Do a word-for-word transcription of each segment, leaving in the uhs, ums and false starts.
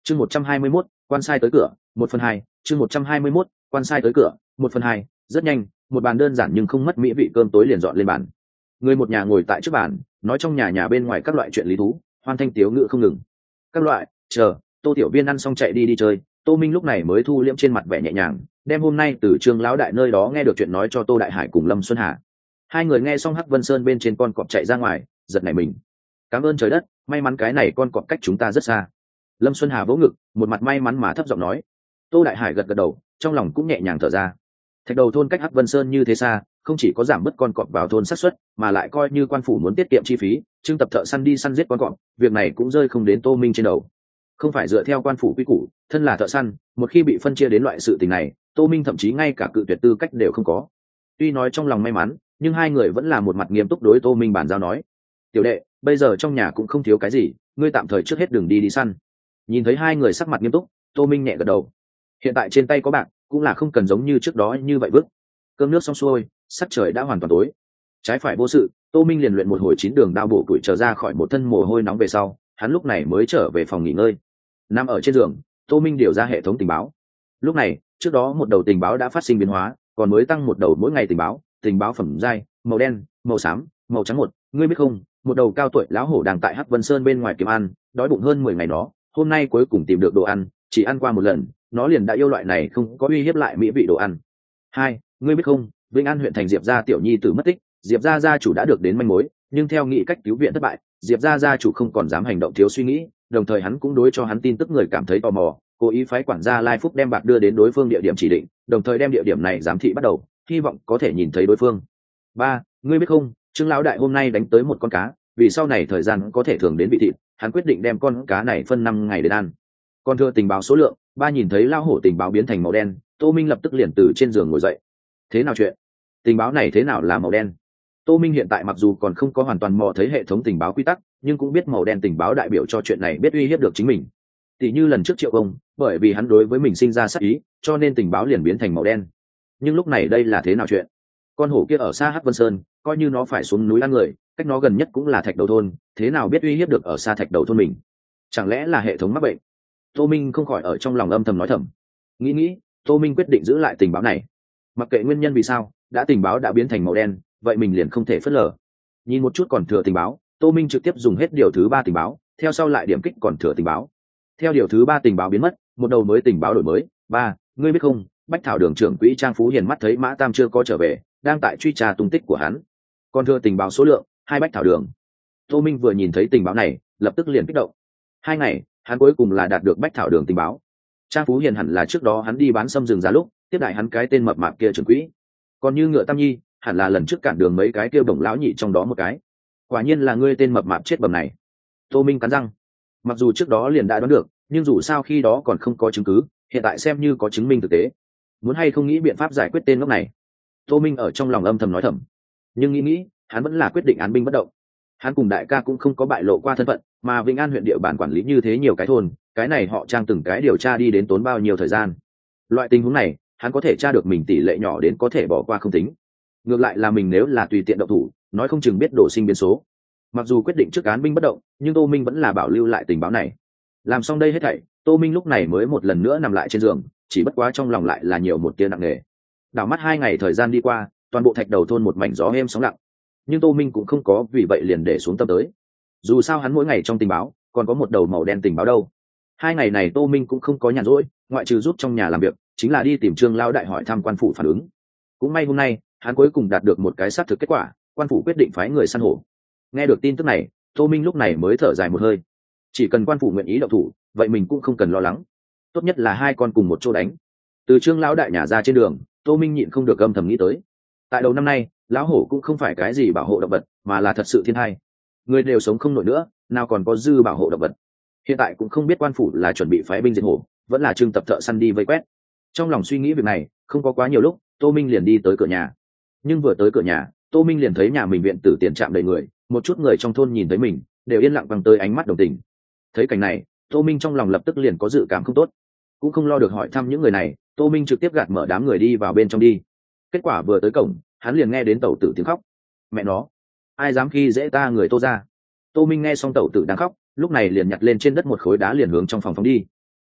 chương một trăm hai mươi mốt quan sai tới cửa một phần hai chương một trăm hai mươi mốt quan sai tới cửa một phần hai. Rất nhanh, một bàn đơn giản nhưng không mất mỹ vị cơm tối liền dọn lên bàn. Người một nhà ngồi tại trước bàn, nói trong nhà nhà bên ngoài các loại chuyện lý thú, hoan thanh tiếu ngữ không ngừng. Các loại, chờ, Tô Tiểu Viên ăn xong chạy đi đi chơi, Tô Minh lúc này mới thu liễm trên mặt vẻ nhẹ nhàng, đem hôm nay từ Trương lão đại nơi đó nghe được chuyện nói cho Tô Đại Hải cùng Lâm Xuân Hà. Hai người nghe xong Hắc Vân Sơn bên trên con cọp chạy ra ngoài, giật nảy mình. Cảm ơn trời đất, may mắn cái này con cọp cách chúng ta rất xa. Lâm Xuân Hà vỗ ngực, một mặt may mắn mà thấp giọng nói. Tô Đại Hải gật gật đầu, trong lòng cũng nhẹ nhàng thở ra. Thạch đầu thôn cách Hắc Vân Sơn như thế xa, không chỉ có giảm bớt con cọp vào thôn xác suất, mà lại coi như quan phủ muốn tiết kiệm chi phí, trưng tập thợ săn đi săn giết con cọp, việc này cũng rơi không đến Tô Minh trên đầu. Không phải dựa theo quan phủ quy củ, thân là thợ săn, một khi bị phân chia đến loại sự tình này, Tô Minh thậm chí ngay cả cự tuyệt tư cách đều không có. Tuy nói trong lòng may mắn, nhưng hai người vẫn là một mặt nghiêm túc đối Tô Minh bàn giao nói: "Tiểu đệ, bây giờ trong nhà cũng không thiếu cái gì, ngươi tạm thời trước hết đừng đi đi săn." Nhìn thấy hai người sắc mặt nghiêm túc, Tô Minh nhẹ gật đầu. Hiện tại trên tay có bạc, cũng là không cần giống như trước đó như vậy vứt. Cơm nước xong xuôi, sắc trời đã hoàn toàn tối. Trái phải vô sự, Tô Minh liền luyện một hồi chín đường đao bổ củi trở ra khỏi một thân mồ hôi nóng về sau, hắn lúc này mới trở về phòng nghỉ ngơi. Nằm ở trên giường, Tô Minh điều ra hệ thống tình báo. Lúc này, trước đó một đầu tình báo đã phát sinh biến hóa, còn mới tăng một đầu mỗi ngày tình báo, tình báo phẩm giai, màu đen, màu xám, màu trắng một. Ngươi biết không, một đầu cao tuổi lão hổ đang tại Hắc Vân Sơn bên ngoài kiếm ăn, đói bụng hơn mười ngày nó, hôm nay cuối cùng tìm được đồ ăn, chỉ ăn qua một lần, nó liền đã yêu loại này không có uy hiếp lại mỹ vị đồ ăn. Hai, ngươi biết không, Vĩnh An huyện thành Diệp gia tiểu nhi tử mất tích, Diệp gia gia chủ đã được đến manh mối, nhưng theo nghị cách cứu viện thất bại, Diệp gia gia chủ không còn dám hành động thiếu suy nghĩ, đồng thời hắn cũng đối cho hắn tin tức người cảm thấy tò mò, cố ý phái quản gia Lai Phúc đem bạc đưa đến đối phương địa điểm chỉ định, đồng thời đem địa điểm này giám thị bắt đầu, hy vọng có thể nhìn thấy đối phương. Ba, ngươi biết không, Trương lão đại hôm nay đánh tới một con cá, vì sau này thời gian có thể thường đến vị thịt, hắn quyết định đem con cá này phân năm ngày đến ăn. Còn thừa tình báo số lượng, ba nhìn thấy lao hổ tình báo biến thành màu đen, Tô Minh lập tức liền từ trên giường ngồi dậy. Thế nào chuyện? Tình báo này thế nào là màu đen? Tô Minh hiện tại mặc dù còn không có hoàn toàn mò thấy hệ thống tình báo quy tắc, nhưng cũng biết màu đen tình báo đại biểu cho chuyện này biết uy hiếp được chính mình. Tỷ như lần trước Triệu Công, bởi vì hắn đối với mình sinh ra sát ý, cho nên tình báo liền biến thành màu đen. Nhưng lúc này đây là thế nào chuyện? Con hổ kia ở xa Hắc Vân Sơn, coi như nó phải xuống núi ăn người, cách nó gần nhất cũng là Thạch Đầu thôn, thế nào biết uy hiếp được ở xa Thạch Đầu thôn mình? Chẳng lẽ là hệ thống mắc bệnh? Tô Minh không khỏi ở trong lòng âm thầm nói thầm. Nghĩ nghĩ, Tô Minh quyết định giữ lại tình báo này. Mặc kệ nguyên nhân vì sao, đã tình báo đã biến thành màu đen, vậy mình liền không thể phớt lờ. Nhìn một chút còn thừa tình báo, Tô Minh trực tiếp dùng hết điều thứ ba tình báo, theo sau lại điểm kích còn thừa tình báo. Theo điều thứ ba tình báo biến mất, một đầu mới tình báo đổi mới. Ba, ngươi biết không, Bách Thảo đường trưởng quỹ Trang Phú Hiền mắt thấy Mã Tam chưa có trở về, đang tại truy tra tung tích của hắn. Còn thừa tình báo số lượng, hai Bách Thảo đường. Tô Minh vừa nhìn thấy tình báo này, lập tức liền kích động. Hai ngày, hắn cuối cùng là đạt được Bách Thảo đường tình báo. Trang Phú Hiền hẳn là trước đó hắn đi bán sâm rừng ra lúc tiếp đại hắn cái tên mập mạp kia trưởng quỹ, còn như Ngựa Tam Nhi hẳn là lần trước cản đường mấy cái kia bổng lão nhị trong đó một cái. Quả nhiên là ngươi tên mập mạp chết bầm này. Tô Minh cắn răng, mặc dù trước đó liền đã đoán được, nhưng dù sao khi đó còn không có chứng cứ, hiện tại xem như có chứng minh thực tế. Muốn hay không nghĩ biện pháp giải quyết tên ngốc này. Tô Minh ở trong lòng âm thầm nói thầm, nhưng nghĩ nghĩ, hắn vẫn là quyết định án binh bất động. Hắn cùng đại ca cũng không có bại lộ qua thân phận, mà Vĩnh An huyện địa bàn quản lý như thế nhiều cái thôn, cái này họ Trang từng cái điều tra đi đến tốn bao nhiêu thời gian. Loại tình huống này, hắn có thể tra được mình tỷ lệ nhỏ đến có thể bỏ qua không tính. Ngược lại là mình nếu là tùy tiện động thủ, nói không chừng biết đổ sinh biến số. Mặc dù quyết định trước án binh bất động, nhưng Tô Minh vẫn là bảo lưu lại tình báo này. Làm xong đây hết thảy, Tô Minh lúc này mới một lần nữa nằm lại trên giường, chỉ bất quá trong lòng lại là nhiều một tia nặng nề. Đảo mắt hai ngày thời gian đi qua, toàn bộ Thạch Đầu thôn một mảnh gió êm sóng lặng. Nhưng Tô Minh cũng không có vì vậy liền để xuống tâm tới. Dù sao hắn mỗi ngày trong tình báo còn có một đầu màu đen tình báo đâu. Hai ngày này Tô Minh cũng không có nhàn rỗi, ngoại trừ giúp trong nhà làm việc, chính là đi tìm Trương lão đại hỏi thăm quan phủ phản ứng. Cũng may hôm nay, hắn cuối cùng đạt được một cái xác thực kết quả, quan phủ quyết định phái người săn hổ. Nghe được tin tức này, Tô Minh lúc này mới thở dài một hơi. Chỉ cần quan phủ nguyện ý động thủ, vậy mình cũng không cần lo lắng. Tốt nhất là hai con cùng một chỗ đánh. Từ Trương lão đại nhà ra trên đường, Tô Minh nhịn không được âm thầm nghĩ tới. Tại đầu năm nay, lão hổ cũng không phải cái gì bảo hộ động vật, mà là thật sự thiên hai. Người đều sống không nổi nữa, nào còn có dư bảo hộ động vật. Hiện tại cũng không biết quan phủ là chuẩn bị phái binh diệt hổ, vẫn là trưng tập thợ săn đi vây quét. Trong lòng suy nghĩ việc này, không có quá nhiều lúc, Tô Minh liền đi tới cửa nhà. Nhưng vừa tới cửa nhà, Tô Minh liền thấy nhà mình viện tử tiền trạm đầy người, một chút người trong thôn nhìn thấy mình, đều yên lặng bằng tới ánh mắt đồng tình. Thấy cảnh này, Tô Minh trong lòng lập tức liền có dự cảm không tốt, cũng không lo được hỏi thăm những người này, Tô Minh trực tiếp gạt mở đám người đi vào bên trong đi. Kết quả vừa tới cổng, hắn liền nghe đến tẩu tử tiếng khóc. Mẹ nó, ai dám khi dễ ta người Tô ra? Tô Minh nghe xong tẩu tử đang khóc, lúc này liền nhặt lên trên đất một khối đá liền hướng trong phòng phóng đi.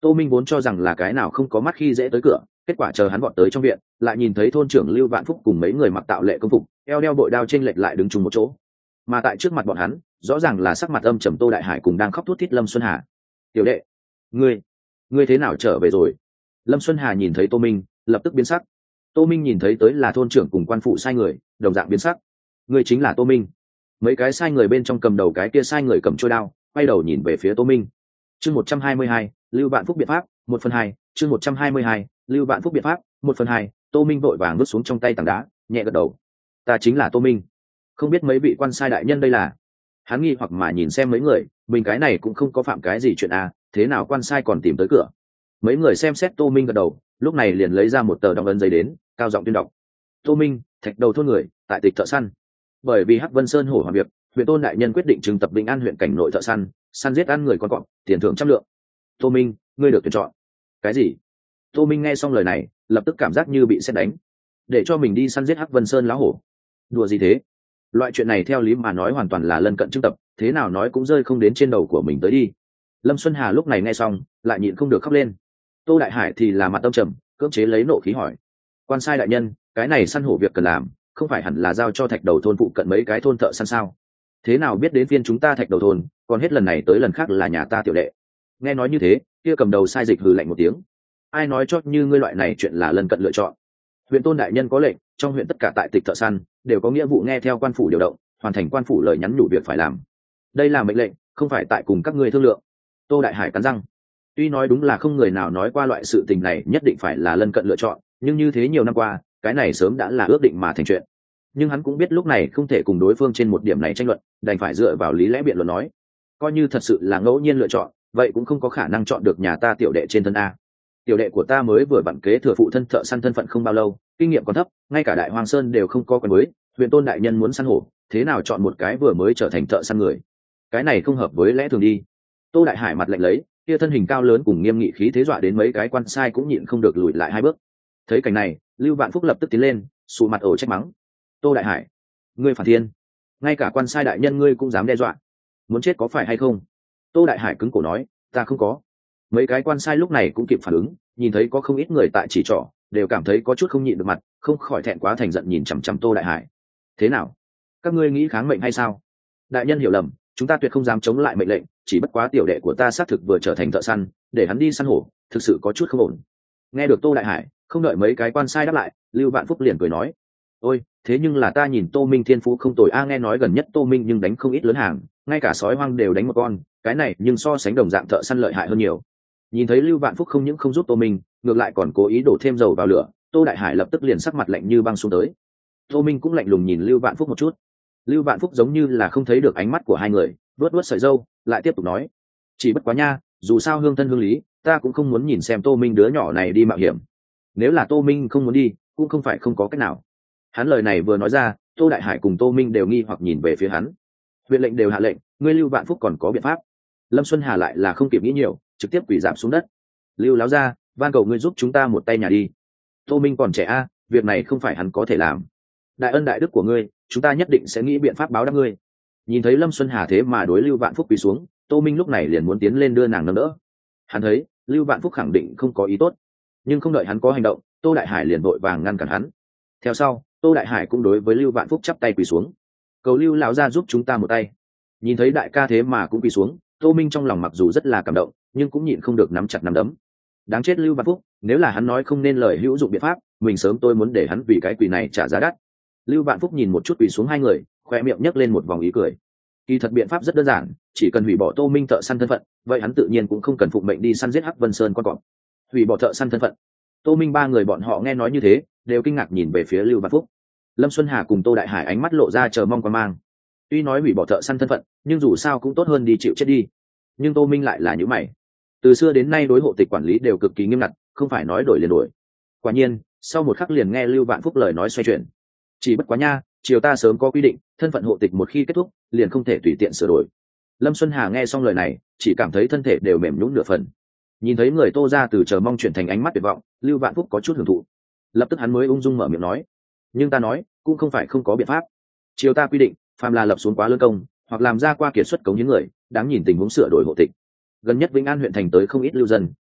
Tô Minh vốn cho rằng là cái nào không có mắt khi dễ tới cửa, kết quả chờ hắn vọt tới trong viện, lại nhìn thấy thôn trưởng Lưu Vạn Phúc cùng mấy người mặc tạo lệ công phục, eo đeo bội đao trên lệch lại đứng chung một chỗ. Mà tại trước mặt bọn hắn, rõ ràng là sắc mặt âm trầm Tô Đại Hải cùng đang khóc thút thít Lâm Xuân Hà. "Tiểu đệ, ngươi, ngươi thế nào trở về rồi?" Lâm Xuân Hà nhìn thấy Tô Minh, lập tức biến sắc. Tô Minh nhìn thấy tới là thôn trưởng cùng quan phụ sai người, đồng dạng biến sắc. "Ngươi chính là Tô Minh?" Mấy cái sai người bên trong cầm đầu cái kia sai người cầm chuôi đao, quay đầu nhìn về phía Tô Minh. Chương một trăm hai mươi hai, Lưu Vạn Phúc biện pháp, một phần hai, chương một trăm hai mươi hai, Lưu Vạn Phúc biện pháp, một phần hai. Tô Minh vội vàng vứt xuống trong tay tảng đá, nhẹ gật đầu. "Ta chính là Tô Minh. Không biết mấy vị quan sai đại nhân đây là?" Hắn nghi hoặc mà nhìn xem mấy người, mình cái này cũng không có phạm cái gì chuyện à, thế nào quan sai còn tìm tới cửa. Mấy người xem xét Tô Minh gật đầu, lúc này liền lấy ra một tờ đóng ấn giấy đến, cao giọng tuyên đọc. "Tô Minh, Thạch Đầu thôn người, tại tịch thợ săn. Bởi vì Hắc Vân Sơn hổ hoàn việc, huyện Tôn đại nhân quyết định trừng tập Bình An huyện cảnh nội thợ săn, săn giết ăn người con cọp, tiền thưởng trăm lượng. Tô Minh, ngươi được tuyển chọn." "Cái gì?" Tô Minh nghe xong lời này, lập tức cảm giác như bị sét đánh. Để cho mình đi săn giết Hắc Vân Sơn lão hổ? Đùa gì thế? Loại chuyện này theo lý mà nói hoàn toàn là lân cận trưng tập, thế nào nói cũng rơi không đến trên đầu của mình tới đi. Lâm Xuân Hà lúc này nghe xong, lại nhịn không được khóc lên. Tô Đại Hải thì là mặt tâm trầm, cưỡng chế lấy nộ khí hỏi: "Quan sai đại nhân, cái này săn hổ việc cần làm, không phải hẳn là giao cho Thạch Đầu thôn phụ cận mấy cái thôn thợ săn sao? Thế nào biết đến phiên chúng ta Thạch Đầu thôn, còn hết lần này tới lần khác là nhà ta tiểu đệ?" Nghe nói như thế, kia cầm đầu sai dịch hừ lạnh một tiếng. "Ai nói cho như ngươi loại này chuyện là lần cận lựa chọn? Huyện Tôn đại nhân có lệnh, trong huyện tất cả tại tịch thợ săn đều có nghĩa vụ nghe theo quan phủ điều động, hoàn thành quan phủ lời nhắn nhủ việc phải làm. Đây là mệnh lệnh, không phải tại cùng các ngươi thương lượng." Tô Đại Hải cắn răng. Tuy nói đúng là không người nào nói qua loại sự tình này nhất định phải là lân cận lựa chọn, nhưng như thế nhiều năm qua, cái này sớm đã là ước định mà thành chuyện. Nhưng hắn cũng biết lúc này không thể cùng đối phương trên một điểm này tranh luận, đành phải dựa vào lý lẽ biện luận nói: "Coi như thật sự là ngẫu nhiên lựa chọn, vậy cũng không có khả năng chọn được nhà ta tiểu đệ trên thân a. Tiểu đệ của ta mới vừa vặn kế thừa phụ thân thợ săn thân phận không bao lâu, kinh nghiệm còn thấp, ngay cả Đại Hoàng Sơn đều không có quen với, huyện Tôn đại nhân muốn săn hổ, thế nào chọn một cái vừa mới trở thành thợ săn người? Cái này không hợp với lẽ thường đi." Tô Đại Hải mặt lạnh lấy, kia thân hình cao lớn cùng nghiêm nghị khí thế dọa đến mấy cái quan sai cũng nhịn không được lùi lại hai bước. Thấy cảnh này, Lưu Vạn Phúc lập tức tiến lên, sụ mặt ổ trách mắng: "Tô Đại Hải, ngươi phản thiên, ngay cả quan sai đại nhân ngươi cũng dám đe dọa, muốn chết có phải hay không?" Tô Đại Hải cứng cổ nói: "Ta không có." Mấy cái quan sai lúc này cũng kịp phản ứng, nhìn thấy có không ít người tại chỉ trỏ, đều cảm thấy có chút không nhịn được mặt, không khỏi thẹn quá thành giận nhìn chằm chằm Tô Đại Hải. "Thế nào, các ngươi nghĩ kháng mệnh hay sao?" "Đại nhân hiểu lầm, chúng ta tuyệt không dám chống lại mệnh lệnh, chỉ bất quá tiểu đệ của ta xác thực vừa trở thành thợ săn, để hắn đi săn hổ thực sự có chút không ổn." Nghe được Tô Đại Hải, không đợi mấy cái quan sai đáp lại, Lưu Vạn Phúc liền cười nói: "Ôi, thế nhưng là ta nhìn Tô Minh thiên phú không tồi a, nghe nói gần nhất Tô Minh nhưng đánh không ít lớn hàng, ngay cả sói hoang đều đánh một con, cái này nhưng so sánh đồng dạng thợ săn lợi hại hơn nhiều." Nhìn thấy Lưu Vạn Phúc không những không giúp Tô Minh, ngược lại còn cố ý đổ thêm dầu vào lửa, Tô Đại Hải lập tức liền sắc mặt lạnh như băng xuống tới. Tô Minh cũng lạnh lùng nhìn Lưu Vạn Phúc một chút. Lưu Vạn Phúc giống như là không thấy được ánh mắt của hai người, vuốt vuốt sợi râu, lại tiếp tục nói: "Chỉ bất quá nha, dù sao hương thân hương lý, ta cũng không muốn nhìn xem Tô Minh đứa nhỏ này đi mạo hiểm. Nếu là Tô Minh không muốn đi, cũng không phải không có cách nào." Hắn lời này vừa nói ra, Tô Đại Hải cùng Tô Minh đều nghi hoặc nhìn về phía hắn. Huyện lệnh đều hạ lệnh, ngươi Lưu Vạn Phúc còn có biện pháp? Lâm Xuân Hà lại là không kịp nghĩ nhiều, trực tiếp quỳ giảm xuống đất. "Lưu láo ra, van cầu ngươi giúp chúng ta một tay nhà đi. Tô Minh còn trẻ a, việc này không phải hắn có thể làm. Đại ân đại đức của ngươi, chúng ta nhất định sẽ nghĩ biện pháp báo đáp ngươi." Nhìn thấy Lâm Xuân Hà thế mà đối Lưu Vạn Phúc quỳ xuống, Tô Minh lúc này liền muốn tiến lên đưa nàng nâng đỡ. Hắn thấy Lưu Vạn Phúc khẳng định không có ý tốt, nhưng không đợi hắn có hành động, Tô Đại Hải liền vội vàng ngăn cản hắn. Theo sau, Tô Đại Hải cũng đối với Lưu Vạn Phúc chắp tay quỳ xuống: "Cầu Lưu lão gia giúp chúng ta một tay." Nhìn thấy đại ca thế mà cũng quỳ xuống, Tô Minh trong lòng mặc dù rất là cảm động, nhưng cũng nhịn không được nắm chặt nắm đấm. Đáng chết Lưu Vạn Phúc, nếu là hắn nói không nên lời hữu dụng biện pháp, mình sớm tôi muốn để hắn vì cái quỳ này trả giá đắt. Lưu Vạn Phúc nhìn một chút quỳ xuống hai người, khoe miệng nhấc lên một vòng ý cười. Kỳ thật biện pháp rất đơn giản, chỉ cần hủy bỏ Tô Minh thợ săn thân phận, vậy hắn tự nhiên cũng không cần phụng mệnh đi săn giết Hắc Vân Sơn con cọp. Hủy bỏ thợ săn thân phận. Tô Minh ba người bọn họ nghe nói như thế, đều kinh ngạc nhìn về phía Lưu Vạn Phúc. Lâm Xuân Hà cùng Tô Đại Hải ánh mắt lộ ra chờ mong quan mang. Tuy nói hủy bỏ thợ săn thân phận, nhưng dù sao cũng tốt hơn đi chịu chết đi. Nhưng Tô Minh lại là như mày. Từ xưa đến nay đối hộ tịch quản lý đều cực kỳ nghiêm ngặt, không phải nói đổi liền đổi. Quả nhiên, sau một khắc liền nghe Lưu Vạn Phúc lời nói xoay chuyển. "Chỉ bất quá nha, triều ta sớm có quy định, thân phận hộ tịch một khi kết thúc, liền không thể tùy tiện sửa đổi." Lâm Xuân Hà nghe xong lời này, chỉ cảm thấy thân thể đều mềm nhũn nửa phần. Nhìn thấy người Tô ra từ chờ mong chuyển thành ánh mắt tuyệt vọng, Lưu Vạn Phúc có chút hưởng thụ. Lập tức hắn mới ung dung mở miệng nói: "Nhưng ta nói, cũng không phải không có biện pháp. Triều ta quy định, phàm là lập xuống quá lương công, hoặc làm ra qua kiệt xuất cống hiến người, đáng nhìn tình huống sửa đổi hộ tịch. Gần nhất Vĩnh An huyện thành tới không ít lưu dân,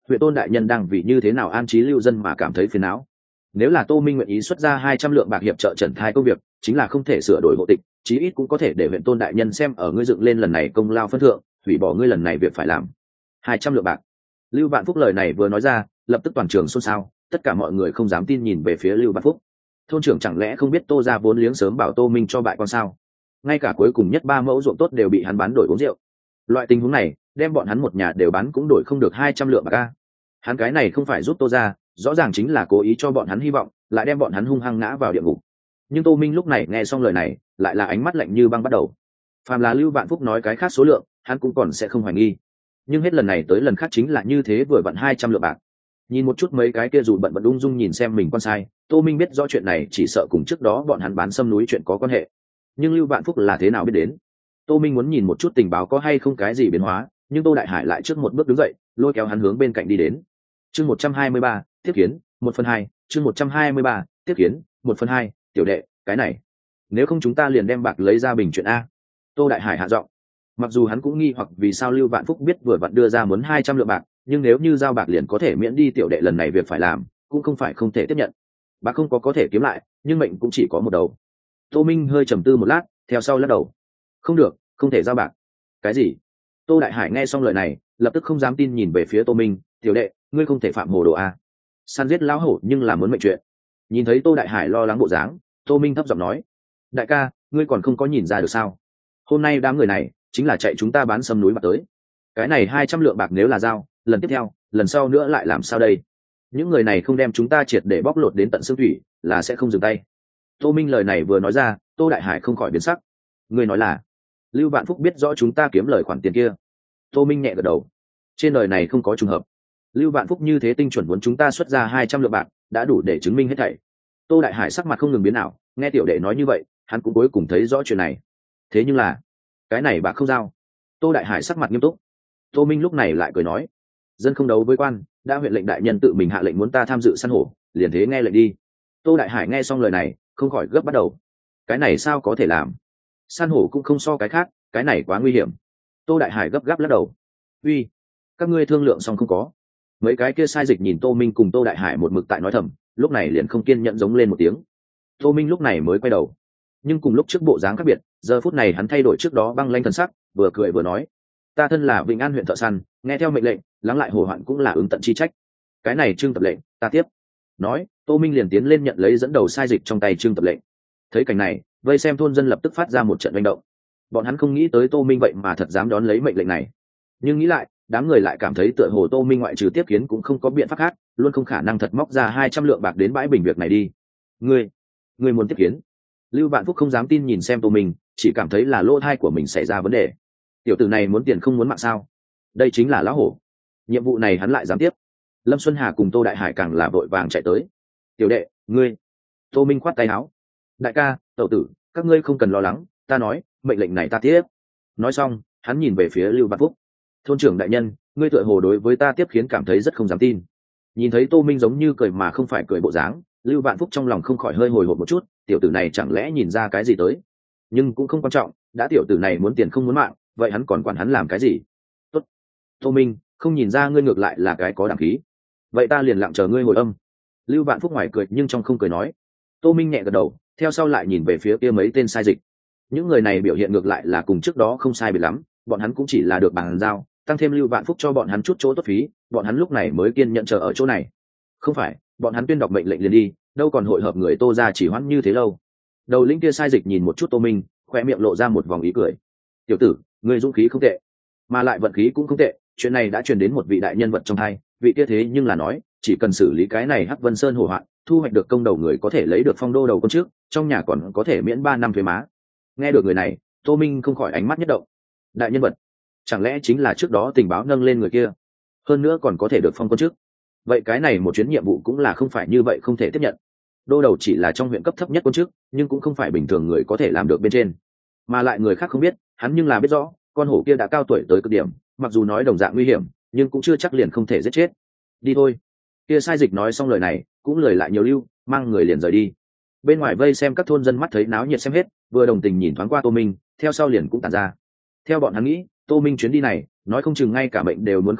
huyện tôn đại nhân đang vì như thế nào an trí lưu dân mà cảm thấy phiền não. Nếu là Tô Minh nguyện ý xuất ra hai trăm lượng bạc hiệp trợ Trần Thai công việc, chính là không thể sửa đổi hộ tịch, chí ít cũng có thể để huyện tôn đại nhân xem ở ngươi dựng lên lần này công lao phân thượng, hủy bỏ ngươi lần này việc phải làm. Hai trăm lượng bạc. Lưu Vạn Phúc lời này vừa nói ra, lập tức toàn trường xôn xao, tất cả mọi người không dám tin nhìn về phía Lưu Vạn Phúc. Thôn trưởng chẳng lẽ không biết Tô gia vốn liếng sớm bảo Tô Minh cho bại con sao? Ngay cả cuối cùng nhất ba mẫu ruộng tốt đều bị hắn bán đổi uống rượu. Loại tình huống này, đem bọn hắn một nhà đều bán cũng đổi không được hai trăm lượng bạc a. Hắn cái này không phải giúp Tô gia, rõ ràng chính là cố ý cho bọn hắn hy vọng, lại đem bọn hắn hung hăng ngã vào địa ngục. Nhưng Tô Minh lúc này nghe xong lời này, lại là ánh mắt lạnh như băng bắt đầu. Phàm là Lưu Vạn Phúc nói cái khác số lượng, hắn cũng còn sẽ không hoài nghi. Nhưng hết lần này tới lần khác chính là như thế, vừa vặn hai trăm lượng bạc. Nhìn một chút mấy cái kia dù bận bận ung dung nhìn xem mình con sai, Tô Minh biết rõ chuyện này chỉ sợ cùng trước đó bọn hắn bán sâm núi chuyện có quan hệ. Nhưng Lưu Vạn Phúc là thế nào biết đến? Tô Minh muốn nhìn một chút tình báo có hay không cái gì biến hóa, nhưng Tô Đại Hải lại trước một bước đứng dậy, lôi kéo hắn hướng bên cạnh đi đến. Chương một trăm hai mươi ba, tiếp kiến, một phần hai, chương một trăm hai mươi ba, tiếp kiến, một phần hai, tiểu đệ, cái này, nếu không chúng ta liền đem bạc lấy ra bình chuyện a. Tô Đại Hải hạ giọng. Mặc dù hắn cũng nghi hoặc vì sao Lưu Vạn Phúc biết vừa vặn đưa ra muốn hai trăm lượng bạc, nhưng nếu như giao bạc liền có thể miễn đi tiểu đệ lần này việc phải làm, cũng không phải không thể tiếp nhận. Bạc không có có thể kiếm lại, nhưng mệnh cũng chỉ có một đầu. Tô Minh hơi trầm tư một lát, theo sau lắc đầu. Không được, không thể giao bạc. Cái gì? Tô Đại Hải nghe xong lời này, lập tức không dám tin nhìn về phía Tô Minh, tiểu đệ, ngươi không thể phạm hồ đồ a. Săn giết lão hổ nhưng là muốn mệnh chuyện. Nhìn thấy Tô Đại Hải lo lắng bộ dáng, Tô Minh thấp giọng nói, đại ca, ngươi còn không có nhìn ra được sao? Hôm nay đám người này chính là chạy chúng ta bán sâm núi bạc tới. Cái này hai trăm lượng bạc nếu là giao, lần tiếp theo, lần sau nữa lại làm sao đây? Những người này không đem chúng ta triệt để bóc lột đến tận xương thủy, là sẽ không dừng tay. Tô Minh lời này vừa nói ra, Tô Đại Hải không khỏi biến sắc. Ngươi nói là Lưu Vạn Phúc biết rõ chúng ta kiếm lời khoản tiền kia? Tô Minh nhẹ gật đầu. Trên đời này không có trùng hợp. Lưu Vạn Phúc như thế tinh chuẩn muốn chúng ta xuất ra hai trăm lượng bạc, đã đủ để chứng minh hết thảy. Tô Đại Hải sắc mặt không ngừng biến ảo, nghe tiểu đệ nói như vậy, hắn cũng cuối cùng thấy rõ chuyện này. Thế nhưng là, cái này bạc không giao. Tô Đại Hải sắc mặt nghiêm túc. Tô Minh lúc này lại cười nói, dân không đấu với quan, đã huyện lệnh đại nhân tự mình hạ lệnh muốn ta tham dự săn hổ, liền thế nghe lệnh đi. Tô Đại Hải nghe xong lời này, không khỏi gấp bắt đầu. Cái này sao có thể làm? Săn hổ cũng không so cái khác, cái này quá nguy hiểm. Tô Đại Hải gấp gáp lắc đầu. Uy, các ngươi thương lượng xong không có? Mấy cái kia sai dịch nhìn Tô Minh cùng Tô Đại Hải một mực tại nói thầm, lúc này liền không kiên nhẫn giống lên một tiếng. Tô Minh lúc này mới quay đầu, nhưng cùng lúc trước bộ dáng khác biệt, giờ phút này hắn thay đổi trước đó băng lanh thần sắc, vừa cười vừa nói, ta thân là Vĩnh An huyện thợ săn, nghe theo mệnh lệnh, lắng lại hổ hoạn cũng là ứng tận chi trách. Cái này trương tập lệnh, ta tiếp. Nói, Tô Minh liền tiến lên nhận lấy dẫn đầu sai dịch trong tay trương tập lệnh. Thấy cảnh này, vây xem thôn dân lập tức phát ra một trận manh động. Bọn hắn không nghĩ tới Tô Minh vậy mà thật dám đón lấy mệnh lệnh này. Nhưng nghĩ lại, đám người lại cảm thấy tựa hồ Tô Minh ngoại trừ tiếp kiến cũng không có biện pháp khác, luôn không khả năng thật móc ra hai trăm lượng bạc đến bãi bình việc này đi. Ngươi, ngươi muốn tiếp kiến? Lưu Vạn Phúc không dám tin nhìn xem Tô Minh, chỉ cảm thấy là lỗ thai của mình xảy ra vấn đề. Tiểu tử này muốn tiền không muốn mạng sao? Đây chính là lão hổ. Nhiệm vụ này hắn lại dám tiếp. Lâm Xuân Hà cùng Tô Đại Hải càng là vội vàng chạy tới. Tiểu đệ, ngươi. Tô Minh khoát tay áo. Đại ca, tẩu tử, các ngươi không cần lo lắng, ta nói, mệnh lệnh này ta tiếp. Nói xong, hắn nhìn về phía Lưu Vạn Phúc. Thôn trưởng đại nhân, ngươi tựa hồ đối với ta tiếp khiến cảm thấy rất không dám tin. Nhìn thấy Tô Minh giống như cười mà không phải cười bộ dáng, Lưu Vạn Phúc trong lòng không khỏi hơi hồi hộp một chút, tiểu tử này chẳng lẽ nhìn ra cái gì tới? Nhưng cũng không quan trọng, đã tiểu tử này muốn tiền không muốn mạng, vậy hắn còn quản hắn làm cái gì? Tốt. Tô Minh, không nhìn ra ngươi ngược lại là cái có đảm khí. Vậy ta liền lặng chờ ngươi hồi âm. Lưu Vạn Phúc ngoài cười nhưng trong không cười nói. Tô Minh nhẹ gật đầu, theo sau lại nhìn về phía kia mấy tên sai dịch. Những người này biểu hiện ngược lại là cùng trước đó không sai biệt lắm, bọn hắn cũng chỉ là được bàn giao, tăng thêm Lưu Vạn Phúc cho bọn hắn chút chỗ tốt phí, bọn hắn lúc này mới kiên nhận chờ ở chỗ này. Không phải, bọn hắn tuyên đọc mệnh lệnh liền đi, đâu còn hội hợp người Tô ra chỉ hoãn như thế lâu. Đầu lĩnh kia sai dịch nhìn một chút Tô Minh, khoe miệng lộ ra một vòng ý cười. Tiểu tử, người dũng khí không tệ, mà lại vận khí cũng không tệ, chuyện này đã truyền đến một vị đại nhân vật trong hai, vị kia thế nhưng là nói, chỉ cần xử lý cái này Hắc Vân Sơn hổ hoạn, thu hoạch được công đầu người có thể lấy được phong đô đầu con trước, trong nhà còn có thể miễn ba năm thuế má. Nghe được người này, Tô Minh không khỏi ánh mắt nhất động. Đại nhân vật, chẳng lẽ chính là trước đó tình báo nâng lên người kia, hơn nữa còn có thể được phong quân trước? Vậy cái này một chuyến nhiệm vụ cũng là không phải như vậy không thể tiếp nhận. Đô đầu chỉ là trong huyện cấp thấp nhất quân chức, nhưng cũng không phải bình thường người có thể làm được bên trên. Mà lại người khác không biết, hắn nhưng là biết rõ, con hổ kia đã cao tuổi tới cực điểm, mặc dù nói đồng dạng nguy hiểm, nhưng cũng chưa chắc liền không thể giết chết. Đi thôi. Kia sai dịch nói xong lời này, cũng lời lại nhiều lưu, mang người liền rời đi. Bên ngoài vây xem các thôn dân mắt thấy náo nhiệt xem hết, vừa đồng tình nhìn thoáng qua Tô Minh, theo sau liền cũng tản ra. Theo bọn hắn nghĩ, Tô Minh chuyến đi này, nói không chừng ngay cả mệnh đều muốn không có,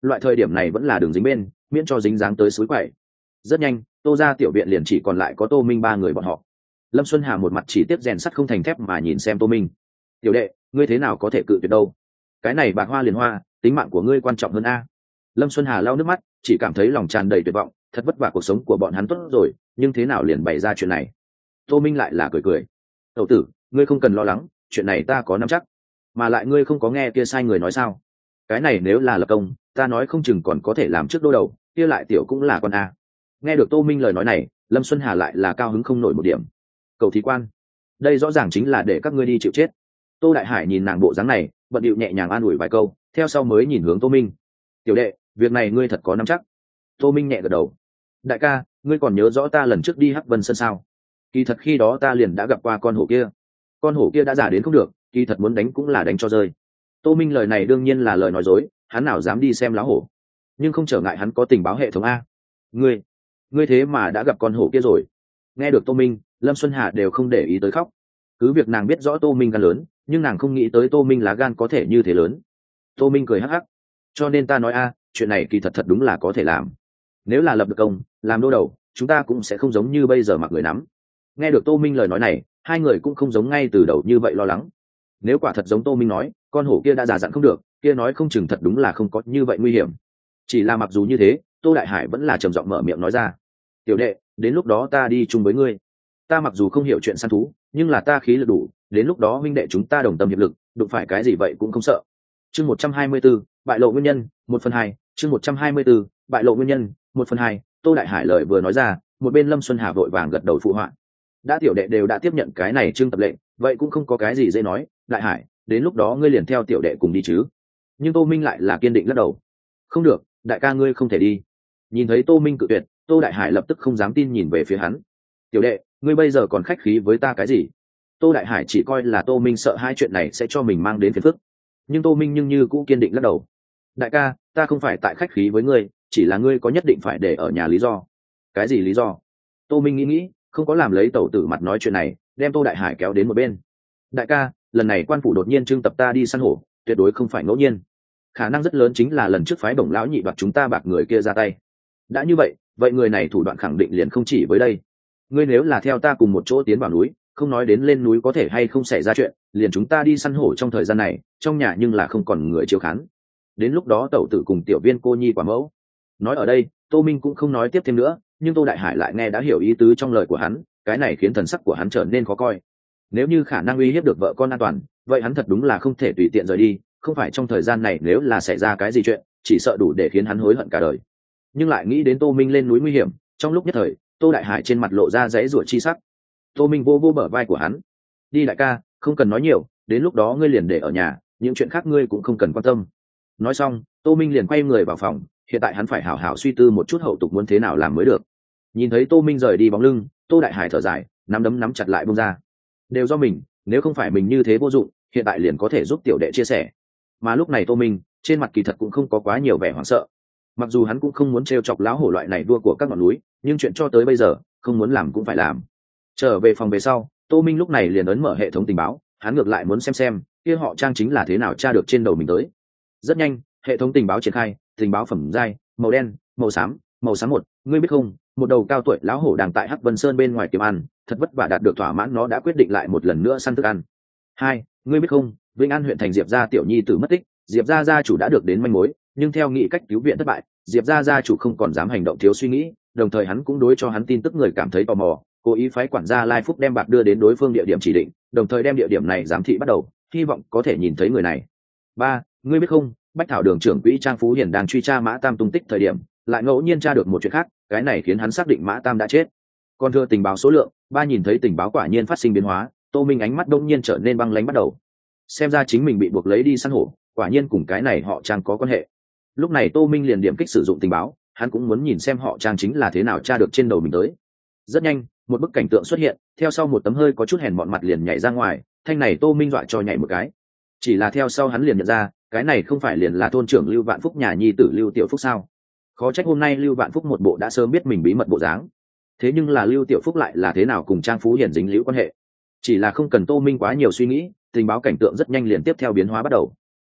loại thời điểm này vẫn là đường dính bên, miễn cho dính dáng tới suối quậy. Rất nhanh, tô ra tiểu viện liền chỉ còn lại có tô minh ba người bọn họ. Lâm Xuân Hà một mặt chỉ tiếp rèn sắt không thành thép mà nhìn xem tô minh. Tiểu đệ, ngươi thế nào có thể cự tuyệt đâu? Cái này bạc hoa liền hoa, tính mạng của ngươi quan trọng hơn a. Lâm Xuân Hà lau nước mắt, chỉ cảm thấy lòng tràn đầy tuyệt vọng, thật vất vả cuộc sống của bọn hắn tốt rồi, nhưng thế nào liền bày ra chuyện này? Tô minh lại là cười cười. Tẩu tử, ngươi không cần lo lắng, chuyện này ta có nắm chắc. Mà lại ngươi không có nghe kia sai người nói sao? Cái này nếu là lập công, ta nói không chừng còn có thể làm trước đô đầu, kia lại tiểu cũng là con a. Nghe được Tô minh lời nói này, Lâm Xuân Hà lại là cao hứng không nổi một điểm. Cầu thí quan, đây rõ ràng chính là để các ngươi đi chịu chết. Tô Đại Hải nhìn nàng bộ dáng này, bận điệu nhẹ nhàng an ủi vài câu, theo sau mới nhìn hướng Tô minh. Tiểu đệ, việc này ngươi thật có nắm chắc. Tô minh nhẹ gật đầu. Đại ca, ngươi còn nhớ rõ ta lần trước đi Hắc Vân Sơn sao? Kỳ thật khi đó ta liền đã gặp qua con hổ kia. Con hổ kia đã giả đến không được, kỳ thật muốn đánh cũng là đánh cho rơi. Tô minh lời này đương nhiên là lời nói dối, hắn nào dám đi xem lá hổ. Nhưng không trở ngại hắn có tình báo hệ thống a. Ngươi, ngươi thế mà đã gặp con hổ kia rồi. Nghe được Tô minh, Lâm Xuân Hà đều không để ý tới khóc. Cứ việc nàng biết rõ Tô minh gan lớn, nhưng nàng không nghĩ tới Tô minh lá gan có thể như thế lớn. Tô minh cười hắc hắc. Cho nên ta nói a, chuyện này kỳ thật thật đúng là có thể làm. Nếu là lập được công, làm đô đầu, chúng ta cũng sẽ không giống như bây giờ mặc người nắm. Nghe được Tô minh lời nói này, hai người cũng không giống ngay từ đầu như vậy lo lắng. Nếu quả thật giống Tô minh nói, con hổ kia đã già dặn không được, kia nói không chừng thật đúng là không có như vậy nguy hiểm. Chỉ là mặc dù như thế, Tô Đại Hải vẫn là trầm giọng mở miệng nói ra. Tiểu đệ, đến lúc đó ta đi chung với ngươi. Ta mặc dù không hiểu chuyện săn thú, nhưng là ta khí lực đủ, đến lúc đó huynh đệ chúng ta đồng tâm hiệp lực, đụng phải cái gì vậy cũng không sợ. Chương một trăm hai mươi 124, bại lộ nguyên nhân, một phần hai. Chương một trăm hai mươi 124, bại lộ nguyên nhân, một phần hai. Tô Đại Hải lời vừa nói ra, một bên Lâm Xuân Hà vội vàng gật đầu phụ họa. Đã tiểu đệ đều đã tiếp nhận cái này trưng tập lệnh, vậy cũng không có cái gì dễ nói. Đại Hải, đến lúc đó ngươi liền theo tiểu đệ cùng đi chứ? Nhưng Tô Minh lại là kiên định lắc đầu. Không được, đại ca ngươi không thể đi. Nhìn thấy Tô Minh cự tuyệt, Tô Đại Hải lập tức không dám tin nhìn về phía hắn. Tiểu đệ, ngươi bây giờ còn khách khí với ta cái gì? Tô Đại Hải chỉ coi là Tô Minh sợ hai chuyện này sẽ cho mình mang đến phiền phức, nhưng Tô Minh nhưng như cũ kiên định lắc đầu. Đại ca, ta không phải tại khách khí với ngươi, chỉ là ngươi có nhất định phải để ở nhà lý do. Cái gì lý do? Tô Minh nghĩ nghĩ, không có làm lấy tẩu tử mặt nói chuyện này, đem Tô Đại Hải kéo đến một bên. Đại ca, lần này quan phủ đột nhiên trưng tập ta đi săn hổ, tuyệt đối không phải ngẫu nhiên. Khả năng rất lớn chính là lần trước phái Bổng lão nhị bạc chúng ta bạc người kia ra tay. Đã như vậy, vậy người này thủ đoạn khẳng định liền không chỉ với đây. Ngươi nếu là theo ta cùng một chỗ tiến vào núi, không nói đến lên núi có thể hay không xảy ra chuyện, liền chúng ta đi săn hổ trong thời gian này, trong nhà nhưng là không còn người chiếu khán. Đến lúc đó tẩu tử cùng tiểu viên cô nhi quả mẫu. Nói ở đây, Tô Minh cũng không nói tiếp thêm nữa, nhưng Tô Đại Hải lại nghe đã hiểu ý tứ trong lời của hắn, cái này khiến thần sắc của hắn trở nên khó coi. Nếu như khả năng uy hiếp được vợ con an toàn, vậy hắn thật đúng là không thể tùy tiện rời đi, không phải trong thời gian này nếu là xảy ra cái gì chuyện, chỉ sợ đủ để khiến hắn hối hận cả đời. Nhưng lại nghĩ đến Tô Minh lên núi nguy hiểm, trong lúc nhất thời, Tô Đại Hải trên mặt lộ ra dãy ruột chi sắc. Tô Minh vô vô bờ vai của hắn. Đi đại ca, không cần nói nhiều, đến lúc đó ngươi liền để ở nhà, những chuyện khác ngươi cũng không cần quan tâm. Nói xong, Tô Minh liền quay người vào phòng, hiện tại hắn phải hảo hảo suy tư một chút hậu tục muốn thế nào làm mới được. Nhìn thấy Tô Minh rời đi bóng lưng, Tô Đại Hải thở dài, nắm đấm nắm chặt lại buông ra. Đều do mình, nếu không phải mình như thế vô dụng, hiện tại liền có thể giúp tiểu đệ chia sẻ. Mà lúc này Tô Minh, trên mặt kỳ thật cũng không có quá nhiều vẻ hoảng sợ. Mặc dù hắn cũng không muốn trêu chọc lão hổ loại này vua của các ngọn núi, nhưng chuyện cho tới bây giờ, không muốn làm cũng phải làm. Trở về phòng về sau, Tô Minh lúc này liền ấn mở hệ thống tình báo, hắn ngược lại muốn xem xem kia họ Trang chính là thế nào tra được trên đầu mình tới. Rất nhanh, hệ thống tình báo triển khai, tình báo phẩm giai, màu đen, màu xám, màu xám một. Ngươi biết không, một đầu cao tuổi lão hổ đang tại Hắc Vân Sơn bên ngoài kiếm ăn, thật vất vả đạt được thỏa mãn, nó đã quyết định lại một lần nữa săn thức ăn. Hai, ngươi biết không, Vĩnh An huyện thành Diệp gia tiểu nhi tử mất tích, Diệp gia gia chủ đã được đến manh mối, nhưng theo nghị cách cứu viện thất bại, Diệp gia gia chủ không còn dám hành động thiếu suy nghĩ, đồng thời hắn cũng đối cho hắn tin tức người cảm thấy tò mò, cố ý phái quản gia Lai Phúc đem bạc đưa đến đối phương địa điểm chỉ định, đồng thời đem địa điểm này giám thị bắt đầu, hy vọng có thể nhìn thấy người này. Ba, ngươi biết không, Bách Thảo đường trưởng quỹ Trang Phú Hiền đang truy tra Mã Tam tung tích thời điểm, lại ngẫu nhiên tra được một chuyện khác, cái này khiến hắn xác định Mã Tam đã chết. Còn thưa tình báo số lượng, ba nhìn thấy tình báo quả nhiên phát sinh biến hóa, Tô Minh ánh mắt đông nhiên trở nên băng lãnh bắt đầu. Xem ra chính mình bị buộc lấy đi săn hổ, quả nhiên cùng cái này họ Trang có quan hệ. Lúc này Tô Minh liền điểm kích sử dụng tình báo, hắn cũng muốn nhìn xem họ Trang chính là thế nào tra được trên đầu mình tới. Rất nhanh, một bức cảnh tượng xuất hiện, theo sau một tấm hơi có chút hèn mọn mặt liền nhảy ra ngoài, thanh này Tô Minh dọa cho nhảy một cái. Chỉ là theo sau hắn liền nhận ra, cái này không phải liền là thôn trưởng Lưu Vạn Phúc nhà nhi tử Lưu Tiểu Phúc sao? Khó trách hôm nay Lưu Vạn Phúc một bộ đã sớm biết mình bí mật bộ dáng. Thế nhưng là Lưu Tiểu Phúc lại là thế nào cùng Trang Phú Hiền dính líu quan hệ? Chỉ là không cần Tô Minh quá nhiều suy nghĩ, tình báo cảnh tượng rất nhanh liền tiếp theo biến hóa bắt đầu.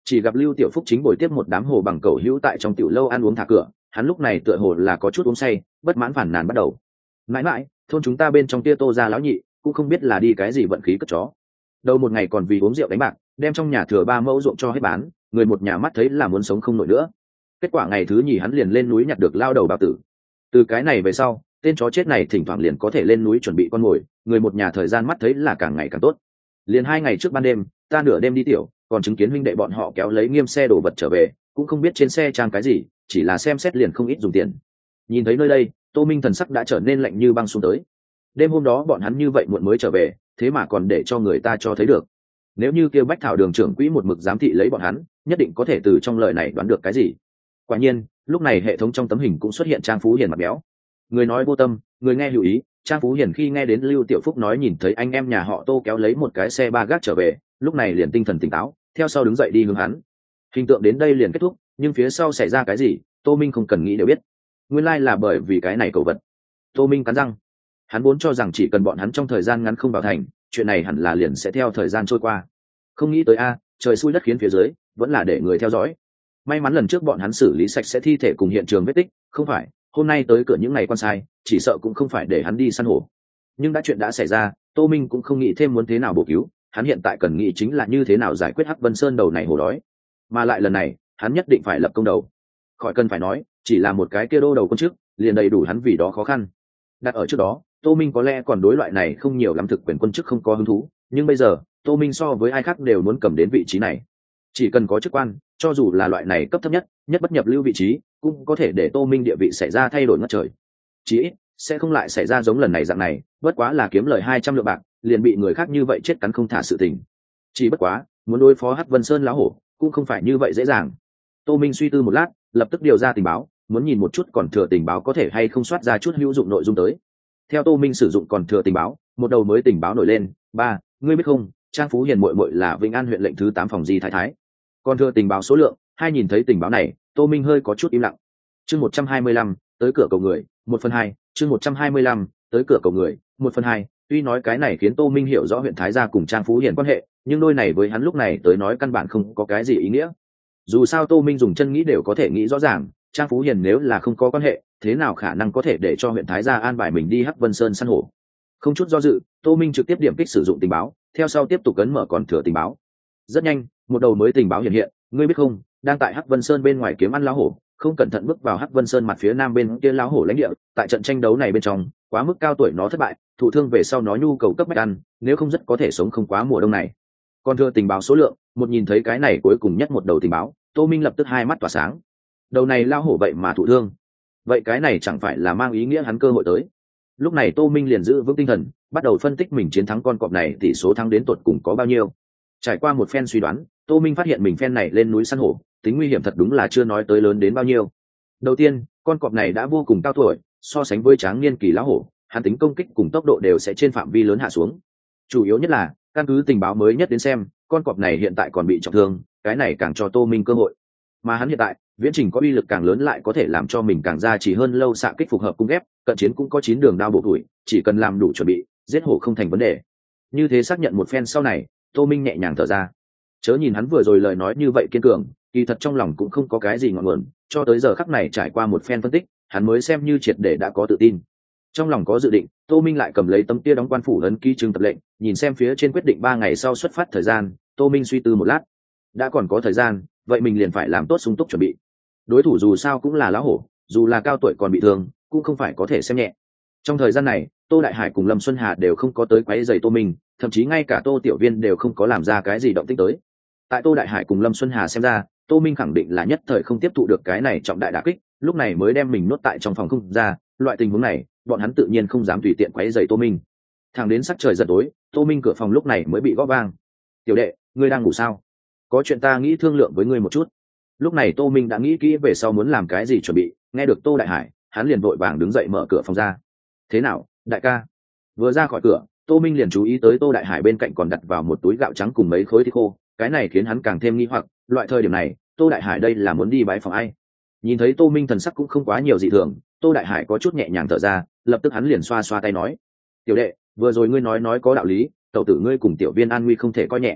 Chỉ gặp Lưu Tiểu Phúc chính bồi tiếp một đám hồ bằng cầu hữu tại trong tiểu lâu ăn uống thả cửa, hắn lúc này tựa hồ là có chút uống say, bất mãn phản nàn bắt đầu. Mãi mãi, thôn chúng ta bên trong tia Tô gia lão nhị, cũng không biết là đi cái gì vận khí cất chó. Đầu một ngày còn vì uống rượu đánh bạc, đem trong nhà thừa ba mẫu ruộng cho hết bán, người một nhà mắt thấy là muốn sống không nổi nữa. Kết quả ngày thứ nhì hắn liền lên núi nhặt được lao đầu bào tử. Từ cái này về sau, tên chó chết này thỉnh thoảng liền có thể lên núi chuẩn bị con mồi, người một nhà thời gian mắt thấy là càng ngày càng tốt. Liền hai ngày trước ban đêm, ta nửa đêm đi tiểu, còn chứng kiến huynh đệ bọn họ kéo lấy nghiêm xe đổ vật trở về, cũng không biết trên xe trang cái gì, chỉ là xem xét liền không ít dùng tiền. Nhìn thấy nơi đây, Tô Minh thần sắc đã trở nên lạnh như băng xuống tới. Đêm hôm đó bọn hắn như vậy muộn mới trở về, thế mà còn để cho người ta cho thấy được. Nếu như kêu Bách Thảo đường trưởng quỹ một mực giám thị lấy bọn hắn, nhất định có thể từ trong lời này đoán được cái gì. Quả nhiên, lúc này hệ thống trong tấm hình cũng xuất hiện Trang Phú Hiền mặt béo. Người nói vô tâm, người nghe hữu ý. Trang Phú Hiền khi nghe đến Lưu Tiểu Phúc nói nhìn thấy anh em nhà họ Tô kéo lấy một cái xe ba gác trở về, lúc này liền tinh thần tỉnh táo, theo sau đứng dậy đi hướng hắn. Hình tượng đến đây liền kết thúc, nhưng phía sau xảy ra cái gì, Tô Minh không cần nghĩ đều biết. Nguyên lai là bởi vì cái này cầu vật. Tô Minh cắn răng. Hắn vốn cho rằng chỉ cần bọn hắn trong thời gian ngắn không vào thành, chuyện này hẳn là liền sẽ theo thời gian trôi qua. Không nghĩ tới a, trời xui đất khiến phía dưới, vẫn là để người theo dõi. May mắn lần trước bọn hắn xử lý sạch sẽ thi thể cùng hiện trường vết tích, không phải, hôm nay tới cửa những ngày quan sai, chỉ sợ cũng không phải để hắn đi săn hổ. Nhưng đã chuyện đã xảy ra, Tô Minh cũng không nghĩ thêm muốn thế nào bổ cứu, hắn hiện tại cần nghĩ chính là như thế nào giải quyết Hắc Vân Sơn đầu này hổ đói. Mà lại lần này, hắn nhất định phải lập công đầu. Khỏi cần phải nói, chỉ là một cái kia đô đầu con trước, liền đầy đủ hắn vì đó khó khăn. Đặt ở trước đó, Tô Minh có lẽ còn đối loại này không nhiều lắm thực quyền quân chức không có hứng thú, nhưng bây giờ, Tô Minh so với ai khác đều muốn cầm đến vị trí này. Chỉ cần có chức quan, cho dù là loại này cấp thấp nhất, nhất bất nhập lưu vị trí, cũng có thể để Tô Minh địa vị xảy ra thay đổi ngất trời. Chỉ ít sẽ không lại xảy ra giống lần này dạng này, bất quá là kiếm lời hai trăm lượng bạc, liền bị người khác như vậy chết cắn không thả sự tình. Chỉ bất quá, muốn đối phó Hắc Vân Sơn lão hổ, cũng không phải như vậy dễ dàng. Tô Minh suy tư một lát, lập tức điều ra tình báo, muốn nhìn một chút còn thừa tình báo có thể hay không soát ra chút hữu dụng nội dung tới. Theo Tô Minh sử dụng còn thừa tình báo, một đầu mới tình báo nổi lên. Ba, ngươi biết không, Trang Phú Hiền muội muội là Vĩnh An huyện lệnh thứ tám phòng Di Thái Thái. Còn thừa tình báo số lượng, hai nhìn thấy tình báo này, Tô Minh hơi có chút im lặng. Chương một trăm hai mươi lăm, tới cửa cầu người, một phần hai. Chương một trăm hai mươi lăm, tới cửa cầu người, một phần hai. Tuy nói cái này khiến Tô Minh hiểu rõ huyện Thái gia cùng Trang Phú Hiền quan hệ, nhưng đôi này với hắn lúc này tới nói căn bản không có cái gì ý nghĩa. Dù sao Tô Minh dùng chân nghĩ đều có thể nghĩ rõ ràng, Trang Phú Hiền nếu là không có quan hệ, thế nào khả năng có thể để cho huyện Thái gia an bài mình đi Hắc Vân Sơn săn hổ. Không chút do dự, Tô Minh trực tiếp điểm kích sử dụng tình báo, theo sau tiếp tục ấn mở còn thừa tình báo. Rất nhanh, một đầu mới tình báo hiện hiện, ngươi biết không, đang tại Hắc Vân Sơn bên ngoài kiếm ăn lão hổ, không cẩn thận bước vào Hắc Vân Sơn mặt phía nam bên kia lão hổ lãnh địa, tại trận tranh đấu này bên trong, quá mức cao tuổi nó thất bại, thụ thương về sau nó nhu cầu cấp bách ăn, nếu không rất có thể sống không quá mùa đông này. Còn thừa tình báo số lượng, một nhìn thấy cái này cuối cùng nhất một đầu tình báo, Tô Minh lập tức hai mắt tỏa sáng. Đầu này lão hổ vậy mà thụ thương, vậy cái này chẳng phải là mang ý nghĩa hắn cơ hội tới. Lúc này Tô Minh liền giữ vững tinh thần, bắt đầu phân tích mình chiến thắng con cọp này tỷ số thắng đến tột cùng có bao nhiêu. Trải qua một phen suy đoán, Tô Minh phát hiện mình phen này lên núi săn hổ, tính nguy hiểm thật đúng là chưa nói tới lớn đến bao nhiêu. Đầu tiên, con cọp này đã vô cùng cao tuổi, so sánh với tráng niên kỳ lão hổ, hắn tính công kích cùng tốc độ đều sẽ trên phạm vi lớn hạ xuống. Chủ yếu nhất là, căn cứ tình báo mới nhất đến xem, con cọp này hiện tại còn bị trọng thương, cái này càng cho Tô Minh cơ hội. Mà hắn hiện tại, viễn trình có uy lực càng lớn lại có thể làm cho mình càng ra chỉ hơn lâu xạ kích phục hợp cung ghép, cận chiến cũng có chín đường đao bộ tuổi, chỉ cần làm đủ chuẩn bị, giết hổ không thành vấn đề. Như thế xác nhận một phen sau này, Tô Minh nhẹ nhàng thở ra. Chớ nhìn hắn vừa rồi lời nói như vậy kiên cường, kỳ thật trong lòng cũng không có cái gì ngọn nguồn, cho tới giờ khắc này trải qua một phen phân tích, hắn mới xem như triệt để đã có tự tin. Trong lòng có dự định, Tô Minh lại cầm lấy tấm kia đóng quan phủ ấn ký trưng tập lệnh, nhìn xem phía trên quyết định ba ngày sau xuất phát thời gian, Tô Minh suy tư một lát. Đã còn có thời gian, vậy mình liền phải làm tốt sung túc chuẩn bị. Đối thủ dù sao cũng là lão hổ, dù là cao tuổi còn bị thương, cũng không phải có thể xem nhẹ. Trong thời gian này, Tô Đại Hải cùng Lâm Xuân Hà đều không có tới quấy rầy Tô Minh, thậm chí ngay cả Tô Tiểu Viên đều không có làm ra cái gì động tĩnh tới. Tại Tô Đại Hải cùng Lâm Xuân Hà xem ra, Tô Minh khẳng định là nhất thời không tiếp thụ được cái này trọng đại đả kích, lúc này mới đem mình nuốt tại trong phòng không ra. Loại tình huống này, bọn hắn tự nhiên không dám tùy tiện quấy rầy Tô Minh. Thẳng đến sắc trời dần tối, Tô Minh cửa phòng lúc này mới bị gõ vang. "Tiểu đệ, ngươi đang ngủ sao? Có chuyện ta nghĩ thương lượng với ngươi một chút." Lúc này Tô Minh đã nghĩ kỹ về sau muốn làm cái gì chuẩn bị, nghe được Tô Đại Hải, hắn liền vội vàng đứng dậy mở cửa phòng ra. "Thế nào, đại ca?" Vừa ra khỏi cửa, Tô Minh liền chú ý tới Tô Đại Hải bên cạnh còn đặt vào một túi gạo trắng cùng mấy khối thịt khô, cái này khiến hắn càng thêm nghi hoặc, loại thời điểm này, Tô Đại Hải đây là muốn đi bái phòng ai? Nhìn thấy Tô Minh thần sắc cũng không quá nhiều dị thường, Tô Đại Hải có chút nhẹ nhàng thở ra, lập tức hắn liền xoa xoa tay nói: "Tiểu đệ, vừa rồi ngươi nói nói có đạo lý, tẩu tử ngươi cùng tiểu viên an nguy không thể coi nhẹ.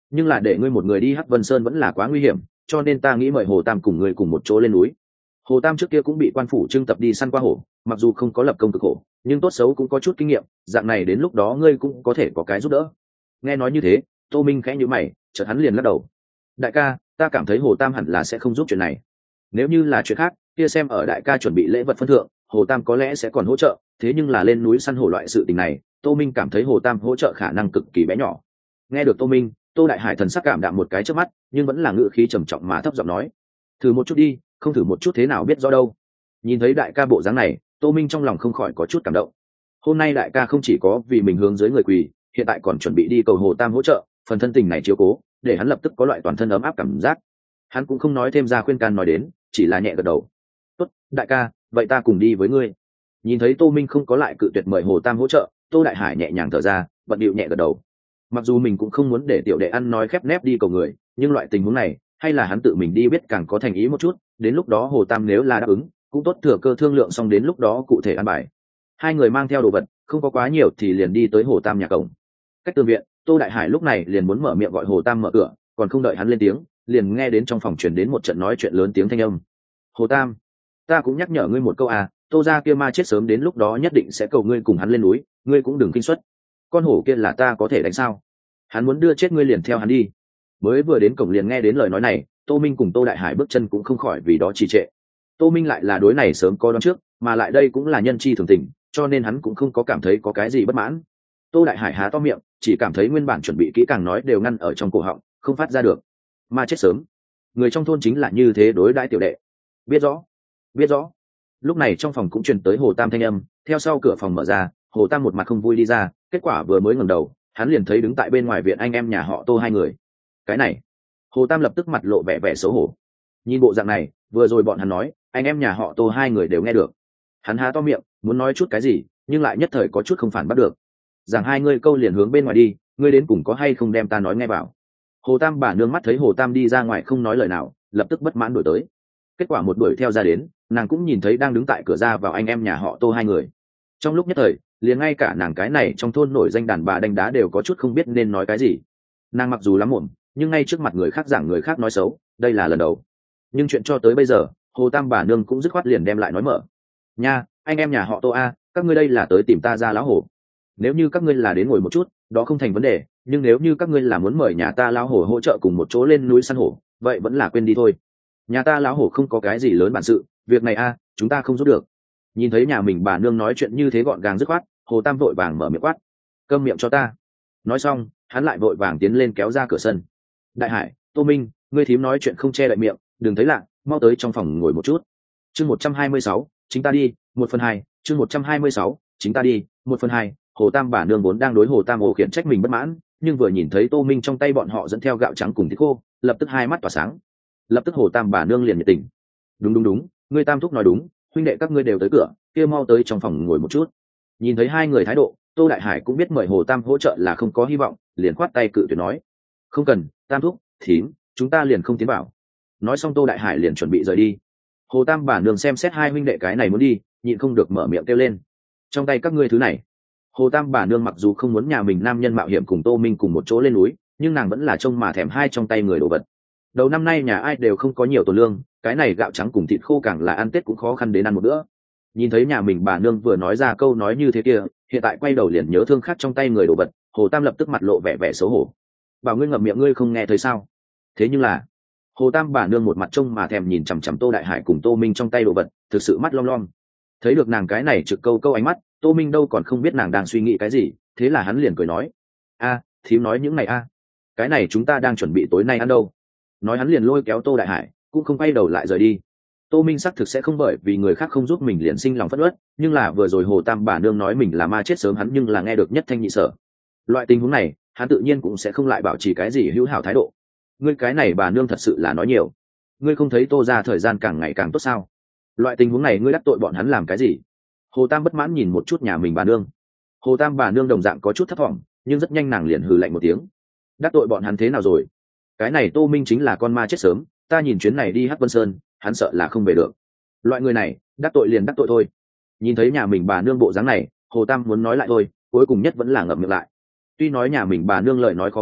nhưng là để ngươi một người đi Hắc Vân Sơn vẫn là quá nguy hiểm, cho nên ta nghĩ mời Hồ Tam cùng ngươi cùng một chỗ lên núi. Hồ Tam trước kia cũng bị quan phủ trưng tập đi săn qua hổ, mặc dù không có lập công cực khổ, nhưng tốt xấu cũng có chút kinh nghiệm, dạng này đến lúc đó ngươi cũng có thể có cái giúp đỡ. Nghe nói như thế, Tô Minh khẽ nhíu mày, chợt hắn liền lắc đầu. Đại ca, ta cảm thấy Hồ Tam hẳn là sẽ không giúp chuyện này. Nếu như là chuyện khác, kia xem ở đại ca chuẩn bị lễ vật phân thượng, Hồ Tam có lẽ sẽ còn hỗ trợ, thế nhưng là lên núi săn hổ loại sự tình này, Tô Minh cảm thấy Hồ Tam hỗ trợ khả năng cực kỳ bé nhỏ. Nghe được Tô Minh, Tô Đại Hải thần sắc cảm đạm một cái trước mắt, nhưng vẫn là ngữ khí trầm trọng mà thấp giọng nói: "Thử một chút đi, không thử một chút thế nào biết rõ đâu." Nhìn thấy đại ca bộ dáng này, Tô Minh trong lòng không khỏi có chút cảm động. Hôm nay đại ca không chỉ có vì mình hướng dưới người quỳ, hiện tại còn chuẩn bị đi cầu Hồ Tam hỗ trợ, phần thân tình này chiếu cố, để hắn lập tức có loại toàn thân ấm áp cảm giác. Hắn cũng không nói thêm ra khuyên can nói đến, chỉ là nhẹ gật đầu. "Tốt, đại ca, vậy ta cùng đi với ngươi." Nhìn thấy Tô Minh không có lại cự tuyệt mời Hồ Tam hỗ trợ, Tô Đại Hải nhẹ nhàng thở ra, bận điệu nhẹ gật đầu. Mặc dù mình cũng không muốn để tiểu đệ ăn nói khép nép đi cầu người, nhưng loại tình huống này, hay là hắn tự mình đi biết càng có thành ý một chút, đến lúc đó Hồ Tam nếu là đáp ứng, cũng tốt thừa cơ thương lượng xong đến lúc đó cụ thể ăn bài. Hai người mang theo đồ vật, không có quá nhiều thì liền đi tới Hồ Tam nhà cổng. Cách tường viện, Tô Đại Hải lúc này liền muốn mở miệng gọi Hồ Tam mở cửa, còn không đợi hắn lên tiếng, liền nghe đến trong phòng truyền đến một trận nói chuyện lớn tiếng thanh âm. "Hồ Tam, ta cũng nhắc nhở ngươi một câu à, Tô gia kia ma chết sớm đến lúc đó nhất định sẽ cầu ngươi cùng hắn lên núi, ngươi cũng đừng kinh suất. Con hổ kia là ta có thể đánh sao? Hắn muốn đưa chết ngươi liền theo hắn đi." Mới vừa đến cổng liền nghe đến lời nói này, Tô Minh cùng Tô Đại Hải bước chân cũng không khỏi vì đó trì trệ. Tô Minh lại là đối này sớm có đoán trước, mà lại đây cũng là nhân chi thường tình, cho nên hắn cũng không có cảm thấy có cái gì bất mãn. Tô Đại Hải há to miệng, chỉ cảm thấy nguyên bản chuẩn bị kỹ càng nói đều ngăn ở trong cổ họng, không phát ra được. Ma chết sớm, người trong thôn chính là như thế đối đãi tiểu đệ. Biết rõ, biết rõ. Lúc này trong phòng cũng truyền tới Hồ Tam thanh âm, theo sau cửa phòng mở ra, Hồ Tam một mặt không vui đi ra, kết quả vừa mới ngẩng đầu, hắn liền thấy đứng tại bên ngoài viện anh em nhà họ Tô hai người. Cái này, Hồ Tam lập tức mặt lộ vẻ vẻ xấu hổ. Nhìn bộ dạng này, vừa rồi bọn hắn nói, anh em nhà họ Tô hai người đều nghe được. Hắn há to miệng, muốn nói chút cái gì, nhưng lại nhất thời có chút không phản bắt được. Rằng hai ngươi câu liền hướng bên ngoài đi, ngươi đến cùng có hay không đem ta nói nghe vào. Hồ Tam bà nương mắt thấy Hồ Tam đi ra ngoài không nói lời nào, lập tức bất mãn đuổi tới. Kết quả một đuổi theo ra đến, nàng cũng nhìn thấy đang đứng tại cửa ra vào anh em nhà họ Tô hai người. Trong lúc nhất thời, liền ngay cả nàng cái này trong thôn nổi danh đàn bà đánh đá đều có chút không biết nên nói cái gì. Nàng mặc dù lắm mồm, nhưng ngay trước mặt người khác giảng người khác nói xấu, đây là lần đầu. Nhưng chuyện cho tới bây giờ, Hồ Tam bà nương cũng dứt khoát liền đem lại nói mở. "Nha, anh em nhà họ Tô a, các ngươi đây là tới tìm ta ra lão hổ. Nếu như các ngươi là đến ngồi một chút, đó không thành vấn đề, nhưng nếu như các ngươi là muốn mời nhà ta lão hổ hỗ trợ cùng một chỗ lên núi săn hổ, vậy vẫn là quên đi thôi. Nhà ta lão hổ không có cái gì lớn bản sự, việc này a, chúng ta không giúp được." Nhìn thấy nhà mình bà nương nói chuyện như thế gọn gàng dứt khoát, Hồ Tam vội vàng mở miệng quát: "Câm miệng cho ta." Nói xong, hắn lại vội vàng tiến lên kéo ra cửa sân. "Đại Hải, Tô Minh, ngươi thím nói chuyện không che đậy miệng, đừng thấy lạ, mau tới trong phòng ngồi một chút." Chương một trăm hai mươi sáu, chính ta đi, một phần hai. Chương một trăm hai mươi sáu, chính ta đi, một phần hai. Hồ Tam bà nương vốn đang đối Hồ Tam ồ khiển trách mình bất mãn, nhưng vừa nhìn thấy Tô Minh trong tay bọn họ dẫn theo gạo trắng cùng thịt khô, lập tức hai mắt tỏa sáng. Lập tức Hồ Tam bà nương liền nhiệt tình: "Đúng đúng đúng, ngươi Tam thúc nói đúng, huynh đệ các ngươi đều tới cửa, kia mau tới trong phòng ngồi một chút." Nhìn thấy hai người thái độ, Tô Đại Hải cũng biết mời Hồ Tam hỗ trợ là không có hy vọng, liền khoát tay cự tuyệt nói: "Không cần, Tam thúc, thím, chúng ta liền không tiến vào." Nói xong Tô Đại Hải liền chuẩn bị rời đi. Hồ Tam bà nương xem xét hai huynh đệ cái này muốn đi, nhịn không được mở miệng kêu lên: "Trong tay các ngươi thứ này." Hồ Tam bà nương mặc dù không muốn nhà mình nam nhân mạo hiểm cùng Tô Minh cùng một chỗ lên núi, nhưng nàng vẫn là trông mà thèm hai trong tay người đồ vật. Đầu năm nay nhà ai đều không có nhiều tiền lương, cái này gạo trắng cùng thịt khô càng là ăn Tết cũng khó khăn đến ăn một bữa. Nhìn thấy nhà mình bà nương vừa nói ra câu nói như thế kia, hiện tại quay đầu liền nhớ thương khắc trong tay người đồ vật, Hồ Tam lập tức mặt lộ vẻ vẻ xấu hổ. "Bảo ngươi ngậm miệng ngươi không nghe thấy sao?" Thế nhưng là, Hồ Tam bà nương một mặt trông mà thèm nhìn chằm chằm Tô Đại Hải cùng Tô Minh trong tay đồ vật, thực sự mắt long long. Thấy được nàng cái này trực câu câu ánh mắt, Tô Minh đâu còn không biết nàng đang suy nghĩ cái gì, thế là hắn liền cười nói: "A, thím nói những này a, cái này chúng ta đang chuẩn bị tối nay ăn đâu." Nói hắn liền lôi kéo Tô Đại Hải, cũng không quay đầu lại rời đi. Tô Minh xác thực sẽ không bởi vì người khác không giúp mình liền sinh lòng phẫn uất, nhưng là vừa rồi Hồ Tam bà nương nói mình là ma chết sớm hắn nhưng là nghe được nhất thanh nhị sở. Loại tình huống này, hắn tự nhiên cũng sẽ không lại bảo trì cái gì hữu hảo thái độ. Ngươi cái này bà nương thật sự là nói nhiều. Ngươi không thấy Tô ra thời gian càng ngày càng tốt sao? Loại tình huống này ngươi đắc tội bọn hắn làm cái gì? Hồ Tam bất mãn nhìn một chút nhà mình bà nương. Hồ Tam bà nương đồng dạng có chút thất vọng, nhưng rất nhanh nàng liền hừ lạnh một tiếng. Đắc tội bọn hắn thế nào rồi? Cái này Tô Minh chính là con ma chết sớm, ta nhìn chuyến này đi Hắc Vân Sơn, hắn sợ là không về được. Loại người này, đắc tội liền đắc tội thôi. Nhìn thấy nhà mình bà nương bộ dáng này, Hồ Tam muốn nói lại thôi, cuối cùng nhất vẫn là ngậm miệng lại. Tuy nói nhà mình bà nương lời nói khó nghe,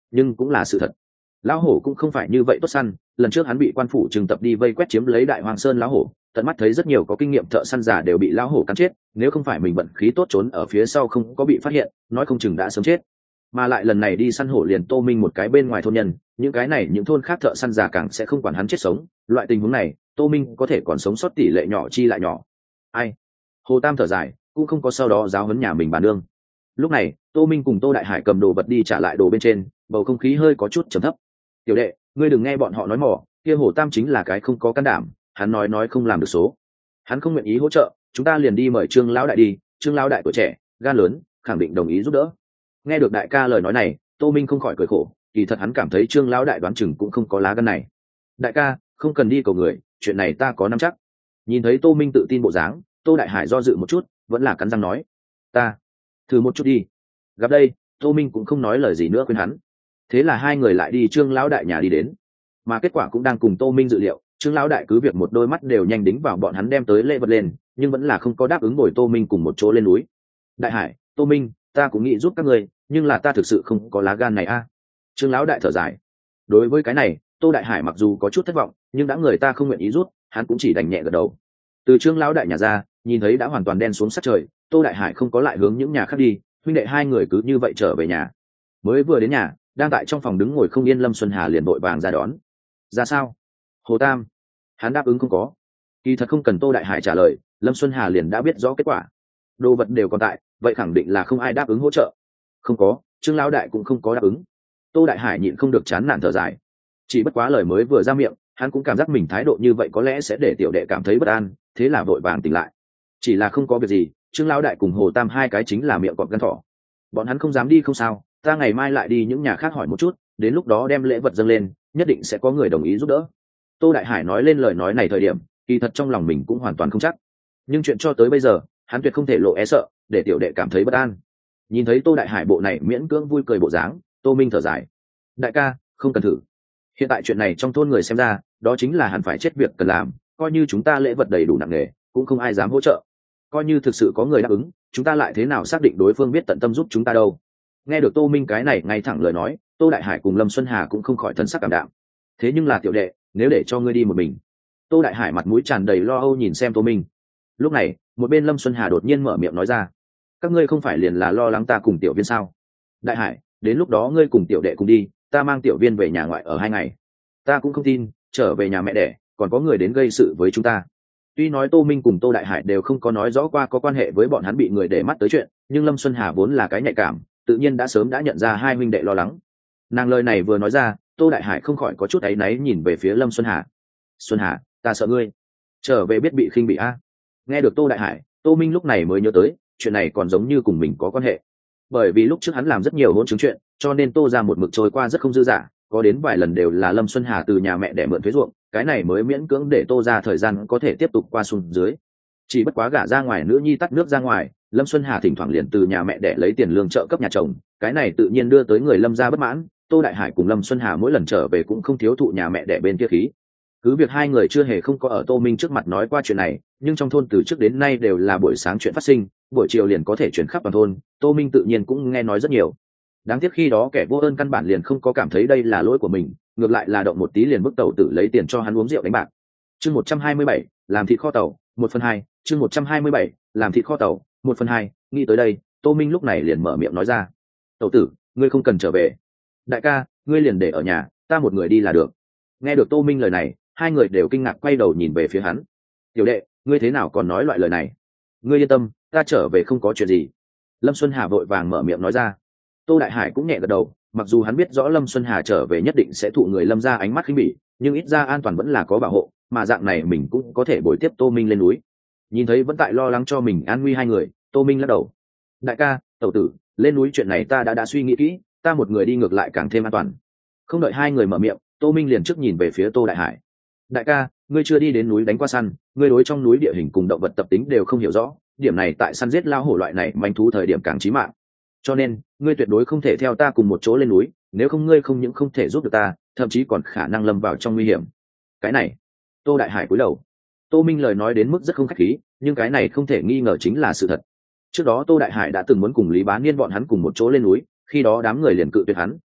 nhưng cũng là sự thật. Lão hổ cũng không phải như vậy tốt săn, lần trước hắn bị quan phủ trừng tập đi vây quét chiếm lấy đại hoàng sơn lão hổ, tận mắt thấy rất nhiều có kinh nghiệm thợ săn già đều bị lão hổ cắn chết, nếu không phải mình vận khí tốt trốn ở phía sau không có bị phát hiện, nói không chừng đã sớm chết. Mà lại lần này đi săn hổ liền Tô Minh một cái bên ngoài thôn nhân, những cái này những thôn khác thợ săn già càng sẽ không quản hắn chết sống, loại tình huống này Tô Minh có thể còn sống sót tỷ lệ nhỏ chi lại nhỏ. Ai? Hồ Tam thở dài, cũng không có sau đó giáo huấn nhà mình bà nương. Lúc này Tô Minh cùng Tô Đại Hải cầm đồ vật đi trả lại đồ bên trên, bầu không khí hơi có chút trầm thấp. Tiểu đệ, ngươi đừng nghe bọn họ nói mỏ, kia Hồ Tam chính là cái không có can đảm, hắn nói nói không làm được số. Hắn không nguyện ý hỗ trợ, chúng ta liền đi mời Trương lão đại đi, Trương lão đại tuổi trẻ, gan lớn, khẳng định đồng ý giúp đỡ. Nghe được đại ca lời nói này, Tô Minh không khỏi cười khổ, kỳ thật hắn cảm thấy Trương lão đại đoán chừng cũng không có lá gan này. Đại ca, không cần đi cầu người, chuyện này ta có nắm chắc. Nhìn thấy Tô Minh tự tin bộ dáng, Tô Đại Hải do dự một chút, vẫn là cắn răng nói, ta thử một chút đi. Gặp đây, Tô Minh cũng không nói lời gì nữa khuyên hắn. Thế là hai người lại đi Trương lão đại nhà đi đến, mà kết quả cũng đang cùng Tô Minh dự liệu. Trương lão đại cứ việc một đôi mắt đều nhanh đính vào bọn hắn đem tới lễ vật lên, nhưng vẫn là không có đáp ứng bồi Tô Minh cùng một chỗ lên núi. Đại Hải, Tô Minh, ta cũng nghĩ giúp các ngươi, nhưng là ta thực sự không có lá gan này a. Trương lão đại thở dài. Đối với cái này, Tô Đại Hải mặc dù có chút thất vọng, nhưng đã người ta không nguyện ý rút, hắn cũng chỉ đành nhẹ gật đầu. Từ Trương lão đại nhà ra, nhìn thấy đã hoàn toàn đen xuống sát trời, Tô Đại Hải không có lại hướng những nhà khác đi, huynh đệ hai người cứ như vậy trở về nhà. Mới vừa đến nhà, đang tại trong phòng đứng ngồi không yên Lâm Xuân Hà liền vội vàng ra đón. Ra sao? Hồ Tam, hắn đáp ứng không có. Kỳ thật không cần Tô Đại Hải trả lời, Lâm Xuân Hà liền đã biết rõ kết quả. Đồ vật đều còn tại, vậy khẳng định là không ai đáp ứng hỗ trợ. Không có, Trương lão đại cũng không có đáp ứng. Tô Đại Hải nhịn không được chán nản thở dài. Chỉ bất quá lời mới vừa ra miệng, hắn cũng cảm giác mình thái độ như vậy có lẽ sẽ để tiểu đệ cảm thấy bất an, thế là vội vàng tỉnh lại. Chỉ là không có việc gì, Trương lão đại cùng Hồ Tam hai cái chính là miệng cọp gan thỏ. Bọn hắn không dám đi không sao, ta ngày mai lại đi những nhà khác hỏi một chút, đến lúc đó đem lễ vật dâng lên, nhất định sẽ có người đồng ý giúp đỡ. Tô Đại Hải nói lên lời nói này thời điểm, kỳ thật trong lòng mình cũng hoàn toàn không chắc. Nhưng chuyện cho tới bây giờ, hắn tuyệt không thể lộ e sợ, để tiểu đệ cảm thấy bất an. Nhìn thấy Tô Đại Hải bộ này miễn cưỡng vui cười bộ dáng, Tô Minh thở dài. Đại ca, không cần thử. Hiện tại chuyện này trong thôn người xem ra, đó chính là hẳn phải chết việc cần làm, coi như chúng ta lễ vật đầy đủ nặng nề, cũng không ai dám hỗ trợ. Coi như thực sự có người đáp ứng, chúng ta lại thế nào xác định đối phương biết tận tâm giúp chúng ta đâu. Nghe được Tô Minh cái này ngay thẳng lời nói, Tô Đại Hải cùng Lâm Xuân Hà cũng không khỏi thân sắc cảm đạm. Thế nhưng là tiểu đệ, nếu để cho ngươi đi một mình. Tô Đại Hải mặt mũi tràn đầy lo âu nhìn xem Tô Minh. Lúc này, một bên Lâm Xuân Hà đột nhiên mở miệng nói ra, các ngươi không phải liền là lo lắng ta cùng tiểu viên sao? Đại Hải, đến lúc đó ngươi cùng tiểu đệ cùng đi, ta mang tiểu viên về nhà ngoại ở hai ngày. Ta cũng không tin, trở về nhà mẹ đẻ, còn có người đến gây sự với chúng ta. Tuy nói Tô Minh cùng Tô Đại Hải đều không có nói rõ qua có quan hệ với bọn hắn bị người để mắt tới chuyện, nhưng Lâm Xuân Hà vốn là cái nhạy cảm, tự nhiên đã sớm đã nhận ra hai huynh đệ lo lắng. Nàng lời này vừa nói ra, Tô Đại Hải không khỏi có chút áy náy nhìn về phía Lâm Xuân Hà. Xuân Hà, ta sợ ngươi trở về biết bị khinh bị a. Nghe được Tô Đại Hải, Tô Minh lúc này mới nhớ tới, chuyện này còn giống như cùng mình có quan hệ. Bởi vì lúc trước hắn làm rất nhiều hỗn chứng chuyện, cho nên Tô ra một mực trôi qua rất không dư dả, có đến vài lần đều là Lâm Xuân Hà từ nhà mẹ để mượn thuế ruộng, cái này mới miễn cưỡng để Tô ra thời gian có thể tiếp tục qua xuống dưới. Chỉ bất quá gả ra ngoài nữ nhi tắt nước ra ngoài, Lâm Xuân Hà thỉnh thoảng liền từ nhà mẹ để lấy tiền lương trợ cấp nhà chồng, cái này tự nhiên đưa tới người Lâm gia bất mãn. Tô Đại Hải cùng Lâm Xuân Hà mỗi lần trở về cũng không thiếu thụ nhà mẹ đẻ bên kia khí. Cứ việc hai người chưa hề không có ở Tô Minh trước mặt nói qua chuyện này, nhưng trong thôn từ trước đến nay đều là buổi sáng chuyện phát sinh, buổi chiều liền có thể chuyển khắp toàn thôn, Tô Minh tự nhiên cũng nghe nói rất nhiều. Đáng tiếc khi đó kẻ vô ơn căn bản liền không có cảm thấy đây là lỗi của mình, ngược lại là động một tí liền bức tẩu tử lấy tiền cho hắn uống rượu đánh bạc. Chương một trăm hai mươi bảy, làm thịt kho tàu, một phần hai, chương một trăm hai mươi bảy, làm thịt kho tàu, một phần hai, nghĩ tới đây, Tô Minh lúc này liền mở miệng nói ra. Tẩu tử, ngươi không cần trở về. Đại ca, ngươi liền để ở nhà, ta một người đi là được. Nghe được Tô Minh lời này, hai người đều kinh ngạc quay đầu nhìn về phía hắn. Tiểu đệ, ngươi thế nào còn nói loại lời này? Ngươi yên tâm, ta trở về không có chuyện gì. Lâm Xuân Hà vội vàng mở miệng nói ra. Tô Đại Hải cũng nhẹ gật đầu, mặc dù hắn biết rõ Lâm Xuân Hà trở về nhất định sẽ thụ người Lâm ra ánh mắt khinh bỉ, nhưng ít ra an toàn vẫn là có bảo hộ, mà dạng này mình cũng có thể bồi tiếp Tô Minh lên núi. Nhìn thấy vẫn tại lo lắng cho mình an nguy hai người, Tô Minh lắc đầu. Đại ca, tẩu tử, lên núi chuyện này ta đã đã suy nghĩ kỹ, ta một người đi ngược lại càng thêm an toàn. Không đợi hai người mở miệng, Tô Minh liền trước nhìn về phía Tô Đại Hải. Đại ca, ngươi chưa đi đến núi đánh qua săn, ngươi đối trong núi địa hình cùng động vật tập tính đều không hiểu rõ, điểm này tại săn giết lao hổ loại này manh thú thời điểm càng chí mạng. Cho nên, ngươi tuyệt đối không thể theo ta cùng một chỗ lên núi, nếu không ngươi không những không thể giúp được ta, thậm chí còn khả năng lâm vào trong nguy hiểm. Cái này, Tô Đại Hải cúi đầu. Tô Minh lời nói đến mức rất không khách khí, nhưng cái này không thể nghi ngờ chính là sự thật. Trước đó Tô Đại Hải đã từng muốn cùng Lý Bá Niên bọn hắn cùng một chỗ lên núi, khi đó đám người liền cự tuyệt hắn,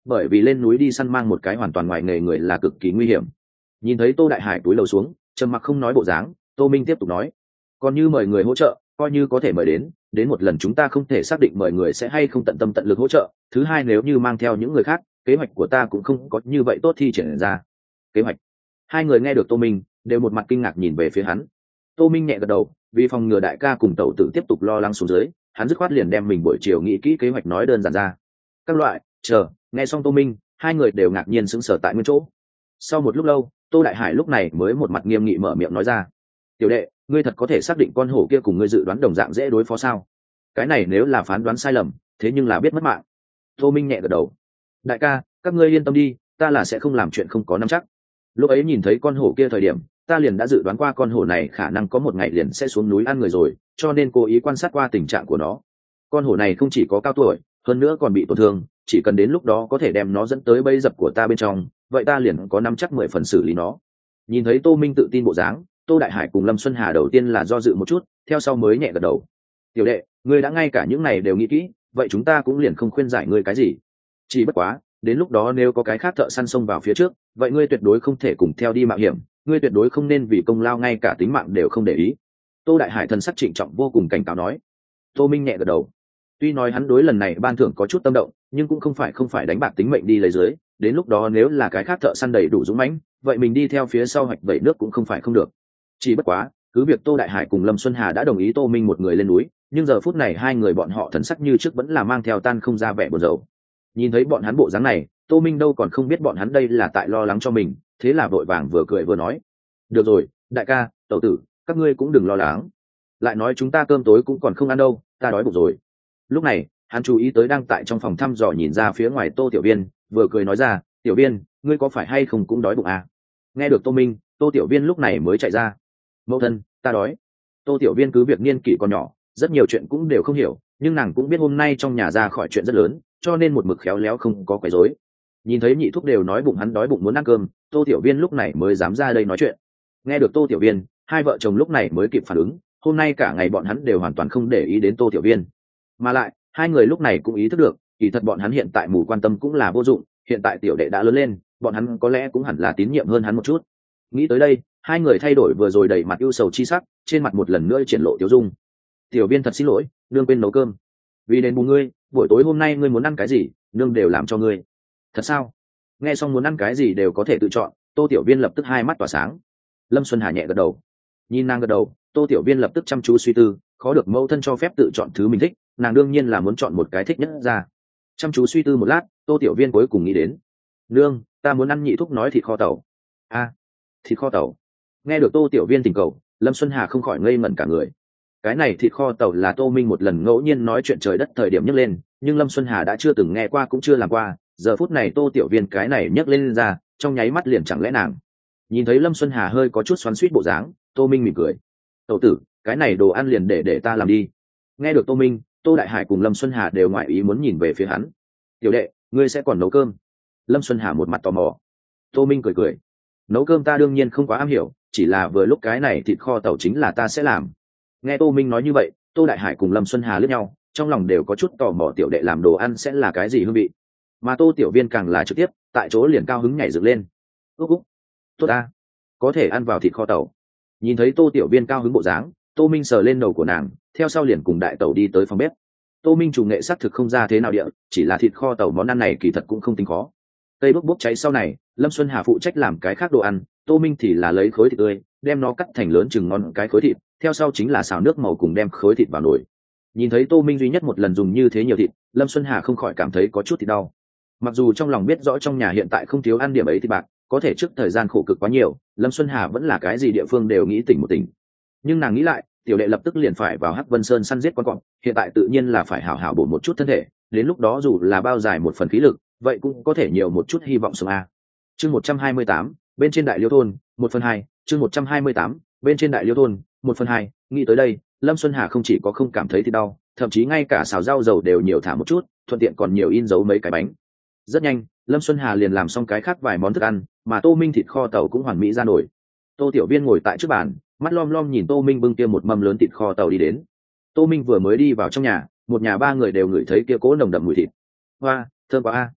bởi vì lên núi đi săn mang một cái hoàn toàn ngoài nghề người là cực kỳ nguy hiểm. Nhìn thấy Tô Đại Hải túi lầu xuống trầm mặc không nói bộ dáng, Tô Minh tiếp tục nói, còn như mời người hỗ trợ coi như có thể mời đến đến một lần, chúng ta không thể xác định mời người sẽ hay không tận tâm tận lực hỗ trợ. Thứ hai, nếu như mang theo những người khác, kế hoạch của ta cũng không có như vậy tốt thi triển ra. Kế hoạch? Hai người nghe được Tô Minh đều một mặt kinh ngạc nhìn về phía hắn. Tô Minh nhẹ gật đầu, vì phòng ngừa đại ca cùng tẩu tử tiếp tục lo lắng xuống dưới, hắn dứt khoát liền đem mình buổi chiều nghĩ kỹ kế hoạch nói đơn giản ra. Các loại, chờ, nghe xong Tô Minh, hai người đều ngạc nhiên sững sờ tại nguyên chỗ. Sau một lúc lâu, Tô Đại Hải lúc này mới một mặt nghiêm nghị mở miệng nói ra, tiểu đệ, ngươi thật có thể xác định con hổ kia cùng ngươi dự đoán đồng dạng dễ đối phó sao? Cái này nếu là phán đoán sai lầm, thế nhưng là biết mất mạng. Tô Minh nhẹ gật đầu, đại ca, các ngươi yên tâm đi, ta là sẽ không làm chuyện không có nắm chắc. Lúc ấy nhìn thấy con hổ kia thời điểm, ta liền đã dự đoán qua con hổ này khả năng có một ngày liền sẽ xuống núi ăn người rồi, cho nên cố ý quan sát qua tình trạng của nó. Con hổ này không chỉ có cao tuổi, hơn nữa còn bị tổn thương, chỉ cần đến lúc đó có thể đem nó dẫn tới bẫy dập của ta bên trong, vậy ta liền có nắm chắc mười phần xử lý nó. Nhìn thấy Tô Minh tự tin bộ dáng, Tô Đại Hải cùng Lâm Xuân Hà đầu tiên là do dự một chút, theo sau mới nhẹ gật đầu. Tiểu đệ, ngươi đã ngay cả những này đều nghĩ kỹ, vậy chúng ta cũng liền không khuyên giải ngươi cái gì. Chỉ bất quá, đến lúc đó nếu có cái khác thợ săn xông vào phía trước, vậy ngươi tuyệt đối không thể cùng theo đi mạo hiểm, ngươi tuyệt đối không nên vì công lao ngay cả tính mạng đều không để ý. Tô Đại Hải thần sắc trịnh trọng vô cùng cảnh cáo nói. Tô Minh nhẹ gật đầu. Tuy nói hắn đối lần này ban thưởng có chút tâm động, nhưng cũng không phải không phải đánh bạc tính mệnh đi lấy dưới, đến lúc đó nếu là cái khác thợ săn đầy đủ dũng mãnh, vậy mình đi theo phía sau hoạch vẩy nước cũng không phải không được. Chỉ bất quá, cứ việc Tô Đại Hải cùng Lâm Xuân Hà đã đồng ý Tô Minh một người lên núi, nhưng giờ phút này hai người bọn họ thần sắc như trước vẫn là mang theo tan không ra vẻ buồn rầu. Nhìn thấy bọn hắn bộ dáng này, Tô Minh đâu còn không biết bọn hắn đây là tại lo lắng cho mình, thế là vội vàng vừa cười vừa nói, được rồi, đại ca, tẩu tử, các ngươi cũng đừng lo lắng. Lại nói chúng ta cơm tối cũng còn không ăn đâu, ta đói bụng rồi. Lúc này, hắn chú ý tới đang tại trong phòng thăm dò nhìn ra phía ngoài Tô Tiểu Viên, vừa cười nói ra, Tiểu Viên, ngươi có phải hay không cũng đói bụng à? Nghe được Tô Minh, Tô Tiểu Viên lúc này mới chạy ra. Mẫu thân, ta đói. Tô Tiểu Viên cứ việc niên kỷ còn nhỏ, rất nhiều chuyện cũng đều không hiểu, nhưng nàng cũng biết hôm nay trong nhà ra khỏi chuyện rất lớn, cho nên một mực khéo léo không có quấy rối. Nhìn thấy nhị thúc đều nói bụng hắn đói bụng muốn ăn cơm, Tô Tiểu Viên lúc này mới dám ra đây nói chuyện. Nghe được Tô Tiểu Viên, hai vợ chồng lúc này mới kịp phản ứng, hôm nay cả ngày bọn hắn đều hoàn toàn không để ý đến Tô Tiểu Viên. Mà lại, hai người lúc này cũng ý thức được, kỳ thật bọn hắn hiện tại mù quan tâm cũng là vô dụng, hiện tại tiểu đệ đã lớn lên, bọn hắn có lẽ cũng hẳn là tín nhiệm hơn hắn một chút. Nghĩ tới đây, hai người thay đổi vừa rồi đầy mặt ưu sầu chi sắc, trên mặt một lần nữa triển lộ tiêu dung. Tiểu Viên thật xin lỗi, nương quên nấu cơm. Vì đền bù ngươi, buổi tối hôm nay ngươi muốn ăn cái gì, nương đều làm cho ngươi. Thật sao? Nghe xong muốn ăn cái gì đều có thể tự chọn, Tô Tiểu Viên lập tức hai mắt tỏa sáng. Lâm Xuân Hà nhẹ gật đầu. Nhìn nàng gật đầu, Tô Tiểu Viên lập tức chăm chú suy tư, khó được mẫu thân cho phép tự chọn thứ mình thích, nàng đương nhiên là muốn chọn một cái thích nhất ra. Chăm chú suy tư một lát, Tô Tiểu Viên cuối cùng nghĩ đến, nương, ta muốn ăn nhị thúc nói thịt kho tàu. A, à, thịt kho tàu. Nghe được Tô Tiểu Viên tình cầu, Lâm Xuân Hà không khỏi ngây ngẩn cả người. Cái này thịt kho tàu là Tô Minh một lần ngẫu nhiên nói chuyện trời đất thời điểm nhấc lên, nhưng Lâm Xuân Hà đã chưa từng nghe qua cũng chưa làm qua, giờ phút này Tô Tiểu Viên cái này nhấc lên, lên ra, trong nháy mắt liền chẳng lẽ nàng. Nhìn thấy Lâm Xuân Hà hơi có chút xoắn xuýt bộ dáng, Tô Minh mỉm cười. Tẩu tử, cái này đồ ăn liền để để ta làm đi. Nghe được Tô Minh, Tô Đại Hải cùng Lâm Xuân Hà đều ngoại ý muốn nhìn về phía hắn. Tiểu đệ, ngươi sẽ còn nấu cơm? Lâm Xuân Hà một mặt tò mò. Tô Minh cười cười. Nấu cơm ta đương nhiên không quá am hiểu, chỉ là vừa lúc cái này thịt kho tàu chính là ta sẽ làm. Nghe Tô Minh nói như vậy, Tô Đại Hải cùng Lâm Xuân Hà liếc nhau, trong lòng đều có chút tò mò tiểu đệ làm đồ ăn sẽ là cái gì hương vị. Mà Tô Tiểu Viên càng là trực tiếp, tại chỗ liền cao hứng nhảy dựng lên. Úc úc, tốt ta, có thể ăn vào thịt kho tàu. Nhìn thấy Tô Tiểu Viên cao hứng bộ dáng, Tô Minh sờ lên đầu của nàng, theo sau liền cùng đại tẩu đi tới phòng bếp. Tô Minh chủ nghệ xác thực không ra thế nào địa, chỉ là thịt kho tàu món ăn này kỳ thật cũng không tính khó. Cây bốc bốc cháy sau này, Lâm Xuân Hà phụ trách làm cái khác đồ ăn, Tô Minh thì là lấy khối thịt tươi, đem nó cắt thành lớn chừng ngon cái khối thịt, theo sau chính là xào nước màu cùng đem khối thịt vào nồi. Nhìn thấy Tô Minh duy nhất một lần dùng như thế nhiều thịt, Lâm Xuân Hà không khỏi cảm thấy có chút thịt đau. Mặc dù trong lòng biết rõ trong nhà hiện tại không thiếu ăn điểm ấy thì bạc, có thể trước thời gian khổ cực quá nhiều, Lâm Xuân Hà vẫn là cái gì địa phương đều nghĩ tỉnh một tỉnh. Nhưng nàng nghĩ lại, tiểu đệ lập tức liền phải vào Hắc Vân Sơn săn giết con cọp, hiện tại tự nhiên là phải hảo hảo bổ một chút thân thể, đến lúc đó dù là bao dài một phần khí lực, vậy cũng có thể nhiều một chút hy vọng sống a. Chương một trăm hai mươi tám, bên trên Đại Liêu thôn, một phần hai, chương một trăm hai mươi tám, bên trên Đại Liêu thôn, một phần hai, nghĩ tới đây, Lâm Xuân Hà không chỉ có không cảm thấy thì đau, thậm chí ngay cả xào rau dầu đều nhiều thả một chút, thuận tiện còn nhiều in dấu mấy cái bánh. Rất nhanh, Lâm Xuân Hà liền làm xong cái khác vài món thức ăn, mà Tô Minh thịt kho tàu cũng hoàn mỹ ra nổi. Tô Tiểu Viên ngồi tại trước bàn, mắt lom lom nhìn Tô Minh bưng kia một mâm lớn thịt kho tàu đi đến. Tô Minh vừa mới đi vào trong nhà, một nhà ba người đều ngửi thấy kia cỗ nồng đậm mùi thịt. Hoa, thơm quá a.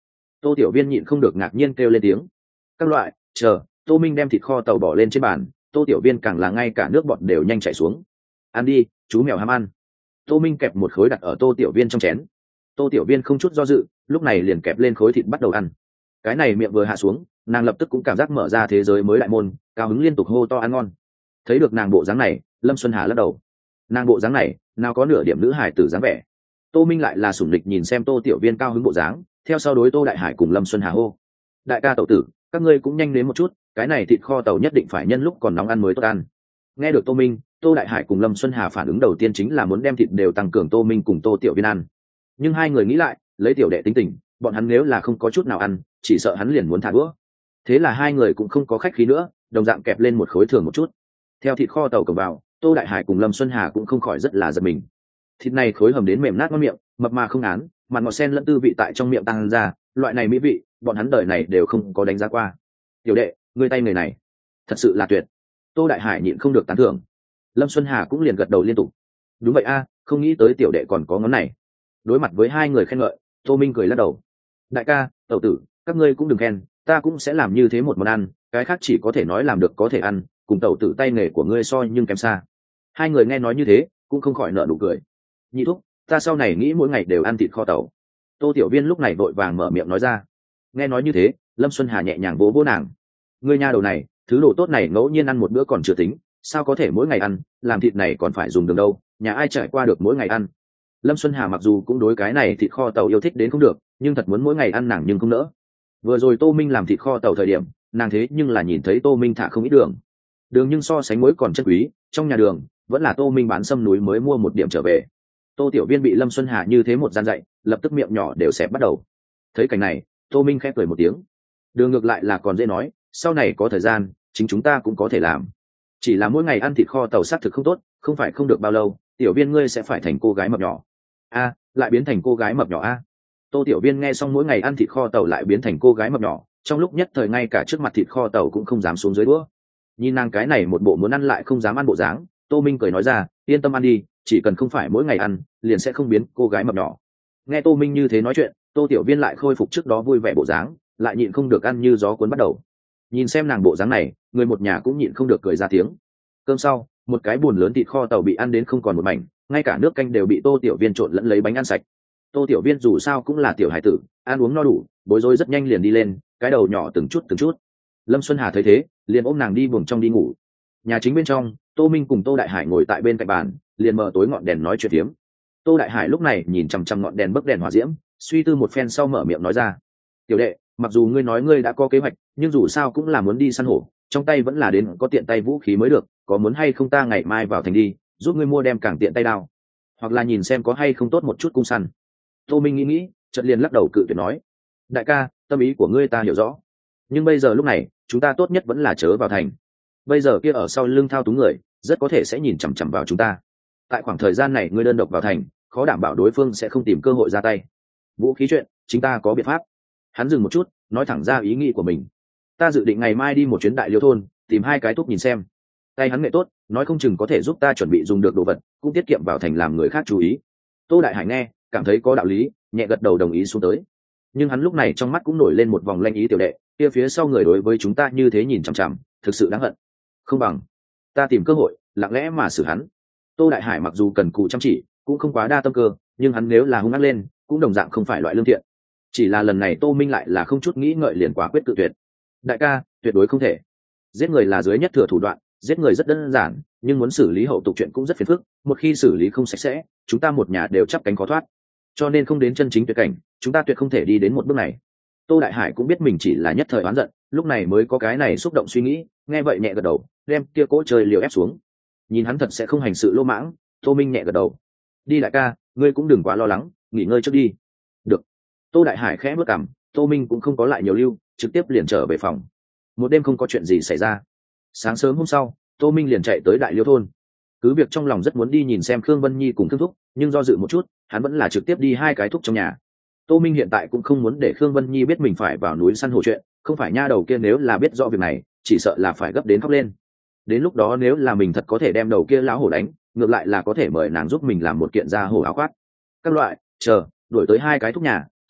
Tô Tiểu Viên nhịn không được ngạc nhiên kêu lên tiếng. Các loại, chờ, Tô Minh đem thịt kho tàu bỏ lên trên bàn, Tô Tiểu Viên càng là ngay cả nước bọt đều nhanh chảy xuống. Ăn đi, chú mèo ham ăn. Tô Minh kẹp một khối đặt ở Tô Tiểu Viên trong chén. Tô Tiểu Viên không chút do dự, lúc này liền kẹp lên khối thịt bắt đầu ăn. Cái này miệng vừa hạ xuống, nàng lập tức cũng cảm giác mở ra thế giới mới đại môn, cao hứng liên tục hô to ăn ngon. Thấy được nàng bộ dáng này, Lâm Xuân Hà lắc đầu. Nàng bộ dáng này, nào có nửa điểm nữ hài tử dáng vẻ. Tô Minh lại là sủng lịch nhìn xem Tô Tiểu Viên cao hứng bộ dáng, theo sau đối Tô Đại Hải cùng Lâm Xuân Hà hô: đại ca tẩu tử, các ngươi cũng nhanh đến một chút, cái này thịt kho tàu nhất định phải nhân lúc còn nóng ăn mới tốt ăn. Nghe được Tô Minh, Tô Đại Hải cùng Lâm Xuân Hà phản ứng đầu tiên chính là muốn đem thịt đều tăng cường Tô Minh cùng Tô Tiểu Viên ăn. Nhưng hai người nghĩ lại, lấy tiểu đệ tính tình, bọn hắn nếu là không có chút nào ăn, chỉ sợ hắn liền muốn thả đũa. Thế là hai người cũng không có khách khí nữa, đồng dạng kẹp lên một khối thường một chút. Theo thịt kho tàu cầm vào, Tô Đại Hải cùng Lâm Xuân Hà cũng không khỏi rất là giật mình. Thịt này khối hầm đến mềm nát ngon miệng, mập mà không án, mà ngọt sen lẫn tư vị tại trong miệng tăng ra, loại này mỹ vị, bọn hắn đời này đều không có đánh giá qua. Tiểu đệ, ngươi tay người này, thật sự là tuyệt. Tô Đại Hải nhịn không được tán thưởng. Lâm Xuân Hà cũng liền gật đầu liên tục. Đúng vậy a, không nghĩ tới tiểu đệ còn có ngón này. Đối mặt với hai người khen ngợi, Tô Minh cười lắc đầu. Đại ca, tẩu tử, các ngươi cũng đừng khen, ta cũng sẽ làm như thế một món ăn, cái khác chỉ có thể nói làm được có thể ăn, cùng tẩu tử tay nghề của ngươi so nhưng kém xa. Hai người nghe nói như thế, cũng không khỏi nở nụ cười. Nhị thúc, ta sau này nghĩ mỗi ngày đều ăn thịt kho tàu. Tô Tiểu Viên lúc này vội vàng mở miệng nói ra. Nghe nói như thế, Lâm Xuân Hà nhẹ nhàng vỗ vỗ nàng. Ngươi nha đầu này, thứ đồ tốt này ngẫu nhiên ăn một bữa còn chưa tính, sao có thể mỗi ngày ăn, làm thịt này còn phải dùng đường đâu, nhà ai trải qua được mỗi ngày ăn. Lâm Xuân Hà mặc dù cũng đối cái này thịt kho tàu yêu thích đến không được, nhưng thật muốn mỗi ngày ăn nàng nhưng không nỡ. Vừa rồi Tô Minh làm thịt kho tàu thời điểm, nàng thế nhưng là nhìn thấy Tô Minh thả không ít đường. Đường nhưng so sánh muối còn chất quý, trong nhà đường vẫn là Tô Minh bán sâm núi mới mua một điểm trở về. Tô Tiểu Viên bị Lâm Xuân Hà như thế một gian dạy, lập tức miệng nhỏ đều xẹp bắt đầu. Thấy cảnh này, Tô Minh khẽ cười một tiếng. Đường ngược lại là còn dễ nói, sau này có thời gian, chính chúng ta cũng có thể làm. Chỉ là mỗi ngày ăn thịt kho tàu xác thực không tốt, không phải không được bao lâu, Tiểu Viên ngươi sẽ phải thành cô gái mập nhỏ. A, lại biến thành cô gái mập nhỏ a. Tô Tiểu Viên nghe xong mỗi ngày ăn thịt kho tàu lại biến thành cô gái mập nhỏ, trong lúc nhất thời ngay cả trước mặt thịt kho tàu cũng không dám xuống dưới đũa. Nhìn nàng cái này một bộ muốn ăn lại không dám ăn bộ dáng, Tô Minh cười nói ra, yên tâm ăn đi, chỉ cần không phải mỗi ngày ăn, liền sẽ không biến cô gái mập nhỏ. Nghe Tô Minh như thế nói chuyện, Tô Tiểu Viên lại khôi phục trước đó vui vẻ bộ dáng, lại nhịn không được ăn như gió cuốn bắt đầu. Nhìn xem nàng bộ dáng này, người một nhà cũng nhịn không được cười ra tiếng. Cơm sau, một cái bùn lớn thịt kho tàu bị ăn đến không còn một mảnh, ngay cả nước canh đều bị Tô Tiểu Viên trộn lẫn lấy bánh ăn sạch. Tô Tiểu Viên dù sao cũng là tiểu hải tử, ăn uống no đủ, bối rối rất nhanh liền đi lên, cái đầu nhỏ từng chút từng chút. Lâm Xuân Hà thấy thế, liền ôm nàng đi buồng trong đi ngủ. Nhà chính bên trong, Tô Minh cùng Tô Đại Hải ngồi tại bên cạnh bàn, liền mở tối ngọn đèn nói chuyện tiếm. Tô Đại Hải lúc này nhìn chằm chằm ngọn đèn bấc đèn hỏa diễm, suy tư một phen sau mở miệng nói ra: tiểu đệ, mặc dù ngươi nói ngươi đã có kế hoạch, nhưng dù sao cũng là muốn đi săn hổ, trong tay vẫn là đến có tiện tay vũ khí mới được, có muốn hay không ta ngày mai vào thành đi giúp ngươi mua đem càng tiện tay đao, hoặc là nhìn xem có hay không tốt một chút cung săn. Tô Minh nghĩ nghĩ, chợt liền lắc đầu cự tuyệt nói: đại ca, tâm ý của ngươi ta hiểu rõ, nhưng bây giờ lúc này chúng ta tốt nhất vẫn là chớ vào thành. Bây giờ kia ở sau lưng thao túng người rất có thể sẽ nhìn chằm chằm vào chúng ta, tại khoảng thời gian này ngươi đơn độc vào thành, khó đảm bảo đối phương sẽ không tìm cơ hội ra tay. Vũ khí chuyện chúng ta có biện pháp. Hắn dừng một chút, nói thẳng ra ý nghĩ của mình. Ta dự định ngày mai đi một chuyến đại liêu thôn, tìm hai cái thuốc nhìn xem. Tay hắn nghệ tốt, nói không chừng có thể giúp ta chuẩn bị dùng được đồ vật, cũng tiết kiệm vào thành làm người khác chú ý. Tô Đại Hải nghe, cảm thấy có đạo lý, nhẹ gật đầu đồng ý xuống tới. Nhưng hắn lúc này trong mắt cũng nổi lên một vòng lanh ý, tiểu đệ, kia phía sau người đối với chúng ta như thế nhìn chằm chằm, thực sự đáng hận. Không bằng ta tìm cơ hội, lặng lẽ mà xử hắn. Tô Đại Hải mặc dù cần cù chăm chỉ, cũng không quá đa tâm cơ, nhưng hắn nếu là hung ác lên, cũng đồng dạng không phải loại lương thiện. Chỉ là lần này Tô Minh lại là không chút nghĩ ngợi liền quả quyết tự tuyệt. Đại ca, tuyệt đối không thể. Giết người là dưới nhất thừa thủ đoạn, giết người rất đơn giản, nhưng muốn xử lý hậu tục chuyện cũng rất phiền phức, một khi xử lý không sạch sẽ, chúng ta một nhà đều chắp cánh khó thoát. Cho nên không đến chân chính tuyệt cảnh, chúng ta tuyệt không thể đi đến một bước này. Tô Đại Hải cũng biết mình chỉ là nhất thời oán giận, lúc này mới có cái này xúc động suy nghĩ, nghe vậy nhẹ gật đầu, đem kia cỗ trời liều ép xuống. Nhìn hắn thật sẽ không hành sự lô mãng, Tô Minh nhẹ gật đầu. Đi đại ca, ngươi cũng đừng quá lo lắng, nghỉ ngơi trước đi. Được. Tô Đại Hải khẽ bước cằm, Tô Minh cũng không có lại nhiều lưu, trực tiếp liền trở về phòng. Một đêm không có chuyện gì xảy ra. Sáng sớm hôm sau, Tô Minh liền chạy tới đại liêu thôn. Cứ việc trong lòng rất muốn đi nhìn xem Khương Vân Nhi cùng Khương Thúc, nhưng do dự một chút, hắn vẫn là trực tiếp đi hai cái thúc trong nhà. Tô Minh hiện tại cũng không muốn để Khương Vân Nhi biết mình phải vào núi săn hổ chuyện, không phải nha đầu kia nếu là biết rõ việc này, chỉ sợ là phải gấp đến khóc lên. Đến lúc đó nếu là mình thật có thể đem đầu kia lão hổ đánh, ngược lại là có thể mời nàng giúp mình làm một kiện da hổ áo khoác. Các loại, chờ, đuổi tới hai cái thúc nhà,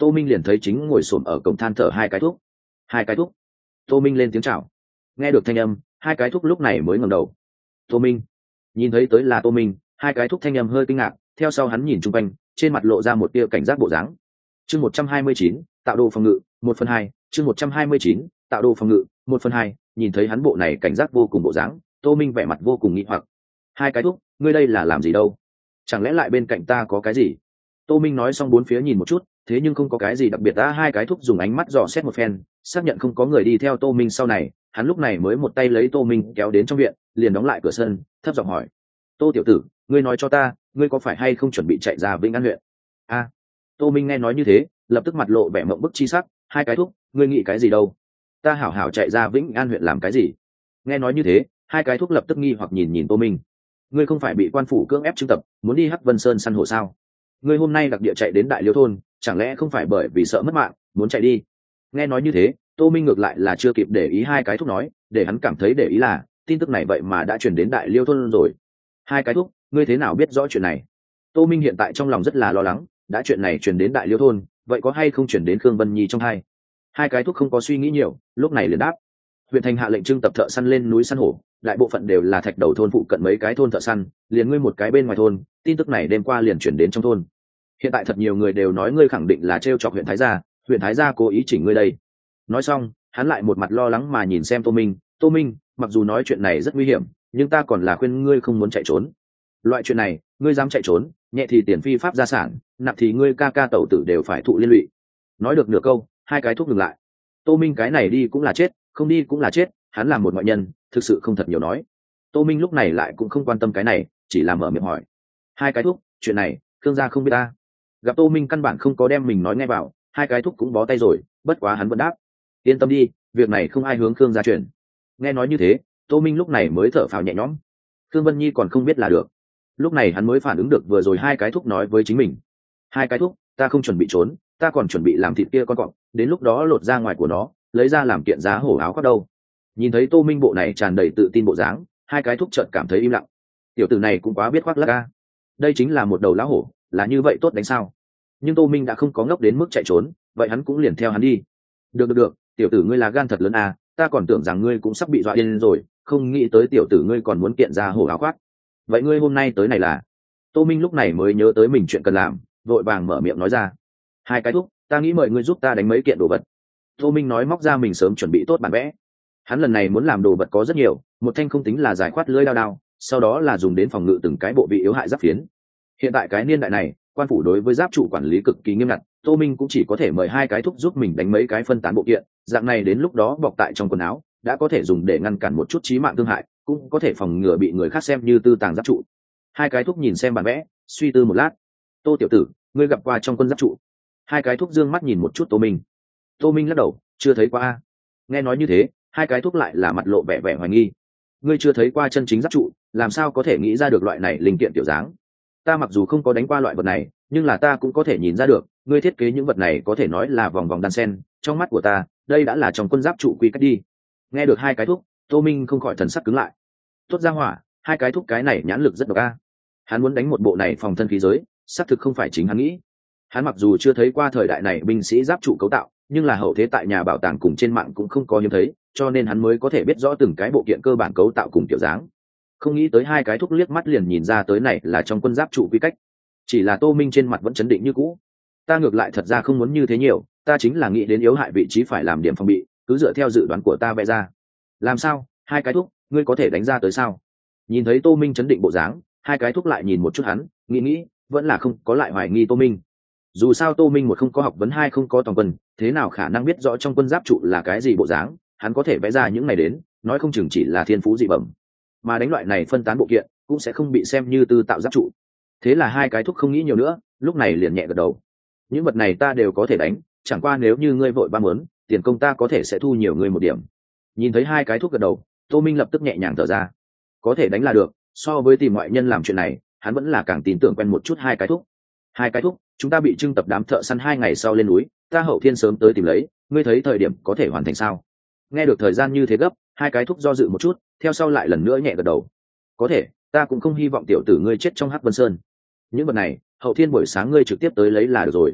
tô minh liền thấy chính ngồi xổm ở cổng than thở hai cái thuốc. Hai cái thuốc. Tô minh lên tiếng chào. Nghe được thanh âm, hai cái thuốc lúc này mới ngẩng đầu. Tô minh. Nhìn thấy tới là tô minh, hai cái thuốc thanh âm hơi kinh ngạc, theo sau hắn nhìn chung quanh, trên mặt lộ ra một tia cảnh giác bộ dáng. Chương một trăm hai mươi chín, tạo đồ phòng ngự, một phần hai. Chương một trăm hai mươi chín, tạo đồ phòng ngự, một phần hai. Nhìn thấy hắn bộ này cảnh giác vô cùng bộ dáng, tô minh vẻ mặt vô cùng nghi hoặc. Hai cái thuốc, ngươi đây là làm gì đâu? Chẳng lẽ lại bên cạnh ta có cái gì? Tô minh nói xong bốn phía nhìn một chút, thế nhưng không có cái gì đặc biệt. Ta hai cái thuốc dùng ánh mắt dò xét một phen, xác nhận không có người đi theo tô minh. Sau này hắn lúc này mới một tay lấy tô minh kéo đến trong viện, liền đóng lại cửa sân, thấp giọng hỏi: tô tiểu tử, ngươi nói cho ta, ngươi có phải hay không chuẩn bị chạy ra Vĩnh An huyện? A. Tô minh nghe nói như thế, lập tức mặt lộ vẻ mộng bức chi sắc. Hai cái thuốc, ngươi nghĩ cái gì đâu? Ta hảo hảo chạy ra Vĩnh An huyện làm cái gì? Nghe nói như thế, hai cái thuốc lập tức nghi hoặc nhìn nhìn tô minh. Ngươi không phải bị quan phủ cưỡng ép trưng tập, muốn đi Hắc Vân Sơn săn hổ sao? Ngươi hôm nay đặc địa chạy đến Đại Liêu thôn, chẳng lẽ không phải bởi vì sợ mất mạng, muốn chạy đi? Nghe nói như thế, tô minh ngược lại là chưa kịp để ý hai cái thuốc nói, để hắn cảm thấy để ý là tin tức này vậy mà đã truyền đến Đại Liêu thôn rồi. Hai cái thuốc, ngươi thế nào biết rõ chuyện này? Tô minh hiện tại trong lòng rất là lo lắng, đã chuyện này truyền đến Đại Liêu thôn, vậy có hay không truyền đến Khương Vân Nhi trong hai? Hai cái thuốc không có suy nghĩ nhiều, lúc này liền đáp: huyện thành hạ lệnh trưng tập thợ săn lên núi săn hổ, đại bộ phận đều là thạch đầu thôn phụ cận mấy cái thôn thợ săn, liền ngươi một cái bên ngoài thôn, tin tức này đêm qua liền chuyển đến trong thôn. Hiện tại thật nhiều người đều nói ngươi khẳng định là trêu chọc huyện Thái Gia, huyện Thái Gia cố ý chỉnh ngươi đây. Nói xong, hắn lại một mặt lo lắng mà nhìn xem Tô Minh. Tô Minh, mặc dù nói chuyện này rất nguy hiểm, nhưng ta còn là khuyên ngươi không muốn chạy trốn. Loại chuyện này, ngươi dám chạy trốn, nhẹ thì tiền phi pháp gia sản, nặng thì ngươi ca ca tẩu tử đều phải thụ liên lụy. Nói được nửa câu, hai cái thuốc ngừng lại. Tô Minh cái này đi cũng là chết, không đi cũng là chết, hắn là một ngoại nhân, thực sự không thật nhiều nói. Tô Minh lúc này lại cũng không quan tâm cái này, chỉ là mở miệng hỏi: hai cái thuốc, chuyện này Khương gia không biết ta? Gặp Tô Minh căn bản không có đem mình nói nghe vào, hai cái thuốc cũng bó tay rồi, bất quá hắn vẫn đáp: yên tâm đi, việc này không ai hướng Khương gia truyền. Nghe nói như thế, Tô Minh lúc này mới thở phào nhẹ nhõm. Khương Vân Nhi còn không biết là được. Lúc này hắn mới phản ứng được vừa rồi hai cái thuốc nói với chính mình. Hai cái thuốc, ta không chuẩn bị trốn, ta còn chuẩn bị làm thịt kia con cọp, đến lúc đó lột ra ngoài của nó, lấy ra làm kiện giá hổ áo khoác đâu. Nhìn thấy Tô Minh bộ này tràn đầy tự tin bộ dáng, hai cái thuốc chợt cảm thấy im lặng. Tiểu tử này cũng quá biết khoác lác a. Đây chính là một đầu lá hổ, là như vậy tốt đánh sao? Nhưng Tô Minh đã không có ngốc đến mức chạy trốn, vậy hắn cũng liền theo hắn đi. Được được được, tiểu tử ngươi là gan thật lớn à, ta còn tưởng rằng ngươi cũng sắp bị dọa điên rồi, không nghĩ tới tiểu tử ngươi còn muốn kiện ra hổ áo khoác. Vậy ngươi hôm nay tới này là? Tô Minh lúc này mới nhớ tới mình chuyện cần làm, vội vàng mở miệng nói ra: hai cái thuốc, ta nghĩ mời ngươi giúp ta đánh mấy kiện đồ vật. Tô Minh nói móc ra mình sớm chuẩn bị tốt bản vẽ. Hắn lần này muốn làm đồ vật có rất nhiều, một thanh không tính là giải khoát lưỡi đao đao, sau đó là dùng đến phòng ngự từng cái bộ vị yếu hại giáp phiến. Hiện tại cái niên đại này, quan phủ đối với giáp trụ quản lý cực kỳ nghiêm ngặt, Tô Minh cũng chỉ có thể mời hai cái thuốc giúp mình đánh mấy cái phân tán bộ kiện, dạng này đến lúc đó bọc tại trong quần áo, đã có thể dùng để ngăn cản một chút chí mạng thương hại, cũng có thể phòng ngừa bị người khác xem như tư tàng giáp trụ. Hai cái thuốc nhìn xem bản vẽ, suy tư một lát: Tô tiểu tử, ngươi gặp qua trong quân giáp trụ? Hai cái thuốc dương mắt nhìn một chút Tô Minh. Tô Minh lắc đầu: chưa thấy qua a. Nghe nói như thế, hai cái thuốc lại là mặt lộ vẻ vẻ hoài nghi. Ngươi chưa thấy qua chân chính giáp trụ, làm sao có thể nghĩ ra được loại này linh kiện tiểu dáng? Ta mặc dù không có đánh qua loại vật này, nhưng là ta cũng có thể nhìn ra được, ngươi thiết kế những vật này có thể nói là vòng vòng đan sen, trong mắt của ta, đây đã là trong quân giáp trụ quy cách đi. Nghe được hai cái thuốc, Tô Minh không khỏi thần sắc cứng lại. Tốt ra hỏa, hai cái thuốc cái này nhãn lực rất độc a. Hắn muốn đánh một bộ này phòng thân khí giới, xác thực không phải chính hắn nghĩ. Hắn mặc dù chưa thấy qua thời đại này binh sĩ giáp trụ cấu tạo, nhưng là hậu thế tại nhà bảo tàng cùng trên mạng cũng không có hiếm thấy, cho nên hắn mới có thể biết rõ từng cái bộ kiện cơ bản cấu tạo cùng kiểu dáng. Không nghĩ tới hai cái thuốc liếc mắt liền nhìn ra tới này là trong quân giáp trụ quy cách. Chỉ là Tô Minh trên mặt vẫn chấn định như cũ. Ta ngược lại thật ra không muốn như thế nhiều, ta chính là nghĩ đến yếu hại vị trí phải làm điểm phòng bị, cứ dựa theo dự đoán của ta vẽ ra. Làm sao, hai cái thuốc, ngươi có thể đánh ra tới sao? Nhìn thấy Tô Minh chấn định bộ dáng, hai cái thuốc lại nhìn một chút hắn, nghĩ nghĩ, vẫn là không có lại hoài nghi Tô Minh. Dù sao Tô Minh một không có học vấn, hai không có toàn quân, thế nào khả năng biết rõ trong quân giáp trụ là cái gì bộ dáng, hắn có thể vẽ ra những này đến, nói không chừng chỉ là thiên phú dị bẩm. Mà đánh loại này phân tán bộ kiện, cũng sẽ không bị xem như tư tạo giáp trụ. Thế là hai cái thuốc không nghĩ nhiều nữa, lúc này liền nhẹ gật đầu. Những vật này ta đều có thể đánh, chẳng qua nếu như ngươi vội ba muốn, tiền công ta có thể sẽ thu nhiều ngươi một điểm. Nhìn thấy hai cái thuốc gật đầu, Tô Minh lập tức nhẹ nhàng thở ra. Có thể đánh là được, so với tìm ngoại nhân làm chuyện này, hắn vẫn là càng tin tưởng quen một chút hai cái thuốc. Hai cái thuốc, chúng ta bị trưng tập đám thợ săn hai ngày sau lên núi, ta hậu thiên sớm tới tìm lấy, ngươi thấy thời điểm có thể hoàn thành sao? Nghe được thời gian như thế gấp, hai cái thuốc do dự một chút, theo sau lại lần nữa nhẹ gật đầu. Có thể, ta cũng không hy vọng tiểu tử ngươi chết trong Hắc Vân Sơn. Những vật này, hậu thiên buổi sáng ngươi trực tiếp tới lấy là được rồi.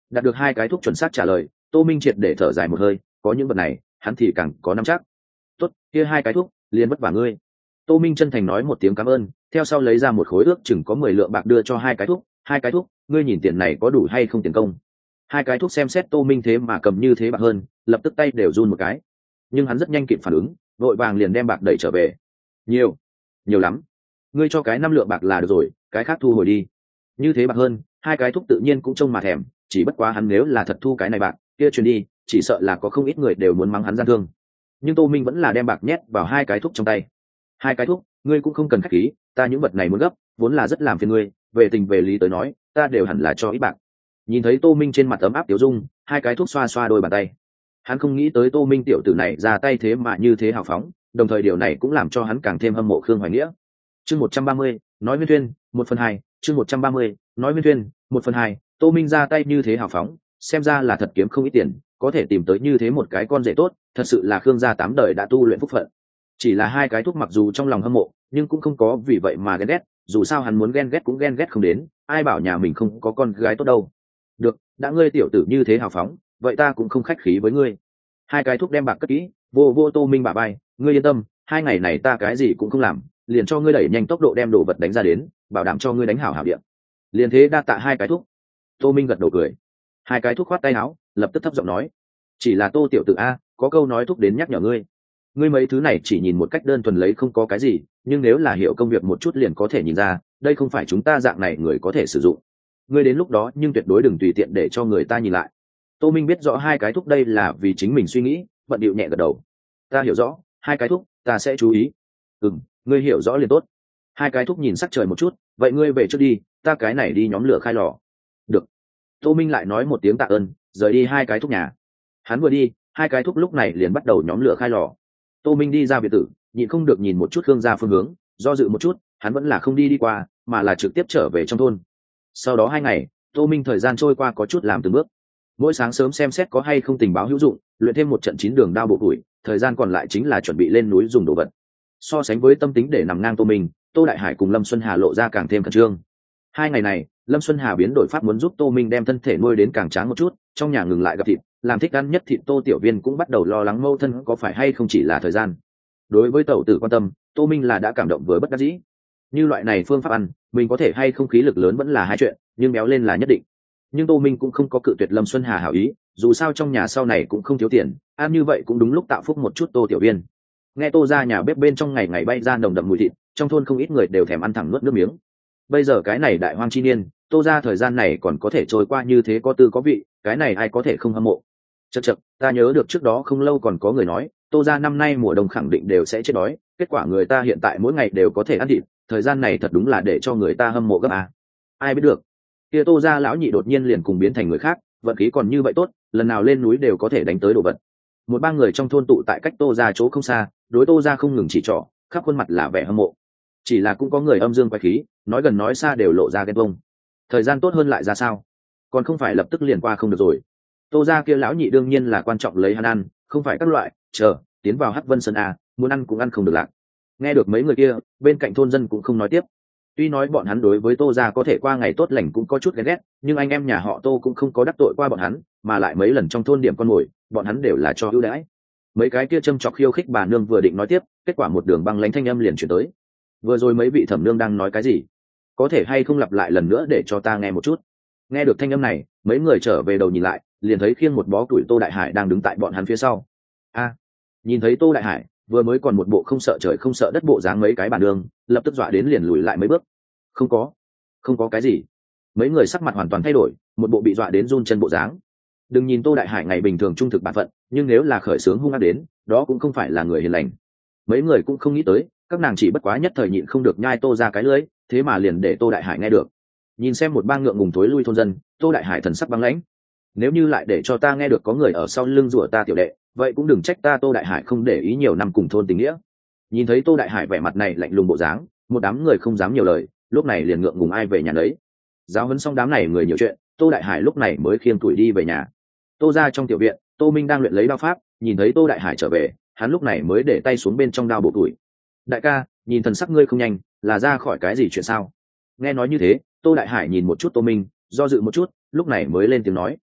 Đạt được hai cái thuốc chuẩn xác trả lời, Tô Minh triệt để thở dài một hơi, có những vật này hắn thì càng có nắm chắc. Tốt, kia hai cái thuốc liền vất vả ngươi. Tô Minh chân thành nói một tiếng cảm ơn, theo sau lấy ra một khối ước chừng có mười lượng bạc đưa cho hai cái thuốc. Hai cái thuốc, ngươi nhìn tiền này có đủ hay không tiền công? Hai cái thuốc xem xét Tô Minh thế mà cầm như thế bạc hơn, lập tức tay đều run một cái. Nhưng hắn rất nhanh kịp phản ứng, vội vàng liền đem bạc đẩy trở về. Nhiều, nhiều lắm. Ngươi cho cái năm lượng bạc là được rồi, cái khác thu hồi đi. Như thế bạc hơn, hai cái thuốc tự nhiên cũng trông mà thèm, chỉ bất quá hắn nếu là thật thu cái này bạc, kia truyền đi, chỉ sợ là có không ít người đều muốn mắng hắn gian thương. Nhưng Tô Minh vẫn là đem bạc nhét vào hai cái thuốc trong tay. Hai cái thuốc, ngươi cũng không cần khách khí, ta những vật này muốn gấp, vốn là rất làm phiền ngươi, về tình về lý tới nói, ta đều hẳn là cho ít bạc. Nhìn thấy Tô Minh trên mặt ấm áp tiểu dung, hai cái thuốc xoa xoa đôi bàn tay. Hắn không nghĩ tới Tô Minh tiểu tử này ra tay thế mà như thế hào phóng, đồng thời điều này cũng làm cho hắn càng thêm hâm mộ Khương Hoài Nghĩa. Chương một trăm ba mươi, nói Nguyên Thuyên, một phần hai, chương một trăm ba mươi, nói Nguyên Thuyên, một phần hai, Tô Minh ra tay như thế hào phóng, xem ra là thật kiếm không ít tiền, có thể tìm tới như thế một cái con rể tốt, thật sự là Khương gia tám đời đã tu luyện phúc phận. Chỉ là hai cái thuốc mặc dù trong lòng hâm mộ, nhưng cũng không có vì vậy mà ghen ghét, dù sao hắn muốn ghen ghét cũng ghen ghét không đến, ai bảo nhà mình không có con gái tốt đâu. Được, đã ngươi tiểu tử như thế hào phóng, vậy ta cũng không khách khí với ngươi. Hai cái thuốc đem bạc cất kỹ, vô vô Tô Minh bả vai, ngươi yên tâm, hai ngày này ta cái gì cũng không làm, liền cho ngươi đẩy nhanh tốc độ đem đồ vật đánh ra đến, bảo đảm cho ngươi đánh hảo hảo điện. Liền thế đa tạ hai cái thuốc. Tô Minh gật đầu cười. Hai cái thuốc khoát tay áo, lập tức thấp giọng nói, chỉ là Tô tiểu tử a, có câu nói thuốc đến nhắc nhở ngươi. Ngươi mấy thứ này chỉ nhìn một cách đơn thuần lấy không có cái gì, nhưng nếu là hiểu công việc một chút liền có thể nhìn ra, đây không phải chúng ta dạng này người có thể sử dụng. Ngươi đến lúc đó nhưng tuyệt đối đừng tùy tiện để cho người ta nhìn lại. Tô Minh biết rõ hai cái thuốc đây là vì chính mình suy nghĩ, bận điệu nhẹ gật đầu. Ta hiểu rõ, hai cái thuốc, ta sẽ chú ý. Ừm, ngươi hiểu rõ liền tốt. Hai cái thuốc nhìn sắc trời một chút, vậy ngươi về trước đi, ta cái này đi nhóm lửa khai lò. Được. Tô Minh lại nói một tiếng tạ ơn, rời đi hai cái thuốc nhà. Hắn vừa đi, hai cái thuốc lúc này liền bắt đầu nhóm lửa khai lò. Tô Minh đi ra biệt tử, nhịn không được nhìn một chút Khương gia phương hướng, do dự một chút, hắn vẫn là không đi đi qua, mà là trực tiếp trở về trong thôn. Sau đó hai ngày, Tô Minh thời gian trôi qua có chút làm từng bước. Mỗi sáng sớm xem xét có hay không tình báo hữu dụng, luyện thêm một trận chín đường đao bộ tuổi, thời gian còn lại chính là chuẩn bị lên núi dùng đồ vật. So sánh với tâm tính để nằm ngang Tô Minh, Tô Đại Hải cùng Lâm Xuân Hà lộ ra càng thêm khẩn trương. Hai ngày này, Lâm Xuân Hà biến đổi pháp muốn giúp Tô Minh đem thân thể nuôi đến càng tráng một chút, trong nhà ngừng lại gặp thịt, làm thích ăn nhất thịt Tô Tiểu Viên cũng bắt đầu lo lắng mâu thân có phải hay không chỉ là thời gian. Đối với tẩu tử quan tâm, Tô Minh là đã cảm động với bất đắc dĩ. Như loại này phương pháp ăn, mình có thể hay không khí lực lớn vẫn là hai chuyện, nhưng béo lên là nhất định. Nhưng Tô Minh cũng không có cự tuyệt Lâm Xuân Hà hảo ý, dù sao trong nhà sau này cũng không thiếu tiền, ăn như vậy cũng đúng lúc tạo phúc một chút Tô Tiểu Viên. Nghe Tô ra nhà bếp bên trong ngày ngày bay ra nồng đậm mùi thịt, trong thôn không ít người đều thèm ăn thẳng nuốt nước miếng. Bây giờ cái này đại hoang chi niên, Tô ra thời gian này còn có thể trôi qua như thế có tư có vị, cái này ai có thể không hâm mộ. Chậc chậc, ta nhớ được trước đó không lâu còn có người nói, Tô ra năm nay mùa đông khẳng định đều sẽ chết đói, kết quả người ta hiện tại mỗi ngày đều có thể ăn thịt, thời gian này thật đúng là để cho người ta hâm mộ gấp à. Ai biết được. Kia Tô ra lão nhị đột nhiên liền cùng biến thành người khác, vận khí còn như vậy tốt, lần nào lên núi đều có thể đánh tới đồ vật. Một ba người trong thôn tụ tại cách Tô ra chỗ không xa, đối Tô ra không ngừng chỉ trỏ, khắp khuôn mặt là vẻ hâm mộ. Chỉ là cũng có người âm dương quái khí, nói gần nói xa đều lộ ra ghen tuông. Thời gian tốt hơn lại ra sao? Còn không phải lập tức liền qua không được rồi. Tô ra kia lão nhị đương nhiên là quan trọng lấy hắn ăn, không phải các loại, chờ, tiến vào Hắc Vân Sơn a, muốn ăn cũng ăn không được lạc. Nghe được mấy người kia, bên cạnh thôn dân cũng không nói tiếp. Tuy nói bọn hắn đối với Tô gia có thể qua ngày tốt lành cũng có chút ghen ghét, nhưng anh em nhà họ Tô cũng không có đắc tội qua bọn hắn, mà lại mấy lần trong thôn điểm con mồi, bọn hắn đều là cho ưu đãi. Mấy cái kia châm chọc khiêu khích bà nương vừa định nói tiếp, kết quả một đường băng lãnh thanh âm liền chuyển tới. Vừa rồi mấy vị thẩm nương đang nói cái gì? Có thể hay không lặp lại lần nữa để cho ta nghe một chút? Nghe được thanh âm này, mấy người trở về đầu nhìn lại, liền thấy khiêng một bó củi Tô Đại Hải đang đứng tại bọn hắn phía sau. A, nhìn thấy Tô Đại Hải, vừa mới còn một bộ không sợ trời không sợ đất bộ dáng mấy cái bà nương, lập tức dọa đến liền lùi lại mấy bước. Không có, không có cái gì. Mấy người sắc mặt hoàn toàn thay đổi, một bộ bị dọa đến run chân bộ dáng. Đừng nhìn Tô Đại Hải ngày bình thường trung thực bản phận, nhưng nếu là khởi sướng hung ác đến, đó cũng không phải là người hiền lành. Mấy người cũng không nghĩ tới, các nàng chỉ bất quá nhất thời nhịn không được nhai Tô ra cái lưỡi, thế mà liền để Tô Đại Hải nghe được. Nhìn xem một bang ngượng ngùng thối lui thôn dân, Tô Đại Hải thần sắc băng lãnh. Nếu như lại để cho ta nghe được có người ở sau lưng rủa ta tiểu đệ, vậy cũng đừng trách ta Tô Đại Hải không để ý nhiều năm cùng thôn tình nghĩa. Nhìn thấy Tô Đại Hải vẻ mặt này lạnh lùng bộ dáng, một đám người không dám nhiều lời, lúc này liền ngượng ngùng ai về nhà đấy. Giáo huấn xong đám này người nhiều chuyện, Tô Đại Hải lúc này mới khiêng tuổi đi về nhà. Tô ra trong tiểu viện, Tô Minh đang luyện lấy đao pháp, nhìn thấy Tô Đại Hải trở về, hắn lúc này mới để tay xuống bên trong đao bộ tuổi. Đại ca, nhìn thần sắc ngươi không nhanh, là ra khỏi cái gì chuyện sao? Nghe nói như thế, Tô Đại Hải nhìn một chút Tô Minh, do dự một chút, lúc này mới lên tiếng nói.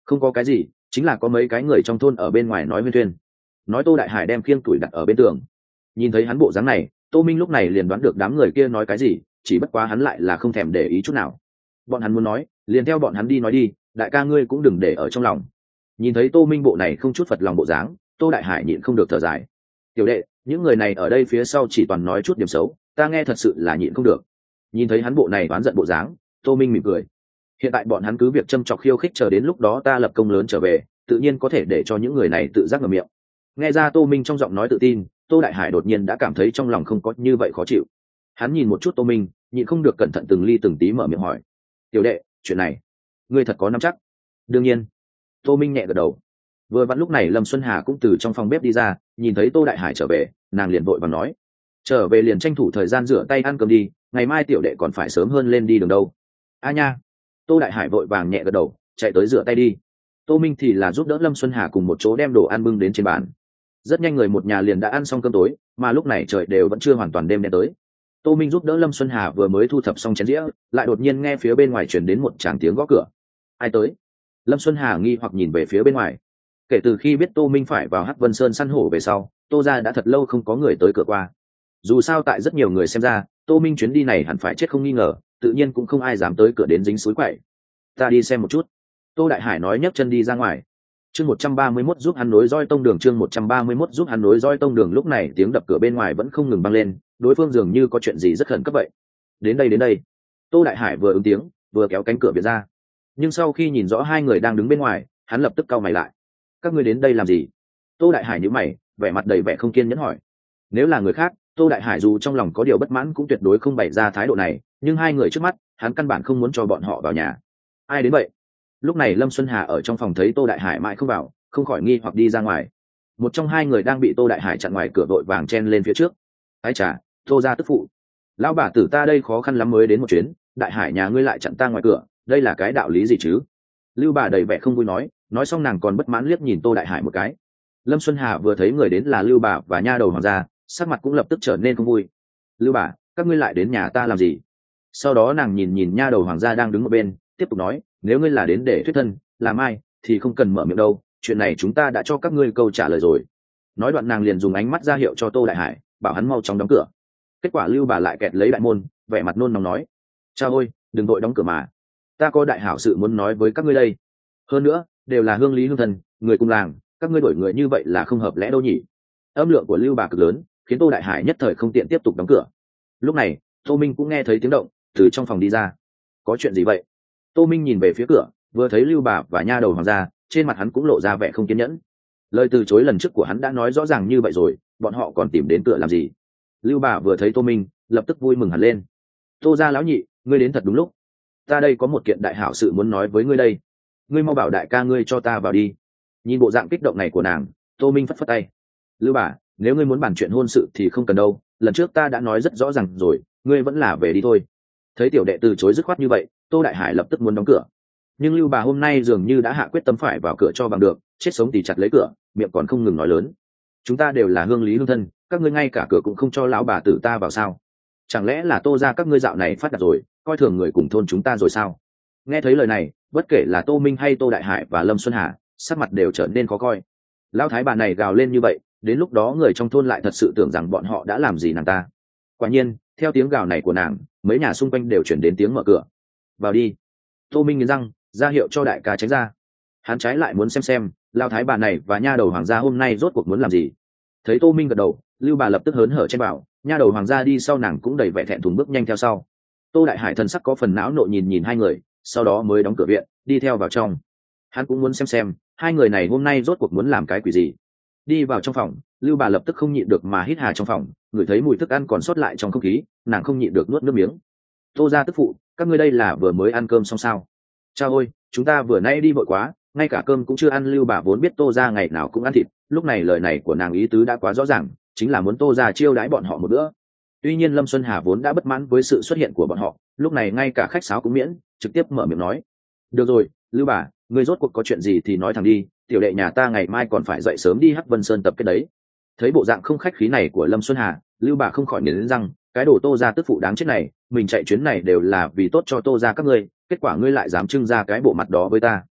Không có cái gì, chính là có mấy cái người trong thôn ở bên ngoài nói huyên thuyên. Nói Tô Đại Hải đem khiêng tuổi đặt ở bên tường. Nhìn thấy hắn bộ dáng này, Tô Minh lúc này liền đoán được đám người kia nói cái gì, chỉ bất quá hắn lại là không thèm để ý chút nào. Bọn hắn muốn nói, liền theo bọn hắn đi nói đi, đại ca ngươi cũng đừng để ở trong lòng. Nhìn thấy Tô Minh bộ này không chút phật lòng bộ dáng, Tô Đại Hải nhịn không được thở dài. Tiểu đệ, những người này ở đây phía sau chỉ toàn nói chút điểm xấu, ta nghe thật sự là nhịn không được. Nhìn thấy hắn bộ này oán giận bộ dáng, Tô Minh mỉm cười. Hiện tại bọn hắn cứ việc châm chọc khiêu khích, chờ đến lúc đó ta lập công lớn trở về, tự nhiên có thể để cho những người này tự giác ngậm miệng. Nghe ra Tô Minh trong giọng nói tự tin, Tô Đại Hải đột nhiên đã cảm thấy trong lòng không có như vậy khó chịu. Hắn nhìn một chút Tô Minh, nhịn không được cẩn thận từng ly từng tí mở miệng hỏi: tiểu đệ, chuyện này ngươi thật có nắm chắc? Đương nhiên. Tô Minh nhẹ gật đầu. Vừa vặn lúc này Lâm Xuân Hà cũng từ trong phòng bếp đi ra, nhìn thấy Tô Đại Hải trở về, nàng liền vội vàng nói: trở về liền tranh thủ thời gian rửa tay ăn cơm đi, ngày mai tiểu đệ còn phải sớm hơn lên đi đường đâu. A nha. Tô Đại Hải vội vàng nhẹ gật đầu, chạy tới rửa tay đi. Tô Minh thì là giúp đỡ Lâm Xuân Hà cùng một chỗ đem đồ ăn bưng đến trên bàn. Rất nhanh người một nhà liền đã ăn xong cơm tối, mà lúc này trời đều vẫn chưa hoàn toàn đêm đen tới. Tô Minh giúp đỡ Lâm Xuân Hà vừa mới thu thập xong chén dĩa, lại đột nhiên nghe phía bên ngoài truyền đến một tràng tiếng gõ cửa. Ai tới? Lâm Xuân Hà nghi hoặc nhìn về phía bên ngoài. Kể từ khi biết Tô Minh phải vào Hắc Vân Sơn săn hổ về sau, Tô gia đã thật lâu không có người tới cửa qua. Dù sao tại rất nhiều người xem ra, Tô Minh chuyến đi này hẳn phải chết không nghi ngờ, tự nhiên cũng không ai dám tới cửa đến dính suối quậy. Ta đi xem một chút. Tô Đại Hải nói nhấc chân đi ra ngoài. Chương một trăm ba mươi mốt giúp hắn nối roi tông đường, chương một trăm ba mươi mốt giúp hắn nối roi tông đường. Lúc này tiếng đập cửa bên ngoài vẫn không ngừng vang lên, đối phương dường như có chuyện gì rất khẩn cấp vậy. Đến đây đến đây. Tô Đại Hải vừa ứng tiếng, vừa kéo cánh cửa viện ra. Nhưng sau khi nhìn rõ hai người đang đứng bên ngoài, hắn lập tức cau mày lại. Các ngươi đến đây làm gì? Tô Đại Hải nhíu mày, vẻ mặt đầy vẻ không kiên nhẫn hỏi. Nếu là người khác, Tô Đại Hải dù trong lòng có điều bất mãn cũng tuyệt đối không bày ra thái độ này, nhưng hai người trước mắt, hắn căn bản không muốn cho bọn họ vào nhà. Ai đến vậy? Lúc này Lâm Xuân Hà ở trong phòng thấy Tô Đại Hải mãi không vào, không khỏi nghi hoặc đi ra ngoài. Một trong hai người đang bị Tô Đại Hải chặn ngoài cửa vội vàng chen lên phía trước. Ái chà, Tô gia tức phụ, lão bà tử ta đây khó khăn lắm mới đến một chuyến, Đại Hải nhà ngươi lại chặn ta ngoài cửa, đây là cái đạo lý gì chứ? Lưu bà đầy vẻ không vui nói, nói xong nàng còn bất mãn liếc nhìn Tô Đại Hải một cái. Lâm Xuân Hà vừa thấy người đến là Lưu bà và nha đầu hoàng gia, sắc mặt cũng lập tức trở nên không vui. Lưu bà, các ngươi lại đến nhà ta làm gì? Sau đó nàng nhìn nhìn nha đầu hoàng gia đang đứng một bên, tiếp tục nói, nếu ngươi là đến để thuyết thân làm ai thì không cần mở miệng đâu, chuyện này chúng ta đã cho các ngươi câu trả lời rồi. Nói đoạn nàng liền dùng ánh mắt ra hiệu cho Tô Đại Hải, bảo hắn mau chóng đóng cửa. Kết quả Lưu bà lại kẹt lấy đại môn, vẻ mặt nôn nóng nói: cha ơi, đừng vội đóng cửa mà, ta có đại hảo sự muốn nói với các ngươi đây. Hơn nữa đều là hương lý hương thần, người cùng làng, các ngươi đổi người như vậy là không hợp lẽ đâu nhỉ. Âm lượng của Lưu bà cực lớn, khiến Tô Đại Hải nhất thời không tiện tiếp tục đóng cửa. Lúc này Tô Minh cũng nghe thấy tiếng động từ trong phòng đi ra. Có chuyện gì vậy? Tô Minh nhìn về phía cửa, vừa thấy Lưu bà và nha đầu hoàng gia, trên mặt hắn cũng lộ ra vẻ không kiên nhẫn. Lời từ chối lần trước của hắn đã nói rõ ràng như vậy rồi, bọn họ còn tìm đến cửa làm gì? Lưu bà vừa thấy Tô Minh, lập tức vui mừng hẳn lên. Tô gia lão nhị, ngươi đến thật đúng lúc. Ta đây có một kiện đại hảo sự muốn nói với ngươi đây. Ngươi mau bảo đại ca ngươi cho ta vào đi. Nhìn bộ dạng kích động này của nàng, Tô Minh phất phất tay. Lưu bà, nếu ngươi muốn bàn chuyện hôn sự thì không cần đâu, lần trước ta đã nói rất rõ ràng rồi, ngươi vẫn là về đi thôi. Thấy tiểu đệ từ chối dứt khoát như vậy, Tô Đại Hải lập tức muốn đóng cửa. Nhưng Lưu bà hôm nay dường như đã hạ quyết tâm phải vào cửa cho bằng được, chết sống thì chặt lấy cửa, miệng còn không ngừng nói lớn. Chúng ta đều là hương lý hương thân, các ngươi ngay cả cửa cũng không cho lão bà tử ta vào sao? Chẳng lẽ là Tô gia các ngươi dạo này phát đạt rồi, coi thường người cùng thôn chúng ta rồi sao? Nghe thấy lời này, bất kể là Tô Minh hay Tô Đại Hải và Lâm Xuân Hà, sắc mặt đều trở nên khó coi. Lão thái bà này gào lên như vậy, đến lúc đó người trong thôn lại thật sự tưởng rằng bọn họ đã làm gì nàng ta. Quả nhiên, theo tiếng gào này của nàng, mấy nhà xung quanh đều chuyển đến tiếng mở cửa. Vào đi. Tô Minh nghiến răng, ra hiệu cho đại ca tránh ra. Hắn trái lại muốn xem xem, lão thái bà này và nha đầu hoàng gia hôm nay rốt cuộc muốn làm gì. Thấy Tô Minh gật đầu, Lưu bà lập tức hớn hở chen vào, nha đầu hoàng gia đi sau nàng cũng đầy vẻ thẹn thùng bước nhanh theo sau. Tô Đại Hải thần sắc có phần não nộ nhìn nhìn hai người, sau đó mới đóng cửa viện, đi theo vào trong. Hắn cũng muốn xem xem, hai người này hôm nay rốt cuộc muốn làm cái quỷ gì. Đi vào trong phòng, Lưu bà lập tức không nhịn được mà hít hà trong phòng, ngửi thấy mùi thức ăn còn sót lại trong không khí, nàng không nhịn được nuốt nước miếng. Tô gia tức phụ, các ngươi đây là vừa mới ăn cơm xong sao? Cha ơi, chúng ta vừa nay đi vội quá, ngay cả cơm cũng chưa ăn. Lưu bà vốn biết Tô gia ngày nào cũng ăn thịt, lúc này lời này của nàng ý tứ đã quá rõ ràng, chính là muốn Tô gia chiêu đãi bọn họ một bữa. Tuy nhiên Lâm Xuân Hà vốn đã bất mãn với sự xuất hiện của bọn họ, lúc này ngay cả khách sáo cũng miễn, trực tiếp mở miệng nói: được rồi, Lưu bà, ngươi rốt cuộc có chuyện gì thì nói thẳng đi, tiểu đệ nhà ta ngày mai còn phải dậy sớm đi Hắc Vân Sơn tập kết đấy. Thấy bộ dạng không khách khí này của Lâm Xuân Hà, Lưu bà không khỏi nghiến răng, cái đồ Tô gia tức phụ đáng chết này, mình chạy chuyến này đều là vì tốt cho Tô gia các ngươi, kết quả ngươi lại dám trưng ra cái bộ mặt đó với ta.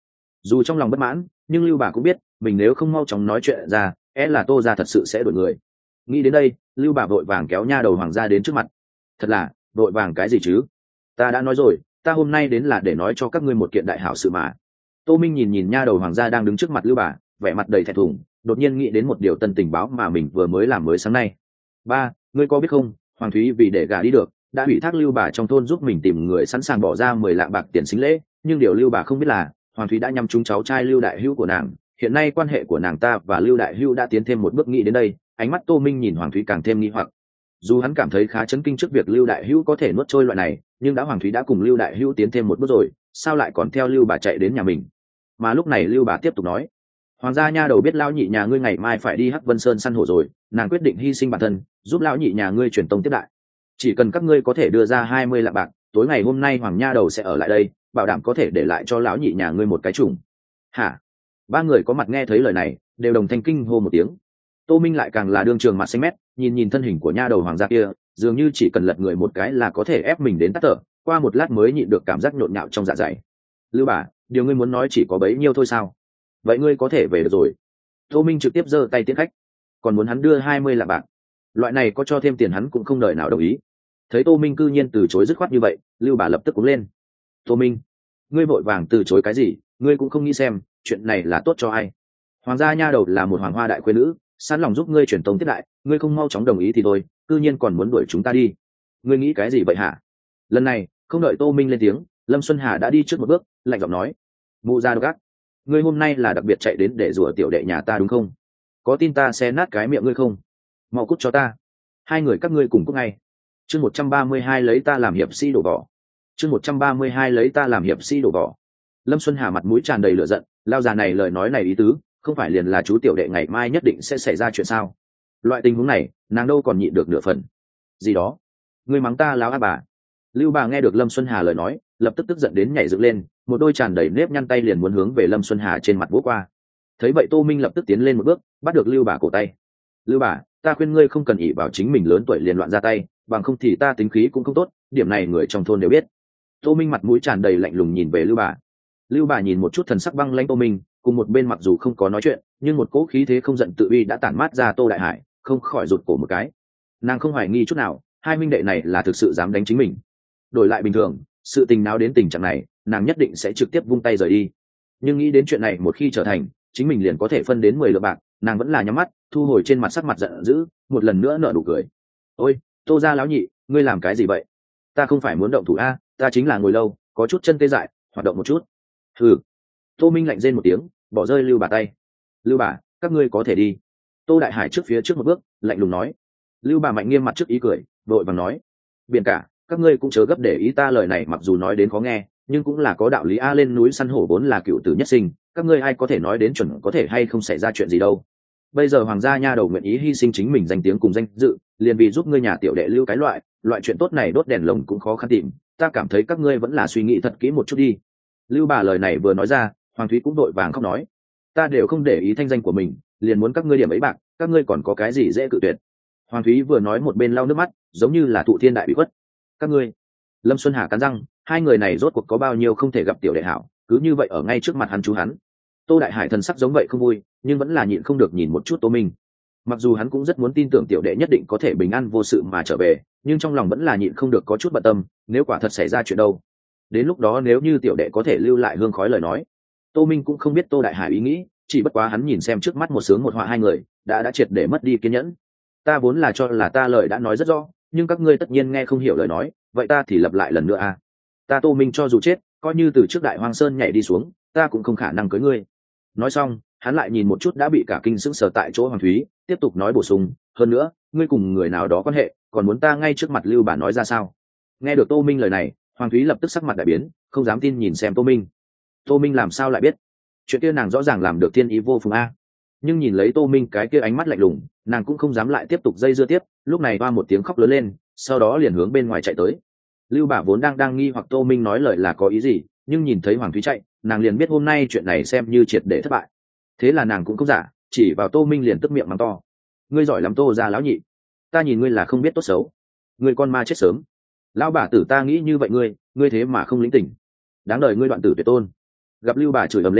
Dù trong lòng bất mãn, nhưng lưu bà cũng biết mình nếu không mau chóng nói chuyện ra, é là Tô gia thật sự sẽ đổi người. Nghĩ đến đây, lưu bà vội vàng kéo nha đầu Hoàng gia đến trước mặt. Thật là vội vàng cái gì chứ, ta đã nói rồi, ta hôm nay đến là để nói cho các ngươi một kiện đại hảo sự mà. Tô Minh nhìn nhìn nha đầu Hoàng gia đang đứng trước mặt lưu bà, vẻ mặt đầy thẹn thùng, đột nhiên nghĩ đến một điều tân tình báo mà mình vừa mới làm mới sáng nay. Ba, ngươi có biết không, Hoàng Thúy vì để gả đi được, đã ủy thác lưu bà trong thôn giúp mình tìm người sẵn sàng bỏ ra mười lạng bạc tiền sính lễ, nhưng điều lưu bà không biết là Hoàng Thúy đã nhắm trúng cháu trai lưu đại hữu của nàng. Hiện nay quan hệ của nàng ta và lưu đại hữu đã tiến thêm một bước. Nghĩ đến đây, ánh mắt Tô Minh nhìn Hoàng Thúy càng thêm nghi hoặc. Dù hắn cảm thấy khá chấn kinh trước việc lưu đại hữu có thể nuốt trôi loại này, nhưng đã Hoàng Thúy đã cùng lưu đại hữu tiến thêm một bước rồi, sao lại còn theo lưu bà chạy đến nhà mình? Mà lúc này lưu bà tiếp tục nói, Hoàng gia nha đầu biết lão nhị nhà ngươi ngày mai phải đi Hắc Vân Sơn săn hổ rồi, nàng quyết định hy sinh bản thân giúp lão nhị nhà ngươi truyền tông tiếp đại. Chỉ cần các ngươi có thể đưa ra hai mươi lạng bạc, tối ngày hôm nay Hoàng nha đầu sẽ ở lại đây, bảo đảm có thể để lại cho lão nhị nhà ngươi một cái trùng. Hả? Ba người có mặt nghe thấy lời này đều đồng thanh kinh hô một tiếng. Tô Minh lại càng là đương trường mặt xanh mét, nhìn nhìn thân hình của nha đầu Hoàng gia kia, dường như chỉ cần lật người một cái là có thể ép mình đến tắt thở. Qua một lát mới nhịn được cảm giác nhộn nhạo trong dạ dày. Lưu bà, điều ngươi muốn nói chỉ có bấy nhiêu thôi sao? Vậy ngươi có thể về được rồi. Tô Minh trực tiếp giơ tay tiễn khách, còn muốn hắn đưa hai mươi lạng bạc, loại này có cho thêm tiền hắn cũng không đợi nào đồng ý. Thấy Tô Minh cư nhiên từ chối dứt khoát như vậy, lưu bà lập tức cúng lên. Tô Minh, ngươi vội vàng từ chối cái gì? Ngươi cũng không nghĩ xem chuyện này là tốt cho ai. Hoàng gia nha đầu là một hoàng hoa đại quê nữ, sẵn lòng giúp ngươi truyền tông tiếp đại, ngươi không mau chóng đồng ý thì thôi, cư nhiên còn muốn đuổi chúng ta đi. Ngươi nghĩ cái gì vậy hả? Lần này không đợi Tô Minh lên tiếng, Lâm Xuân Hà đã đi trước một bước, lạnh giọng nói, mụ gia độc ác, ngươi hôm nay là đặc biệt chạy đến để rủa tiểu đệ nhà ta đúng không? Có tin ta sẽ nát cái miệng ngươi không? Mau cút cho ta. Hai người các ngươi cùng cút ngay. Chương một trăm ba mươi hai lấy ta làm hiệp sĩ đổ vỏ. Chương một trăm ba mươi hai lấy ta làm hiệp sĩ đổ vỏ. Lâm Xuân Hà mặt mũi tràn đầy lửa giận, lao già này lời nói này ý tứ, không phải liền là chú tiểu đệ ngày mai nhất định sẽ xảy ra chuyện sao? Loại tình huống này, nàng đâu còn nhịn được nửa phần. Gì đó? Ngươi mắng ta láo á bà. Lưu bà nghe được Lâm Xuân Hà lời nói, lập tức tức giận đến nhảy dựng lên, một đôi tràn đầy nếp nhăn tay liền muốn hướng về Lâm Xuân Hà trên mặt vỗ qua. Thấy vậy Tô Minh lập tức tiến lên một bước, bắt được Lưu bà cổ tay. Lưu bà, ta khuyên ngươi không cần ỷ vào chính mình lớn tuổi liền loạn ra tay, bằng không thì ta tính khí cũng không tốt, điểm này người trong thôn đều biết. Tô Minh mặt mũi tràn đầy lạnh lùng nhìn về Lưu bà. Lưu bà nhìn một chút thần sắc băng lãnh Tô Minh, cùng một bên mặc dù không có nói chuyện, nhưng một cỗ khí thế không giận tự uy đã tản mát ra Tô Đại Hải, không khỏi rụt cổ một cái. Nàng không hoài nghi chút nào, hai minh đệ này là thực sự dám đánh chính mình. Đổi lại bình thường, sự tình nào đến tình trạng này, nàng nhất định sẽ trực tiếp vung tay rời đi. Nhưng nghĩ đến chuyện này một khi trở thành, chính mình liền có thể phân đến mười lượng bạc, nàng vẫn là nhắm mắt, thu hồi trên mặt sắc mặt giận dữ, một lần nữa nở nụ cười. Ôi, Tô gia lão nhị, ngươi làm cái gì vậy? Ta không phải muốn động thủ a, ta chính là ngồi lâu, có chút chân tê dại, hoạt động một chút. Hừ. Tô Minh lạnh rên một tiếng, bỏ rơi Lưu bà tay. Lưu bà, các ngươi có thể đi. Tô Đại Hải trước phía trước một bước, lạnh lùng nói. Lưu bà mạnh nghiêm mặt trước ý cười, vội vàng nói, biển cả, các ngươi cũng chớ gấp để ý ta lời này, mặc dù nói đến khó nghe, nhưng cũng là có đạo lý a, lên núi săn hổ vốn là cựu tử nhất sinh, các ngươi ai có thể nói đến chuẩn có thể hay không xảy ra chuyện gì đâu. Bây giờ hoàng gia nha đầu nguyện ý hy sinh chính mình danh tiếng cùng danh dự, liền vì giúp ngươi nhà tiểu đệ Lưu cái loại loại chuyện tốt này đốt đèn lồng cũng khó khăn tìm, ta cảm thấy các ngươi vẫn là suy nghĩ thật kỹ một chút đi. Lưu bà lời này vừa nói ra, Hoàng Thúy cũng đội vàng khóc nói, ta đều không để ý thanh danh của mình, liền muốn các ngươi điểm ấy bạc, các ngươi còn có cái gì dễ cự tuyệt. Hoàng Thúy vừa nói một bên lau nước mắt, giống như là thụ thiên đại bị khuất. Các ngươi. Lâm Xuân Hà cắn răng, hai người này rốt cuộc có bao nhiêu không thể gặp tiểu đệ hảo, cứ như vậy ở ngay trước mặt hắn chú hắn. Tô Đại Hải thần sắc giống vậy không vui, nhưng vẫn là nhịn không được nhìn một chút Tô Minh. Mặc dù hắn cũng rất muốn tin tưởng tiểu đệ nhất định có thể bình an vô sự mà trở về, nhưng trong lòng vẫn là nhịn không được có chút bận tâm, nếu quả thật xảy ra chuyện đâu. Đến lúc đó nếu như tiểu đệ có thể lưu lại hương khói lời nói. Tô Minh cũng không biết Tô Đại Hải ý nghĩ, chỉ bất quá hắn nhìn xem trước mắt một sướng một họa hai người, đã đã triệt để mất đi kiên nhẫn. Ta vốn là cho là ta lời đã nói rất rõ, nhưng các ngươi tất nhiên nghe không hiểu lời nói, vậy ta thì lặp lại lần nữa à. Ta Tô Minh cho dù chết, coi như từ trước Đại Hoang Sơn nhảy đi xuống, ta cũng không khả năng cưới ngươi. Nói xong, hắn lại nhìn một chút đã bị cả kinh sững sờ tại chỗ Hoàng Thúy, tiếp tục nói bổ sung, hơn nữa, ngươi cùng người nào đó quan hệ, còn muốn ta ngay trước mặt Lưu bà nói ra sao? Nghe được Tô Minh lời này, Hoàng Thúy lập tức sắc mặt đại biến, không dám tin nhìn xem Tô Minh. Tô Minh làm sao lại biết? Chuyện kia nàng rõ ràng làm được thiên ý vô phùng a. Nhưng nhìn lấy Tô Minh cái kia ánh mắt lạnh lùng, nàng cũng không dám lại tiếp tục dây dưa tiếp, lúc này oa một tiếng khóc lớn lên, sau đó liền hướng bên ngoài chạy tới. Lưu bà vốn đang đang nghi hoặc Tô Minh nói lời là có ý gì, nhưng nhìn thấy Hoàng Thúy chạy, nàng liền biết hôm nay chuyện này xem như triệt để thất bại. Thế là nàng cũng không giả, chỉ vào Tô Minh liền tức miệng mắng to. Ngươi giỏi lắm Tô gia lão nhị, ta nhìn ngươi là không biết tốt xấu, ngươi con ma chết sớm. Lão bà tử ta nghĩ như vậy ngươi, ngươi thế mà không lĩnh tỉnh, đáng đời ngươi đoạn tử tuyệt tôn. Gặp Lưu bà chửi ầm lên,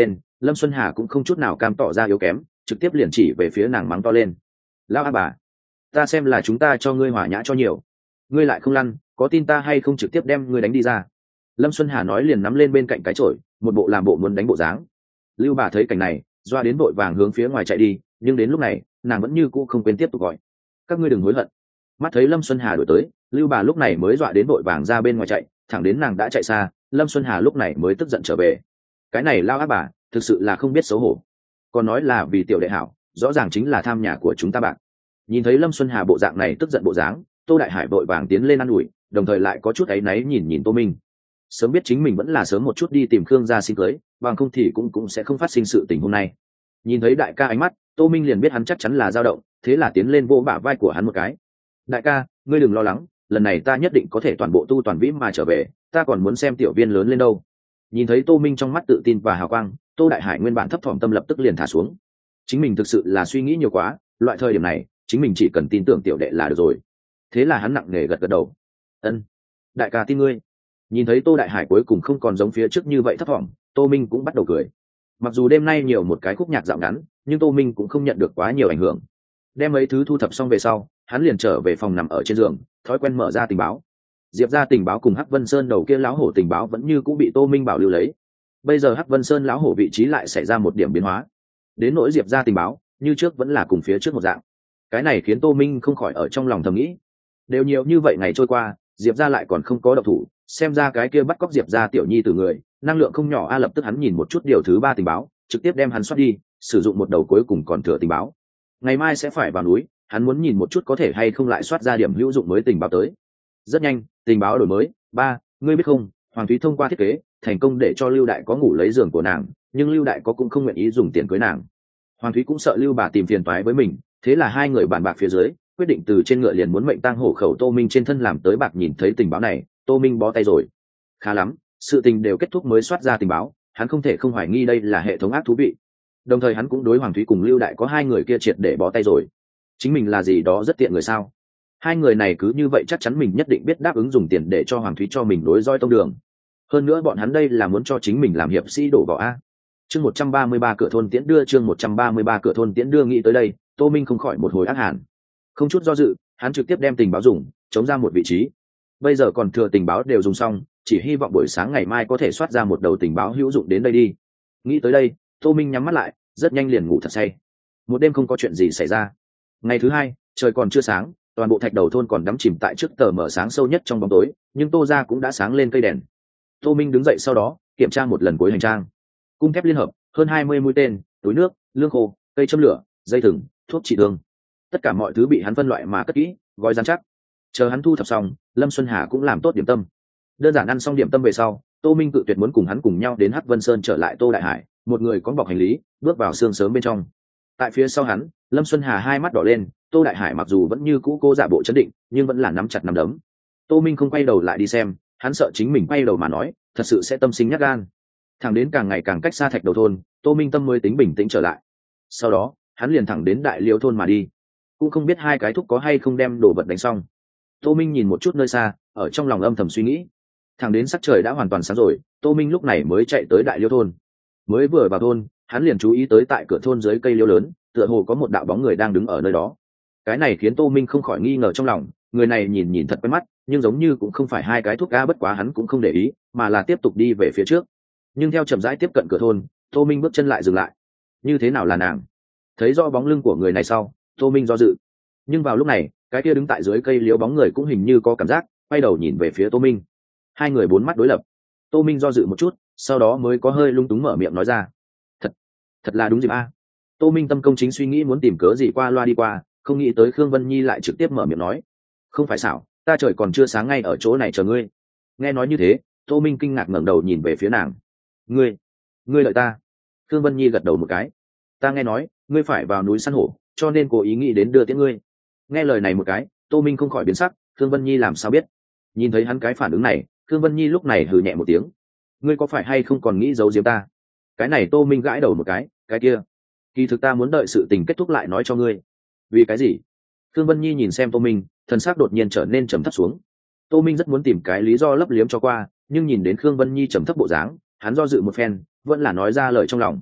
Lâm Xuân Hà cũng không chút nào cam tỏ ra yếu kém, trực tiếp liền chỉ về phía nàng mắng to lên. Lão a bà, ta xem là chúng ta cho ngươi hỏa nhã cho nhiều, ngươi lại không lăn, có tin ta hay không trực tiếp đem ngươi đánh đi ra. Lâm Xuân Hà nói liền nắm lên bên cạnh cái chổi, một bộ làm bộ muốn đánh bộ dáng. Lưu bà thấy cảnh này, doa đến vội vàng hướng phía ngoài chạy đi, nhưng đến lúc này nàng vẫn như cũ không quên tiếp tục gọi, các ngươi đừng hối hận. Mắt thấy Lâm Xuân Hà đuổi tới, Lưu bà lúc này mới dọa đến vội vàng ra bên ngoài chạy, thẳng đến nàng đã chạy xa, Lâm Xuân Hà lúc này mới tức giận trở về. Cái này lao ác bà thực sự là không biết xấu hổ, còn nói là vì tiểu đệ hảo, rõ ràng chính là tham nhà của chúng ta bạn. Nhìn thấy Lâm Xuân Hà bộ dạng này tức giận bộ dáng, Tô Đại Hải vội vàng tiến lên ă n ủi, đồng thời lại có chút áy náy nhìn nhìn Tô Minh. Sớm biết chính mình vẫn là sớm một chút đi tìm Khương gia xin cưới, bằng không thì cũng cũng sẽ không phát sinh sự tình hôm nay. Nhìn thấy đại ca ánh mắt, Tô Minh liền biết hắn chắc chắn là dao động, thế là tiến lên vỗ bả vai của hắn một cái. Đại ca, ngươi đừng lo lắng, lần này ta nhất định có thể toàn bộ tu toàn vĩ mà trở về, ta còn muốn xem tiểu viên lớn lên đâu. Nhìn thấy Tô Minh trong mắt tự tin và hào quang, Tô Đại Hải nguyên bản thấp thỏm tâm lập tức liền thả xuống. Chính mình thực sự là suy nghĩ nhiều quá, loại thời điểm này chính mình chỉ cần tin tưởng tiểu đệ là được rồi. Thế là hắn nặng nề gật gật đầu. Ân, đại ca tin ngươi. Nhìn thấy Tô Đại Hải cuối cùng không còn giống phía trước như vậy thấp thỏm, Tô Minh cũng bắt đầu cười. Mặc dù đêm nay nhiều một cái khúc nhạc dạo ngắn, nhưng Tô Minh cũng không nhận được quá nhiều ảnh hưởng. Đem mấy thứ thu thập xong về sau, hắn liền trở về phòng nằm ở trên giường, thói quen mở ra tình báo. Diệp ra tình báo cùng Hắc Vân Sơn đầu kia lão hổ tình báo vẫn như cũng bị Tô Minh bảo lưu lấy. Bây giờ Hắc Vân Sơn lão hổ vị trí lại xảy ra một điểm biến hóa. Đến nỗi Diệp ra tình báo, như trước vẫn là cùng phía trước một dạng. Cái này khiến Tô Minh không khỏi ở trong lòng thầm nghĩ, đều nhiều như vậy ngày trôi qua, Diệp ra lại còn không có động thủ, xem ra cái kia bắt cóc Diệp ra tiểu nhi từ người, năng lượng không nhỏ a. Lập tức hắn nhìn một chút điều thứ ba tình báo, trực tiếp đem hắn xoát đi, sử dụng một đầu cuối cùng còn thừa tình báo. Ngày mai sẽ phải vào núi, hắn muốn nhìn một chút có thể hay không lại soát ra điểm hữu dụng mới tình báo tới. Rất nhanh, tình báo đổi mới. Ba, ngươi biết không, Hoàng Thúy thông qua thiết kế thành công để cho Lưu Đại có ngủ lấy giường của nàng, nhưng Lưu Đại có cũng không nguyện ý dùng tiền cưới nàng. Hoàng Thúy cũng sợ Lưu bà tìm phiền toái với mình, thế là hai người bàn bạc phía dưới, quyết định từ trên ngựa liền muốn mệnh tang hổ khẩu Tô Minh trên thân làm tới bạc. Nhìn thấy tình báo này, Tô Minh bó tay rồi. Khá lắm, sự tình đều kết thúc mới soát ra tình báo, hắn không thể không hoài nghi đây là hệ thống ác thú vị. Đồng thời hắn cũng đối Hoàng Thúy cùng Lưu Đại có hai người kia triệt để bó tay rồi. Chính mình là gì đó rất tiện người sao? Hai người này cứ như vậy chắc chắn mình nhất định biết đáp ứng dùng tiền để cho Hoàng Thúy cho mình đối roi tông đường. Hơn nữa bọn hắn đây là muốn cho chính mình làm hiệp sĩ đổ vào a. Chương một trăm ba mươi ba cửa thôn tiễn đưa, chương một trăm ba mươi ba cửa thôn tiễn đưa. Nghĩ tới đây, Tô Minh không khỏi một hồi ác hàn. Không chút do dự, hắn trực tiếp đem tình báo dùng, chống ra một vị trí. Bây giờ còn thừa tình báo đều dùng xong, chỉ hy vọng buổi sáng ngày mai có thể soát ra một đầu tình báo hữu dụng đến đây đi. Nghĩ tới đây, Tô Minh nhắm mắt lại, rất nhanh liền ngủ thật say. Một đêm không có chuyện gì xảy ra. Ngày thứ hai, trời còn chưa sáng, toàn bộ thạch đầu thôn còn đắm chìm tại trước tờ mở sáng sâu nhất trong bóng tối, nhưng Tô ra cũng đã sáng lên cây đèn. Tô Minh đứng dậy sau đó kiểm tra một lần cuối hành trang. Cung thép liên hợp, hơn hai mươi mũi tên, túi nước, lương khô, cây châm lửa, dây thừng, thuốc trị thương. Tất cả mọi thứ bị hắn phân loại mà cất kỹ, gói dán chắc. Chờ hắn thu thập xong, Lâm Xuân Hà cũng làm tốt điểm tâm. Đơn giản ăn xong điểm tâm về sau, Tô Minh cự tuyệt muốn cùng hắn cùng nhau đến Hắc Vân Sơn trở lại Tô Đại Hải, một người có bọc hành lý, bước vào sương sớm bên trong. Tại phía sau hắn, Lâm Xuân Hà hai mắt đỏ lên, Tô Đại Hải mặc dù vẫn như cũ cố giả bộ chấn định, nhưng vẫn là nắm chặt nắm đấm. Tô Minh không quay đầu lại đi xem, hắn sợ chính mình quay đầu mà nói, thật sự sẽ tâm sinh nhát gan. Thẳng đến càng ngày càng cách xa thạch đầu thôn, Tô Minh tâm mới tính bình tĩnh trở lại. Sau đó, hắn liền thẳng đến Đại Liêu thôn mà đi. Cũng không biết hai cái thúc có hay không đem đồ vật đánh xong. Tô Minh nhìn một chút nơi xa, ở trong lòng âm thầm suy nghĩ. Thẳng đến sắc trời đã hoàn toàn sáng rồi, Tô Minh lúc này mới chạy tới Đại Liêu thôn. Mới vừa vào thôn, hắn liền chú ý tới tại cửa thôn dưới cây liêu lớn, tựa hồ có một đạo bóng người đang đứng ở nơi đó. Cái này khiến Tô Minh không khỏi nghi ngờ trong lòng, người này nhìn nhìn thật quen mắt, nhưng giống như cũng không phải hai cái thuốc ga. Bất quá hắn cũng không để ý, mà là tiếp tục đi về phía trước. Nhưng theo chậm rãi tiếp cận cửa thôn, Tô Minh bước chân lại dừng lại. Như thế nào là nàng? Thấy rõ bóng lưng của người này sau, Tô Minh do dự. Nhưng vào lúc này, cái kia đứng tại dưới cây liễu bóng người cũng hình như có cảm giác, quay đầu nhìn về phía Tô Minh. Hai người bốn mắt đối lập. Tô Minh do dự một chút, sau đó mới có hơi lung túng mở miệng nói ra. Thật, thật là đúng dịp a. Tô Minh tâm công chính suy nghĩ muốn tìm cớ gì qua loa đi qua, không nghĩ tới Khương Vân Nhi lại trực tiếp mở miệng nói. Không phải xảo, ta trời còn chưa sáng ngay ở chỗ này chờ ngươi. Nghe nói như thế, Tô Minh kinh ngạc ngẩng đầu nhìn về phía nàng. Ngươi, ngươi lợi ta? Khương Vân Nhi gật đầu một cái. Ta nghe nói, ngươi phải vào núi săn hổ, cho nên cố ý nghĩ đến đưa tiễn ngươi. Nghe lời này một cái, Tô Minh không khỏi biến sắc, Khương Vân Nhi làm sao biết? Nhìn thấy hắn cái phản ứng này, Khương Vân Nhi lúc này hừ nhẹ một tiếng. Ngươi có phải hay không còn nghĩ giấu giếm ta? Cái này Tô Minh gãi đầu một cái, cái kia, kỳ thực ta muốn đợi sự tình kết thúc lại nói cho ngươi. Vì cái gì? Khương Vân Nhi nhìn xem Tô Minh, thần sắc đột nhiên trở nên trầm thấp xuống. Tô Minh rất muốn tìm cái lý do lấp liếm cho qua, nhưng nhìn đến Khương Vân Nhi trầm thấp bộ dáng, hắn do dự một phen, vẫn là nói ra lời trong lòng.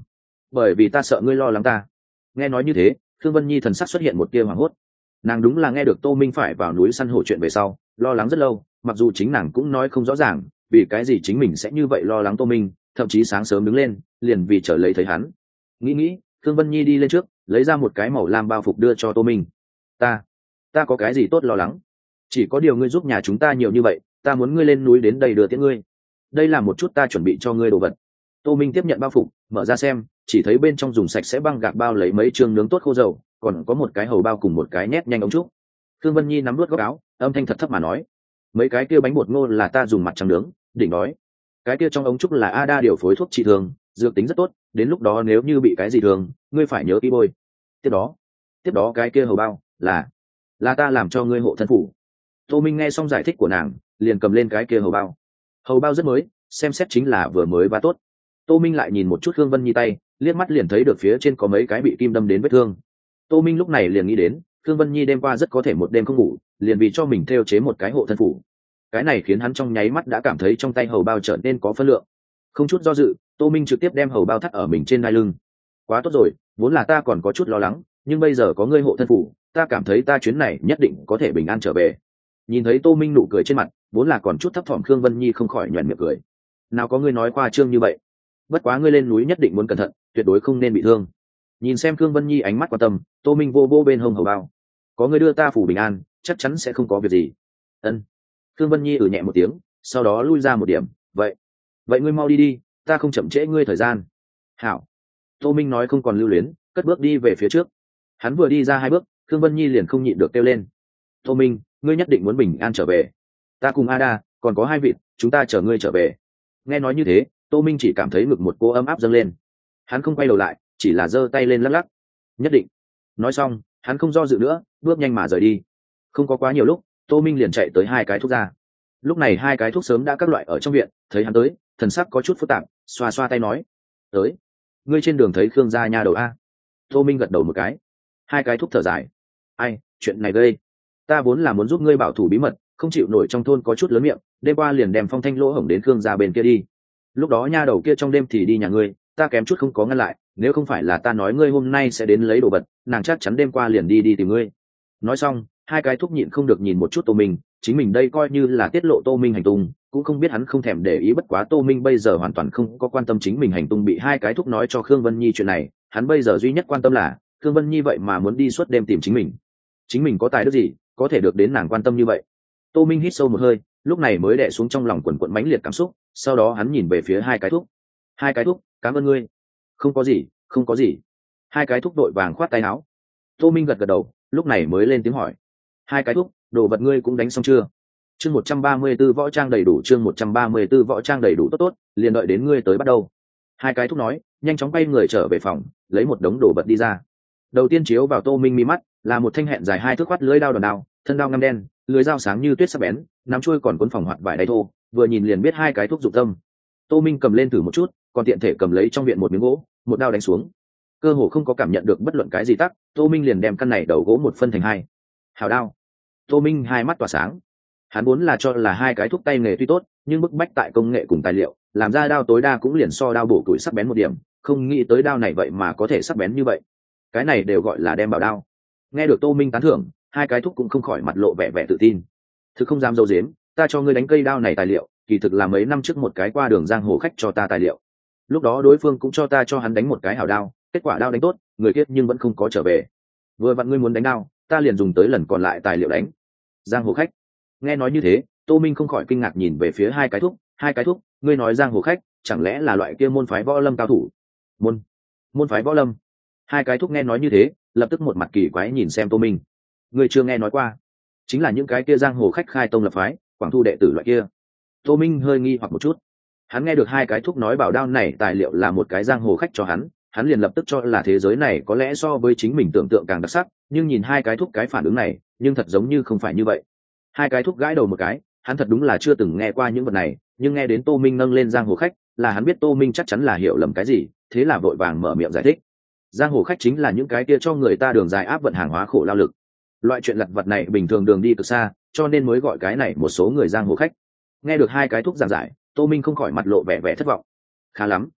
bởi vì ta sợ ngươi lo lắng ta. Nghe nói như thế, Thương Vân Nhi thần sắc xuất hiện một tia hoảng hốt. Nàng đúng là nghe được Tô Minh phải vào núi săn hổ chuyện về sau lo lắng rất lâu, mặc dù chính nàng cũng nói không rõ ràng vì cái gì chính mình sẽ như vậy lo lắng Tô Minh, thậm chí sáng sớm đứng lên liền vì chờ lấy thấy hắn. Nghĩ nghĩ, Thương Vân Nhi đi lên trước lấy ra một cái màu lam bao phục đưa cho Tô Minh. ta ta có cái gì tốt lo lắng, chỉ có điều ngươi giúp nhà chúng ta nhiều như vậy, ta muốn ngươi lên núi đến đây đưa tiễn ngươi. Đây là một chút ta chuẩn bị cho ngươi đồ vật. Tô Minh tiếp nhận bao phục, mở ra xem, chỉ thấy bên trong dùng sạch sẽ băng gạc bao lấy mấy chương nướng tốt khô dầu, còn có một cái hầu bao cùng một cái nhét nhanh ống trúc. Thương Vân Nhi nắm nuốt góc áo, âm thanh thật thấp mà nói: mấy cái kia bánh bột ngô là ta dùng mặt trắng nướng, đỉnh nói. Cái kia trong ống trúc là Ada điều phối thuốc trị thương, dược tính rất tốt, đến lúc đó nếu như bị cái gì thường, ngươi phải nhớ kỹ bôi. Tiếp đó, tiếp đó cái kia hầu bao là là ta làm cho ngươi hộ thân phủ. Tô Minh nghe xong giải thích của nàng, liền cầm lên cái kia hầu bao. Hầu bao rất mới, xem xét chính là vừa mới và tốt. Tô Minh lại nhìn một chút Khương Vân Nhi tay, liếc mắt liền thấy được phía trên có mấy cái bị kim đâm đến vết thương. Tô Minh lúc này liền nghĩ đến, Khương Vân Nhi đêm qua rất có thể một đêm không ngủ, liền vì cho mình thêu chế một cái hộ thân phủ. Cái này khiến hắn trong nháy mắt đã cảm thấy trong tay hầu bao trở nên có phân lượng. Không chút do dự, Tô Minh trực tiếp đem hầu bao thắt ở mình trên đai lưng. Quá tốt rồi, vốn là ta còn có chút lo lắng, nhưng bây giờ có ngươi hộ thân phủ, ta cảm thấy ta chuyến này nhất định có thể bình an trở về. Nhìn thấy Tô Minh nụ cười trên mặt, vốn là còn chút thấp thỏm Khương Vân Nhi không khỏi nhoẻn miệng cười. Nào có ngươi nói qua trương như vậy, bất quá ngươi lên núi nhất định muốn cẩn thận, tuyệt đối không nên bị thương. Nhìn xem Khương Vân Nhi ánh mắt quan tâm, Tô Minh vô vô bên hông hầu bao. Có ngươi đưa ta phủ bình an, chắc chắn sẽ không có việc gì. Ân. Khương Vân Nhi ử nhẹ một tiếng, sau đó lui ra một điểm. Vậy, vậy ngươi mau đi đi, ta không chậm trễ ngươi thời gian. Hảo. Tô Minh nói không còn lưu luyến, cất bước đi về phía trước. Hắn vừa đi ra hai bước, Khương Vân Nhi liền không nhịn được kêu lên: Tô Minh, ngươi nhất định muốn bình an trở về. Ta cùng Ada còn có hai vịt, chúng ta chờ ngươi trở về. Nghe nói như thế, Tô Minh chỉ cảm thấy ngực một cô ấm áp dâng lên. Hắn không quay đầu lại, chỉ là giơ tay lên lắc lắc. Nhất định. Nói xong, hắn không do dự nữa, bước nhanh mà rời đi. Không có quá nhiều lúc, Tô Minh liền chạy tới hai cái thuốc ra. Lúc này hai cái thuốc sớm đã các loại ở trong viện, thấy hắn tới, thần sắc có chút phức tạp, xoa xoa tay nói: tới. Ngươi trên đường thấy Khương gia nha đầu a? Tô Minh gật đầu một cái. Hai cái thuốc thở dài: ai, chuyện này gây. Ta vốn là muốn giúp ngươi bảo thủ bí mật, không chịu nổi trong thôn có chút lớn miệng, đêm qua liền đem phong thanh lỗ hổng đến Khương gia bên kia đi. Lúc đó nha đầu kia trong đêm thì đi nhà ngươi, ta kém chút không có ngăn lại, nếu không phải là ta nói ngươi hôm nay sẽ đến lấy đồ vật, nàng chắc chắn đêm qua liền đi đi tìm ngươi. Nói xong, hai cái thuốc nhịn không được nhìn một chút Tô Minh, chính mình đây coi như là tiết lộ Tô Minh hành tung, cũng không biết hắn không thèm để ý, bất quá Tô Minh bây giờ hoàn toàn không có quan tâm chính mình hành tung bị hai cái thuốc nói cho Khương Vân Nhi chuyện này, hắn bây giờ duy nhất quan tâm là Khương Vân Nhi vậy mà muốn đi suốt đêm tìm chính mình. Chính mình có tài đức gì, có thể được đến nàng quan tâm như vậy. Tô Minh hít sâu một hơi, lúc này mới đè xuống trong lòng quần quần mãnh liệt cảm xúc, sau đó hắn nhìn về phía hai cái thuốc. Hai cái thuốc, cảm ơn ngươi. Không có gì, không có gì. Hai cái thuốc đội vàng khoát tay áo. Tô Minh gật gật đầu, lúc này mới lên tiếng hỏi: hai cái thuốc, đồ vật ngươi cũng đánh xong chưa? Chương một trăm ba mươi một võ trang đầy đủ, chương một trăm ba mươi một võ trang đầy đủ, tốt tốt, liền đợi đến ngươi tới bắt đầu. Hai cái thuốc nói, nhanh chóng quay người trở về phòng, lấy một đống đồ vật đi ra. Đầu tiên chiếu vào Tô Minh mi mắt là một thanh hẹn dài hai thước quát lưới đao đòn đao, thân đao ngăm đen, lưới dao sáng như tuyết sắc bén, nắm chuôi còn cuốn phòng hoạt vải đáy thô, vừa nhìn liền biết hai cái thuốc dụng tâm. Tô Minh cầm lên thử một chút, còn tiện thể cầm lấy trong viện một miếng gỗ, một đao đánh xuống. Cơ hồ không có cảm nhận được bất luận cái gì tắc, Tô Minh liền đem căn này đầu gỗ một phân thành hai. Hào đao. Tô Minh hai mắt tỏa sáng. Hắn vốn là cho là hai cái thuốc tay nghề tuy tốt, nhưng bức bách tại công nghệ cùng tài liệu, làm ra đao tối đa cũng liền so đao bổ củi sắc bén một điểm, không nghĩ tới đao này vậy mà có thể sắc bén như vậy. Cái này đều gọi là đem bảo đao. Nghe được Tô Minh tán thưởng, hai cái thuốc cũng không khỏi mặt lộ vẻ vẻ tự tin. Thực không dám dâu dếm, ta cho ngươi đánh cây đao này tài liệu, kỳ thực là mấy năm trước một cái qua đường giang hồ khách cho ta tài liệu. Lúc đó đối phương cũng cho ta cho hắn đánh một cái hảo đao, kết quả đao đánh tốt, người kiết nhưng vẫn không có trở về. Vừa vặn ngươi muốn đánh đao, ta liền dùng tới lần còn lại tài liệu đánh. Giang hồ khách. Nghe nói như thế, Tô Minh không khỏi kinh ngạc nhìn về phía hai cái thuốc. Hai cái thuốc, ngươi nói giang hồ khách, chẳng lẽ là loại kia môn phái võ lâm cao thủ? Môn, môn phái võ lâm. Hai cái thuốc nghe nói như thế, lập tức một mặt kỳ quái nhìn xem Tô Minh. Ngươi chưa nghe nói qua? Chính là những cái kia giang hồ khách khai tông lập phái, quảng thu đệ tử loại kia. Tô Minh hơi nghi hoặc một chút. Hắn nghe được hai cái thuốc nói bảo đao này tài liệu là một cái giang hồ khách cho hắn, hắn liền lập tức cho là thế giới này có lẽ so với chính mình tưởng tượng càng đặc sắc, nhưng nhìn hai cái thuốc cái phản ứng này, nhưng thật giống như không phải như vậy. Hai cái thuốc gãi đầu một cái, hắn thật đúng là chưa từng nghe qua những vật này, nhưng nghe đến Tô Minh nâng lên giang hồ khách, là hắn biết Tô Minh chắc chắn là hiểu lầm cái gì, thế là vội vàng mở miệng giải thích. Giang hồ khách chính là những cái kia cho người ta đường dài áp vận hàng hóa khổ lao lực. Loại chuyện lặt vặt này bình thường đường đi cực xa, cho nên mới gọi cái này một số người giang hồ khách. Nghe được hai cái thuốc giảng giải, Tô Minh không khỏi mặt lộ vẻ vẻ thất vọng. Khá lắm,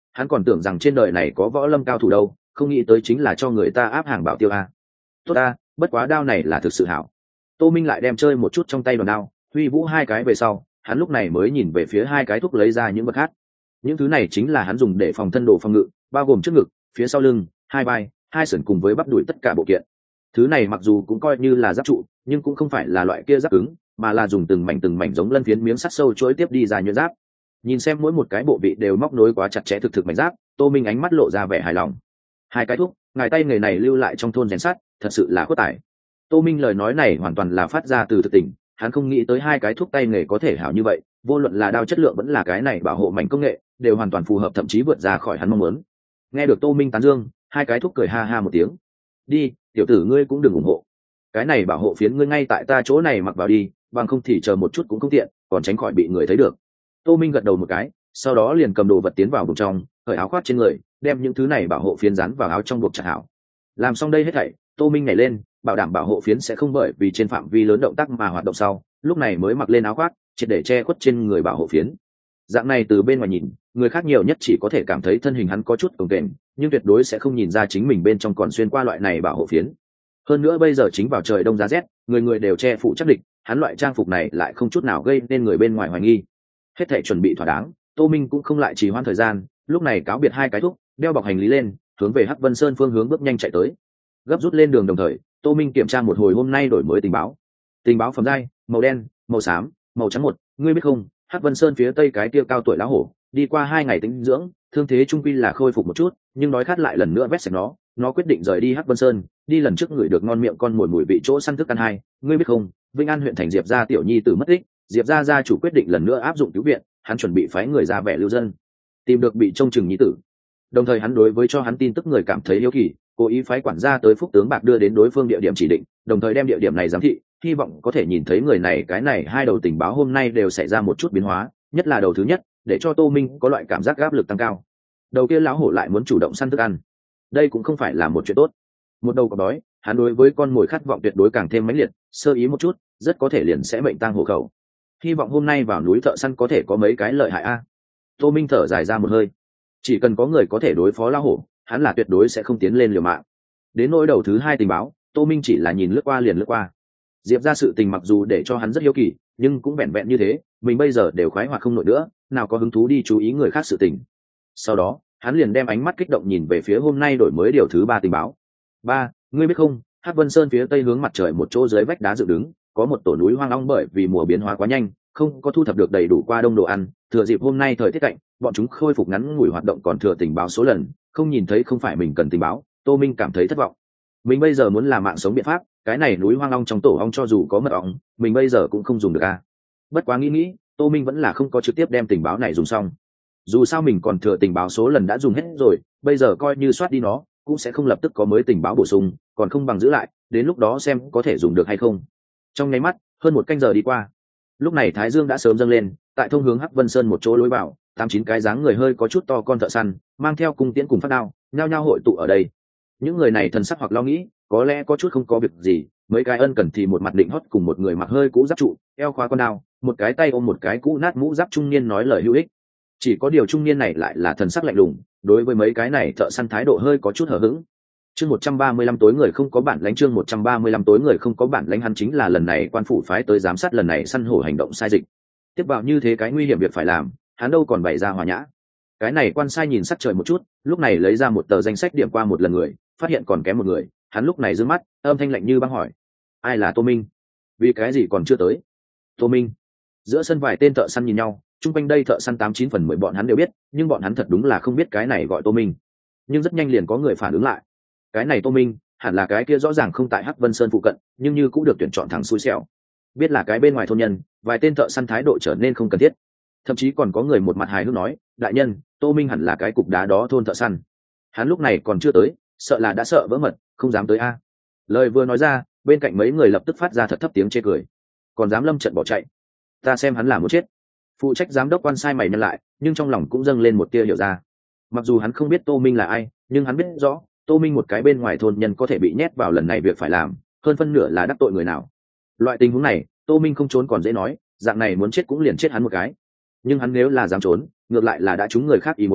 Hắn còn tưởng rằng trên đời này có võ lâm cao thủ đâu, không nghĩ tới chính là cho người ta áp hàng bảo tiêu a. Tốt a, bất quá đao này là thực sự hảo. Tô Minh lại đem chơi một chút trong tay đòn đao, huy vũ hai cái về sau, hắn lúc này mới nhìn về phía hai cái thuốc lấy ra những vật khác. Những thứ này chính là hắn dùng để phòng thân đồ phòng ngự, bao gồm trước ngực, phía sau lưng, hai vai, hai sườn cùng với bắp đùi tất cả bộ kiện. Thứ này mặc dù cũng coi như là giáp trụ, nhưng cũng không phải là loại kia giáp cứng, mà là dùng từng mảnh từng mảnh giống lân phiến miếng sắt sâu chối tiếp đi ra nhuyễn giáp. Nhìn xem mỗi một cái bộ vị đều móc nối quá chặt chẽ thực thực mảnh giáp, Tô Minh ánh mắt lộ ra vẻ hài lòng. Hai cái thuốc, ngài tay nghề này lưu lại trong thôn rèn sắt, thật sự là khuất tài. Tô Minh lời nói này hoàn toàn là phát ra từ thực tình, hắn không nghĩ tới hai cái thuốc tay nghề có thể hảo như vậy, vô luận là đao chất lượng vẫn là cái này bảo hộ mảnh công nghệ, đều hoàn toàn phù hợp, thậm chí vượt ra khỏi hắn mong muốn. Nghe được Tô Minh tán dương, hai cái thuốc cười ha ha một tiếng. Đi, tiểu tử ngươi cũng đừng ủng hộ. Cái này bảo hộ phiến ngươi ngay tại ta chỗ này mặc vào đi, bằng không thì chờ một chút cũng không tiện, còn tránh khỏi bị người thấy được. Tô Minh gật đầu một cái, sau đó liền cầm đồ vật tiến vào vùng trong, cởi áo khoác trên người, đem những thứ này bảo hộ phiến dán vào áo trong buộc chặt hảo. Làm xong đây hết thảy, Tô Minh nhảy lên, bảo đảm bảo hộ phiến sẽ không bởi vì trên phạm vi lớn động tác mà hoạt động sau, lúc này mới mặc lên áo khoác, triệt để che khuất trên người bảo hộ phiến. Dạng này từ bên ngoài nhìn, người khác nhiều nhất chỉ có thể cảm thấy thân hình hắn có chút cồng kềnh, nhưng tuyệt đối sẽ không nhìn ra chính mình bên trong còn xuyên qua loại này bảo hộ phiến. Hơn nữa bây giờ chính vào trời đông giá rét, người người đều che phủ chắc địch, hắn loại trang phục này lại không chút nào gây nên người bên ngoài hoài nghi. Hết thảy chuẩn bị thỏa đáng, Tô Minh cũng không lại trì hoãn thời gian, lúc này cáo biệt hai cái thuốc, đeo bọc hành lý lên, hướng về Hắc Vân Sơn phương hướng bước nhanh chạy tới. Gấp rút lên đường đồng thời, Tô Minh kiểm tra một hồi hôm nay đổi mới tình báo. Tình báo phẩm giai, màu đen, màu xám, màu trắng một, ngươi biết không, Hắc Vân Sơn phía tây cái kia cao tuổi lão hổ, đi qua hai ngày tĩnh dưỡng, thương thế trung quy là khôi phục một chút, nhưng đói khát lại lần nữa vét sạch nó, nó quyết định rời đi Hắc Vân Sơn, đi lần trước người được ngon miệng con mồi mùi vị chỗ săn thức ăn hai, ngươi biết không, Vinh An huyện thành Diệp gia tiểu nhi tử mất tích, Diệp gia gia chủ quyết định lần nữa áp dụng cứu viện, hắn chuẩn bị phái người ra vẻ lưu dân, tìm được bị trông chừng nhi tử. Đồng thời hắn đối với cho hắn tin tức người cảm thấy yêu kỳ, cố ý phái quản gia tới Phúc Tướng Bạc đưa đến đối phương địa điểm chỉ định, đồng thời đem địa điểm này giám thị, hy vọng có thể nhìn thấy người này. Cái này hai đầu tình báo hôm nay đều xảy ra một chút biến hóa, nhất là đầu thứ nhất, để cho Tô Minh có loại cảm giác áp lực tăng cao. Đầu kia lão hổ lại muốn chủ động săn thức ăn, đây cũng không phải là một chuyện tốt. Một đầu có đói, hắn đối với con mồi khát vọng tuyệt đối càng thêm mãnh liệt, sơ ý một chút, rất có thể liền sẽ mệnh tang hổ khẩu. Hy vọng hôm nay vào núi thợ săn có thể có mấy cái lợi hại a. Tô Minh thở dài ra một hơi, chỉ cần có người có thể đối phó lão hổ, hắn là tuyệt đối sẽ không tiến lên liều mạng. Đến nỗi đầu thứ hai tình báo, Tô Minh chỉ là nhìn lướt qua liền lướt qua. Diệp ra sự tình mặc dù để cho hắn rất hiếu kỳ, nhưng cũng vẹn vẹn như thế, mình bây giờ đều khoái hoạt không nổi nữa, nào có hứng thú đi chú ý người khác sự tình. Sau đó, hắn liền đem ánh mắt kích động nhìn về phía hôm nay đổi mới điều thứ ba tình báo. Ba, ngươi biết không, Hắc Vân Sơn phía tây hướng mặt trời một chỗ dưới vách đá dựng đứng, có một tổ núi hoang long, bởi vì mùa biến hóa quá nhanh, không có thu thập được đầy đủ qua đông đồ ăn, thừa dịp hôm nay thời tiết cạnh, bọn chúng khôi phục ngắn ngủi hoạt động còn thừa tình báo số lần, không nhìn thấy không phải mình cần tình báo. Tô Minh cảm thấy thất vọng. Mình bây giờ muốn làm mạng sống biện pháp, cái này núi hoang long trong tổ ong cho dù có mật ong, mình bây giờ cũng không dùng được a. Bất quá nghĩ nghĩ, Tô Minh vẫn là không có trực tiếp đem tình báo này dùng xong. Dù sao mình còn thừa tình báo số lần đã dùng hết rồi, bây giờ coi như soát đi nó, cũng sẽ không lập tức có mới tình báo bổ sung, còn không bằng giữ lại, đến lúc đó xem có thể dùng được hay không. Trong nháy mắt, hơn một canh giờ đi qua. Lúc này Thái Dương đã sớm dâng lên, tại thông hướng Hắc Vân Sơn một chỗ lối vào, tám chín cái dáng người hơi có chút to con thợ săn, mang theo cung tiễn cùng phát đao, nhao nhao hội tụ ở đây. Những người này thần sắc hoặc lo nghĩ, có lẽ có chút không có việc gì, mấy cái ân cần thì một mặt định hót cùng một người mặc hơi cũ giáp trụ, eo khóa con đao, một cái tay ôm một cái cũ nát mũ giáp trung niên nói lời hữu ích. Chỉ có điều trung niên này lại là thần sắc lạnh lùng, đối với mấy cái này thợ săn thái độ hơi có chút hờ hững. Chương một trăm ba mươi lăm tối người không có bản lãnh, chương một trăm ba mươi lăm tối người không có bản lãnh, hắn chính là lần này quan phủ phái tới giám sát lần này săn hổ hành động sai dịch. Tiếp vào như thế cái nguy hiểm việc phải làm, hắn đâu còn bày ra hòa nhã. Cái này quan sai nhìn sắc trời một chút, lúc này lấy ra một tờ danh sách điểm qua một lần người, phát hiện còn kém một người, hắn lúc này giương mắt, âm thanh lạnh như băng hỏi: ai là Tô Minh? Vì cái gì còn chưa tới? Tô Minh. Giữa sân vài tên thợ săn nhìn nhau, chung quanh đây thợ săn tám chín phần mười bọn hắn đều biết, nhưng bọn hắn thật đúng là không biết cái này gọi Tô Minh. Nhưng rất nhanh liền có người phản ứng lại, cái này Tô Minh hẳn là cái kia rõ ràng không tại Hắc Vân Sơn phụ cận, nhưng như cũng được tuyển chọn thẳng xui xẻo. Biết là cái bên ngoài thôn nhân, vài tên thợ săn thái độ trở nên không cần thiết, thậm chí còn có người một mặt hài hước nói: đại nhân, Tô Minh hẳn là cái cục đá đó thôn thợ săn, hắn lúc này còn chưa tới, sợ là đã sợ vỡ mật, không dám tới a. Lời vừa nói ra, bên cạnh mấy người lập tức phát ra thật thấp tiếng chê cười, còn dám lâm trận bỏ chạy, ta xem hắn là muốn chết. Phụ trách giám đốc quan sai mày nhăn lại, nhưng trong lòng cũng dâng lên một tia hiểu ra. Mặc dù hắn không biết Tô Minh là ai, nhưng hắn biết rõ Tô Minh một cái bên ngoài thôn nhân có thể bị nhét vào lần này việc phải làm, hơn phân nửa là đắc tội người nào. Loại tình huống này, Tô Minh không trốn còn dễ nói, dạng này muốn chết cũng liền chết hắn một cái. Nhưng hắn nếu là dám trốn, ngược lại là đã trúng người khác ý muốn,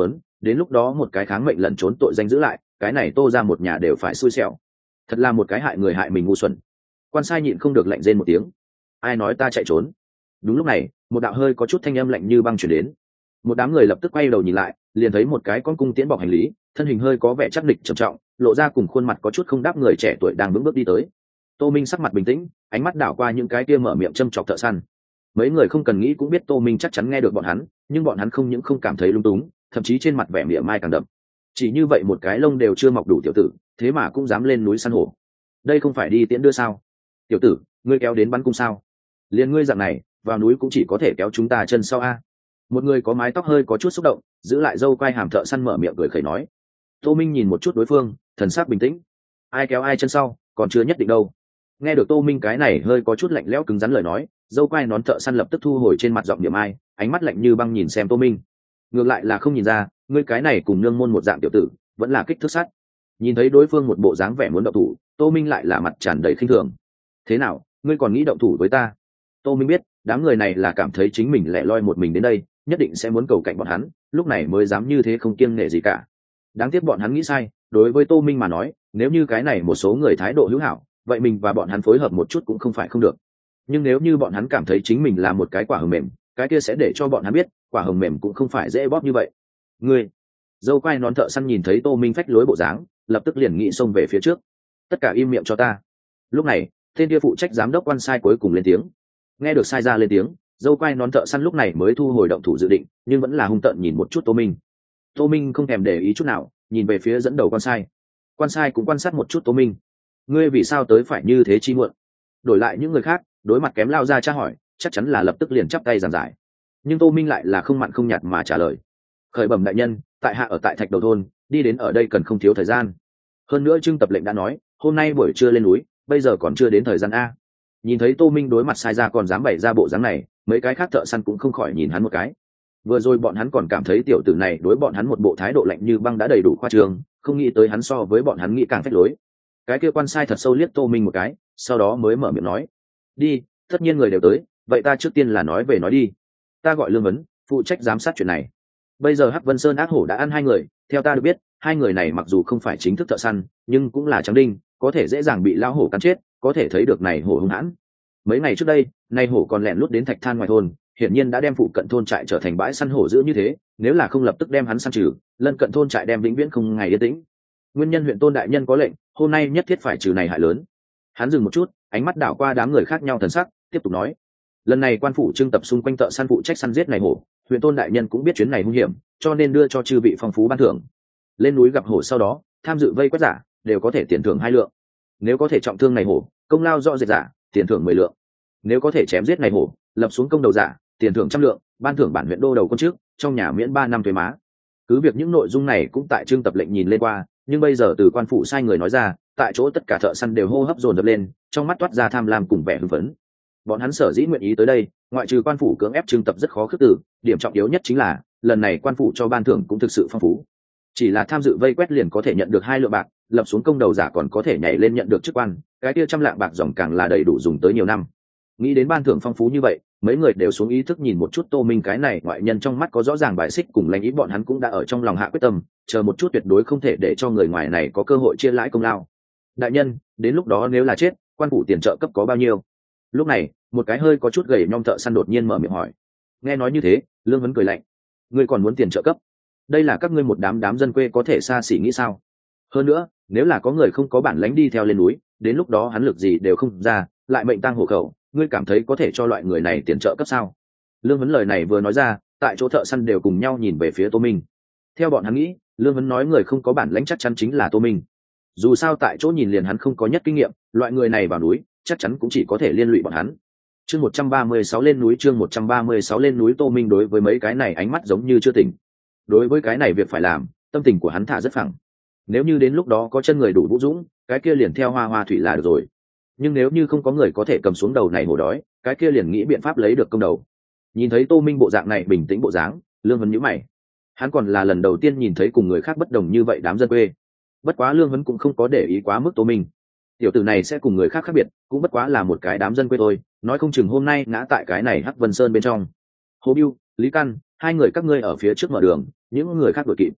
đến lúc đó một cái kháng mệnh lẩn trốn tội danh giữ lại, cái này Tô ra một nhà đều phải xui xẻo. Thật là một cái hại người hại mình ngu xuẩn. Quan sai nhịn không được lạnh rên một tiếng. Ai nói ta chạy trốn? Đúng lúc này, một đạo hơi có chút thanh âm lạnh như băng truyền đến. Một đám người lập tức quay đầu nhìn lại, liền thấy một cái con cung tiễn bọc hành lý, thân hình hơi có vẻ chắc địch trầm trọng, lộ ra cùng khuôn mặt có chút không đáp người trẻ tuổi đang vững bước đi tới. Tô Minh sắc mặt bình tĩnh, ánh mắt đảo qua những cái kia mở miệng châm chọc thợ săn. Mấy người không cần nghĩ cũng biết Tô Minh chắc chắn nghe được bọn hắn, nhưng bọn hắn không những không cảm thấy lung túng, thậm chí trên mặt vẻ mỉa mai càng đậm. Chỉ như vậy một cái lông đều chưa mọc đủ tiểu tử, thế mà cũng dám lên núi săn hổ. Đây không phải đi tiễn đưa sao? Tiểu tử, ngươi kéo đến bắn cung sao? Liên ngươi dạng này, vào núi cũng chỉ có thể kéo chúng ta chân sau a. Một người có mái tóc hơi có chút xúc động, giữ lại râu quai hàm thợ săn mở miệng cười khẩy nói. Tô Minh nhìn một chút đối phương, thần sắc bình tĩnh. Ai kéo ai chân sau, còn chưa nhất định đâu. Nghe được Tô Minh cái này hơi có chút lạnh lẽo cứng rắn lời nói, râu quai nón thợ săn lập tức thu hồi trên mặt giọng niệm ai, ánh mắt lạnh như băng nhìn xem Tô Minh. Ngược lại là không nhìn ra, ngươi cái này cùng nương môn một dạng tiểu tử, vẫn là kích thước sắt. Nhìn thấy đối phương một bộ dáng vẻ muốn động thủ, Tô Minh lại là mặt tràn đầy khinh thường. Thế nào, ngươi còn nghĩ động thủ với ta? Tô Minh biết, đám người này là cảm thấy chính mình lẻ loi một mình đến đây, nhất định sẽ muốn cầu cạnh bọn hắn, lúc này mới dám như thế không kiêng nể gì cả. Đáng tiếc bọn hắn nghĩ sai, đối với Tô Minh mà nói, nếu như cái này một số người thái độ hữu hảo, vậy mình và bọn hắn phối hợp một chút cũng không phải không được. Nhưng nếu như bọn hắn cảm thấy chính mình là một cái quả hồng mềm, cái kia sẽ để cho bọn hắn biết, quả hồng mềm cũng không phải dễ bóp như vậy. Ngươi, dâu quai nón thợ săn nhìn thấy Tô Minh phách lối bộ dáng, lập tức liền nghĩ xông về phía trước. Tất cả im miệng cho ta. Lúc này, tên kia phụ trách giám đốc quan sai cuối cùng lên tiếng. Nghe được sai ra lên tiếng, dâu quai nón thợ săn lúc này mới thu hồi động thủ dự định, nhưng vẫn là hung tợn nhìn một chút Tô Minh. Tô Minh không thèm để ý chút nào, nhìn về phía dẫn đầu quan sai. Quan sai cũng quan sát một chút Tô Minh. Ngươi vì sao tới phải như thế chi muộn? Đổi lại những người khác, đối mặt kém lao ra tra hỏi, chắc chắn là lập tức liền chắp tay giảng giải. Nhưng Tô Minh lại là không mặn không nhạt mà trả lời. Khởi bẩm đại nhân, tại hạ ở tại Thạch Đầu thôn, đi đến ở đây cần không thiếu thời gian. Hơn nữa Trương Tập lệnh đã nói, hôm nay buổi trưa lên núi, bây giờ còn chưa đến thời gian a. Nhìn thấy Tô Minh đối mặt sai ra còn dám bày ra bộ dáng này, mấy cái khác thợ săn cũng không khỏi nhìn hắn một cái. Vừa rồi bọn hắn còn cảm thấy tiểu tử này đối bọn hắn một bộ thái độ lạnh như băng đã đầy đủ khoa trương, không nghĩ tới hắn so với bọn hắn nghĩ càng phách lối. Cái kia quan sai thật sâu liếc Tô Minh một cái, sau đó mới mở miệng nói: đi, tất nhiên người đều tới, vậy ta trước tiên là nói về nói đi. Ta gọi Lương Vấn, phụ trách giám sát chuyện này. Bây giờ Hắc Vân Sơn ác hổ đã ăn hai người, theo ta được biết, hai người này mặc dù không phải chính thức thợ săn, nhưng cũng là trắng đinh, có thể dễ dàng bị lao hổ cắn chết, có thể thấy được này hổ hung hãn. Mấy ngày trước đây, nay hổ còn lẻn lút đến Thạch Than ngoài thôn, hiển nhiên đã đem phụ cận thôn trại trở thành bãi săn hổ dữ như thế, nếu là không lập tức đem hắn săn trừ, lân cận thôn trại đem vĩnh viễn không ngày yên tĩnh. Nguyên nhân huyện Tôn đại nhân có lệnh, hôm nay nhất thiết phải trừ này hại lớn. Hắn dừng một chút, ánh mắt đảo qua đám người khác nhau thần sắc, tiếp tục nói: lần này quan phủ trưng tập xung quanh thợ săn phụ trách săn giết này hổ, huyện Tôn đại nhân cũng biết chuyến này hung hiểm, cho nên đưa cho chư vị phong phú ban thưởng. Lên núi gặp hổ sau đó, tham dự vây quét giả đều có thể tiền thưởng hai lượng. Nếu có thể trọng thương này hổ, công lao rõ rệt giả, tiền thưởng mười lượng. Nếu có thể chém giết này hổ, lập xuống công đầu giả, tiền thưởng trăm lượng, ban thưởng bản huyện đô đầu con trước, trong nhà miễn ba năm thuế má. Cứ việc những nội dung này cũng tại trưng tập lệnh nhìn lên qua, nhưng bây giờ từ quan phủ sai người nói ra, tại chỗ tất cả thợ săn đều hô hấp dồn dập lên, trong mắt toát ra tham lam cùng vẻ hưng phấn. Bọn hắn sở dĩ nguyện ý tới đây, ngoại trừ quan phủ cưỡng ép trưng tập rất khó khước từ, điểm trọng yếu nhất chính là lần này quan phủ cho ban thưởng cũng thực sự phong phú. Chỉ là tham dự vây quét liền có thể nhận được hai lượng bạc, lập xuống công đầu giả còn có thể nhảy lên nhận được chức quan, cái kia trăm lạng bạc dòng càng là đầy đủ dùng tới nhiều năm. Nghĩ đến ban thưởng phong phú như vậy, mấy người đều xuống ý thức nhìn một chút Tô Minh cái này ngoại nhân trong mắt có rõ ràng bài xích cùng lãnh ý, bọn hắn cũng đã ở trong lòng hạ quyết tâm, chờ một chút tuyệt đối không thể để cho người ngoài này có cơ hội chia lãi công lao. Đại nhân, đến lúc đó nếu là chết, quan phủ tiền trợ cấp có bao nhiêu? Lúc này, một cái hơi có chút gầy nhom thợ săn đột nhiên mở miệng hỏi. Nghe nói như thế, Lương Vấn cười lạnh: ngươi còn muốn tiền trợ cấp? Đây là các ngươi một đám đám dân quê có thể xa xỉ nghĩ sao? Hơn nữa, nếu là có người không có bản lãnh đi theo lên núi, đến lúc đó hắn lực gì đều không ra, lại mệnh tang hổ khẩu, ngươi cảm thấy có thể cho loại người này tiền trợ cấp sao? Lương Vấn lời này vừa nói ra, tại chỗ thợ săn đều cùng nhau nhìn về phía Tô Minh. Theo bọn hắn nghĩ, Lương Vấn nói người không có bản lãnh chắc chắn chính là Tô Minh. Dù sao tại chỗ nhìn liền hắn không có nhất kinh nghiệm, loại người này vào núi chắc chắn cũng chỉ có thể liên lụy bọn hắn. Chương một trăm ba mươi sáu lên núi, chương một trăm ba mươi sáu lên núi. Tô Minh đối với mấy cái này ánh mắt giống như chưa tỉnh. Đối với cái này việc phải làm, tâm tình của hắn thả rất phẳng. Nếu như đến lúc đó có chân người đủ vũ dũng, cái kia liền theo hoa hoa thủy là được rồi. Nhưng nếu như không có người có thể cầm xuống đầu này hổ đói, cái kia liền nghĩ biện pháp lấy được công đầu. Nhìn thấy Tô Minh bộ dạng này bình tĩnh bộ dáng, Lương Vấn nhíu mày. Hắn còn là lần đầu tiên nhìn thấy cùng người khác bất đồng như vậy đám dân quê. Bất quá Lương Vấn cũng không có để ý quá mức Tô Minh. Tiểu tử này sẽ cùng người khác khác biệt, cũng bất quá là một cái đám dân quê thôi, nói không chừng hôm nay ngã tại cái này Hắc Vân Sơn bên trong. Hồ Bưu, Lý Căn, hai người các ngươi ở phía trước mở đường, những người khác đuổi kịp.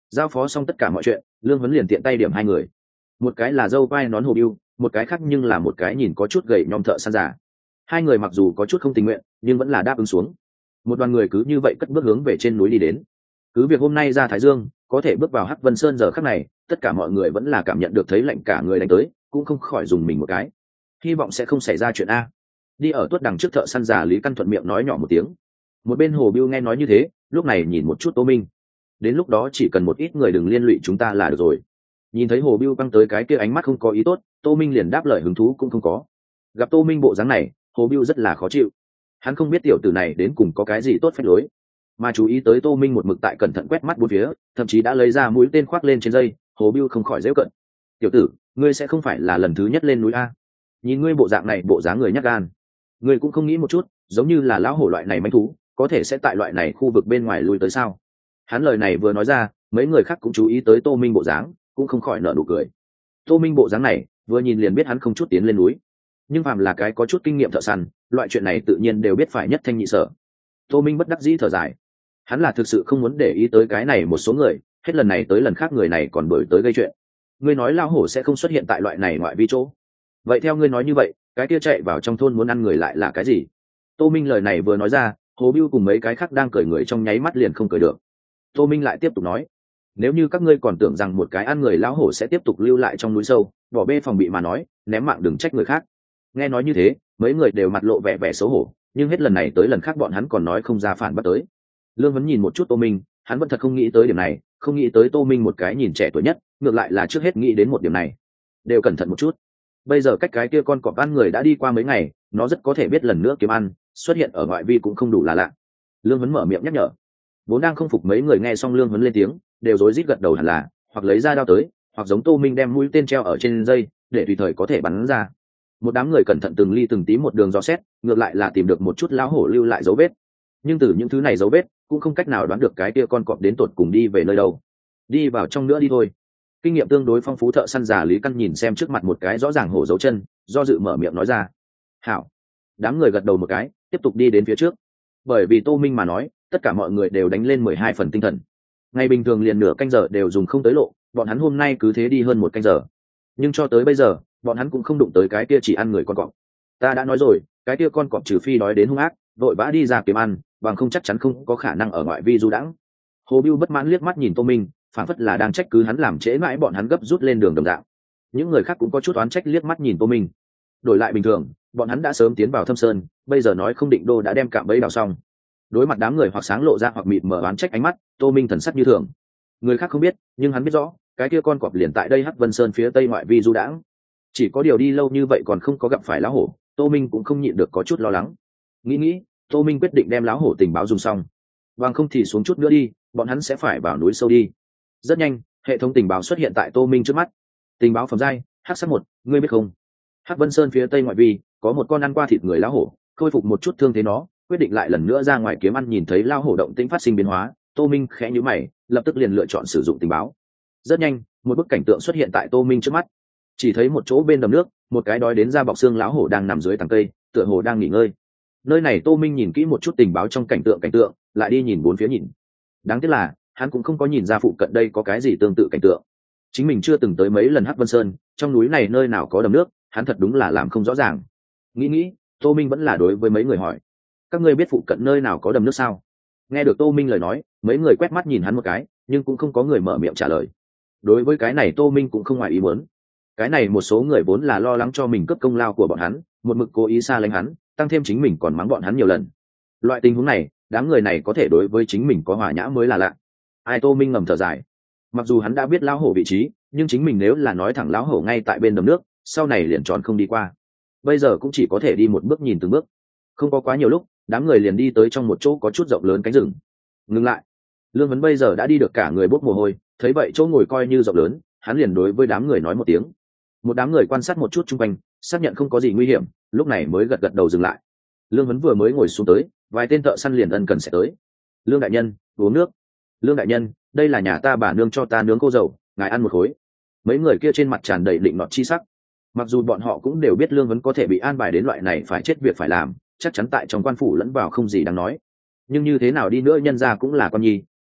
Giao phó xong tất cả mọi chuyện, lương huấn liền tiện tay điểm hai người, một cái là dâu quai nón hồ biêu, một cái khác nhưng là một cái nhìn có chút gầy nhom thợ săn giả. Hai người mặc dù có chút không tình nguyện nhưng vẫn là đáp ứng xuống. Một đoàn người cứ như vậy cất bước hướng về trên núi đi đến. Cứ việc hôm nay ra thái dương, có thể bước vào Hắc Vân Sơn giờ khắc này, tất cả mọi người vẫn là cảm nhận được thấy lạnh cả người đánh tới, cũng không khỏi dùng mình một cái. Hy vọng sẽ không xảy ra chuyện a. Đi ở tuốt đằng trước thợ săn giả Lý Căn thuận miệng nói nhỏ một tiếng. Một bên Hồ Bưu nghe nói như thế, lúc này nhìn một chút Tô Minh. Đến lúc đó chỉ cần một ít người đừng liên lụy chúng ta là được rồi. Nhìn thấy Hồ Bưu băng tới cái kia ánh mắt không có ý tốt, Tô Minh liền đáp lời hứng thú cũng không có. Gặp Tô Minh bộ dáng này, Hồ Bưu rất là khó chịu. Hắn không biết tiểu tử này đến cùng có cái gì tốt phép lối, mà chú ý tới Tô Minh một mực tại cẩn thận quét mắt bốn phía, thậm chí đã lấy ra mũi tên khoác lên trên dây. Hồ Bưu không khỏi giễu cận. Tiểu tử, ngươi sẽ không phải là lần thứ nhất lên núi a? Nhìn ngươi bộ dạng này, bộ dáng người nhát gan, ngươi cũng không nghĩ một chút, giống như là lão hổ loại này manh thú, có thể sẽ tại loại này khu vực bên ngoài lui tới sao? Hắn lời này vừa nói ra, mấy người khác cũng chú ý tới Tô Minh bộ dáng, cũng không khỏi nở nụ cười. Tô Minh bộ dáng này, vừa nhìn liền biết hắn không chút tiến lên núi, nhưng phàm là cái có chút kinh nghiệm thợ săn, loại chuyện này tự nhiên đều biết phải nhất thanh nhị sở. Tô Minh bất đắc dĩ thở dài, hắn là thực sự không muốn để ý tới cái này một số người, hết lần này tới lần khác người này còn đổi tới gây chuyện. Ngươi nói lão hổ sẽ không xuất hiện tại loại này ngoại vi chỗ, vậy theo ngươi nói như vậy, cái kia chạy vào trong thôn muốn ăn người lại là cái gì? Tô Minh lời này vừa nói ra, Hồ Bưu cùng mấy cái khác đang cười người trong nháy mắt liền không cười được. Tô Minh lại tiếp tục nói, nếu như các ngươi còn tưởng rằng một cái ăn người lão hổ sẽ tiếp tục lưu lại trong núi sâu, bỏ bê phòng bị mà nói, ném mạng đừng trách người khác. Nghe nói như thế, mấy người đều mặt lộ vẻ vẻ xấu hổ, nhưng hết lần này tới lần khác bọn hắn còn nói không ra phản bắt tới. Lương Vấn nhìn một chút Tô Minh, hắn vẫn thật không nghĩ tới điểm này, không nghĩ tới Tô Minh một cái nhìn trẻ tuổi nhất, ngược lại là trước hết nghĩ đến một điểm này. Đều cẩn thận một chút. Bây giờ cách cái kia con cọp ăn người đã đi qua mấy ngày, nó rất có thể biết lần nữa kiếm ăn, xuất hiện ở ngoại vi cũng không đủ là lạ. Lương Vấn mở miệng nhắc nhở. Vốn đang không phục mấy người nghe xong Lương Vấn lên tiếng, đều rối rít gật đầu hẳn là, hoặc lấy ra đao tới, hoặc giống Tô Minh đem mũi tên treo ở trên dây, để tùy thời có thể bắn ra. Một đám người cẩn thận từng ly từng tí một đường dò xét, ngược lại là tìm được một chút lão hổ lưu lại dấu vết. Nhưng từ những thứ này dấu vết, cũng không cách nào đoán được cái kia con cọp đến tột cùng đi về nơi đâu. Đi vào trong nữa đi thôi. Kinh nghiệm tương đối phong phú thợ săn già Lý Căn nhìn xem trước mặt một cái rõ ràng hổ dấu chân, do dự mở miệng nói ra. Hảo. Đám người gật đầu một cái, tiếp tục đi đến phía trước. Bởi vì Tô Minh mà nói, tất cả mọi người đều đánh lên mười hai phần tinh thần. Ngày bình thường liền nửa canh giờ đều dùng không tới lộ, bọn hắn hôm nay cứ thế đi hơn một canh giờ. Nhưng cho tới bây giờ, bọn hắn cũng không đụng tới cái kia chỉ ăn người con cọp. Ta đã nói rồi, cái kia con cọp trừ phi đói đến hung ác, vội vã đi ra kiếm ăn, bằng không chắc chắn không có khả năng ở ngoại vi du đãng. Hồ Bưu bất mãn liếc mắt nhìn Tô Minh, phản phất là đang trách cứ hắn làm trễ mãi bọn hắn gấp rút lên đường đồng dạng. Những người khác cũng có chút oán trách liếc mắt nhìn Tô Minh. Đổi lại bình thường, bọn hắn đã sớm tiến vào thâm sơn, bây giờ nói không định đô đã đem cạm bẫy đào xong. Đối mặt đám người hoặc sáng lộ ra hoặc mịt mờ oán trách ánh mắt, Tô Minh thần sắc như thường. Người khác không biết, nhưng hắn biết rõ, cái kia con cọp liền tại đây Hắc Vân Sơn phía tây ngoại vi du đãng. Chỉ có điều đi lâu như vậy còn không có gặp phải lão hổ, Tô Minh cũng không nhịn được có chút lo lắng. Nghĩ nghĩ, Tô Minh quyết định đem lão hổ tình báo dùng xong, bằng không thì xuống chút nữa đi, bọn hắn sẽ phải vào núi sâu đi. Rất nhanh, hệ thống tình báo xuất hiện tại Tô Minh trước mắt. Tình báo phẩm giai, Hắc sắc một, ngươi biết không? Hắc Vân Sơn phía tây ngoại vi có một con ăn qua thịt người lão hổ, khôi phục một chút thương thế nó, quyết định lại lần nữa ra ngoài kiếm ăn. Nhìn thấy lão hổ động tĩnh phát sinh biến hóa, Tô Minh khẽ nhíu mày, lập tức liền lựa chọn sử dụng tình báo. Rất nhanh, một bức cảnh tượng xuất hiện tại Tô Minh trước mắt. Chỉ thấy một chỗ bên đầm nước, một cái đói đến da bọc xương lão hổ đang nằm dưới tầng cây, tựa hồ đang nghỉ ngơi. Nơi này Tô Minh nhìn kỹ một chút tình báo trong cảnh tượng cảnh tượng, lại đi nhìn bốn phía nhìn. Đáng tiếc là, hắn cũng không có nhìn ra phụ cận đây có cái gì tương tự cảnh tượng. Chính mình chưa từng tới mấy lần Hắc Vân Sơn, trong núi này nơi nào có đầm nước, hắn thật đúng là làm không rõ ràng. Nghĩ nghĩ, Tô Minh vẫn là đối với mấy người hỏi: các ngươi biết phụ cận nơi nào có đầm nước sao? Nghe được Tô Minh lời nói, mấy người quét mắt nhìn hắn một cái, nhưng cũng không có người mở miệng trả lời. Đối với cái này Tô Minh cũng không ngoài ý muốn. Cái này một số người vốn là lo lắng cho mình cướp công lao của bọn hắn, một mực cố ý xa lánh hắn, tăng thêm chính mình còn mắng bọn hắn nhiều lần. Loại tình huống này, đám người này có thể đối với chính mình có hòa nhã mới là lạ. Ai? Tô Minh ngầm thở dài. Mặc dù hắn đã biết lão hổ vị trí, nhưng chính mình nếu là nói thẳng lão hổ ngay tại bên đầm nước, sau này liền tròn không đi qua. Bây giờ cũng chỉ có thể đi một bước nhìn từng bước. Không có quá nhiều lúc, đám người liền đi tới trong một chỗ có chút rộng lớn cánh rừng. Ngừng lại. Lương Vấn bây giờ đã đi được cả người bốc mồ hôi, thấy vậy chỗ ngồi coi như rộng lớn, hắn liền đối với đám người nói một tiếng. Một đám người quan sát một chút chung quanh, xác nhận không có gì nguy hiểm, lúc này mới gật gật đầu dừng lại. Lương Vấn vừa mới ngồi xuống tới, vài tên thợ săn liền ân cần sẽ tới. Lương đại nhân, uống nước. Lương đại nhân, đây là nhà ta bà nương cho ta nướng cô dầu, ngài ăn một khối. Mấy người kia trên mặt tràn đầy định nọt chi sắc. Mặc dù bọn họ cũng đều biết Lương Vấn có thể bị an bài đến loại này phải chết việc phải làm, chắc chắn tại trong quan phủ lẫn vào không gì đáng nói. Nhưng như thế nào đi nữa nhân gia cũng là con nhi,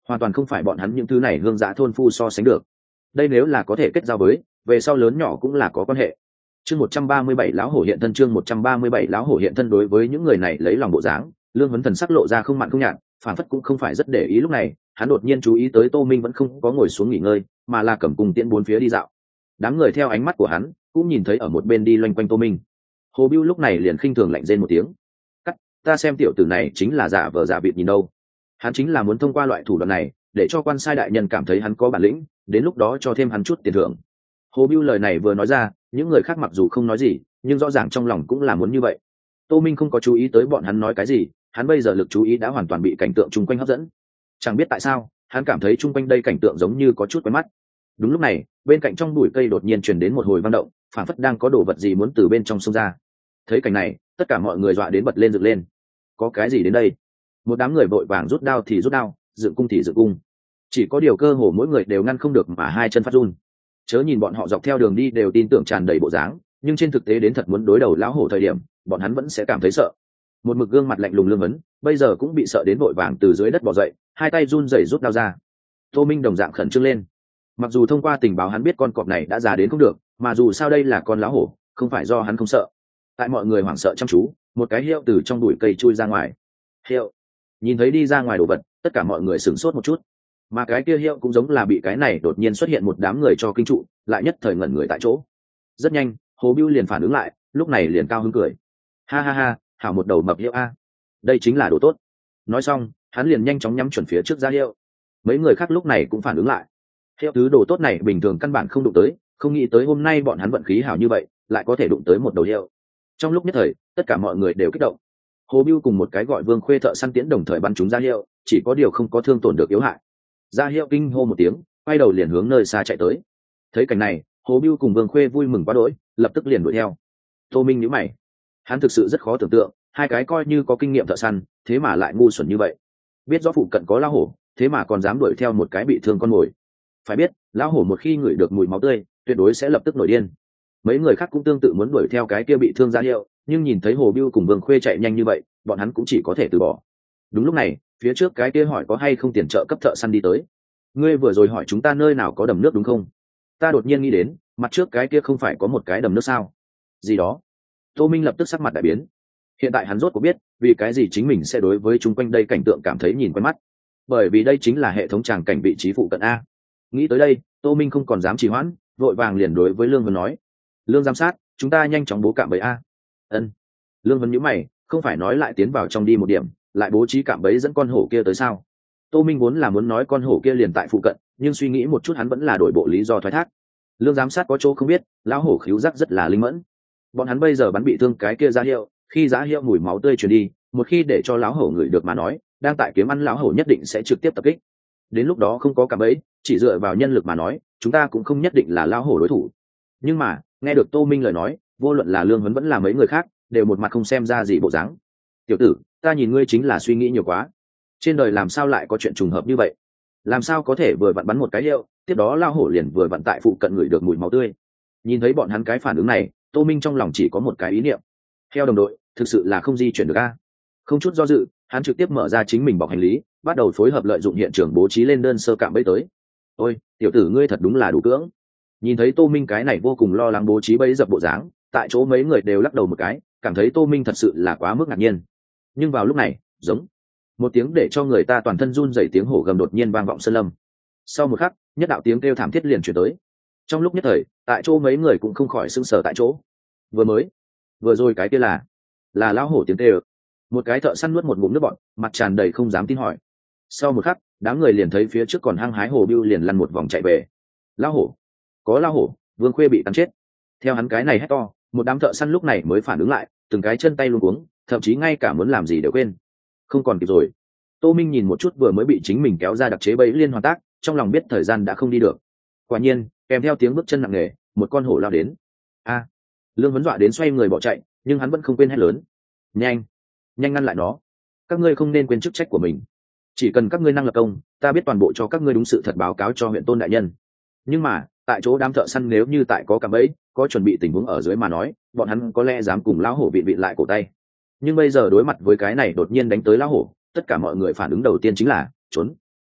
hoàn toàn không phải bọn hắn những thứ này hương giã thôn phu so sánh được. Đây nếu là có thể kết giao với, về sau lớn nhỏ cũng là có quan hệ. Chương một trăm ba mươi bảy lão hổ hiện thân. Chương một trăm ba mươi bảy lão hổ hiện thân. Đối với những người này lấy lòng bộ dáng, Lương Vấn Thần sắc lộ ra không mặn không nhạt, phản phất cũng không phải rất để ý. Lúc này hắn đột nhiên chú ý tới Tô Minh vẫn không có ngồi xuống nghỉ ngơi, mà là cầm cung tiễn bốn phía đi dạo. Đám người theo ánh mắt của hắn cũng nhìn thấy ở một bên đi loanh quanh Tô Minh. Hồ Bưu lúc này liền khinh thường lạnh rên một tiếng, cắt, ta xem tiểu tử này chính là giả vờ giả vịt nhìn đâu. Hắn chính là muốn thông qua loại thủ đoạn này để cho quan sai đại nhân cảm thấy hắn có bản lĩnh, đến lúc đó cho thêm hắn chút tiền thưởng. Hồ Bưu lời này vừa nói ra, những người khác mặc dù không nói gì, nhưng rõ ràng trong lòng cũng là muốn như vậy. Tô Minh không có chú ý tới bọn hắn nói cái gì, hắn bây giờ lực chú ý đã hoàn toàn bị cảnh tượng chung quanh hấp dẫn. Chẳng biết tại sao, hắn cảm thấy chung quanh đây cảnh tượng giống như có chút quen mắt. Đúng lúc này, bên cạnh trong bụi cây đột nhiên truyền đến một hồi vang động, phảng phất đang có đồ vật gì muốn từ bên trong xông ra. Thấy cảnh này, tất cả mọi người dọa đến bật lên dựng lên. Có cái gì đến đây? Một đám người vội vàng rút đao thì rút đao, dựng cung thì dựng cung. Chỉ có điều cơ hồ mỗi người đều ngăn không được mà hai chân phát run. Chớ nhìn bọn họ dọc theo đường đi đều tin tưởng tràn đầy bộ dáng, nhưng trên thực tế đến thật muốn đối đầu lão hổ thời điểm, bọn hắn vẫn sẽ cảm thấy sợ. Một mực gương mặt lạnh lùng Lương Vấn, bây giờ cũng bị sợ đến vội vàng từ dưới đất bò dậy, hai tay run rẩy rút đao ra. Tô Minh đồng dạng khẩn trương lên. Mặc dù thông qua tình báo hắn biết con cọp này đã già đến không được, mà dù sao đây là con lão hổ, không phải do hắn không sợ. Tại mọi người hoảng sợ chăm chú, một cái hiệu từ trong bụi cây chui ra ngoài. Hiệu. Nhìn thấy đi ra ngoài đồ vật, tất cả mọi người sửng sốt một chút. Mà cái kia hiệu cũng giống là bị cái này đột nhiên xuất hiện một đám người cho kinh trụ, lại nhất thời ngẩn người tại chỗ. Rất nhanh, Hồ Bưu liền phản ứng lại, lúc này liền cao hứng cười. Ha ha ha, hảo một đầu mập hiệu a. Đây chính là đồ tốt. Nói xong, hắn liền nhanh chóng nhắm chuẩn phía trước ra hiệu. Mấy người khác lúc này cũng phản ứng lại. Hiệu thứ đồ tốt này bình thường căn bản không đụng tới, không nghĩ tới hôm nay bọn hắn vận khí hảo như vậy, lại có thể đụng tới một đầu hiệu. Trong lúc nhất thời, tất cả mọi người đều kích động. Hồ Bưu cùng một cái gọi Vương Khuê thợ săn tiễn đồng thời bắn chúng ra hiệu, chỉ có điều không có thương tổn được yếu hại. Ra hiệu kinh hô một tiếng, quay đầu liền hướng nơi xa chạy tới. Thấy cảnh này, Hồ Bưu cùng Vương Khuê vui mừng quá đỗi, lập tức liền đuổi theo. Tô Minh nhíu mày, hắn thực sự rất khó tưởng tượng, hai cái coi như có kinh nghiệm thợ săn, thế mà lại ngu xuẩn như vậy. Biết rõ phụ cận có lão hổ, thế mà còn dám đuổi theo một cái bị thương con mồi. Phải biết, lão hổ một khi ngửi được mùi máu tươi, tuyệt đối sẽ lập tức nổi điên. Mấy người khác cũng tương tự muốn đuổi theo cái kia bị thương ra hiệu, nhưng nhìn thấy Hồ Bưu cùng Vương Khuê chạy nhanh như vậy, bọn hắn cũng chỉ có thể từ bỏ. Đúng lúc này, phía trước cái kia hỏi có hay không tiền trợ cấp thợ săn đi tới. Ngươi vừa rồi hỏi chúng ta nơi nào có đầm nước đúng không? Ta đột nhiên nghĩ đến, mặt trước cái kia không phải có một cái đầm nước sao? Gì đó? Tô Minh lập tức sắc mặt đại biến. Hiện tại hắn rốt cuộc biết vì cái gì chính mình sẽ đối với chung quanh đây cảnh tượng cảm thấy nhìn quen mắt. Bởi vì đây chính là hệ thống tràng cảnh vị trí phụ cận a. Nghĩ tới đây, Tô Minh không còn dám trì hoãn, vội vàng liền đối với Lương Vân nói: Lương giám sát, chúng ta nhanh chóng bố cạm bẫy a. Ân. Lương Vân nhíu mày, không phải nói lại tiến vào trong đi một điểm, lại bố trí cạm bẫy dẫn con hổ kia tới sao? Tô Minh vốn là muốn nói con hổ kia liền tại phụ cận, nhưng suy nghĩ một chút hắn vẫn là đổi bộ lý do thoái thác. Lương giám sát có chỗ không biết, lão hổ khíu giác rất là linh mẫn. Bọn hắn bây giờ bắn bị thương cái kia ra hiệu, khi giá hiệu mùi máu tươi truyền đi, một khi để cho lão hổ ngửi được mà nói, đang tại kiếm ăn lão hổ nhất định sẽ trực tiếp tập kích. Đến lúc đó không có cạm bẫy, chỉ dựa vào nhân lực mà nói, chúng ta cũng không nhất định là lão hổ đối thủ. Nhưng mà, nghe được Tô Minh lời nói, vô luận là Lương Huấn vẫn là mấy người khác, đều một mặt không xem ra gì bộ dáng. Tiểu tử, ta nhìn ngươi chính là suy nghĩ nhiều quá. Trên đời làm sao lại có chuyện trùng hợp như vậy? Làm sao có thể vừa vặn bắn một cái hiệu, tiếp đó lão hổ liền vừa vặn tại phụ cận ngửi được mùi máu tươi? Nhìn thấy bọn hắn cái phản ứng này, Tô Minh trong lòng chỉ có một cái ý niệm. Theo đồng đội, thực sự là không di chuyển được a. Không chút do dự, hắn trực tiếp mở ra chính mình bọc hành lý, bắt đầu phối hợp lợi dụng hiện trường bố trí lên đơn sơ cạm bẫy tới. Ôi, tiểu tử ngươi thật đúng là đủ cưỡng. Nhìn thấy Tô Minh cái này vô cùng lo lắng bố trí bẫy dập bộ dáng, tại chỗ mấy người đều lắc đầu một cái, cảm thấy Tô Minh thật sự là quá mức ngạc nhiên. Nhưng vào lúc này, giống một tiếng để cho người ta toàn thân run rẩy tiếng hổ gầm đột nhiên vang vọng sơn lâm. Sau một khắc, nhất đạo tiếng kêu thảm thiết liền truyền tới. Trong lúc nhất thời, tại chỗ mấy người cũng không khỏi sững sờ tại chỗ. Vừa mới, vừa rồi cái kia là là lão hổ tiếng kêu. Một cái thợ săn nuốt một ngụm nước bọt, mặt tràn đầy không dám tin hỏi. Sau một khắc, đám người liền thấy phía trước còn hăng hái Hồ Bưu liền lăn một vòng chạy về. Lão hổ, có lão hổ, Vương Khuê bị cắn chết. Theo hắn cái này hét to, một đám thợ săn lúc này mới phản ứng lại, từng cái chân tay luống cuống, thậm chí ngay cả muốn làm gì đều quên. Không còn kịp rồi. Tô Minh nhìn một chút vừa mới bị chính mình kéo ra đặc chế bẫy liên hoàn tác, trong lòng biết thời gian đã không đi được. Quả nhiên, kèm theo tiếng bước chân nặng nề, một con hổ lao đến. A! Lương Vấn dọa đến xoay người bỏ chạy, nhưng hắn vẫn không quên hét lớn: "Nhanh, nhanh ngăn lại nó! Các ngươi không nên quên chức trách của mình. Chỉ cần các ngươi năng lập công, ta biết toàn bộ cho các ngươi đúng sự thật báo cáo cho huyện Tôn đại nhân." Nhưng mà, tại chỗ đám thợ săn nếu như tại có cạm bẫy, có chuẩn bị tình huống ở dưới mà nói, bọn hắn có lẽ dám cùng lão hổ vịn vịn lại cổ tay. Nhưng bây giờ đối mặt với cái này đột nhiên đánh tới lão hổ, tất cả mọi người phản ứng đầu tiên chính là trốn.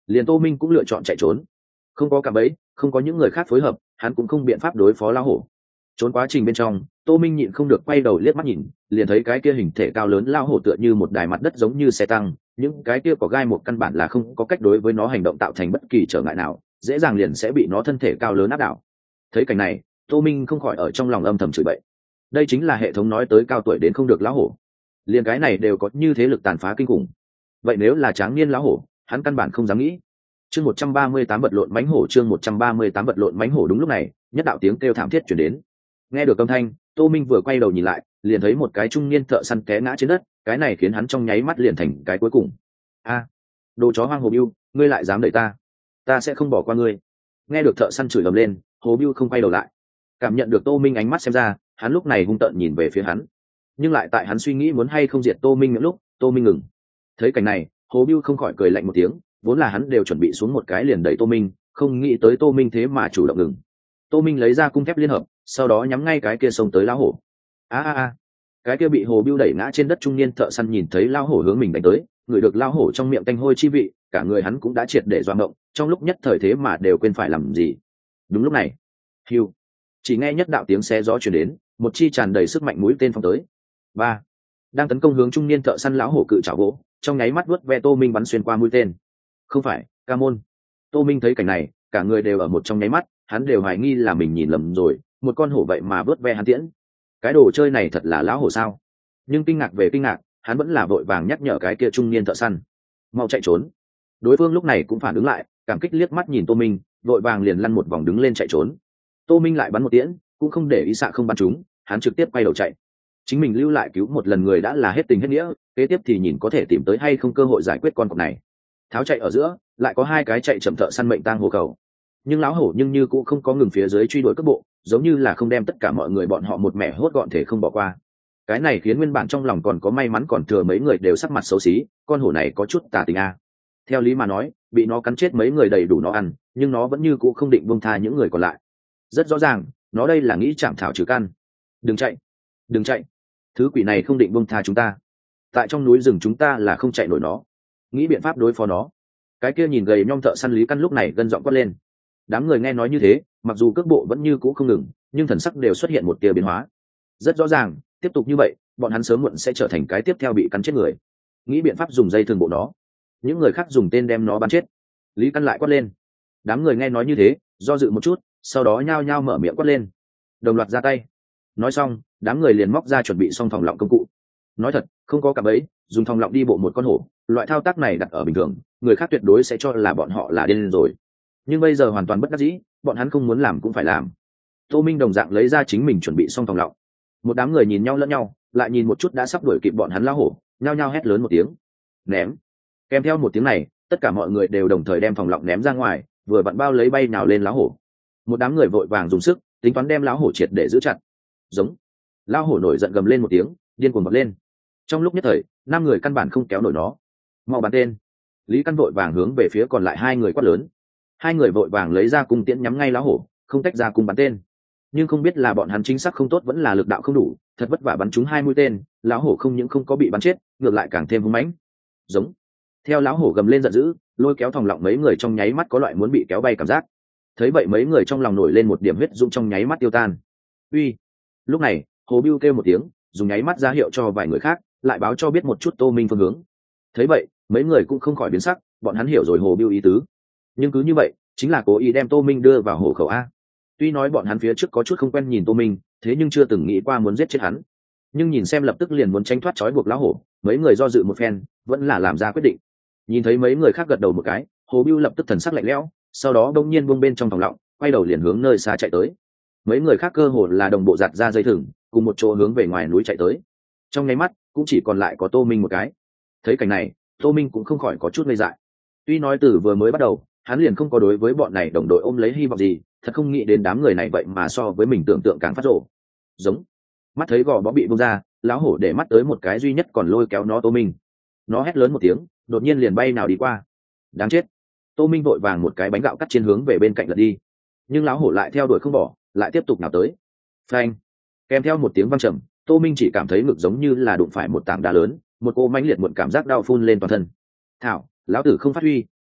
liền Tô Minh cũng lựa chọn chạy trốn. Không có cả bẫy, không có những người khác phối hợp, hắn cũng không biện pháp đối phó lão hổ. Trốn quá trình bên trong, Tô Minh nhịn không được quay đầu liếc mắt nhìn, liền thấy cái kia hình thể cao lớn lão hổ tựa như một đài mặt đất giống như xe tăng, những cái kia có gai một căn bản là không có cách đối với nó hành động tạo thành bất kỳ trở ngại nào, dễ dàng liền sẽ bị nó thân thể cao lớn áp đảo. Thấy cảnh này, Tô Minh không khỏi ở trong lòng âm thầm chửi bậy. Đây chính là hệ thống nói tới cao tuổi đến không được lão hổ. Liền cái này đều có như thế lực tàn phá kinh khủng. Vậy nếu là tráng niên lão hổ, hắn căn bản không dám nghĩ. Chương một trăm ba mươi tám vật lộn mãnh hổ, chương một trăm ba mươi tám vật lộn mãnh hổ. Đúng lúc này, nhất đạo tiếng kêu thảm thiết truyền đến. Nghe được âm thanh, Tô Minh vừa quay đầu nhìn lại, liền thấy một cái trung niên thợ săn té ngã trên đất, cái này khiến hắn trong nháy mắt liền thành cái cuối cùng. A, đồ chó hoang Hồ Bưu, ngươi lại dám đẩy ta, ta sẽ không bỏ qua ngươi. Nghe được thợ săn chửi ầm lên, Hồ Bưu không quay đầu lại. Cảm nhận được Tô Minh ánh mắt xem ra, hắn lúc này hung tợn nhìn về phía hắn. Nhưng lại tại hắn suy nghĩ muốn hay không diệt Tô Minh những lúc, Tô Minh ngừng. Thấy cảnh này, Hồ Bưu không khỏi cười lạnh một tiếng, vốn là hắn đều chuẩn bị xuống một cái liền đẩy Tô Minh, không nghĩ tới Tô Minh thế mà chủ động ngừng. Tô Minh lấy ra cung thép liên hợp, sau đó nhắm ngay cái kia xông tới lão hổ. A a a. Cái kia bị Hồ Bưu đẩy ngã trên đất trung niên thợ săn nhìn thấy lão hổ hướng mình đánh tới, ngửi được lão hổ trong miệng tanh hôi chi vị, cả người hắn cũng đã triệt để doạng động, trong lúc nhất thời thế mà đều quên phải làm gì. Đúng lúc này, hiu, chỉ nghe nhất đạo tiếng xé gió truyền đến, một chi tràn đầy sức mạnh mũi tên phóng tới. Ba, đang tấn công hướng trung niên thợ săn lão hổ cự chảo gỗ, trong nháy mắt vuốt ve Tô Minh bắn xuyên qua mũi tên. Không phải, Ca Môn. Tô Minh thấy cảnh này, cả người đều ở một trong nháy mắt, hắn đều hoài nghi là mình nhìn lầm rồi, một con hổ vậy mà vớt ve hắn tiễn. Cái đồ chơi này thật là lão hổ sao? Nhưng kinh ngạc về kinh ngạc, hắn vẫn là vội vàng nhắc nhở cái kia trung niên thợ săn, mau chạy trốn. Đối phương lúc này cũng phản ứng lại, cảm kích liếc mắt nhìn Tô Minh, vội vàng liền lăn một vòng đứng lên chạy trốn. Tô Minh lại bắn một tiễn, cũng không để ý xạ không bắn trúng, hắn trực tiếp quay đầu chạy. Chính mình lưu lại cứu một lần người đã là hết tình hết nghĩa, kế tiếp thì nhìn có thể tìm tới hay không cơ hội giải quyết con cọp này. Tháo chạy ở giữa, lại có hai cái chạy chậm thợ săn mệnh tang hổ cầu. Nhưng lão hổ nhưng như cũng không có ngừng phía dưới truy đuổi cước bộ, giống như là không đem tất cả mọi người bọn họ một mẻ hốt gọn thể không bỏ qua. Cái này khiến nguyên bản trong lòng còn có may mắn còn thừa mấy người đều sắc mặt xấu xí, con hổ này có chút tà tình a. Theo lý mà nói, bị nó cắn chết mấy người đầy đủ nó ăn, nhưng nó vẫn như cũ không định buông tha những người còn lại. Rất rõ ràng, nó đây là nghĩ chạm thảo trừ căn. Đừng chạy, đừng chạy, thứ quỷ này không định buông tha chúng ta. Tại trong núi rừng chúng ta là không chạy nổi nó, nghĩ biện pháp đối phó nó. Cái kia nhìn gầy nhom thợ săn Lý Căn lúc này gân giọng quát lên. Đám người nghe nói như thế, mặc dù cước bộ vẫn như cũ không ngừng, nhưng thần sắc đều xuất hiện một tia biến hóa. Rất rõ ràng, tiếp tục như vậy, bọn hắn sớm muộn sẽ trở thành cái tiếp theo bị cắn chết người. Nghĩ biện pháp dùng dây thường bộ nó, những người khác dùng tên đem nó bắn chết. Lý Căn lại quát lên. Đám người nghe nói như thế, do dự một chút, sau đó nhao nhao mở miệng quát lên, đồng loạt ra tay. Nói xong, đám người liền móc ra chuẩn bị xong thòng lọng công cụ. Nói thật, không có cả bẫy, dùng thòng lọng đi bộ một con hổ, loại thao tác này đặt ở bình thường, người khác tuyệt đối sẽ cho là bọn họ là điên rồi. Nhưng bây giờ hoàn toàn bất đắc dĩ, bọn hắn không muốn làm cũng phải làm. Tô Minh đồng dạng lấy ra chính mình chuẩn bị xong thòng lọng. Một đám người nhìn nhau lẫn nhau, lại nhìn một chút đã sắp đuổi kịp bọn hắn lao hổ, nhao nhao hét lớn một tiếng, ném. Kèm theo một tiếng này, tất cả mọi người đều đồng thời đem thòng lọng ném ra ngoài, vừa vặn bao lấy bay nào lên lão hổ. Một đám người vội vàng dùng sức, tính toán đem lão hổ triệt để giữ chặt. Giống. Lão hổ nổi giận gầm lên một tiếng, điên cuồng bật lên. Trong lúc nhất thời, năm người căn bản không kéo nổi nó. Mau bắn tên. Lý Căn vội vàng hướng về phía còn lại hai người quát lớn. Hai người vội vàng lấy ra cung tiễn nhắm ngay lão hổ, không tách ra cung bắn tên. Nhưng không biết là bọn hắn chính xác không tốt vẫn là lực đạo không đủ, thật vất vả bắn trúng hai mũi tên, lão hổ không những không có bị bắn chết, ngược lại càng thêm hung mãnh. Giống. Theo lão hổ gầm lên giận dữ, lôi kéo thòng lọng mấy người trong nháy mắt có loại muốn bị kéo bay cảm giác. Thấy vậy mấy người trong lòng nổi lên một điểm huyết dũng trong nháy mắt tiêu tan. Uy. Lúc này, Hồ Bưu kêu một tiếng, dùng nháy mắt ra hiệu cho vài người khác, lại báo cho biết một chút Tô Minh phương hướng. Thấy vậy, mấy người cũng không khỏi biến sắc, bọn hắn hiểu rồi Hồ Bưu ý tứ. Nhưng cứ như vậy, chính là cố ý đem Tô Minh đưa vào hổ khẩu a. Tuy nói bọn hắn phía trước có chút không quen nhìn Tô Minh, thế nhưng chưa từng nghĩ qua muốn giết chết hắn. Nhưng nhìn xem lập tức liền muốn tránh thoát trói buộc lão hổ, mấy người do dự một phen, vẫn là làm ra quyết định. Nhìn thấy mấy người khác gật đầu một cái, Hồ Bưu lập tức thần sắc lạnh lẽo, sau đó bỗng nhiên buông bên trong phòng lọng, quay đầu liền hướng nơi xa chạy tới. Mấy người khác cơ hồ là đồng bộ giặt ra dây thừng, cùng một chỗ hướng về ngoài núi chạy tới. Trong nháy mắt, cũng chỉ còn lại có Tô Minh một cái. Thấy cảnh này, Tô Minh cũng không khỏi có chút ngây dại. Tuy nói từ vừa mới bắt đầu, hắn liền không có đối với bọn này đồng đội ôm lấy hy vọng gì, thật không nghĩ đến đám người này vậy mà so với mình tưởng tượng càng phát rồ. Giống. Mắt thấy gò bó bị bung ra, lão hổ để mắt tới một cái duy nhất còn lôi kéo nó Tô Minh. Nó hét lớn một tiếng, đột nhiên liền bay nào đi qua. Đáng chết. Tô Minh vội vàng một cái bánh gạo cắt trên hướng về bên cạnh lật đi. Nhưng lão hổ lại theo đuổi không bỏ, lại tiếp tục nào tới. Phanh. Kèm theo một tiếng vang trầm, Tô Minh chỉ cảm thấy ngực giống như là đụng phải một tảng đá lớn, một cô mãnh liệt muộn cảm giác đau phun lên toàn thân. Thảo, lão tử không phát huy,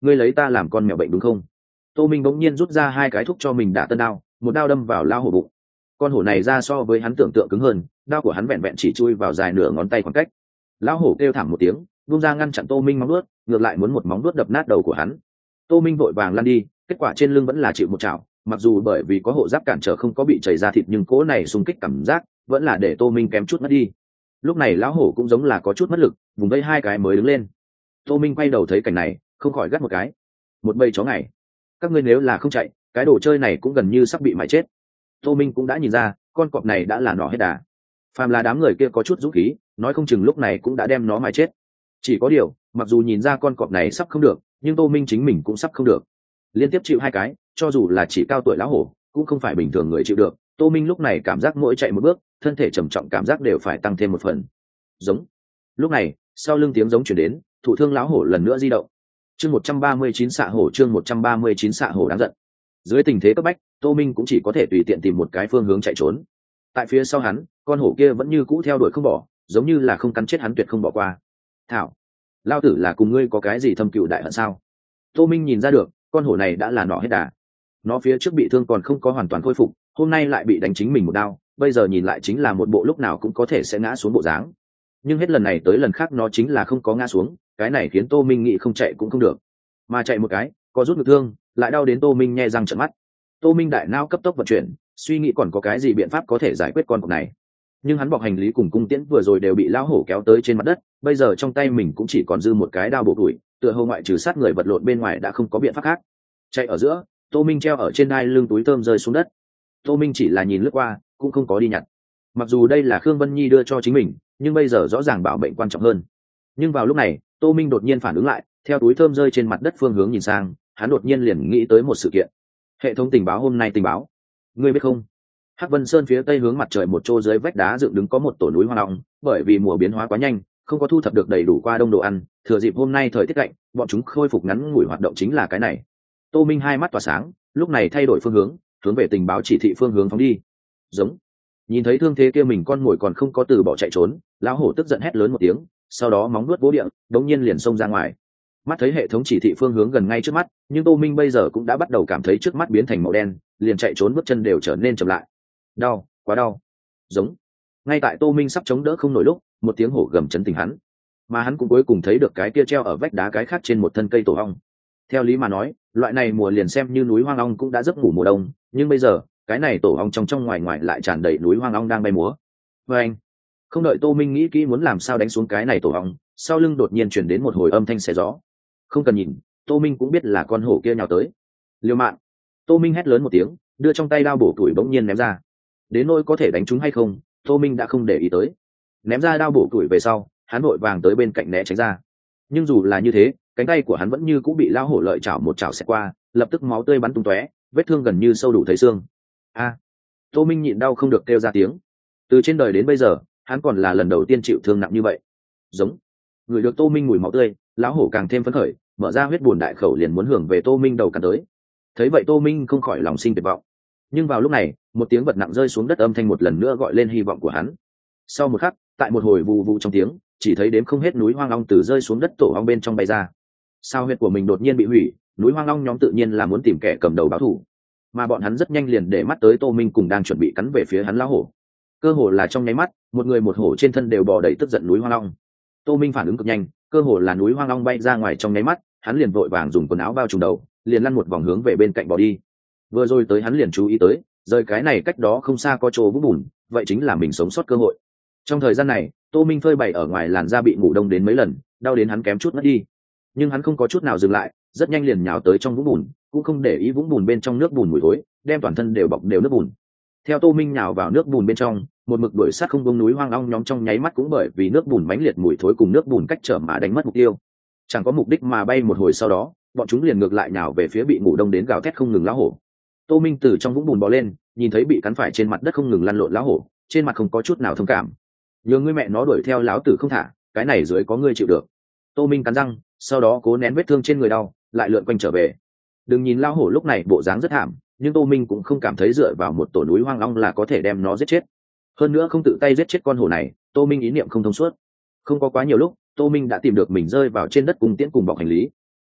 ngươi lấy ta làm con mèo bệnh đúng không? Tô Minh bỗng nhiên rút ra hai cái thúc cho mình đả tân đao, một đao đâm vào lao hổ bụng. Con hổ này ra so với hắn tưởng tượng cứng hơn, đao của hắn vẹn vẹn chỉ chui vào dài nửa ngón tay khoảng cách. Lão hổ kêu thảm một tiếng, vung ra ngăn chặn Tô Minh móng vuốt, ngược lại muốn một móng vuốt đập nát đầu của hắn. Tô Minh vội vàng lăn đi, kết quả trên lưng vẫn là chịu một chảo, mặc dù bởi vì có hộ giáp cản trở không có bị chảy ra thịt, nhưng cỗ này xung kích cảm giác vẫn là để Tô Minh kém chút mất đi. Lúc này lão hổ cũng giống là có chút mất lực, vùng vây hai cái mới đứng lên. Tô Minh quay đầu thấy cảnh này, không khỏi gắt một cái. Một bầy chó ngày, các ngươi nếu là không chạy, cái đồ chơi này cũng gần như sắp bị mài chết. Tô Minh cũng đã nhìn ra, con cọp này đã là nỏ hết đà. Phàm là đám người kia có chút dũng khí, nói không chừng lúc này cũng đã đem nó mài chết. Chỉ có điều, mặc dù nhìn ra con cọp này sắp không được, nhưng Tô Minh chính mình cũng sắp không được. Liên tiếp chịu hai cái, cho dù là chỉ cao tuổi lão hổ, cũng không phải bình thường người chịu được. Tô Minh lúc này cảm giác mỗi chạy một bước, thân thể trầm trọng cảm giác đều phải tăng thêm một phần. Giống. Lúc này, sau lưng tiếng giống chuyển đến, thụ thương lão hổ lần nữa di động. Chương một trăm ba mươi chín xạ hổ, chương một trăm ba mươi chín xạ hổ đáng giận. Dưới tình thế cấp bách, Tô Minh cũng chỉ có thể tùy tiện tìm một cái phương hướng chạy trốn. Tại phía sau hắn, con hổ kia vẫn như cũ theo đuổi không bỏ, giống như là không cắn chết hắn tuyệt không bỏ qua. Thảo, lao tử là cùng ngươi có cái gì thâm cựu đại hận sao? Tô Minh nhìn ra được, con hổ này đã là nỏ hết đà. Nó phía trước bị thương còn không có hoàn toàn khôi phục, hôm nay lại bị đánh chính mình một đao, bây giờ nhìn lại chính là một bộ lúc nào cũng có thể sẽ ngã xuống bộ dáng. Nhưng hết lần này tới lần khác nó chính là không có ngã xuống, cái này khiến Tô Minh nghĩ không chạy cũng không được, mà chạy một cái có rút ngực thương lại đau đến Tô Minh nhe răng trợn mắt. Tô Minh đại não cấp tốc vận chuyển, suy nghĩ còn có cái gì biện pháp có thể giải quyết con cọp này. Nhưng hắn bọc hành lý cùng cung tiễn vừa rồi đều bị lão hổ kéo tới trên mặt đất, bây giờ trong tay mình cũng chỉ còn dư một cái đao bổ tuổi, tựa hồ ngoại trừ sát người vật lộn bên ngoài đã không có biện pháp khác. Chạy ở giữa, Tô Minh treo ở trên đai lưng túi thơm rơi xuống đất. Tô Minh chỉ là nhìn lướt qua, cũng không có đi nhặt. Mặc dù đây là Khương Vân Nhi đưa cho chính mình, nhưng bây giờ rõ ràng bảo mệnh quan trọng hơn. Nhưng vào lúc này, Tô Minh đột nhiên phản ứng lại, theo túi thơm rơi trên mặt đất phương hướng nhìn sang, hắn đột nhiên liền nghĩ tới một sự kiện. Hệ thống tình báo hôm nay tình báo, ngươi biết không? Hắc Vân Sơn phía tây hướng mặt trời một chỗ dưới vách đá dựng đứng có một tổ núi hoang long, bởi vì mùa biến hóa quá nhanh, không có thu thập được đầy đủ qua đông đồ ăn, thừa dịp hôm nay thời tiết lạnh, bọn chúng khôi phục ngắn ngủi hoạt động chính là cái này. Tô Minh hai mắt tỏa sáng, lúc này thay đổi phương hướng, hướng về tình báo chỉ thị phương hướng phóng đi. Giống. Nhìn thấy thương thế kia mình con ngồi còn không có từ bỏ chạy trốn, lão hổ tức giận hét lớn một tiếng, sau đó móng nuốt vỗ địa, đống nhiên liền xông ra ngoài. Mắt thấy hệ thống chỉ thị phương hướng gần ngay trước mắt, nhưng Tô Minh bây giờ cũng đã bắt đầu cảm thấy trước mắt biến thành màu đen, liền chạy trốn bước chân đều trở nên chậm lại. Đau, quá đau. Giống. Ngay tại Tô Minh sắp chống đỡ không nổi lúc, một tiếng hổ gầm chấn tỉnh hắn, mà hắn cũng cuối cùng thấy được cái kia treo ở vách đá cái khác trên một thân cây tổ ong. Theo lý mà nói, loại này mùa liền xem như núi hoang ong cũng đã giấc ngủ mùa đông, nhưng bây giờ cái này tổ ong trong trong ngoài ngoài lại tràn đầy núi hoang ong đang bay múa. Và anh, không đợi Tô Minh nghĩ kỹ muốn làm sao đánh xuống cái này tổ ong, sau lưng đột nhiên chuyển đến một hồi âm thanh xé gió. Không cần nhìn, Tô Minh cũng biết là con hổ kia nhào tới. Liều mạng! Tô Minh hét lớn một tiếng, đưa trong tay đao bổ tuổi bỗng nhiên ném ra. Đến nỗi có thể đánh trúng hay không, Tô Minh đã không để ý tới. Ném ra đao bổ tuổi về sau, hắn vội vàng tới bên cạnh né tránh ra. Nhưng dù là như thế, cánh tay của hắn vẫn như cũng bị lao hổ lợi chảo một chảo xẹt qua, lập tức máu tươi bắn tung tóe, vết thương gần như sâu đủ thấy xương. A! Tô Minh nhịn đau không được kêu ra tiếng. Từ trên đời đến bây giờ, hắn còn là lần đầu tiên chịu thương nặng như vậy. Giống. Người được Tô Minh mùi máu tươi, lão hổ càng thêm phấn khởi, mở ra huyết buồn đại khẩu liền muốn hưởng về Tô Minh đầu cắn tới. Thấy vậy Tô Minh không khỏi lòng sinh tuyệt vọng. Nhưng vào lúc này, một tiếng vật nặng rơi xuống đất âm thanh một lần nữa gọi lên hy vọng của hắn. Sau một khắc, tại một hồi vù vù trong tiếng, chỉ thấy đếm không hết núi hoang long từ rơi xuống đất tổ ong bên trong bay ra. Sao huyết của mình đột nhiên bị hủy, núi hoang long nhóm tự nhiên là muốn tìm kẻ cầm đầu báo thù, mà bọn hắn rất nhanh liền để mắt tới Tô Minh cùng đang chuẩn bị cắn về phía hắn lão hổ. Cơ hồ là trong nháy mắt, một người một hổ trên thân đều bò đầy tức giận núi hoang long. Tô Minh phản ứng cực nhanh, cơ hồ là núi hoang long bay ra ngoài trong nháy mắt, hắn liền vội vàng dùng quần áo bao trùm đầu, liền lăn một vòng hướng về bên cạnh bỏ đi. Vừa rồi tới hắn liền chú ý tới, rời cái này cách đó không xa có chỗ vũng bùn, vậy chính là mình sống sót cơ hội. Trong thời gian này, Tô Minh phơi bày ở ngoài làn da bị ngủ đông đến mấy lần, đau đến hắn kém chút ngất đi. Nhưng hắn không có chút nào dừng lại, rất nhanh liền nhào tới trong vũng bùn, cũng không để ý vũng bùn bên trong nước bùn mùi thối, đem toàn thân đều bọc đều nước bùn. Theo Tô Minh nhào vào nước bùn bên trong, một mực đuổi sát không buông núi hoang long nhóm trong nháy mắt cũng bởi vì nước bùn mãnh liệt mùi thối cùng nước bùn cách trở mà đánh mất mục tiêu. Chẳng có mục đích mà bay một hồi sau đó, bọn chúng liền ngược lại nhào về phía bị ngủ đông đến gào thét không ngừng lão hổ. Tô Minh từ trong vũng bùn bò lên, nhìn thấy bị cắn phải trên mặt đất không ngừng lăn lộn lão hổ, trên mặt không có chút nào thông cảm. Nhường ngươi mẹ nó đuổi theo lão tử không thả, cái này dưới có ngươi chịu được. Tô Minh cắn răng, sau đó cố nén vết thương trên người đau, lại lượn quanh trở về. Đừng nhìn lão hổ lúc này bộ dáng rất thảm, nhưng Tô Minh cũng không cảm thấy dựa vào một tổ núi hoang long là có thể đem nó giết chết. Hơn nữa không tự tay giết chết con hổ này, Tô Minh ý niệm không thông suốt. Không có quá nhiều lúc, Tô Minh đã tìm được mình rơi vào trên đất cùng tiễn cùng bọc hành lý.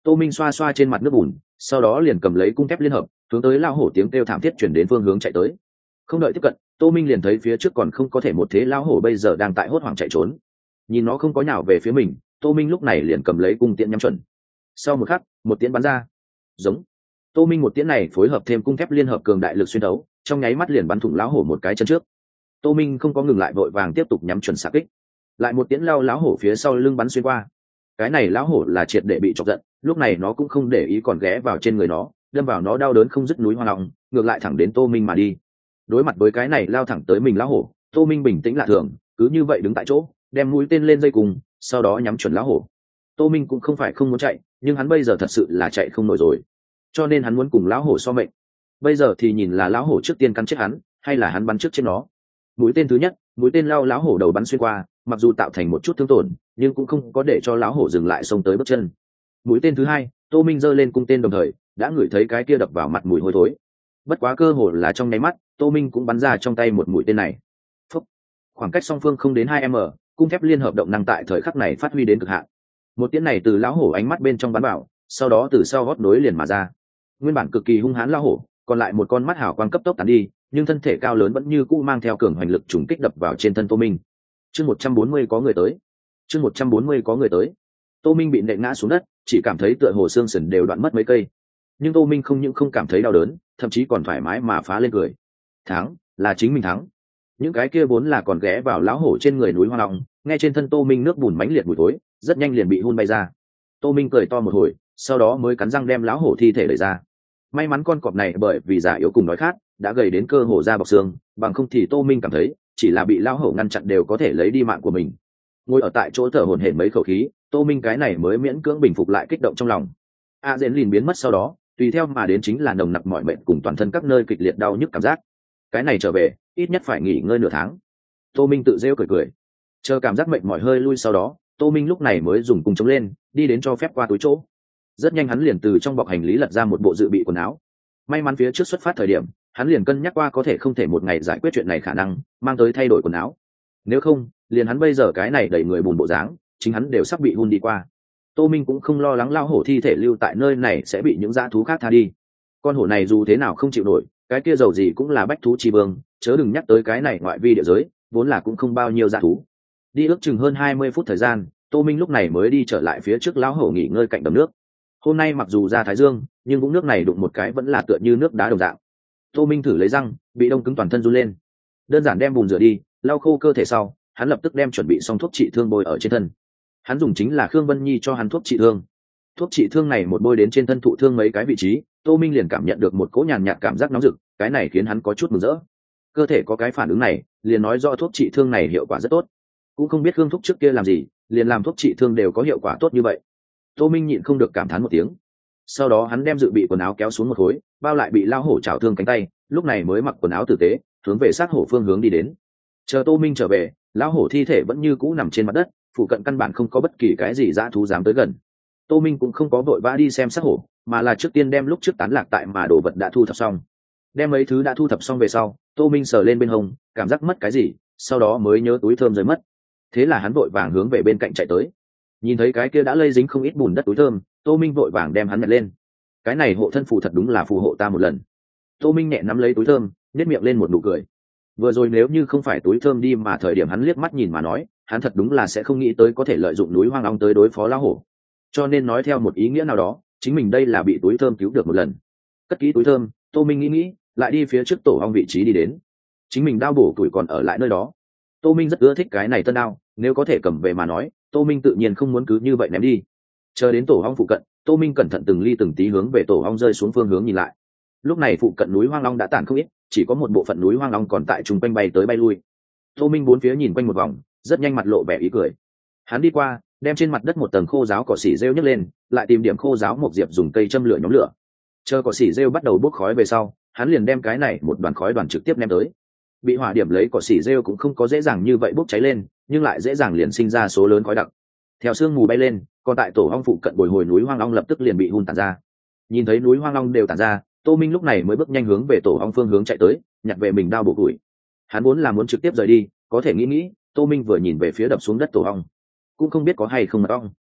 Tô Minh xoa xoa trên mặt nước bùn, sau đó liền cầm lấy cung thép liên hợp, hướng tới lao hổ tiếng kêu thảm thiết chuyển đến phương hướng chạy tới. Không đợi tiếp cận, Tô Minh liền thấy phía trước còn không có thể một thế lao hổ bây giờ đang tại hốt hoảng chạy trốn. Nhìn nó không có nhào về phía mình, Tô Minh lúc này liền cầm lấy cung tiễn nhắm chuẩn. Sau một khắc, một tiễn bắn ra. Giống. Tô Minh một tiễn này phối hợp thêm cung thép liên hợp cường đại lực xuyên đấu, trong nháy mắt liền bắn thủng lão hổ một cái chân trước. Tô Minh không có ngừng lại, vội vàng tiếp tục nhắm chuẩn xạ kích. Lại một tiễn lao lão hổ phía sau lưng bắn xuyên qua. Cái này lão hổ là triệt để bị chọc giận, lúc này nó cũng không để ý còn ghé vào trên người nó, đâm vào nó đau đớn không dứt núi hoa lòng, ngược lại thẳng đến Tô Minh mà đi. Đối mặt với cái này lao thẳng tới mình lão hổ, Tô Minh bình tĩnh lạ thường, cứ như vậy đứng tại chỗ, đem mũi tên lên dây cùng, sau đó nhắm chuẩn lão hổ. Tô Minh cũng không phải không muốn chạy, nhưng hắn bây giờ thật sự là chạy không nổi rồi, cho nên hắn muốn cùng lão hổ so mệnh. Bây giờ thì nhìn là lão hổ trước tiên cắn chết hắn, hay là hắn bắn trước trên nó. Mũi tên thứ nhất, mũi tên lao lão hổ đầu bắn xuyên qua, mặc dù tạo thành một chút thương tổn, nhưng cũng không có để cho lão hổ dừng lại xông tới bước chân. Mũi tên thứ hai, Tô Minh giơ lên cung tên đồng thời đã ngửi thấy cái kia đập vào mặt mùi hôi thối. Bất quá cơ hồ là trong nháy mắt, Tô Minh cũng bắn ra trong tay một mũi tên này. Phúc. Khoảng cách song phương không đến hai mét, cung thép liên hợp động năng tại thời khắc này phát huy đến cực hạn. Một tiễn này từ lão hổ ánh mắt bên trong bắn vào, sau đó từ sau gót nối liền mà ra. Nguyên bản cực kỳ hung hãn lão hổ, còn lại một con mắt hào quang cấp tốc tán đi, nhưng thân thể cao lớn vẫn như cũ mang theo cường hoành lực trùng kích đập vào trên thân Tô Minh. Chương một trăm bốn mươi có người tới. Chương một trăm bốn mươi có người tới. Tô Minh bị nện ngã xuống đất, chỉ cảm thấy tựa hồ xương sườn đều đoạn mất mấy cây. Nhưng Tô Minh không những không cảm thấy đau đớn, thậm chí còn thoải mái mà phá lên cười. Thắng, là chính mình thắng. Những cái kia vốn là còn ghé vào lão hổ trên người núi hoa long, nghe trên thân Tô Minh nước bùn mãnh liệt mùi thối, rất nhanh liền bị hun bay ra. Tô Minh cười to một hồi, sau đó mới cắn răng đem lão hổ thi thể đẩy ra. May mắn con cọp này bởi vì già yếu cùng đói khát, đã gầy đến cơ hồ da bọc xương, bằng không thì Tô Minh cảm thấy chỉ là bị lão hổ ngăn chặn đều có thể lấy đi mạng của mình. Ngồi ở tại chỗ thở hổn hển mấy khẩu khí, Tô Minh cái này mới miễn cưỡng bình phục lại kích động trong lòng. A Dễn liền biến mất sau đó, tùy theo mà đến chính là nồng nặc mỏi mệt cùng toàn thân các nơi kịch liệt đau nhức cảm giác. Cái này trở về, ít nhất phải nghỉ ngơi nửa tháng. Tô Minh tự rêu cười cười. Chờ cảm giác mệt mỏi hơi lui sau đó, Tô Minh lúc này mới dùng cung chống lên, đi đến cho phép qua túi chỗ. Rất nhanh hắn liền từ trong bọc hành lý lật ra một bộ dự bị quần áo. May mắn phía trước xuất phát thời điểm, hắn liền cân nhắc qua có thể không thể một ngày giải quyết chuyện này khả năng, mang tới thay đổi quần áo. Nếu không, liền hắn bây giờ cái này đẩy người bùn bộ dáng, chính hắn đều sắp bị hun đi qua. Tô Minh cũng không lo lắng lao hổ thi thể lưu tại nơi này sẽ bị những dã thú khác tha đi. Con hổ này dù thế nào không chịu nổi, cái kia dầu gì cũng là bách thú chi vương, chớ đừng nhắc tới cái này ngoại vi địa giới, vốn là cũng không bao nhiêu dã thú. Đi ước chừng hơn hai mươi phút thời gian, Tô Minh lúc này mới đi trở lại phía trước lão hổ nghỉ ngơi cạnh đầm nước. Hôm nay mặc dù ra thái dương, nhưng vũng nước này đụng một cái vẫn là tựa như nước đá đồng dạng. Tô Minh thử lấy răng, bị đông cứng toàn thân run lên. Đơn giản đem bùn rửa đi, lau khô cơ thể sau, hắn lập tức đem chuẩn bị xong thuốc trị thương bôi ở trên thân. Hắn dùng chính là Khương Vân Nhi cho hắn thuốc trị thương. Thuốc trị thương này một bôi đến trên thân thụ thương mấy cái vị trí, Tô Minh liền cảm nhận được một cỗ nhàn nhạt cảm giác nóng rực, cái này khiến hắn có chút mừng rỡ. Cơ thể có cái phản ứng này, liền nói rõ thuốc trị thương này hiệu quả rất tốt. Cũng không biết Khương thúc trước kia làm gì, liền làm thuốc trị thương đều có hiệu quả tốt như vậy. Tô Minh nhịn không được cảm thán một tiếng. Sau đó hắn đem dự bị quần áo kéo xuống một khối, bao lại bị lao hổ chảo thương cánh tay, lúc này mới mặc quần áo tử tế, hướng về sát hổ phương hướng đi đến. Chờ Tô Minh trở về, lão hổ thi thể vẫn như cũ nằm trên mặt đất, phụ cận căn bản không có bất kỳ cái gì dã thú dám tới gần. Tô Minh cũng không có vội vã đi xem sát hổ, mà là trước tiên đem lúc trước tán lạc tại mà đồ vật đã thu thập xong. Đem mấy thứ đã thu thập xong về sau, Tô Minh sờ lên bên hông, cảm giác mất cái gì, sau đó mới nhớ túi thơm rơi mất. Thế là hắn vội vàng hướng về bên cạnh chạy tới. Nhìn thấy cái kia đã lây dính không ít bùn đất túi thơm, Tô Minh vội vàng đem hắn nhặt lên. Cái này hộ thân phù thật đúng là phù hộ ta một lần. Tô Minh nhẹ nắm lấy túi thơm, nhếch miệng lên một nụ cười. Vừa rồi nếu như không phải túi thơm đi mà thời điểm hắn liếc mắt nhìn mà nói, hắn thật đúng là sẽ không nghĩ tới có thể lợi dụng núi hoang long tới đối phó lão hổ. Cho nên nói theo một ý nghĩa nào đó, chính mình đây là bị túi thơm cứu được một lần. Cất kỹ túi thơm, Tô Minh nghĩ nghĩ, lại đi phía trước tổ ong vị trí đi đến. Chính mình đao bổ tuổi còn ở lại nơi đó. Tô Minh rất ưa thích cái này tân đao, nếu có thể cầm về mà nói, Tô Minh tự nhiên không muốn cứ như vậy ném đi. Chờ đến tổ ong phụ cận, Tô Minh cẩn thận từng ly từng tí hướng về tổ ong rơi xuống phương hướng nhìn lại. Lúc này phụ cận núi hoang long đã tản không ít, chỉ có một bộ phận núi hoang long còn tại trung quanh bay tới bay lui. Tô Minh bốn phía nhìn quanh một vòng, rất nhanh mặt lộ vẻ ý cười. Hắn đi qua, đem trên mặt đất một tầng khô giáo cỏ xỉ rêu nhấc lên, lại tìm điểm khô giáo một diệp dùng cây châm lửa nhóm lửa. Chờ cỏ xỉ rêu bắt đầu bốc khói về sau, hắn liền đem cái này một đoàn khói đoàn trực tiếp ném tới. Bị hỏa điểm lấy cỏ xỉ rêu cũng không có dễ dàng như vậy bốc cháy lên, nhưng lại dễ dàng liền sinh ra số lớn khói đặc. Theo sương mù bay lên, còn tại tổ ong phụ cận bồi hồi núi hoang long lập tức liền bị hun tản ra. Nhìn thấy núi hoang long đều tản ra, Tô Minh lúc này mới bước nhanh hướng về tổ ong phương hướng chạy tới, nhặt về mình đao bổ củi. Hắn vốn là muốn trực tiếp rời đi, có thể nghĩ nghĩ, Tô Minh vừa nhìn về phía đập xuống đất tổ ong, cũng không biết có hay không mật ong.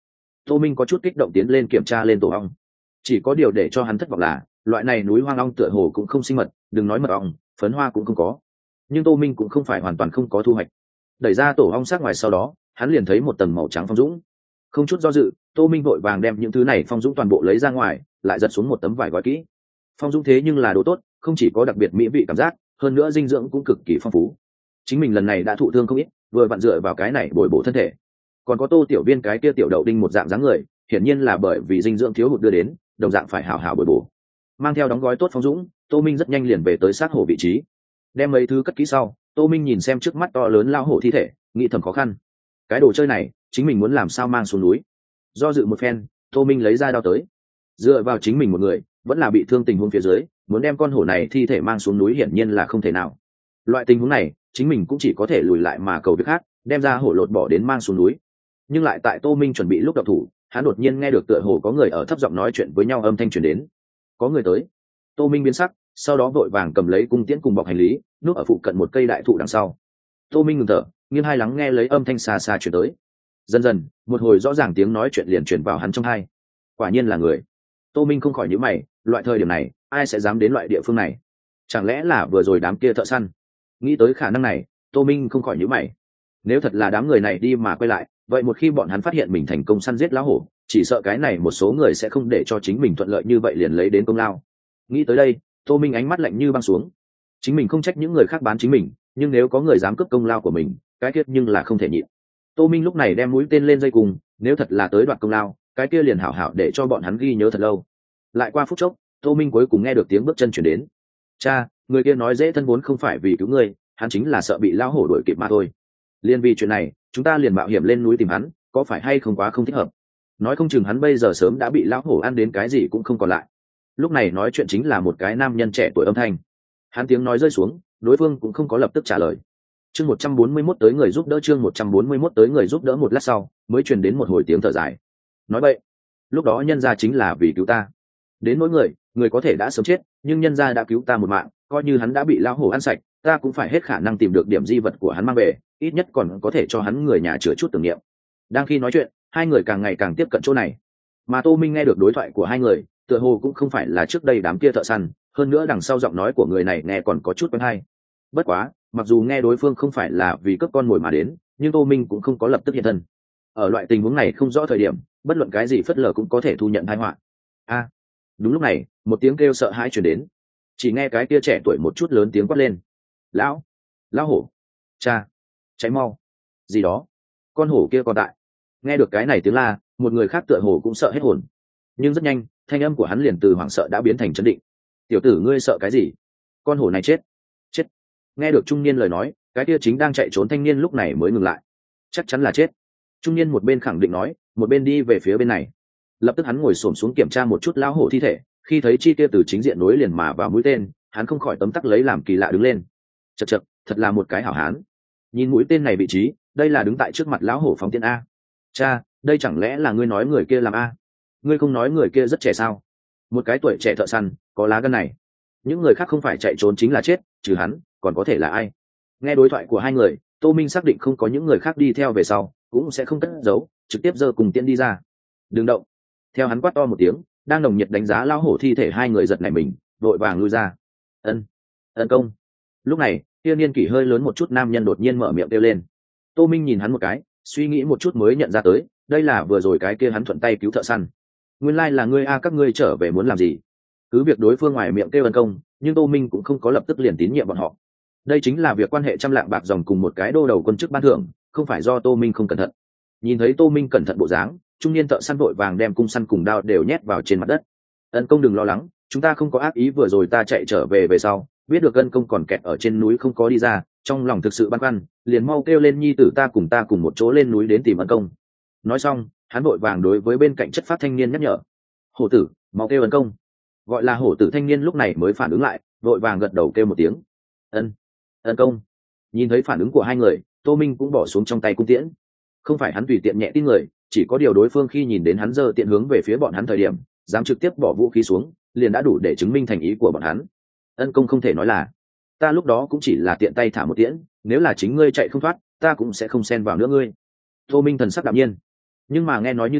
Tô Minh có chút kích động tiến lên kiểm tra lên tổ ong. Chỉ có điều để cho hắn thất vọng là loại này núi hoang ong tựa hồ cũng không sinh mật, đừng nói mật ong, phấn hoa cũng không có. Nhưng Tô Minh cũng không phải hoàn toàn không có thu hoạch. Đẩy ra tổ ong sát ngoài sau đó, hắn liền thấy một tầng màu trắng phong dũng. Không chút do dự, Tô Minh vội vàng đem những thứ này phong dũng toàn bộ lấy ra ngoài, lại giật xuống một tấm vải gói kỹ. Phong dũng thế nhưng là đồ tốt, không chỉ có đặc biệt mỹ vị cảm giác, hơn nữa dinh dưỡng cũng cực kỳ phong phú. Chính mình lần này đã thụ thương không ít, vừa vặn dựa vào cái này bồi bổ thân thể. Còn có Tô tiểu viên cái kia tiểu đậu đinh một dạng dáng người, hiển nhiên là bởi vì dinh dưỡng thiếu hụt đưa đến, đồng dạng phải hảo hảo bồi bổ. Mang theo đóng gói tốt phong dũng, Tô Minh rất nhanh liền về tới xác hổ vị trí. Đem mấy thứ cất kỹ sau, Tô Minh nhìn xem trước mắt to lớn lao hổ thi thể, nghĩ thầm khó khăn. Cái đồ chơi này, chính mình muốn làm sao mang xuống núi. Do dự một phen, Tô Minh lấy ra đao tới. Dựa vào chính mình một người, vẫn là bị thương tình huống phía dưới, muốn đem con hổ này thi thể mang xuống núi hiển nhiên là không thể nào. Loại tình huống này, chính mình cũng chỉ có thể lùi lại mà cầu việc khác, đem ra hổ lột bỏ đến mang xuống núi. Nhưng lại tại Tô Minh chuẩn bị lúc đập thủ, hắn đột nhiên nghe được tựa hồ có người ở thấp giọng nói chuyện với nhau, âm thanh truyền đến. Có người tới. Tô Minh biến sắc, sau đó vội vàng cầm lấy cung tiễn cùng bọc hành lý, núp ở phụ cận một cây đại thụ đằng sau. Tô Minh ngừng thở, nghiêng hai lắng nghe lấy âm thanh xa xa truyền tới. Dần dần, một hồi rõ ràng tiếng nói chuyện liền truyền vào hắn trong tai. Quả nhiên là người. Tô Minh không khỏi nhíu mày, loại thời điểm này, ai sẽ dám đến loại địa phương này? Chẳng lẽ là vừa rồi đám kia thợ săn? Nghĩ tới khả năng này, Tô Minh không khỏi nhíu mày. Nếu thật là đám người này đi mà quay lại, vậy một khi bọn hắn phát hiện mình thành công săn giết lão hổ, chỉ sợ cái này một số người sẽ không để cho chính mình thuận lợi như vậy liền lấy đến công lao. Nghĩ tới đây, Tô Minh ánh mắt lạnh như băng xuống. Chính mình không trách những người khác bán chính mình, nhưng nếu có người dám cướp công lao của mình, cái kia nhưng là không thể nhịn. Tô Minh lúc này đem mũi tên lên dây cùng, nếu thật là tới đoạt công lao, cái kia liền hảo hảo để cho bọn hắn ghi nhớ thật lâu. Lại qua phút chốc, Tô Minh cuối cùng nghe được tiếng bước chân chuyển đến. Cha, người kia nói dễ thân vốn không phải vì cứu ngươi, hắn chính là sợ bị lão hổ đuổi kịp mà thôi. Liên vì chuyện này, chúng ta liền mạo hiểm lên núi tìm hắn, có phải hay không quá không thích hợp? Nói không chừng hắn bây giờ sớm đã bị lão hổ ăn đến cái gì cũng không còn lại. Lúc này nói chuyện chính là một cái nam nhân trẻ tuổi âm thanh. Hắn tiếng nói rơi xuống, đối phương cũng không có lập tức trả lời. Chương một trăm bốn mươi mốt tới người giúp đỡ, chương một trăm bốn mươi mốt tới người giúp đỡ, một lát sau, mới truyền đến một hồi tiếng thở dài. Nói vậy, lúc đó nhân gia chính là vì cứu ta. Đến nỗi người, người có thể đã sớm chết, nhưng nhân gia đã cứu ta một mạng, coi như hắn đã bị lão hổ ăn sạch, ta cũng phải hết khả năng tìm được điểm di vật của hắn mang về, ít nhất còn có thể cho hắn người nhà chữa chút tưởng niệm. Đang khi nói chuyện, hai người càng ngày càng tiếp cận chỗ này. Mà Tô Minh nghe được đối thoại của hai người, tựa hồ cũng không phải là trước đây đám kia thợ săn, hơn nữa đằng sau giọng nói của người này nghe còn có chút quen hay. Bất quá, mặc dù nghe đối phương không phải là vì cướp con mồi mà đến, nhưng Tô Minh cũng không có lập tức hiện thân. Ở loại tình huống này không rõ thời điểm, bất luận cái gì phất lờ cũng có thể thu nhận tai họa. A! Đúng lúc này, một tiếng kêu sợ hãi truyền đến. Chỉ nghe cái kia trẻ tuổi một chút lớn tiếng quát lên. Lão! Lão hổ! Cha! Cháy mau! Gì đó? Con hổ kia còn tại. Nghe được cái này tiếng la, một người khác tựa hồ cũng sợ hết hồn. Nhưng rất nhanh, thanh âm của hắn liền từ hoảng sợ đã biến thành chấn định. Tiểu tử ngươi sợ cái gì? Con hổ này chết! Chết! Nghe được trung niên lời nói, cái kia chính đang chạy trốn thanh niên lúc này mới ngừng lại. Chắc chắn là chết. Trung niên một bên khẳng định nói, một bên đi về phía bên này. Lập tức hắn ngồi xổm xuống kiểm tra một chút lão hổ thi thể, khi thấy chi tiêu từ chính diện nối liền mà vào mũi tên, hắn không khỏi tấm tắc lấy làm kỳ lạ đứng lên. Chậc chậc, thật là một cái hảo hán. Nhìn mũi tên này vị trí, đây là đứng tại trước mặt lão hổ phóng tên a. Cha, đây chẳng lẽ là ngươi nói người kia làm a? Ngươi không nói người kia rất trẻ sao? Một cái tuổi trẻ thợ săn, có lá gan này. Những người khác không phải chạy trốn chính là chết, trừ hắn, còn có thể là ai? Nghe đối thoại của hai người, Tô Minh xác định không có những người khác đi theo về sau, cũng sẽ không cất giấu, trực tiếp giơ cùng tiễn đi ra. Đừng động. Theo hắn quát to một tiếng, đang nồng nhiệt đánh giá lão hổ thi thể, hai người giật nảy mình, vội vàng lui ra. Ân, ân công. Lúc này, kia niên kỷ hơi lớn một chút nam nhân đột nhiên mở miệng kêu lên. Tô Minh nhìn hắn một cái, suy nghĩ một chút mới nhận ra tới, đây là vừa rồi cái kia hắn thuận tay cứu thợ săn. Nguyên lai là ngươi a, các ngươi trở về muốn làm gì? Cứ việc đối phương ngoài miệng kêu ân công, nhưng Tô Minh cũng không có lập tức liền tín nhiệm bọn họ. Đây chính là việc quan hệ trăm lạng bạc dòng cùng một cái đô đầu quân chức ban thưởng, không phải do Tô Minh không cẩn thận. Nhìn thấy Tô Minh cẩn thận bộ dáng, trung niên thợ săn vội vàng đem cung săn cùng đao đều nhét vào trên mặt đất. Ân công đừng lo lắng, chúng ta không có ác ý, vừa rồi ta chạy trở về về sau, biết được ân công còn kẹt ở trên núi không có đi ra, trong lòng thực sự băn khoăn, liền mau kêu lên nhi tử ta cùng ta cùng một chỗ lên núi đến tìm ân công. Nói xong, hắn vội vàng đối với bên cạnh chất phát thanh niên nhắc nhở. Hổ tử, mau kêu ân công. Gọi là hổ tử thanh niên lúc này mới phản ứng lại, vội vàng gật đầu kêu một tiếng. Ân, ân công. Nhìn thấy phản ứng của hai người, Tô Minh cũng bỏ xuống trong tay cung tiễn. Không phải hắn tùy tiện nhẹ tin người, chỉ có điều đối phương khi nhìn đến hắn giơ tiện hướng về phía bọn hắn thời điểm, dám trực tiếp bỏ vũ khí xuống, liền đã đủ để chứng minh thành ý của bọn hắn. Ân công không thể nói là, ta lúc đó cũng chỉ là tiện tay thả một tiễn, nếu là chính ngươi chạy không thoát, ta cũng sẽ không xen vào nữa ngươi. Tô Minh thần sắc đạm nhiên, nhưng mà nghe nói như thế,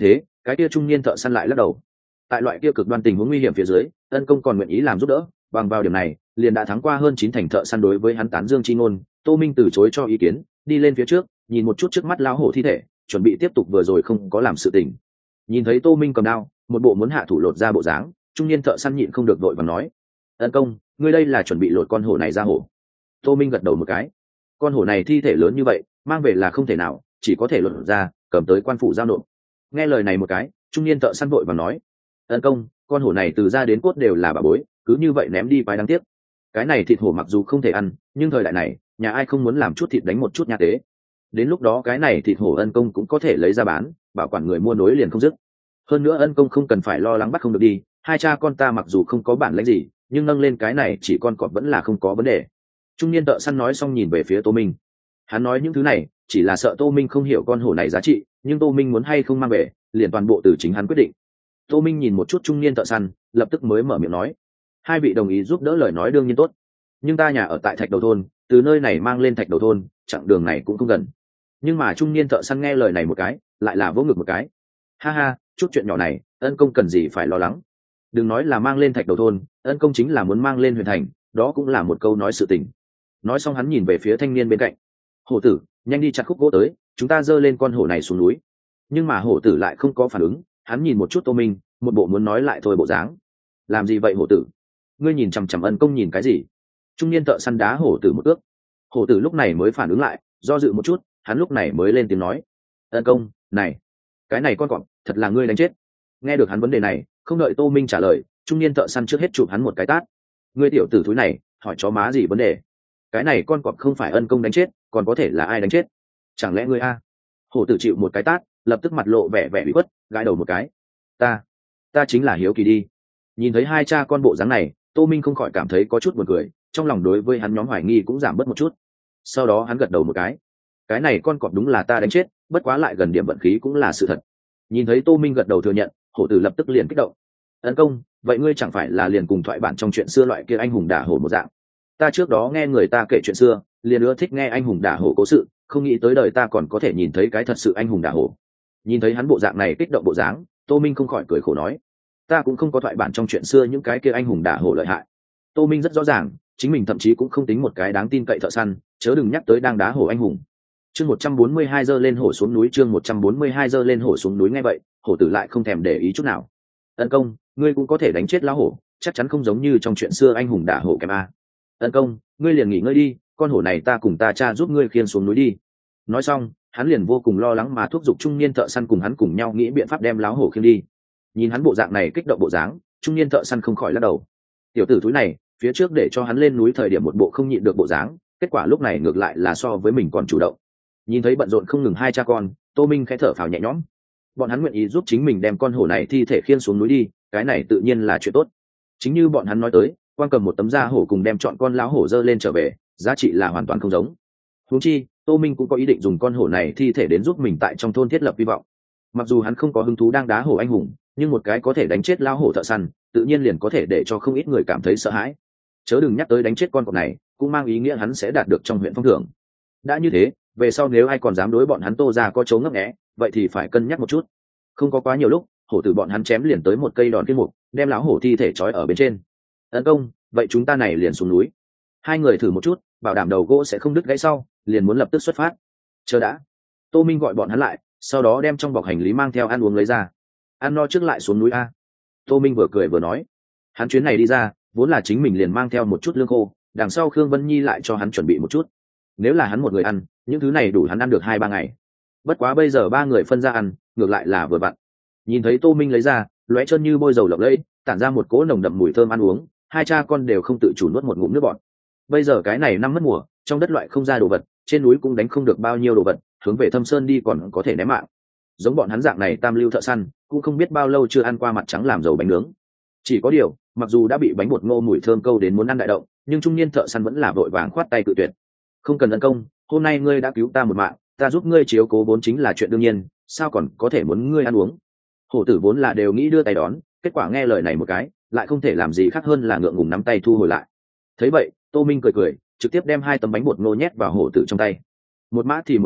cái kia trung niên thợ săn lại lắc đầu. Tại loại kia cực đoan tình huống nguy hiểm phía dưới, ân công còn nguyện ý làm giúp đỡ, bằng vào điểm này liền đã thắng qua hơn chín thành thợ săn đối với hắn tán dương chi ngôn. Tô Minh từ chối cho ý kiến, đi lên phía trước nhìn một chút trước mắt lão hổ thi thể, chuẩn bị tiếp tục vừa rồi không có làm sự tình. Nhìn thấy Tô Minh cầm đao, một bộ muốn hạ thủ lột ra bộ dáng, trung niên thợ săn nhịn không được vội vàng nói: ân công, ngươi đây là chuẩn bị lột con hổ này ra hổ? Tô Minh gật đầu một cái. Con hổ này thi thể lớn như vậy, mang về là không thể nào, chỉ có thể lột ra cầm tới quan phủ giao nộp. Nghe lời này một cái, trung niên thợ săn vội vàng nói: ân công, con hổ này từ da đến cốt đều là bà bối, cứ như vậy ném đi quái đáng tiếc. Cái này thịt hổ mặc dù không thể ăn, nhưng thời đại này nhà ai không muốn làm chút thịt đánh một chút nha tế. Đến lúc đó cái này thịt hổ ân công cũng có thể lấy ra bán, bảo quản người mua nối liền không dứt. Hơn nữa ân công không cần phải lo lắng bắt không được đi, hai cha con ta mặc dù không có bản lĩnh gì, nhưng nâng lên cái này chỉ con cọp vẫn là không có vấn đề. Trung niên thợ săn nói xong nhìn về phía Tô Minh. Hắn nói những thứ này chỉ là sợ Tô Minh không hiểu con hổ này giá trị, nhưng Tô Minh muốn hay không mang về liền toàn bộ từ chính hắn quyết định. Tô Minh nhìn một chút trung niên thợ săn, lập tức mới mở miệng nói: hai vị đồng ý giúp đỡ lời nói đương nhiên tốt, nhưng ta nhà ở tại Thạch Đầu thôn, từ nơi này mang lên Thạch Đầu thôn chặng đường này cũng không gần. Nhưng mà trung niên thợ săn nghe lời này một cái, lại là vỗ ngực một cái: ha ha, chút chuyện nhỏ này ân công cần gì phải lo lắng. Đừng nói là mang lên Thạch Đầu thôn, ân công chính là muốn mang lên huyện thành, đó cũng là một câu nói sự tình. Nói xong hắn nhìn về phía thanh niên bên cạnh: hổ tử, nhanh đi chặt khúc gỗ tới, chúng ta dơ lên con hổ này xuống núi. Nhưng mà hổ tử lại không có phản ứng, hắn nhìn một chút Tô Minh, một bộ muốn nói lại thôi bộ dáng. Làm gì vậy hổ tử? Ngươi nhìn chằm chằm ân công nhìn cái gì? Trung niên thợ săn đá hổ tử một ước. Hổ tử lúc này mới phản ứng lại, do dự một chút, hắn lúc này mới lên tiếng nói: ân công, này, cái này con cọp thật là ngươi đánh chết. Nghe được hắn vấn đề này, không đợi Tô Minh trả lời, trung niên thợ săn trước hết chụp hắn một cái tát. Ngươi tiểu tử thúi này, hỏi chó má gì vấn đề? Cái này con cọp không phải ân công đánh chết, còn có thể là ai đánh chết? Chẳng lẽ ngươi a? Hổ tử chịu một cái tát, lập tức mặt lộ vẻ vẻ bị khuất, gãi đầu một cái: ta ta chính là hiếu kỳ đi. Nhìn thấy hai cha con bộ dáng này, Tô Minh không khỏi cảm thấy có chút buồn cười, trong lòng đối với hắn nhóm hoài nghi cũng giảm bớt một chút. Sau đó hắn gật đầu một cái: cái này con cọp đúng là ta đánh chết, bất quá lại gần điểm vận khí cũng là sự thật. Nhìn thấy Tô Minh gật đầu thừa nhận, hổ tử lập tức liền kích động: ân công, vậy ngươi chẳng phải là liền cùng thoại bản trong chuyện xưa loại kia anh hùng đả hổ một dạng? Ta trước đó nghe người ta kể chuyện xưa, liền ưa thích nghe anh hùng đả hổ cố sự, không nghĩ tới đời ta còn có thể nhìn thấy cái thật sự anh hùng đả hổ. Nhìn thấy hắn bộ dạng này kích động bộ dáng, Tô Minh không khỏi cười khổ nói: ta cũng không có thoại bản trong chuyện xưa những cái kia anh hùng đả hổ lợi hại. Tô Minh rất rõ ràng, chính mình thậm chí cũng không tính một cái đáng tin cậy thợ săn, chớ đừng nhắc tới đang đá hổ anh hùng. Chương một trăm bốn mươi hai giơ lên hổ xuống núi, chương một trăm bốn mươi hai giơ lên hổ xuống núi. Nghe vậy, hổ tử lại không thèm để ý chút nào: ân công, ngươi cũng có thể đánh chết lão hổ, chắc chắn không giống như trong chuyện xưa anh hùng đả hổ kém a. Ân công, ngươi liền nghỉ ngơi đi, con hổ này ta cùng ta cha giúp ngươi khiêng xuống núi đi. Nói xong, hắn liền vô cùng lo lắng mà thúc giục trung niên thợ săn cùng hắn cùng nhau nghĩ biện pháp đem lão hổ khiêng đi. Nhìn hắn bộ dạng này kích động bộ dáng, trung niên thợ săn không khỏi lắc đầu. Tiểu tử thúi này, phía trước để cho hắn lên núi thời điểm một bộ không nhịn được bộ dáng, kết quả lúc này ngược lại là so với mình còn chủ động. Nhìn thấy bận rộn không ngừng hai cha con, Tô Minh khẽ thở phào nhẹ nhõm. Bọn hắn nguyện ý giúp chính mình đem con hổ này thi thể khiêng xuống núi đi, cái này tự nhiên là chuyện tốt. Chính như bọn hắn nói tới, quan cầm một tấm da hổ cùng đem chọn con lão hổ dơ lên trở về, giá trị là hoàn toàn không giống. Huống chi, Tô Minh cũng có ý định dùng con hổ này thi thể đến giúp mình tại trong thôn thiết lập hy vọng. Mặc dù hắn không có hứng thú đang đá hổ anh hùng, nhưng một cái có thể đánh chết lão hổ thợ săn, tự nhiên liền có thể để cho không ít người cảm thấy sợ hãi. Chớ đừng nhắc tới đánh chết con cọp này, cũng mang ý nghĩa hắn sẽ đạt được trong huyện phong thưởng. Đã như thế, về sau nếu ai còn dám đối bọn hắn Tô ra có chấu ngấp nghé, vậy thì phải cân nhắc một chút. Không có quá nhiều lúc, hổ tử bọn hắn chém liền tới một cây đòn kiên mục, đem lão hổ thi thể trói ở bên trên. Tấn công, vậy chúng ta này liền xuống núi. Hai người thử một chút, bảo đảm đầu gỗ sẽ không đứt gãy sau, liền muốn lập tức xuất phát. Chờ đã. Tô Minh gọi bọn hắn lại, sau đó đem trong bọc hành lý mang theo ăn uống lấy ra. Ăn no trước lại xuống núi a. Tô Minh vừa cười vừa nói. Hắn chuyến này đi ra, vốn là chính mình liền mang theo một chút lương khô, đằng sau Khương Vân Nhi lại cho hắn chuẩn bị một chút. Nếu là hắn một người ăn, những thứ này đủ hắn ăn được hai ba ngày. Bất quá bây giờ ba người phân ra ăn, ngược lại là vừa vặn. Nhìn thấy Tô Minh lấy ra, lóe chân như bôi dầu lộng lẫy, tản ra một cỗ nồng đậm mùi thơm ăn uống, hai cha con đều không tự chủ nuốt một ngụm nước bọt. Bây giờ cái này năm mất mùa, trong đất loại không ra đồ vật, trên núi cũng đánh không được bao nhiêu đồ vật, hướng về Thâm Sơn đi còn có thể ném mạng. Giống bọn hắn dạng này tam lưu thợ săn, cũng không biết bao lâu chưa ăn qua mặt trắng làm dầu bánh nướng. Chỉ có điều, mặc dù đã bị bánh bột ngô mùi thơm câu đến muốn ăn đại động, nhưng trung niên thợ săn vẫn là vội vàng khoát tay cự tuyệt. Không cần tấn công, hôm nay ngươi đã cứu ta một mạng, ta giúp ngươi chiếu cố vốn chính là chuyện đương nhiên, sao còn có thể muốn ngươi ăn uống. Hổ tử vốn là đều nghĩ đưa tay đón, kết quả nghe lời này một cái, lại không thể làm gì khác hơn là ngượng ngùng nắm tay thu hồi lại. Thấy vậy, Tô Minh cười cười, trực tiếp đem hai tấm bánh bột ngô nhét vào hổ tử trong tay. Một mã thì một mã,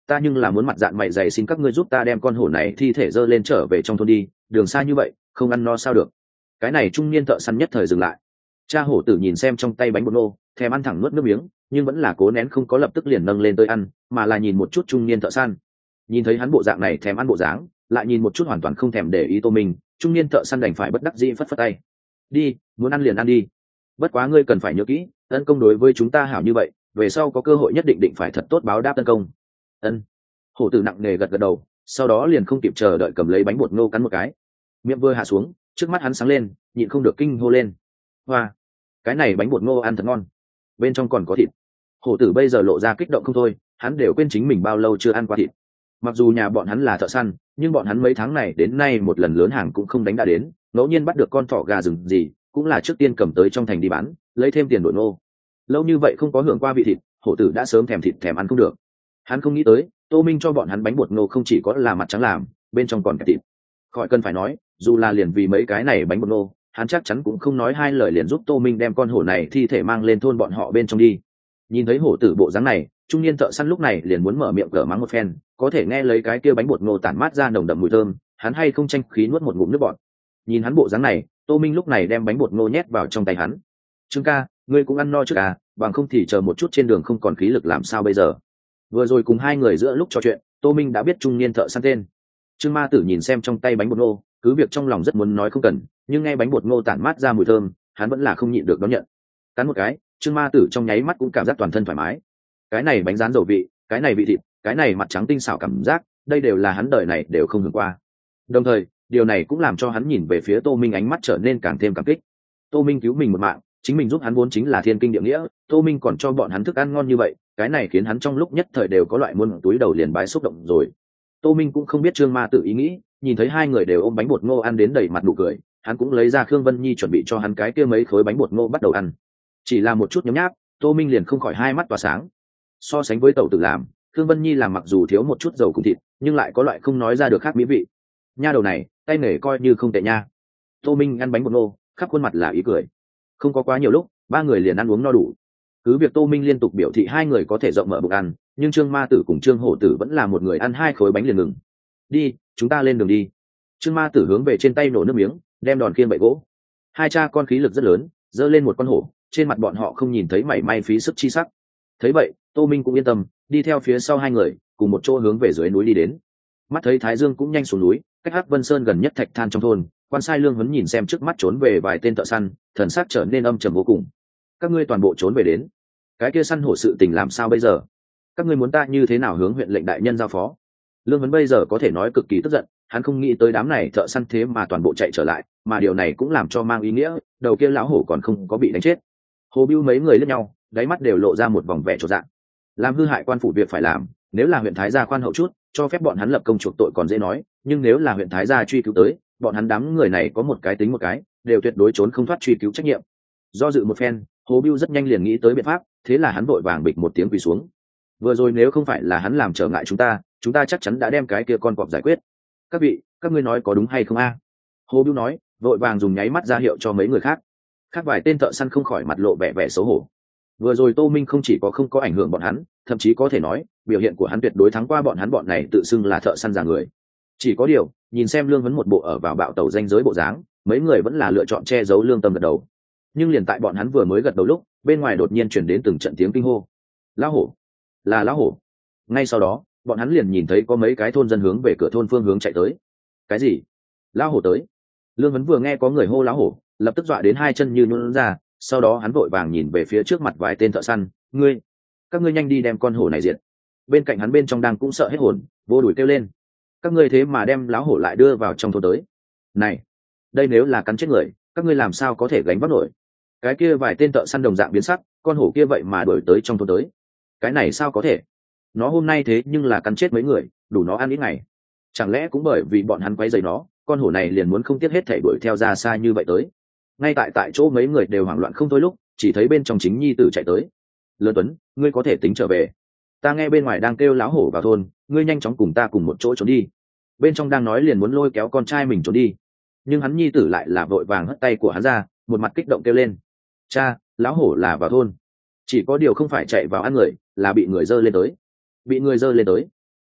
ta nhưng là muốn mặt dạng mày dày xin các ngươi giúp ta đem con hổ này thi thể dơ lên trở về trong thôn đi, đường xa như vậy không ăn no sao được. Cái này trung niên thợ săn nhất thời dừng lại. Cha hổ tử nhìn xem trong tay bánh bột nô, thèm ăn thẳng nuốt nước miếng, nhưng vẫn là cố nén không có lập tức liền nâng lên tới ăn, mà là nhìn một chút trung niên thợ săn. Nhìn thấy hắn bộ dạng này thèm ăn bộ dáng, lại nhìn một chút hoàn toàn không thèm để ý Tô Minh, trung niên thợ săn đành phải bất đắc dĩ phất phất tay. Đi, muốn ăn liền ăn đi. Bất quá ngươi cần phải nhớ kỹ, tấn công đối với chúng ta hảo như vậy, về sau có cơ hội nhất định định phải thật tốt báo đáp tấn công. Ân. Hổ tử nặng nề gật gật đầu, sau đó liền không kịp chờ đợi cầm lấy bánh bột ngô cắn một cái. Miệng vừa hạ xuống, trước mắt hắn sáng lên, nhịn không được kinh hô lên. Hoa, cái này bánh bột ngô ăn thật ngon, bên trong còn có thịt. Hổ tử bây giờ lộ ra kích động không thôi, hắn đều quên chính mình bao lâu chưa ăn qua thịt. Mặc dù nhà bọn hắn là thợ săn, nhưng bọn hắn mấy tháng này đến nay một lần lớn hàng cũng không đánh đã đến, ngẫu nhiên bắt được con thỏ gà rừng gì, cũng là trước tiên cầm tới trong thành đi bán, lấy thêm tiền đổi nô. Lâu như vậy không có hưởng qua vị thịt, hổ tử đã sớm thèm thịt thèm ăn không được. Hắn không nghĩ tới, Tô Minh cho bọn hắn bánh bột ngô không chỉ có là mặt trắng làm, bên trong còn cả thịt. Khỏi cần phải nói, dù là liền vì mấy cái này bánh bột ngô, hắn chắc chắn cũng không nói hai lời liền giúp Tô Minh đem con hổ này thi thể mang lên thôn bọn họ bên trong đi. Nhìn thấy hổ tử bộ dáng này, trung niên thợ săn lúc này liền muốn mở miệng cở mắng một phen, có thể nghe lấy cái kia bánh bột ngô tản mát ra nồng đậm mùi thơm, hắn hay không tranh khí nuốt một ngụm nước bọt. Nhìn hắn bộ dáng này, Tô Minh lúc này đem bánh bột ngô nhét vào trong tay hắn. Trương ca, ngươi cũng ăn no trước à, bằng không thì chờ một chút trên đường không còn khí lực làm sao bây giờ. Vừa rồi cùng hai người giữa lúc trò chuyện, Tô Minh đã biết trung niên thợ săn tên. Trương ma tử nhìn xem trong tay bánh bột ngô, cứ việc trong lòng rất muốn nói không cần, nhưng nghe bánh bột ngô tản mát ra mùi thơm, hắn vẫn là không nhịn được đón nhận. Cắn một cái, Trương ma tử trong nháy mắt cũng cảm giác toàn thân thoải mái. Cái này bánh rán dầu vị, cái này vị thịt, cái này mặt trắng tinh xảo cảm giác, đây đều là hắn đời này đều không hưởng qua. Đồng thời, điều này cũng làm cho hắn nhìn về phía Tô Minh ánh mắt trở nên càng thêm cảm kích. Tô Minh cứu mình một mạng, chính mình giúp hắn vốn chính là thiên kinh địa nghĩa, Tô Minh còn cho bọn hắn thức ăn ngon như vậy, cái này khiến hắn trong lúc nhất thời đều có loại muôn túi đầu liền bái xúc động rồi. Tô Minh cũng không biết Trương Ma Tử ý nghĩ, nhìn thấy hai người đều ôm bánh bột ngô ăn đến đầy mặt nụ cười, hắn cũng lấy ra Khương Vân Nhi chuẩn bị cho hắn cái kia mấy khối bánh bột ngô bắt đầu ăn. Chỉ là một chút nhấm nháp, Tô Minh liền không khỏi hai mắt tỏa sáng. So sánh với tẩu tử làm, Khương Vân Nhi làm mặc dù thiếu một chút dầu cùng thịt, nhưng lại có loại không nói ra được khác mỹ vị. Nha đầu này, tay nghề coi như không tệ nha. Tô Minh ăn bánh bột ngô, khắp khuôn mặt là ý cười. Không có quá nhiều lúc, ba người liền ăn uống no đủ. Cứ việc Tô Minh liên tục biểu thị hai người có thể rộng mở bụng ăn, nhưng Trương Ma Tử cùng Trương Hổ Tử vẫn là một người ăn hai khối bánh liền ngừng. Đi, chúng ta lên đường đi. Trương Ma Tử hướng về trên tay nổ nước miếng, đem đòn khiên bậy gỗ. Hai cha con khí lực rất lớn, giơ lên một con hổ, trên mặt bọn họ không nhìn thấy mảy may phí sức chi sắc. Thấy vậy, Tô Minh cũng yên tâm, đi theo phía sau hai người, cùng một chỗ hướng về dưới núi đi đến. Mắt thấy Thái Dương cũng nhanh xuống núi, cách Hắc Vân Sơn gần nhất thạch than trong thôn, quan sai Lương Huấn nhìn xem trước mắt trốn về vài tên thợ săn, thần sắc trở nên âm trầm vô cùng. Các ngươi toàn bộ trốn về đến, cái kia săn hổ sự tình làm sao bây giờ? Các ngươi muốn ta như thế nào hướng huyện lệnh đại nhân giao phó? Lương Huấn bây giờ có thể nói cực kỳ tức giận, hắn không nghĩ tới đám này thợ săn thế mà toàn bộ chạy trở lại, mà điều này cũng làm cho mang ý nghĩa, đầu kia lão hổ còn không có bị đánh chết. Hồ Bưu mấy người lẫn nhau, đáy mắt đều lộ ra một vòng vẻ chột dạ. Làm hư hại quan phủ việc phải làm, nếu là huyện Thái gia khoan hậu chút, cho phép bọn hắn lập công chuộc tội còn dễ nói, nhưng nếu là huyện Thái gia truy cứu tới, bọn hắn đám người này có một cái tính một cái, đều tuyệt đối trốn không thoát truy cứu trách nhiệm. Do dự một phen, Hồ Bưu rất nhanh liền nghĩ tới biện pháp, thế là hắn vội vàng bịch một tiếng quỳ xuống. Vừa rồi nếu không phải là hắn làm trở ngại chúng ta, chúng ta chắc chắn đã đem cái kia con cọp giải quyết. Các vị, các ngươi nói có đúng hay không a? Hồ Bưu nói, vội vàng dùng nháy mắt ra hiệu cho mấy người khác. Khác vài tên thợ săn không khỏi mặt lộ vẻ vẻ xấu hổ. Vừa rồi Tô Minh không chỉ có không có ảnh hưởng bọn hắn, thậm chí có thể nói, biểu hiện của hắn tuyệt đối thắng qua bọn hắn bọn này tự xưng là thợ săn già người. Chỉ có điều, nhìn xem Lương Huấn một bộ ở vào bạo tẩu danh giới bộ dáng, mấy người vẫn là lựa chọn che giấu lương tâm gật đầu. Nhưng liền tại bọn hắn vừa mới gật đầu lúc, bên ngoài đột nhiên truyền đến từng trận tiếng kinh hô. Lão hổ, là lão hổ. Ngay sau đó, bọn hắn liền nhìn thấy có mấy cái thôn dân hướng về cửa thôn phương hướng chạy tới. Cái gì? Lão hổ tới? Lương Huấn vừa nghe có người hô lão hổ, lập tức dọa đến hai chân như nhũn ra, sau đó hắn vội vàng nhìn về phía trước mặt vài tên thợ săn, ngươi, các ngươi nhanh đi đem con hổ này diệt. Bên cạnh hắn bên trong đang cũng sợ hết hồn, vô đuổi kêu lên, các ngươi thế mà đem lão hổ lại đưa vào trong thôn tới. Này, đây nếu là cắn chết người, các ngươi làm sao có thể gánh vác nổi? Cái kia vài tên thợ săn đồng dạng biến sắc, con hổ kia vậy mà đuổi tới trong thôn tới. Cái này sao có thể? Nó hôm nay thế nhưng là cắn chết mấy người, đủ nó ăn ít ngày. Chẳng lẽ cũng bởi vì bọn hắn quấy rầy nó, con hổ này liền muốn không tiếc hết thể đuổi theo ra xa như vậy tới? Ngay tại tại chỗ mấy người đều hoảng loạn không thôi lúc, chỉ thấy bên trong chính nhi tử chạy tới. Lớn Tuấn, ngươi có thể tính trở về. Ta nghe bên ngoài đang kêu láo hổ vào thôn, ngươi nhanh chóng cùng ta cùng một chỗ trốn đi. Bên trong đang nói liền muốn lôi kéo con trai mình trốn đi, nhưng hắn nhi tử lại là vội vàng hất tay của hắn ra, một mặt kích động kêu lên, cha, láo hổ là vào thôn. Chỉ có điều không phải chạy vào ăn người, là bị người dơ lên tới. Bị người dơ lên tới.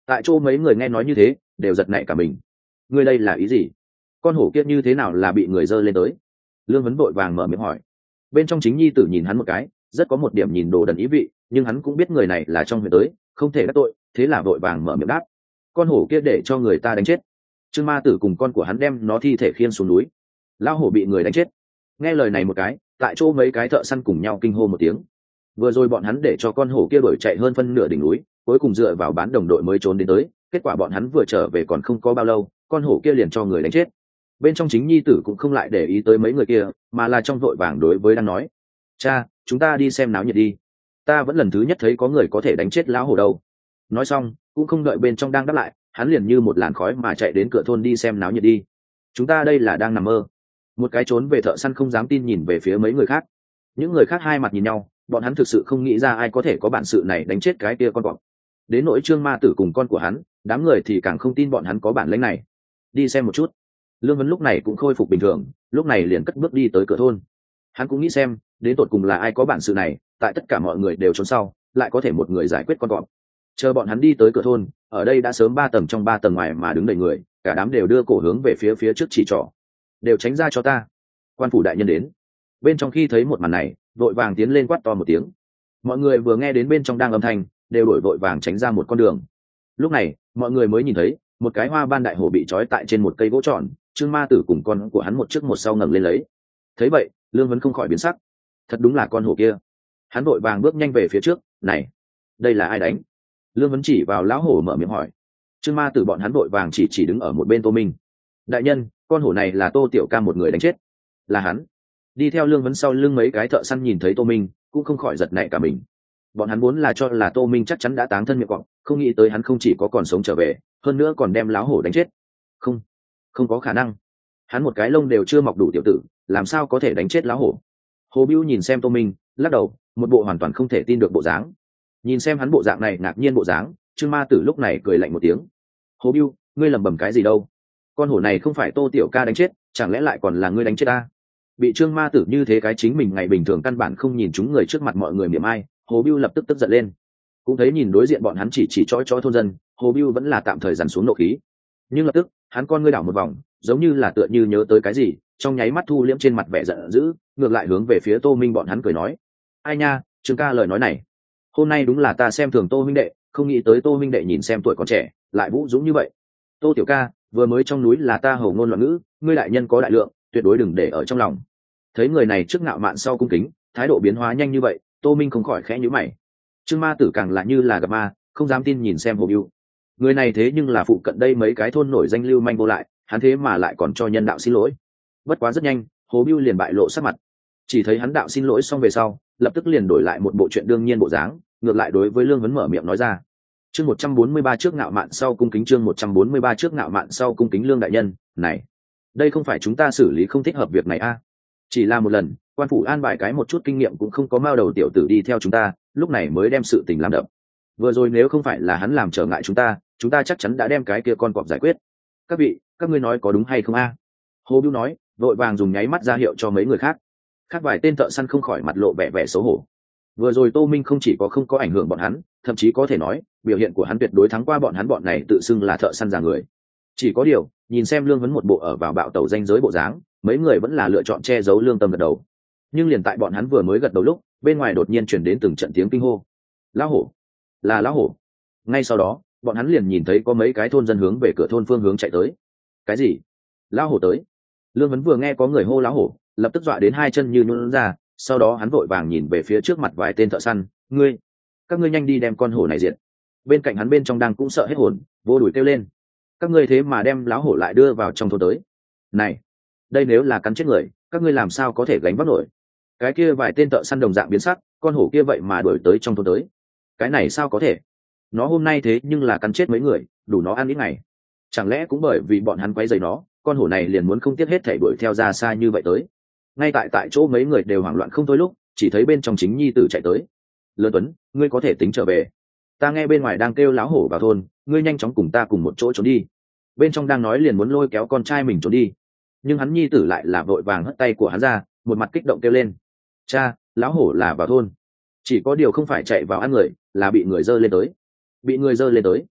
Tại chỗ mấy người nghe nói như thế đều giật nảy cả mình. Ngươi đây là ý gì? Con hổ kia như thế nào là bị người dơ lên tới? Lương Vấn vội vàng mở miệng hỏi. Bên trong chính nhi tử nhìn hắn một cái, rất có một điểm nhìn đồ đần ý vị, nhưng hắn cũng biết người này là trong huyện tới, không thể đắc tội, thế là vội vàng mở miệng đáp. Con hổ kia để cho người ta đánh chết. Trương Ma Tử cùng con của hắn đem nó thi thể khiêng xuống núi. Lão hổ bị người đánh chết. Nghe lời này một cái, tại chỗ mấy cái thợ săn cùng nhau kinh hô một tiếng. Vừa rồi bọn hắn để cho con hổ kia đuổi chạy hơn phân nửa đỉnh núi, cuối cùng dựa vào bán đồng đội mới trốn đến tới, kết quả bọn hắn vừa trở về còn không có bao lâu, con hổ kia liền cho người đánh chết. Bên trong chính nhi tử cũng không lại để ý tới mấy người kia, mà là trong vội vàng đối với đang nói: cha, chúng ta đi xem náo nhiệt đi, ta vẫn lần thứ nhất thấy có người có thể đánh chết lão hổ đâu. Nói xong cũng không đợi bên trong đang đáp lại, hắn liền như một làn khói mà chạy đến cửa thôn đi xem náo nhiệt đi. Chúng ta đây là đang nằm mơ. Một cái trốn về thợ săn không dám tin nhìn về phía mấy người khác. Những người khác hai mặt nhìn nhau, bọn hắn thực sự không nghĩ ra ai có thể có bản sự này đánh chết cái kia con cọp. Đến nỗi Trương Ma Tử cùng con của hắn, đám người thì càng không tin bọn hắn có bản lĩnh này. Đi xem một chút. Lương Vấn lúc này cũng khôi phục bình thường, lúc này liền cất bước đi tới cửa thôn. Hắn cũng nghĩ xem đến tột cùng là ai có bản sự này, tại tất cả mọi người đều trốn sau lại có thể một người giải quyết con cọp. Chờ bọn hắn đi tới cửa thôn, ở đây đã sớm ba tầng trong ba tầng ngoài mà đứng đầy người, cả đám đều đưa cổ hướng về phía phía trước chỉ trỏ. Đều tránh ra cho ta, quan phủ đại nhân đến. Bên trong khi thấy một màn này, vội vàng tiến lên quát to một tiếng. Mọi người vừa nghe đến bên trong đang âm thanh, đều đổi vội vàng tránh ra một con đường. Lúc này mọi người mới nhìn thấy một cái hoa ban đại hổ bị trói tại trên một cây gỗ tròn, Trương Ma Tử cùng con của hắn một trước một sau ngẩng lên lấy. Thấy vậy, Lương Vấn không khỏi biến sắc. Thật đúng là con hổ kia. Hắn vội vàng bước nhanh về phía trước. Này, đây là ai đánh? Lương Vấn chỉ vào lão hổ mở miệng hỏi. Trương Ma Tử bọn hắn vội vàng chỉ chỉ đứng ở một bên Tô Minh. Đại nhân, con hổ này là Tô Tiểu Ca một người đánh chết. Là hắn. Đi theo Lương Vấn sau lưng mấy cái thợ săn nhìn thấy Tô Minh cũng không khỏi giật nảy cả mình. Bọn hắn vốn là cho là Tô Minh chắc chắn đã táng thân miệng cọp, không nghĩ tới hắn không chỉ có còn sống trở về, hơn nữa còn đem lão hổ đánh chết. Không, không có khả năng. Hắn một cái lông đều chưa mọc đủ tiểu tử, làm sao có thể đánh chết lão hổ? Hồ Bưu nhìn xem Tô Minh, lắc đầu, một bộ hoàn toàn không thể tin được bộ dáng. Nhìn xem hắn bộ dạng này ngạc nhiên bộ dáng, Trương Ma Tử lúc này cười lạnh một tiếng. Hồ Bưu, ngươi lẩm bẩm cái gì đâu? Con hổ này không phải Tô Tiểu Ca đánh chết, chẳng lẽ lại còn là ngươi đánh chết ta? Bị Trương Ma Tử như thế cái chính mình ngày bình thường căn bản không nhìn chúng người trước mặt mọi người mỉa mai, Hồ Bưu lập tức tức giận lên. Cũng thấy nhìn đối diện bọn hắn chỉ chỉ chói chói thôn dân, Hồ Bưu vẫn là tạm thời dằn xuống nộ khí. Nhưng lập tức, hắn con ngươi đảo một vòng, giống như là tựa như nhớ tới cái gì, trong nháy mắt thu liễm trên mặt vẻ giận dữ, ngược lại hướng về phía Tô Minh bọn hắn cười nói: ai nha, Trương ca lời nói này, hôm nay đúng là ta xem thường Tô huynh đệ, không nghĩ tới Tô huynh đệ nhìn xem tuổi còn trẻ, lại vũ dũng như vậy. Tô tiểu ca, vừa mới trong núi là ta hầu ngôn loạn ngữ, ngươi đại nhân có đại lượng, tuyệt đối đừng để ở trong lòng. Thấy người này trước ngạo mạn sau cung kính, thái độ biến hóa nhanh như vậy, Tô Minh không khỏi khẽ nhíu mày. Trương Ma Tử càng là như là gặp ma, không dám tin nhìn xem Hồ Bưu. Người này thế nhưng là phụ cận đây mấy cái thôn nổi danh lưu manh vô lại, hắn thế mà lại còn cho nhân đạo xin lỗi. Bất quá rất nhanh, Hồ Bưu liền bại lộ sắc mặt. Chỉ thấy hắn đạo xin lỗi xong về sau, lập tức liền đổi lại một bộ chuyện đương nhiên bộ dáng, ngược lại đối với Lương Vấn mở miệng nói ra. Chương một trăm bốn mươi ba trước ngạo mạn sau cung kính, chương một trăm bốn mươi ba trước ngạo mạn sau cung kính Lương đại nhân, này, đây không phải chúng ta xử lý không thích hợp việc này a. À? Chỉ là một lần, quan phủ an bài cái một chút kinh nghiệm cũng không có, mao đầu tiểu tử đi theo chúng ta, lúc này mới đem sự tình làm đậm. Vừa rồi nếu không phải là hắn làm trở ngại chúng ta, chúng ta chắc chắn đã đem cái kia con cọp giải quyết. Các vị, các ngươi nói có đúng hay không a? À? Hồ Bưu nói, vội vàng dùng nháy mắt ra hiệu cho mấy người khác. Khác vài tên thợ săn không khỏi mặt lộ vẻ vẻ xấu hổ. Vừa rồi Tô Minh không chỉ có không có ảnh hưởng bọn hắn, thậm chí có thể nói biểu hiện của hắn tuyệt đối thắng qua bọn hắn bọn này tự xưng là thợ săn già người. Chỉ có điều, nhìn xem Lương Vấn một bộ ở vào bạo tẩu danh giới bộ dáng, mấy người vẫn là lựa chọn che giấu lương tâm gật đầu. Nhưng liền tại bọn hắn vừa mới gật đầu lúc, bên ngoài đột nhiên chuyển đến từng trận tiếng kinh hô. Lão hổ, là lão hổ. Ngay sau đó, bọn hắn liền nhìn thấy có mấy cái thôn dân hướng về cửa thôn phương hướng chạy tới. Cái gì? Lão hổ tới? Lương Vấn vừa nghe có người hô lão hổ, lập tức dọa đến hai chân như nhũn ra, sau đó hắn vội vàng nhìn về phía trước mặt vài tên thợ săn, ngươi, các ngươi nhanh đi đem con hổ này diệt. Bên cạnh hắn bên trong đang cũng sợ hết hồn, vô đuổi kêu lên, các ngươi thế mà đem lão hổ lại đưa vào trong thôn tới. Này, đây nếu là cắn chết người, các ngươi làm sao có thể gánh vác nổi? Cái kia vài tên thợ săn đồng dạng biến sắc, con hổ kia vậy mà đuổi tới trong thôn tới. Cái này sao có thể? Nó hôm nay thế nhưng là cắn chết mấy người, đủ nó ăn ít ngày. Chẳng lẽ cũng bởi vì bọn hắn quấy rầy nó, con hổ này liền muốn không tiếc hết thảy đuổi theo ra xa như vậy tới? Ngay tại tại chỗ mấy người đều hoảng loạn không thôi lúc, chỉ thấy bên trong chính nhi tử chạy tới. Lớn Tuấn, ngươi có thể tính trở về. Ta nghe bên ngoài đang kêu láo hổ vào thôn, ngươi nhanh chóng cùng ta cùng một chỗ trốn đi. Bên trong đang nói liền muốn lôi kéo con trai mình trốn đi, nhưng hắn nhi tử lại là vội vàng hất tay của hắn ra, một mặt kích động kêu lên, cha, láo hổ là vào thôn, chỉ có điều không phải chạy vào ăn người, là bị người dơ lên tới. Bị người dơ lên tới?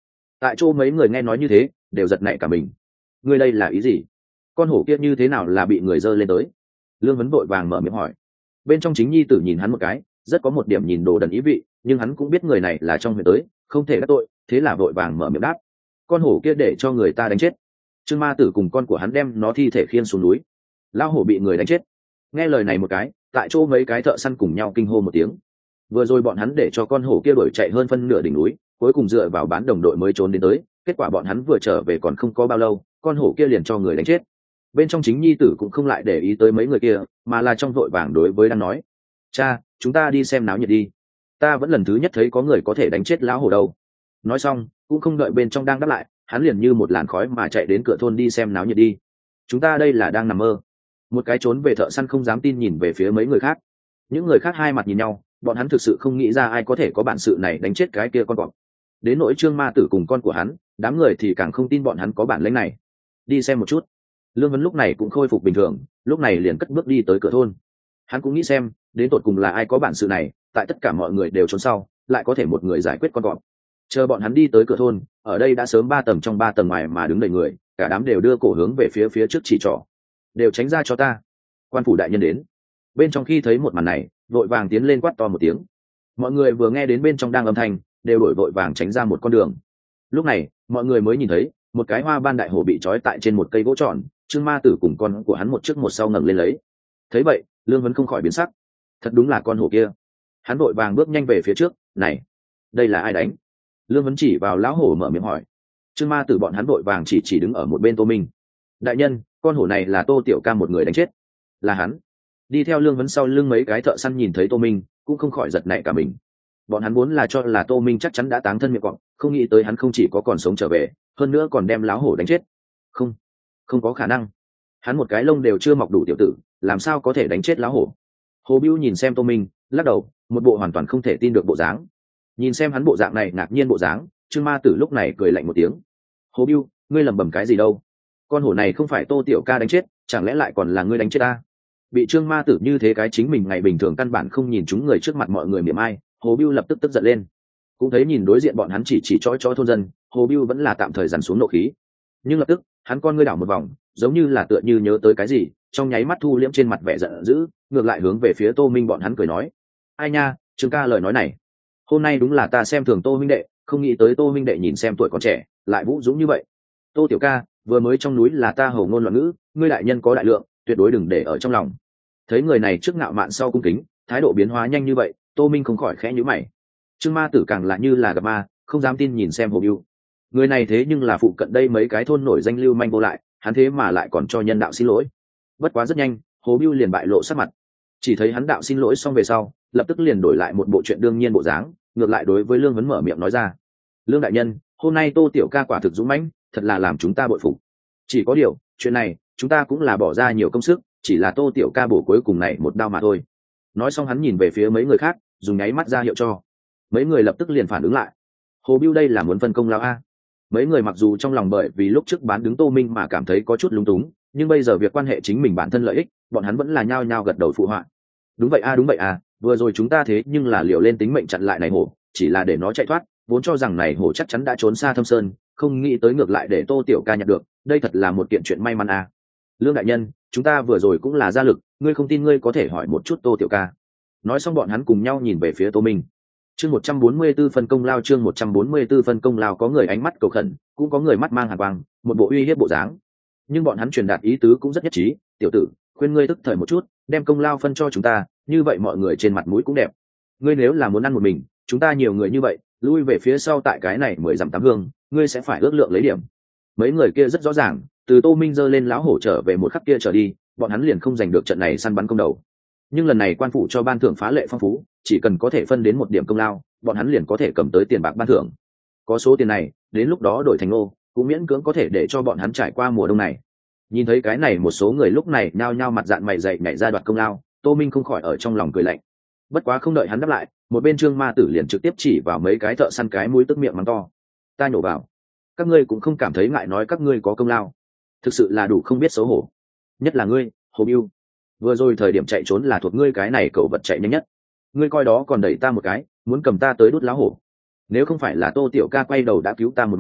Tại chỗ mấy người nghe nói như thế đều giật nảy cả mình. Ngươi đây là ý gì? Con hổ kia như thế nào là bị người dơ lên tới? Lương Vấn vội vàng mở miệng hỏi. Bên trong chính nhi tử nhìn hắn một cái, rất có một điểm nhìn đồ đần ý vị, nhưng hắn cũng biết người này là trong huyện tới, không thể đắc tội, thế là vội vàng mở miệng đáp. Con hổ kia để cho người ta đánh chết. Trương Ma Tử cùng con của hắn đem nó thi thể khiêng xuống núi. Lao hổ bị người đánh chết. Nghe lời này một cái, tại chỗ mấy cái thợ săn cùng nhau kinh hô một tiếng. Vừa rồi bọn hắn để cho con hổ kia đuổi chạy hơn phân nửa đỉnh núi, cuối cùng dựa vào bán đồng đội mới trốn đến tới, kết quả bọn hắn vừa trở về còn không có bao lâu, con hổ kia liền cho người đánh chết. Bên trong chính nhi tử cũng không lại để ý tới mấy người kia, mà là trong vội vàng đối với đang nói: cha, chúng ta đi xem náo nhiệt đi, ta vẫn lần thứ nhất thấy có người có thể đánh chết lão hổ đâu. Nói xong cũng không đợi bên trong đang đáp lại, hắn liền như một làn khói mà chạy đến cửa thôn đi xem náo nhiệt đi. Chúng ta đây là đang nằm mơ. Một cái trốn về thợ săn không dám tin nhìn về phía mấy người khác. Những người khác hai mặt nhìn nhau, bọn hắn thực sự không nghĩ ra ai có thể có bản sự này đánh chết cái kia con cọp. Đến nỗi Trương Ma Tử cùng con của hắn, đám người thì càng không tin bọn hắn có bản lĩnh này. Đi xem một chút. Lương Vấn lúc này cũng khôi phục bình thường, lúc này liền cất bước đi tới cửa thôn. Hắn cũng nghĩ xem đến tột cùng là ai có bản sự này, tại tất cả mọi người đều trốn sau lại có thể một người giải quyết con cọp. Chờ bọn hắn đi tới cửa thôn, ở đây đã sớm ba tầng trong ba tầng ngoài mà đứng đầy người, cả đám đều đưa cổ hướng về phía phía trước chỉ trỏ. Đều tránh ra cho ta, quan phủ đại nhân đến. Bên trong khi thấy một màn này, vội vàng tiến lên quát to một tiếng. Mọi người vừa nghe đến bên trong đang âm thanh, đều đổi vội vàng tránh ra một con đường. Lúc này mọi người mới nhìn thấy một cái hoa ban đại hổ bị trói tại trên một cây gỗ tròn, Trương Ma Tử cùng con của hắn một trước một sau ngẩng lên lấy. Thấy vậy, Lương Vấn không khỏi biến sắc. Thật đúng là con hổ kia. Hắn vội vàng bước nhanh về phía trước. Này, đây là ai đánh? Lương Vấn chỉ vào lão hổ mở miệng hỏi. Trương Ma Tử bọn hắn vội vàng chỉ chỉ đứng ở một bên Tô Minh. Đại nhân, con hổ này là Tô Tiểu Ca một người đánh chết. Là hắn. Đi theo Lương Vấn sau lưng mấy cái thợ săn nhìn thấy Tô Minh cũng không khỏi giật nảy cả mình. Bọn hắn muốn là cho là Tô Minh chắc chắn đã táng thân miệng cọp, không nghĩ tới hắn không chỉ có còn sống trở về, hơn nữa còn đem lão hổ đánh chết. Không, không có khả năng. Hắn một cái lông đều chưa mọc đủ tiểu tử, làm sao có thể đánh chết lão hổ? Hồ Bưu nhìn xem Tô Minh, lắc đầu, một bộ hoàn toàn không thể tin được bộ dáng. Nhìn xem hắn bộ dạng này ngạc nhiên bộ dáng, Trương Ma Tử lúc này cười lạnh một tiếng. Hồ Bưu, ngươi lẩm bẩm cái gì đâu? Con hổ này không phải Tô Tiểu Ca đánh chết, chẳng lẽ lại còn là ngươi đánh chết ta? Bị Trương Ma Tử như thế cái chính mình ngày bình thường căn bản không nhìn chúng người trước mặt mọi người mỉa mai, Hồ Bưu lập tức tức giận lên. Cũng thấy nhìn đối diện bọn hắn chỉ chỉ chói chói thôn dân, Hồ Bưu vẫn là tạm thời dằn xuống nộ khí. Nhưng lập tức, hắn con ngươi đảo một vòng, giống như là tựa như nhớ tới cái gì, trong nháy mắt thu liễm trên mặt vẻ giận dữ, ngược lại hướng về phía Tô Minh bọn hắn cười nói: ai nha, Trương ca lời nói này, hôm nay đúng là ta xem thường Tô minh đệ, không nghĩ tới Tô minh đệ nhìn xem tuổi còn trẻ, lại vũ dũng như vậy. Tô tiểu ca, vừa mới trong núi là ta hầu ngôn loạn ngữ, ngươi đại nhân có đại lượng, tuyệt đối đừng để ở trong lòng. Thấy người này trước ngạo mạn sau cung kính, thái độ biến hóa nhanh như vậy, Tô Minh không khỏi khẽ nhíu mày. Trương Ma Tử càng là như là gặp ma, không dám tin nhìn xem Hồ Bưu. Người này thế nhưng là phụ cận đây mấy cái thôn nổi danh lưu manh vô lại, hắn thế mà lại còn cho nhân đạo xin lỗi. Bất quá rất nhanh, Hồ Bưu liền bại lộ sắc mặt. Chỉ thấy hắn đạo xin lỗi xong về sau, lập tức liền đổi lại một bộ chuyện đương nhiên bộ dáng, ngược lại đối với Lương Vấn mở miệng nói ra: Lương đại nhân, hôm nay Tô tiểu ca quả thực dũng mãnh, thật là làm chúng ta bội phục. Chỉ có điều, chuyện này chúng ta cũng là bỏ ra nhiều công sức, chỉ là Tô tiểu ca bổ cuối cùng này một đao mà thôi. Nói xong hắn nhìn về phía mấy người khác, dùng nháy mắt ra hiệu cho. Mấy người lập tức liền phản ứng lại. Hồ Bưu đây là muốn phân công lao a? Mấy người mặc dù trong lòng bởi vì lúc trước bán đứng Tô Minh mà cảm thấy có chút lung túng, nhưng bây giờ việc quan hệ chính mình bản thân lợi ích, bọn hắn vẫn là nhao nhao gật đầu phụ họa. Đúng vậy a, đúng vậy a, vừa rồi chúng ta thế nhưng là liều lên tính mệnh chặn lại này hổ, chỉ là để nó chạy thoát, vốn cho rằng này hổ chắc chắn đã trốn xa thâm sơn, không nghĩ tới ngược lại để Tô tiểu ca nhặt được, đây thật là một kiện chuyện may mắn a. Lương đại nhân, chúng ta vừa rồi cũng là ra lực, ngươi không tin ngươi có thể hỏi một chút Tô tiểu ca. Nói xong bọn hắn cùng nhau nhìn về phía Tô Minh. Chương một trăm bốn mươi 44 phân công lao, chương một trăm bốn mươi 44 phân công lao, có người ánh mắt cầu khẩn, cũng có người mắt mang hàn quang, một bộ uy hiếp bộ dáng. Nhưng bọn hắn truyền đạt ý tứ cũng rất nhất trí: tiểu tử, khuyên ngươi tức thời một chút, đem công lao phân cho chúng ta, như vậy mọi người trên mặt mũi cũng đẹp. Ngươi nếu là muốn ăn một mình, chúng ta nhiều người như vậy, lui về phía sau tại cái này mười dặm tám hương, ngươi sẽ phải ước lượng lấy điểm. Mấy người kia rất rõ ràng, từ Tô Minh giơ lên lão hổ trở về một khắc kia trở đi, bọn hắn liền không giành được trận này săn bắn công đầu. Nhưng lần này quan phủ cho ban thưởng phá lệ phong phú, chỉ cần có thể phân đến một điểm công lao, bọn hắn liền có thể cầm tới tiền bạc ban thưởng. Có số tiền này, đến lúc đó đổi thành nô, cũng miễn cưỡng có thể để cho bọn hắn trải qua mùa đông này. Nhìn thấy cái này, một số người lúc này nhao nhao mặt dạn mày dày nhảy ra đoạt công lao, Tô Minh không khỏi ở trong lòng cười lạnh. Bất quá không đợi hắn đáp lại, một bên Trương Ma Tử liền trực tiếp chỉ vào mấy cái thợ săn cái mũi tức miệng mắng to: ta nhổ vào, các ngươi cũng không cảm thấy ngại nói các ngươi có công lao, thực sự là đủ không biết xấu hổ. Nhất là ngươi, Hồ Bưu, vừa rồi thời điểm chạy trốn là thuộc ngươi cái này cậu vật chạy nhanh nhất, ngươi coi đó còn đẩy ta một cái, muốn cầm ta tới đút lá hổ. Nếu không phải là Tô tiểu ca quay đầu đã cứu ta một mạng,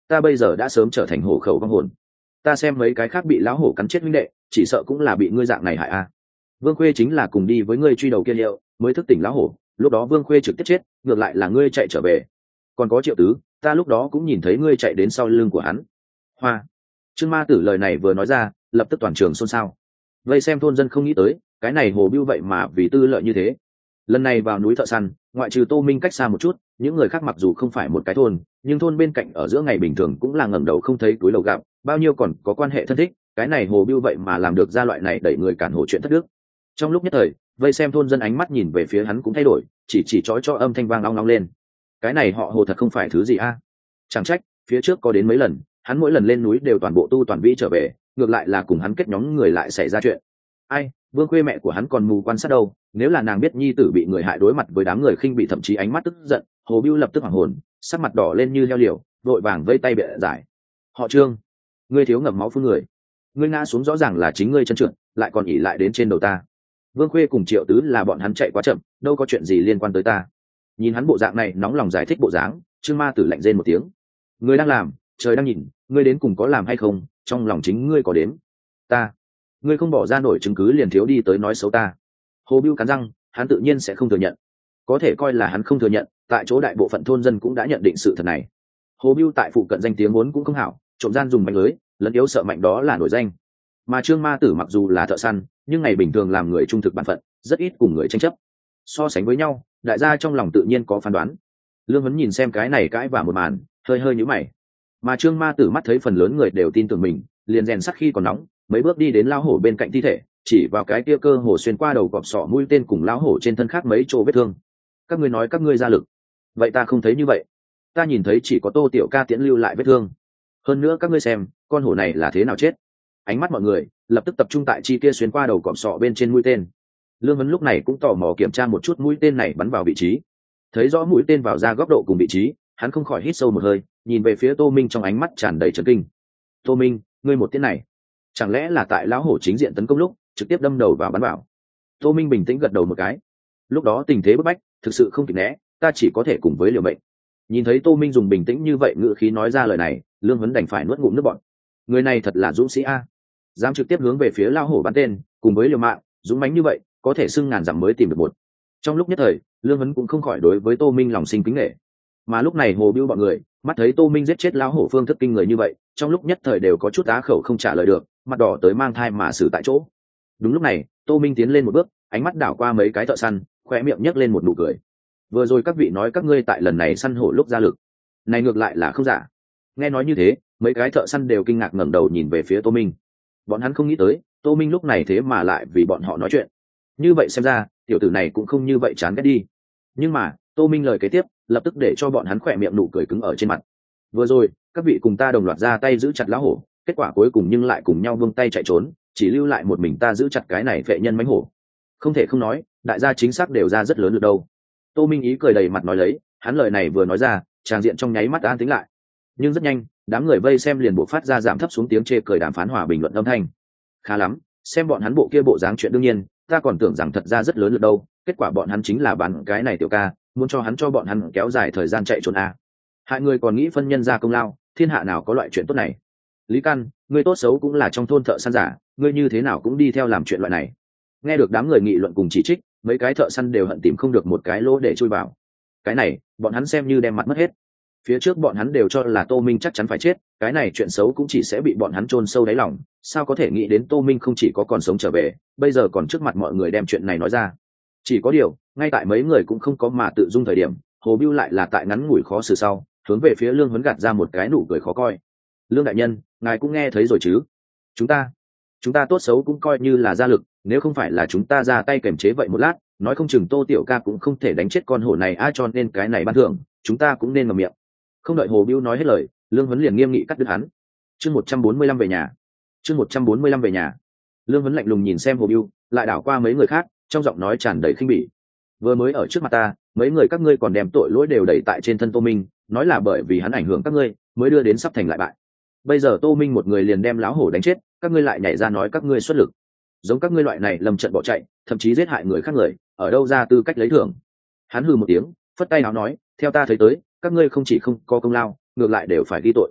ta bây giờ đã sớm trở thành hổ khẩu vong hồn. Ta xem mấy cái khác bị lão hổ cắn chết huynh đệ, chỉ sợ cũng là bị ngươi dạng này hại a. Vương Khuê chính là cùng đi với ngươi truy đầu kia liệu mới thức tỉnh lão hổ, lúc đó Vương Khuê trực tiếp chết, ngược lại là ngươi chạy trở về. Còn có Triệu Tứ, ta lúc đó cũng nhìn thấy ngươi chạy đến sau lưng của hắn. Hoa. Trương Ma Tử lời này vừa nói ra, lập tức toàn trường xôn xao. Vây xem thôn dân không nghĩ tới, cái này Hồ Bưu vậy mà vì tư lợi như thế. Lần này vào núi thợ săn, ngoại trừ Tô Minh cách xa một chút, những người khác mặc dù không phải một cái thôn, nhưng thôn bên cạnh ở giữa ngày bình thường cũng là ngẩng đầu không thấy túi lầu gặp, bao nhiêu còn có quan hệ thân thích, cái này Hồ Bưu vậy mà làm được ra loại này đẩy người cản hồ chuyện thất đức. Trong lúc nhất thời, vây xem thôn dân ánh mắt nhìn về phía hắn cũng thay đổi, chỉ chỉ chói cho âm thanh vang long long lên. Cái này họ Hồ thật không phải thứ gì a. Chẳng trách, phía trước có đến mấy lần, hắn mỗi lần lên núi đều toàn bộ tu toàn vĩ trở về, ngược lại là cùng hắn kết nhóm người lại xảy ra chuyện. Ai, Vương Khuê mẹ của hắn còn mù quan sát đâu, nếu là nàng biết nhi tử bị người hại đối mặt với đám người khinh bị thậm chí ánh mắt tức giận, Hồ Bưu lập tức hoảng hồn, sắc mặt đỏ lên như heo liều, vội vàng vây tay bịa giải. Họ Trương, ngươi thiếu ngậm máu phun người, ngươi ngã xuống rõ ràng là chính ngươi chân trượt, lại còn ỉ lại đến trên đầu ta. Vương Khuê cùng Triệu Tứ là bọn hắn chạy quá chậm, đâu có chuyện gì liên quan tới ta. Nhìn hắn bộ dạng này nóng lòng giải thích bộ dáng, Trương Ma Tử lạnh rên một tiếng. Ngươi đang làm, trời đang nhìn, ngươi đến cùng có làm hay không, trong lòng chính ngươi có đếm. Ta, ngươi không bỏ ra nổi chứng cứ liền thiếu đi tới nói xấu ta. Hồ Bưu cắn răng, hắn tự nhiên sẽ không thừa nhận. Có thể coi là hắn không thừa nhận, tại chỗ đại bộ phận thôn dân cũng đã nhận định sự thật này. Hồ Bưu tại phụ cận danh tiếng vốn cũng không hảo, trộm gian dùng mạnh lưới, lẫn yếu sợ mạnh đó là nổi danh. Mà Trương Ma Tử mặc dù là thợ săn, nhưng ngày bình thường làm người trung thực bản phận, rất ít cùng người tranh chấp. So sánh với nhau, đại gia trong lòng tự nhiên có phán đoán. Lương Vấn nhìn xem cái này cãi vả một màn, hơi hơi nhíu mày. Mà Trương Ma Tử mắt thấy phần lớn người đều tin tưởng mình, liền rèn sắt khi còn nóng, mấy bước đi đến lao hổ bên cạnh thi thể, chỉ vào cái kia cơ hồ xuyên qua đầu cọp sọ mũi tên cùng lao hổ trên thân khác mấy chỗ vết thương. Các ngươi nói các ngươi ra lực, vậy ta không thấy như vậy. Ta nhìn thấy chỉ có Tô Tiểu Ca tiễn lưu lại vết thương. Hơn nữa các ngươi xem, con hổ này là thế nào chết. Ánh mắt mọi người lập tức tập trung tại chi kia xuyên qua đầu cọp sọ bên trên mũi tên. Lương Vấn lúc này cũng tò mò kiểm tra một chút mũi tên này bắn vào vị trí. Thấy rõ mũi tên vào ra góc độ cùng vị trí, hắn không khỏi hít sâu một hơi, nhìn về phía Tô Minh trong ánh mắt tràn đầy chấn kinh. Tô Minh, ngươi một tiếng này, chẳng lẽ là tại lão hổ chính diện tấn công lúc trực tiếp đâm đầu vào bắn vào? Tô Minh bình tĩnh gật đầu một cái. Lúc đó tình thế bức bách, thực sự không kịp né, ta chỉ có thể cùng với liều mệnh. Nhìn thấy Tô Minh dùng bình tĩnh như vậy ngữ khí nói ra lời này, Lương Vấn đành phải nuốt ngụm nước bọt. Người này thật là dũng sĩ a, dám trực tiếp hướng về phía lão hổ bắn tên, cùng với liều mạng, dũng mãnh như vậy, có thể xưng ngàn dặm mới tìm được một. Trong lúc nhất thời, Lương Vấn cũng không khỏi đối với Tô Minh lòng sinh kính nể. Mà lúc này Hồ Bưu bọn người mắt thấy Tô Minh giết chết lão hổ phương thức kinh người như vậy, trong lúc nhất thời đều có chút á khẩu không trả lời được, mặt đỏ tới mang thai mà xử tại chỗ. Đúng lúc này, Tô Minh tiến lên một bước, ánh mắt đảo qua mấy cái thợ săn, khoe miệng nhếch lên một nụ cười. Vừa rồi các vị nói các ngươi tại lần này săn hổ lúc ra lực, này ngược lại là không giả. Nghe nói như thế, mấy cái thợ săn đều kinh ngạc ngẩng đầu nhìn về phía Tô Minh. Bọn hắn không nghĩ tới, Tô Minh lúc này thế mà lại vì bọn họ nói chuyện. Như vậy xem ra, tiểu tử này cũng không như vậy chán ghét đi. Nhưng mà, Tô Minh lời kế tiếp, lập tức để cho bọn hắn khỏe miệng nụ cười cứng ở trên mặt. Vừa rồi, các vị cùng ta đồng loạt ra tay giữ chặt lão hổ, kết quả cuối cùng nhưng lại cùng nhau buông tay chạy trốn, chỉ lưu lại một mình ta giữ chặt cái này phệ nhân mánh hổ. Không thể không nói, đại gia chính xác đều ra rất lớn được đâu. Tô Minh ý cười đầy mặt nói lấy, hắn lời này vừa nói ra, tràng diện trong nháy mắt an tĩnh lại. Nhưng rất nhanh, đám người vây xem liền bộ phát ra giảm thấp xuống tiếng chê cười đàm phán hòa bình luận âm thanh. Khá lắm, xem bọn hắn bộ kia bộ dáng chuyện đương nhiên, ta còn tưởng rằng thật ra rất lớn được đâu, kết quả bọn hắn chính là bán cái này tiểu ca, muốn cho hắn cho bọn hắn kéo dài thời gian chạy trốn a. Hại người còn nghĩ phân nhân ra công lao, thiên hạ nào có loại chuyện tốt này. Lý Căn, ngươi tốt xấu cũng là trong thôn thợ săn giả, ngươi như thế nào cũng đi theo làm chuyện loại này. Nghe được đám người nghị luận cùng chỉ trích, mấy cái thợ săn đều hận tìm không được một cái lỗ để chui vào. Cái này, bọn hắn xem như đem mặt mất hết. Phía trước bọn hắn đều cho là Tô Minh chắc chắn phải chết, cái này chuyện xấu cũng chỉ sẽ bị bọn hắn chôn sâu đáy lòng, sao có thể nghĩ đến Tô Minh không chỉ có còn sống trở về, bây giờ còn trước mặt mọi người đem chuyện này nói ra. Chỉ có điều, ngay tại mấy người cũng không có mà tự dung thời điểm, Hồ Bưu lại là tại ngắn ngủi khó xử sau, hướng về phía Lương Huấn gạt ra một cái nụ cười khó coi. Lương đại nhân, ngài cũng nghe thấy rồi chứ? Chúng ta, chúng ta tốt xấu cũng coi như là gia lực, nếu không phải là chúng ta ra tay kiềm chế vậy một lát, nói không chừng Tô Tiểu Ca cũng không thể đánh chết con hổ này a, cho nên cái này ban thưởng, chúng ta cũng nên ngậm miệng. Không đợi Hồ Bưu nói hết lời, Lương Huấn liền nghiêm nghị cắt đứt hắn. Chương một trăm bốn mươi lăm về nhà. Chương một trăm bốn mươi lăm về nhà. Lương Huấn lạnh lùng nhìn xem Hồ Bưu, lại đảo qua mấy người khác, trong giọng nói tràn đầy khinh bỉ. Vừa mới ở trước mặt ta, mấy người các ngươi còn đem tội lỗi đều đẩy tại trên thân Tô Minh, nói là bởi vì hắn ảnh hưởng các ngươi, mới đưa đến sắp thành lại bại. Bây giờ Tô Minh một người liền đem láo hổ đánh chết, các ngươi lại nhảy ra nói các ngươi xuất lực. Giống các ngươi loại này lầm trận bỏ chạy, thậm chí giết hại người khác người, ở đâu ra tư cách lấy thưởng? Hắn hừ một tiếng, phất tay áo nói, theo ta thấy tới, các ngươi không chỉ không có công lao, ngược lại đều phải ghi tội.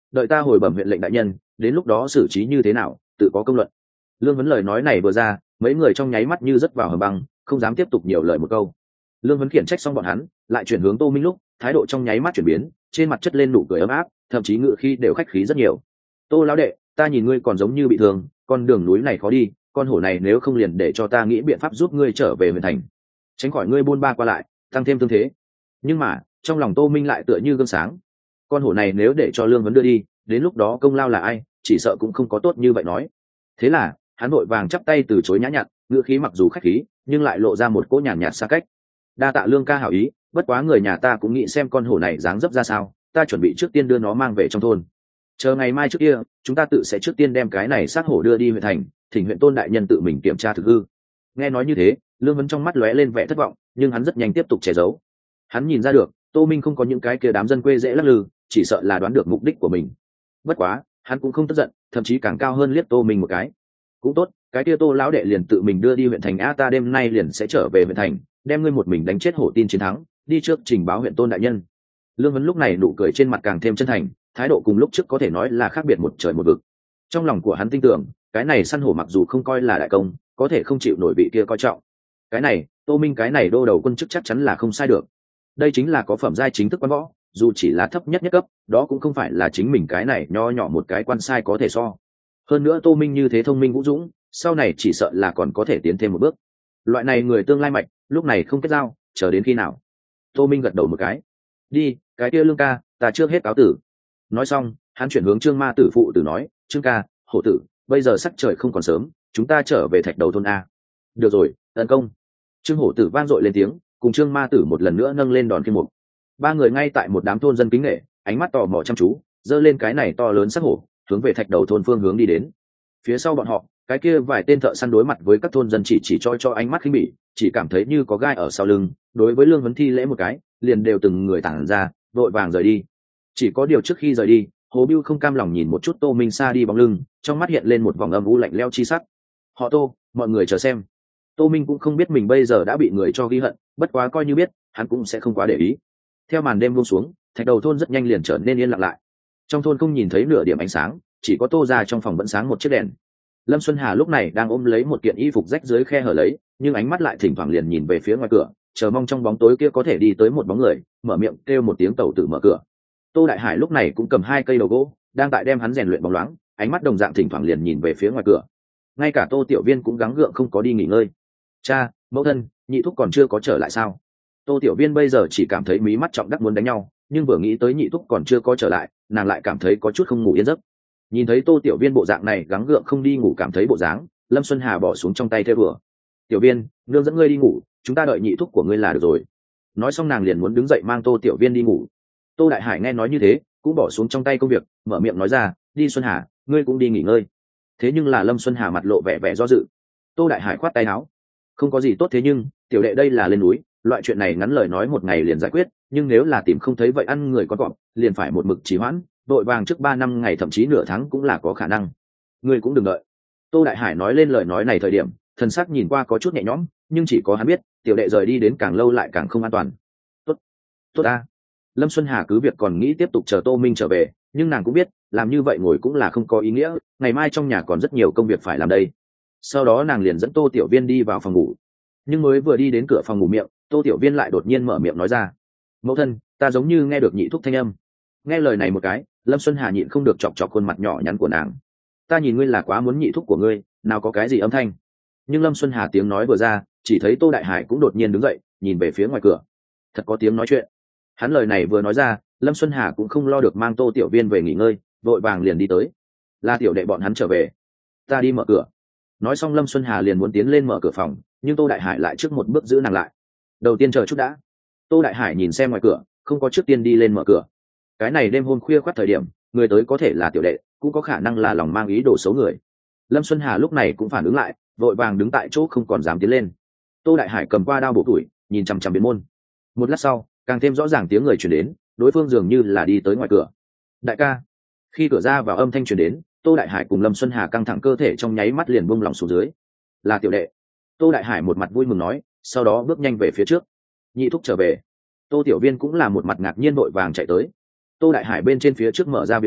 đợi ta hồi bẩm huyện lệnh đại nhân, đến lúc đó xử trí như thế nào tự có công luận. Lương Vấn lời nói này vừa ra, mấy người trong nháy mắt như rớt vào hầm băng, không dám tiếp tục nhiều lời một câu. Lương Vấn khiển trách xong bọn hắn, lại chuyển hướng Tô Minh lúc, thái độ trong nháy mắt chuyển biến, trên mặt chất lên nụ cười ấm áp, thậm chí ngự khi đều khách khí rất nhiều. Tô lão đệ, ta nhìn ngươi còn giống như bị thương, con đường núi này khó đi, con hổ này nếu không liền để cho ta nghĩ biện pháp giúp ngươi trở về huyện thành, tránh khỏi ngươi buôn ba qua lại, tăng thêm tương thế. Nhưng mà trong lòng Tô Minh lại tựa như gương sáng, con hổ này nếu để cho Lương Vấn đưa đi, đến lúc đó công lao là ai, chỉ sợ cũng không có tốt như vậy nói. Thế là hắn vội vàng chắp tay từ chối nhã nhặn, ngữ khí mặc dù khách khí nhưng lại lộ ra một cỗ nhàn nhạt xa cách. Đa tạ Lương ca hảo ý, bất quá người nhà ta cũng nghĩ xem con hổ này dáng dấp ra sao, ta chuẩn bị trước tiên đưa nó mang về trong thôn, chờ ngày mai trước kia chúng ta tự sẽ trước tiên đem cái này sát hổ đưa đi huyện thành, thỉnh huyện tôn đại nhân tự mình kiểm tra thực hư. Nghe nói như thế, Lương Vấn trong mắt lóe lên vẻ thất vọng, nhưng hắn rất nhanh tiếp tục che giấu. Hắn nhìn ra được Tô Minh không có những cái kia đám dân quê dễ lắc lư, chỉ sợ là đoán được mục đích của mình. Bất quá hắn cũng không tức giận, thậm chí càng cao hơn liếc Tô Minh một cái. Cũng tốt, cái kia Tô lão đệ liền tự mình đưa đi huyện thành, a ta đêm nay liền sẽ trở về huyện thành, đem ngươi một mình đánh chết hổ tin chiến thắng, đi trước trình báo huyện tôn đại nhân. Lương Vấn lúc này nụ cười trên mặt càng thêm chân thành, thái độ cùng lúc trước có thể nói là khác biệt một trời một vực. Trong lòng của hắn tin tưởng, cái này săn hổ mặc dù không coi là đại công, có thể không chịu nổi vị kia coi trọng. Cái này Tô Minh cái này đô đầu quân chức chắc chắn là không sai được. Đây chính là có phẩm giai chính thức quan võ, dù chỉ là thấp nhất nhất cấp, đó cũng không phải là chính mình cái này nho nhỏ một cái quan sai có thể so. Hơn nữa Tô Minh như thế thông minh vũ dũng, sau này chỉ sợ là còn có thể tiến thêm một bước. Loại này người tương lai mạnh, lúc này không kết giao, chờ đến khi nào? Tô Minh gật đầu một cái. Đi, cái kia Lương ca, ta trước hết cáo tử. Nói xong, hắn chuyển hướng Trương Ma Tử phụ tử nói, Trương ca, hổ tử, bây giờ sắc trời không còn sớm, chúng ta trở về thạch đầu thôn a. Được rồi, tấn công. Trương hổ tử vang dội lên tiếng, cùng Trương Ma Tử một lần nữa nâng lên đòn khiên mục. Ba người ngay tại một đám thôn dân kính nghệ, ánh mắt tò mò chăm chú, giơ lên cái này to lớn sắc hổ, hướng về thạch đầu thôn phương hướng đi đến. Phía sau bọn họ, cái kia vài tên thợ săn đối mặt với các thôn dân chỉ chỉ cho cho ánh mắt khinh bỉ, chỉ cảm thấy như có gai ở sau lưng, đối với Lương Vấn thi lễ một cái, liền đều từng người tản ra, vội vàng rời đi. Chỉ có điều trước khi rời đi, Hồ Bưu không cam lòng nhìn một chút Tô Minh xa đi bóng lưng, trong mắt hiện lên một vòng âm u lạnh lẽo chi sắc. Họ Tô, mọi người chờ xem. Tô Minh cũng không biết mình bây giờ đã bị người cho ghi hận, bất quá coi như biết, hắn cũng sẽ không quá để ý. Theo màn đêm buông xuống, thạch đầu thôn rất nhanh liền trở nên yên lặng lại. Trong thôn không nhìn thấy nửa điểm ánh sáng, chỉ có Tô ra trong phòng vẫn sáng một chiếc đèn. Lâm Xuân Hà lúc này đang ôm lấy một kiện y phục rách dưới khe hở lấy, nhưng ánh mắt lại thỉnh thoảng liền nhìn về phía ngoài cửa, chờ mong trong bóng tối kia có thể đi tới một bóng người, mở miệng kêu một tiếng tẩu tử mở cửa. Tô Đại Hải lúc này cũng cầm hai cây đầu gỗ, đang tại đem hắn rèn luyện bóng loáng, ánh mắt đồng dạng thỉnh thoảng liền nhìn về phía ngoài cửa. Ngay cả Tô Tiểu Viên cũng gắng gượng không có đi nghỉ ngơi. Cha, mẫu thân, nhị thúc còn chưa có trở lại sao? Tô Tiểu Viên bây giờ chỉ cảm thấy mí mắt trọng đắc muốn đánh nhau, nhưng vừa nghĩ tới nhị thúc còn chưa có trở lại, nàng lại cảm thấy có chút không ngủ yên giấc. Nhìn thấy Tô Tiểu Viên bộ dạng này gắng gượng không đi ngủ cảm thấy bộ dáng, Lâm Xuân Hà bỏ xuống trong tay theo vừa. Tiểu Viên, nương dẫn ngươi đi ngủ, chúng ta đợi nhị thúc của ngươi là được rồi. Nói xong nàng liền muốn đứng dậy mang Tô Tiểu Viên đi ngủ. Tô Đại Hải nghe nói như thế, cũng bỏ xuống trong tay công việc, mở miệng nói ra, đi Xuân Hà, ngươi cũng đi nghỉ ngơi. Thế nhưng là Lâm Xuân Hà mặt lộ vẻ vẻ do dự. Tô Đại Hải khoát tay áo, không có gì tốt, thế nhưng tiểu đệ đây là lên núi, loại chuyện này ngắn lời nói một ngày liền giải quyết, nhưng nếu là tìm không thấy vậy ăn người con cọp, liền phải một mực trì hoãn, đội vàng trước ba năm ngày thậm chí nửa tháng cũng là có khả năng. Ngươi cũng đừng đợi. Tô Đại Hải nói lên lời nói này thời điểm, thần sắc nhìn qua có chút nhẹ nhõm, nhưng chỉ có hắn biết, tiểu đệ rời đi đến càng lâu lại càng không an toàn. Tốt, tốt a. Lâm Xuân Hà cứ việc còn nghĩ tiếp tục chờ Tô Minh trở về, nhưng nàng cũng biết, làm như vậy ngồi cũng là không có ý nghĩa, ngày mai trong nhà còn rất nhiều công việc phải làm đây. Sau đó nàng liền dẫn Tô Tiểu Viên đi vào phòng ngủ. Nhưng mới vừa đi đến cửa phòng ngủ miệng, Tô Tiểu Viên lại đột nhiên mở miệng nói ra, mẫu thân, ta giống như nghe được nhị thúc thanh âm. Nghe lời này một cái, Lâm Xuân Hà nhịn không được chọc chọc khuôn mặt nhỏ nhắn của nàng. Ta nhìn ngươi là quá muốn nhị thúc của ngươi, nào có cái gì âm thanh. Nhưng Lâm Xuân Hà tiếng nói vừa ra, chỉ thấy Tô Đại Hải cũng đột nhiên đứng dậy, nhìn về phía ngoài cửa. Thật có tiếng nói chuyện. Hắn lời này vừa nói ra, Lâm Xuân Hà cũng không lo được mang Tô Tiểu Viên về nghỉ ngơi, vội vàng liền đi tới. Là tiểu đệ bọn hắn trở về, ta đi mở cửa. Nói xong Lâm Xuân Hà liền muốn tiến lên mở cửa phòng, nhưng Tô Đại Hải lại trước một bước giữ nàng lại. Đầu tiên chờ chút đã. Tô Đại Hải nhìn xem ngoài cửa, không có trước tiên đi lên mở cửa. Cái này đêm hôm khuya khoắt thời điểm, người tới có thể là tiểu đệ, cũng có khả năng là lòng mang ý đồ xấu người. Lâm Xuân Hà lúc này cũng phản ứng lại, vội vàng đứng tại chỗ không còn dám tiến lên. Tô Đại Hải cầm qua đao bổ tuổi, nhìn chằm chằm biến môn. Một lát sau, càng thêm rõ ràng tiếng người truyền đến, đối phương dường như là đi tới ngoài cửa. Đại ca. Khi cửa ra vào âm thanh truyền đến, Tô Đại Hải cùng Lâm Xuân Hà căng thẳng cơ thể trong nháy mắt liền buông lỏng xuống dưới. Là tiểu đệ. Tô Đại Hải một mặt vui mừng nói, sau đó bước nhanh về phía trước. Nhị thúc trở về. Tô Tiểu Viên cũng là một mặt ngạc nhiên vội vàng chạy tới. Tô Đại Hải bên trên phía trước mở ra viện môn,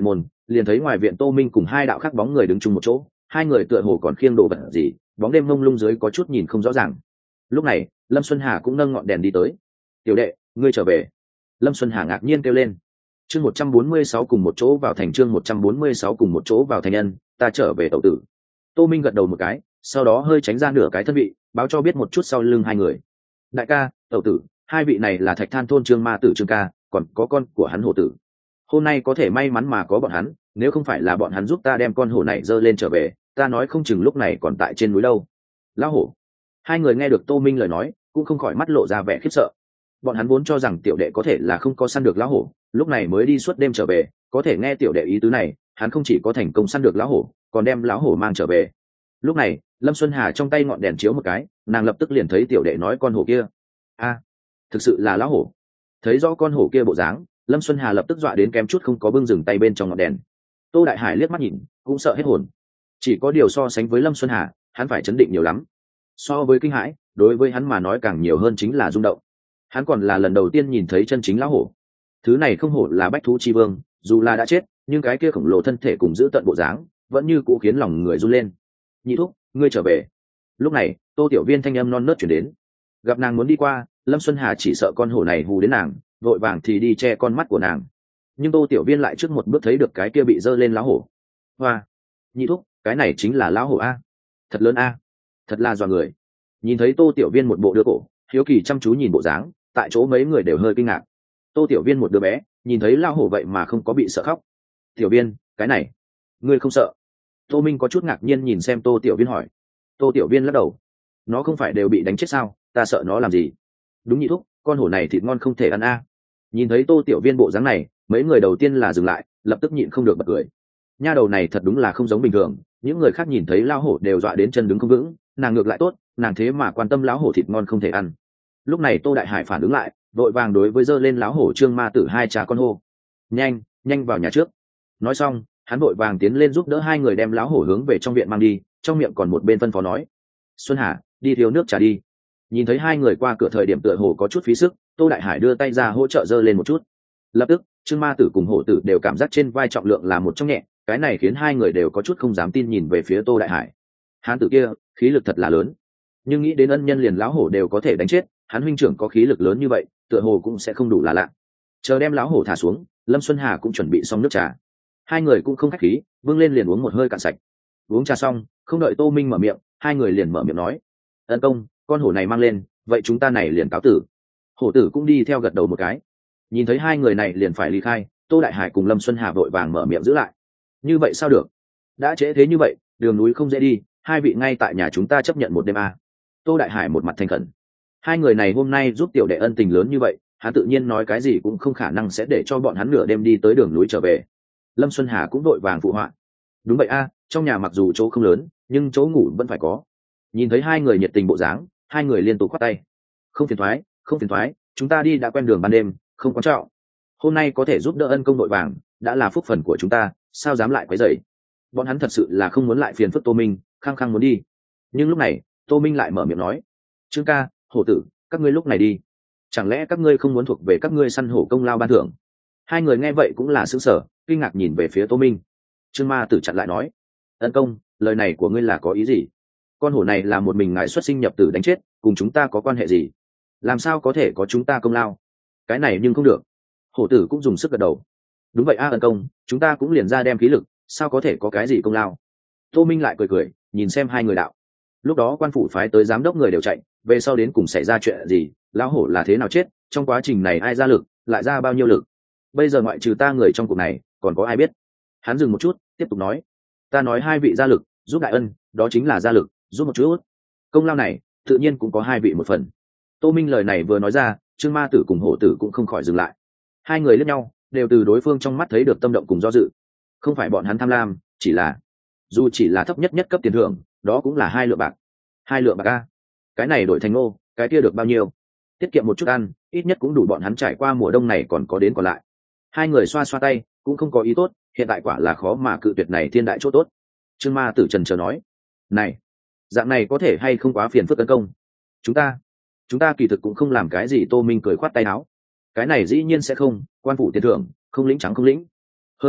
liền thấy ngoài viện Tô Minh cùng hai đạo khác bóng người đứng chung một chỗ, hai người tựa hồ còn khiêng đồ vật gì, bóng đêm mông lung dưới có chút nhìn không rõ ràng. Lúc này Lâm Xuân Hà cũng nâng ngọn đèn đi tới. Tiểu đệ, ngươi trở về. Lâm Xuân Hà ngạc nhiên kêu lên. Chương một trăm bốn mươi sáu cùng một chỗ vào thành chương một trăm bốn mươi sáu cùng một chỗ vào thành nhân, ta trở về tẩu tử. Tô Minh gật đầu một cái, sau đó hơi tránh ra nửa cái thân vị, báo cho biết một chút sau lưng hai người. Đại ca, tẩu tử, hai vị này là Thạch Than thôn Trương Ma tử Trương ca, còn có con của hắn hổ tử. Hôm nay có thể may mắn mà có bọn hắn, nếu không phải là bọn hắn giúp ta đem con hổ này dơ lên trở về, ta nói không chừng lúc này còn tại trên núi đâu. Lão hổ. Hai người nghe được Tô Minh lời nói, cũng không khỏi mắt lộ ra vẻ khiếp sợ. Bọn hắn vốn cho rằng tiểu đệ có thể là không có săn được lão hổ, lúc này mới đi suốt đêm trở về, có thể nghe tiểu đệ ý tứ này, hắn không chỉ có thành công săn được lão hổ, còn đem lão hổ mang trở về. Lúc này Lâm Xuân Hà trong tay ngọn đèn chiếu một cái, nàng lập tức liền thấy tiểu đệ nói con hổ kia. A, thực sự là lão hổ. Thấy rõ con hổ kia bộ dáng, Lâm Xuân Hà lập tức dọa đến kém chút không có bưng dừng tay bên trong ngọn đèn. Tô Đại Hải liếc mắt nhìn, cũng sợ hết hồn. Chỉ có điều so sánh với Lâm Xuân Hà, hắn phải chấn định nhiều lắm. So với kinh hãi, đối với hắn mà nói càng nhiều hơn chính là rung động. Hắn còn là lần đầu tiên nhìn thấy chân chính lão hổ. Thứ này không hổ là bách thú chi vương, dù là đã chết, nhưng cái kia khổng lồ thân thể cùng giữ tận bộ dáng, vẫn như cũ khiến lòng người run lên. Nhị thúc, ngươi trở về. Lúc này Tô Tiểu Viên thanh âm non nớt chuyển đến. Gặp nàng muốn đi qua, Lâm Xuân Hà chỉ sợ con hổ này hù đến nàng, vội vàng thì đi che con mắt của nàng. Nhưng Tô Tiểu Viên lại trước một bước thấy được cái kia bị dơ lên lão hổ. Hoa, nhị thúc, cái này chính là lão hổ a, thật lớn a, thật là dọa người. Nhìn thấy Tô Tiểu Viên một bộ đưa cổ, hiếu kỳ chăm chú nhìn bộ dáng, tại chỗ mấy người đều hơi kinh ngạc. Tô Tiểu Viên một đứa bé, nhìn thấy lão hổ vậy mà không có bị sợ khóc. Tiểu Viên, cái này, ngươi không sợ? Tô Minh có chút ngạc nhiên nhìn xem Tô Tiểu Viên hỏi. Tô Tiểu Viên lắc đầu. Nó không phải đều bị đánh chết sao, ta sợ nó làm gì? Đúng nhị thúc, con hổ này thịt ngon không thể ăn a. Nhìn thấy Tô Tiểu Viên bộ dáng này, mấy người đầu tiên là dừng lại, lập tức nhịn không được bật cười. Nha đầu này thật đúng là không giống bình thường, những người khác nhìn thấy lão hổ đều dọa đến chân đứng không vững, nàng ngược lại tốt, nàng thế mà quan tâm lão hổ thịt ngon không thể ăn. Lúc này Tô Đại Hải phản ứng lại, vội vàng đối với dơ lên lão hổ Trương Ma tử hai cha con hô. Nhanh, nhanh vào nhà trước. Nói xong, hắn vội vàng tiến lên giúp đỡ hai người đem lão hổ hướng về trong viện mang đi, trong miệng còn một bên phân phó nói. Xuân Hà, đi thiếu nước trà đi. Nhìn thấy hai người qua cửa thời điểm tựa hồ có chút phí sức, Tô Đại Hải đưa tay ra hỗ trợ dơ lên một chút. Lập tức Trương Ma tử cùng hổ tử đều cảm giác trên vai trọng lượng là một trong nhẹ, cái này khiến hai người đều có chút không dám tin nhìn về phía Tô Đại Hải. Hắn tử kia khí lực thật là lớn, nhưng nghĩ đến ân nhân liền lão hổ đều có thể đánh chết, hắn huynh trưởng có khí lực lớn như vậy, tựa hồ cũng sẽ không đủ là lạ. Chờ đem lão hổ thả xuống, Lâm Xuân Hà cũng chuẩn bị xong nước trà. Hai người cũng không khách khí, vâng lên liền uống một hơi cạn sạch. Uống trà xong, không đợi Tô Minh mở miệng, hai người liền mở miệng nói. Ân công, con hổ này mang lên, vậy chúng ta này liền cáo tử. Hổ tử cũng đi theo gật đầu một cái. Nhìn thấy hai người này liền phải ly khai, Tô Đại Hải cùng Lâm Xuân Hà vội vàng mở miệng giữ lại. Như vậy sao được? Đã trễ thế như vậy, đường núi không dễ đi, hai vị ngay tại nhà chúng ta chấp nhận một đêm à. Tô Đại Hải một mặt thành khẩn. Hai người này hôm nay giúp tiểu đệ ân tình lớn như vậy, hắn tự nhiên nói cái gì cũng không khả năng sẽ để cho bọn hắn nửa đêm đi tới đường núi trở về. Lâm Xuân Hà cũng vội vàng phụ họa. Đúng vậy a, trong nhà mặc dù chỗ không lớn, nhưng chỗ ngủ vẫn phải có. Nhìn thấy hai người nhiệt tình bộ dáng, hai người liên tục khoát tay. Không phiền thoái, không phiền thoái, chúng ta đi đã quen đường ban đêm, không quan trọng. Hôm nay có thể giúp đỡ ân công đội vàng, đã là phúc phần của chúng ta, sao dám lại quấy rầy? Bọn hắn thật sự là không muốn lại phiền phức Tô Minh, khăng khăng muốn đi. Nhưng lúc này Tô Minh lại mở miệng nói. Trương ca, hổ tử, các ngươi lúc này đi, chẳng lẽ các ngươi không muốn thuộc về các ngươi săn hổ công lao ban thưởng? Hai người nghe vậy cũng là sững sờ, kinh ngạc nhìn về phía Tô Minh. Trương Ma tử chặn lại nói. Ân công, lời này của ngươi là có ý gì? Con hổ này là một mình ngài xuất sinh nhập tử đánh chết, cùng chúng ta có quan hệ gì? Làm sao có thể có chúng ta công lao? Cái này nhưng không được. Hổ tử cũng dùng sức gật đầu. Đúng vậy a, ân công, chúng ta cũng liền ra đem khí lực, sao có thể có cái gì công lao? Tô Minh lại cười cười, nhìn xem hai người đạo. Lúc đó quan phủ phái tới giám đốc người đều chạy, về sau đến cùng xảy ra chuyện gì, lão hổ là thế nào chết, trong quá trình này ai ra lực, lại ra bao nhiêu lực? Bây giờ ngoại trừ ta người trong cuộc này, còn có ai biết? Hắn dừng một chút, tiếp tục nói. Ta nói hai vị gia lực, giúp đại ân, đó chính là gia lực, giúp một chút. Công lao này, tự nhiên cũng có hai vị một phần. Tô Minh lời này vừa nói ra, Trương Ma tử cùng hổ tử cũng không khỏi dừng lại. Hai người liếc nhau, đều từ đối phương trong mắt thấy được tâm động cùng do dự. Không phải bọn hắn tham lam, chỉ là dù chỉ là thấp nhất nhất cấp tiền thưởng, đó cũng là hai lượng bạc. Hai lượng bạc a, cái này đổi thành ngô, cái kia được bao nhiêu? Tiết kiệm một chút ăn, ít nhất cũng đủ bọn hắn trải qua mùa đông này còn có đến còn lại. Hai người xoa xoa tay, cũng không có ý tốt, hiện tại quả là khó mà cự tuyệt này thiên đại chỗ tốt. Trương Ma tử trần chờ nói. Này, dạng này có thể hay không quá phiền phức tấn công? Chúng ta, chúng ta kỳ thực cũng không làm cái gì. Tô Minh cười khoát tay áo. Cái này dĩ nhiên sẽ không, quan phủ tiền thưởng, không lĩnh trắng không lĩnh. Hơn nữa,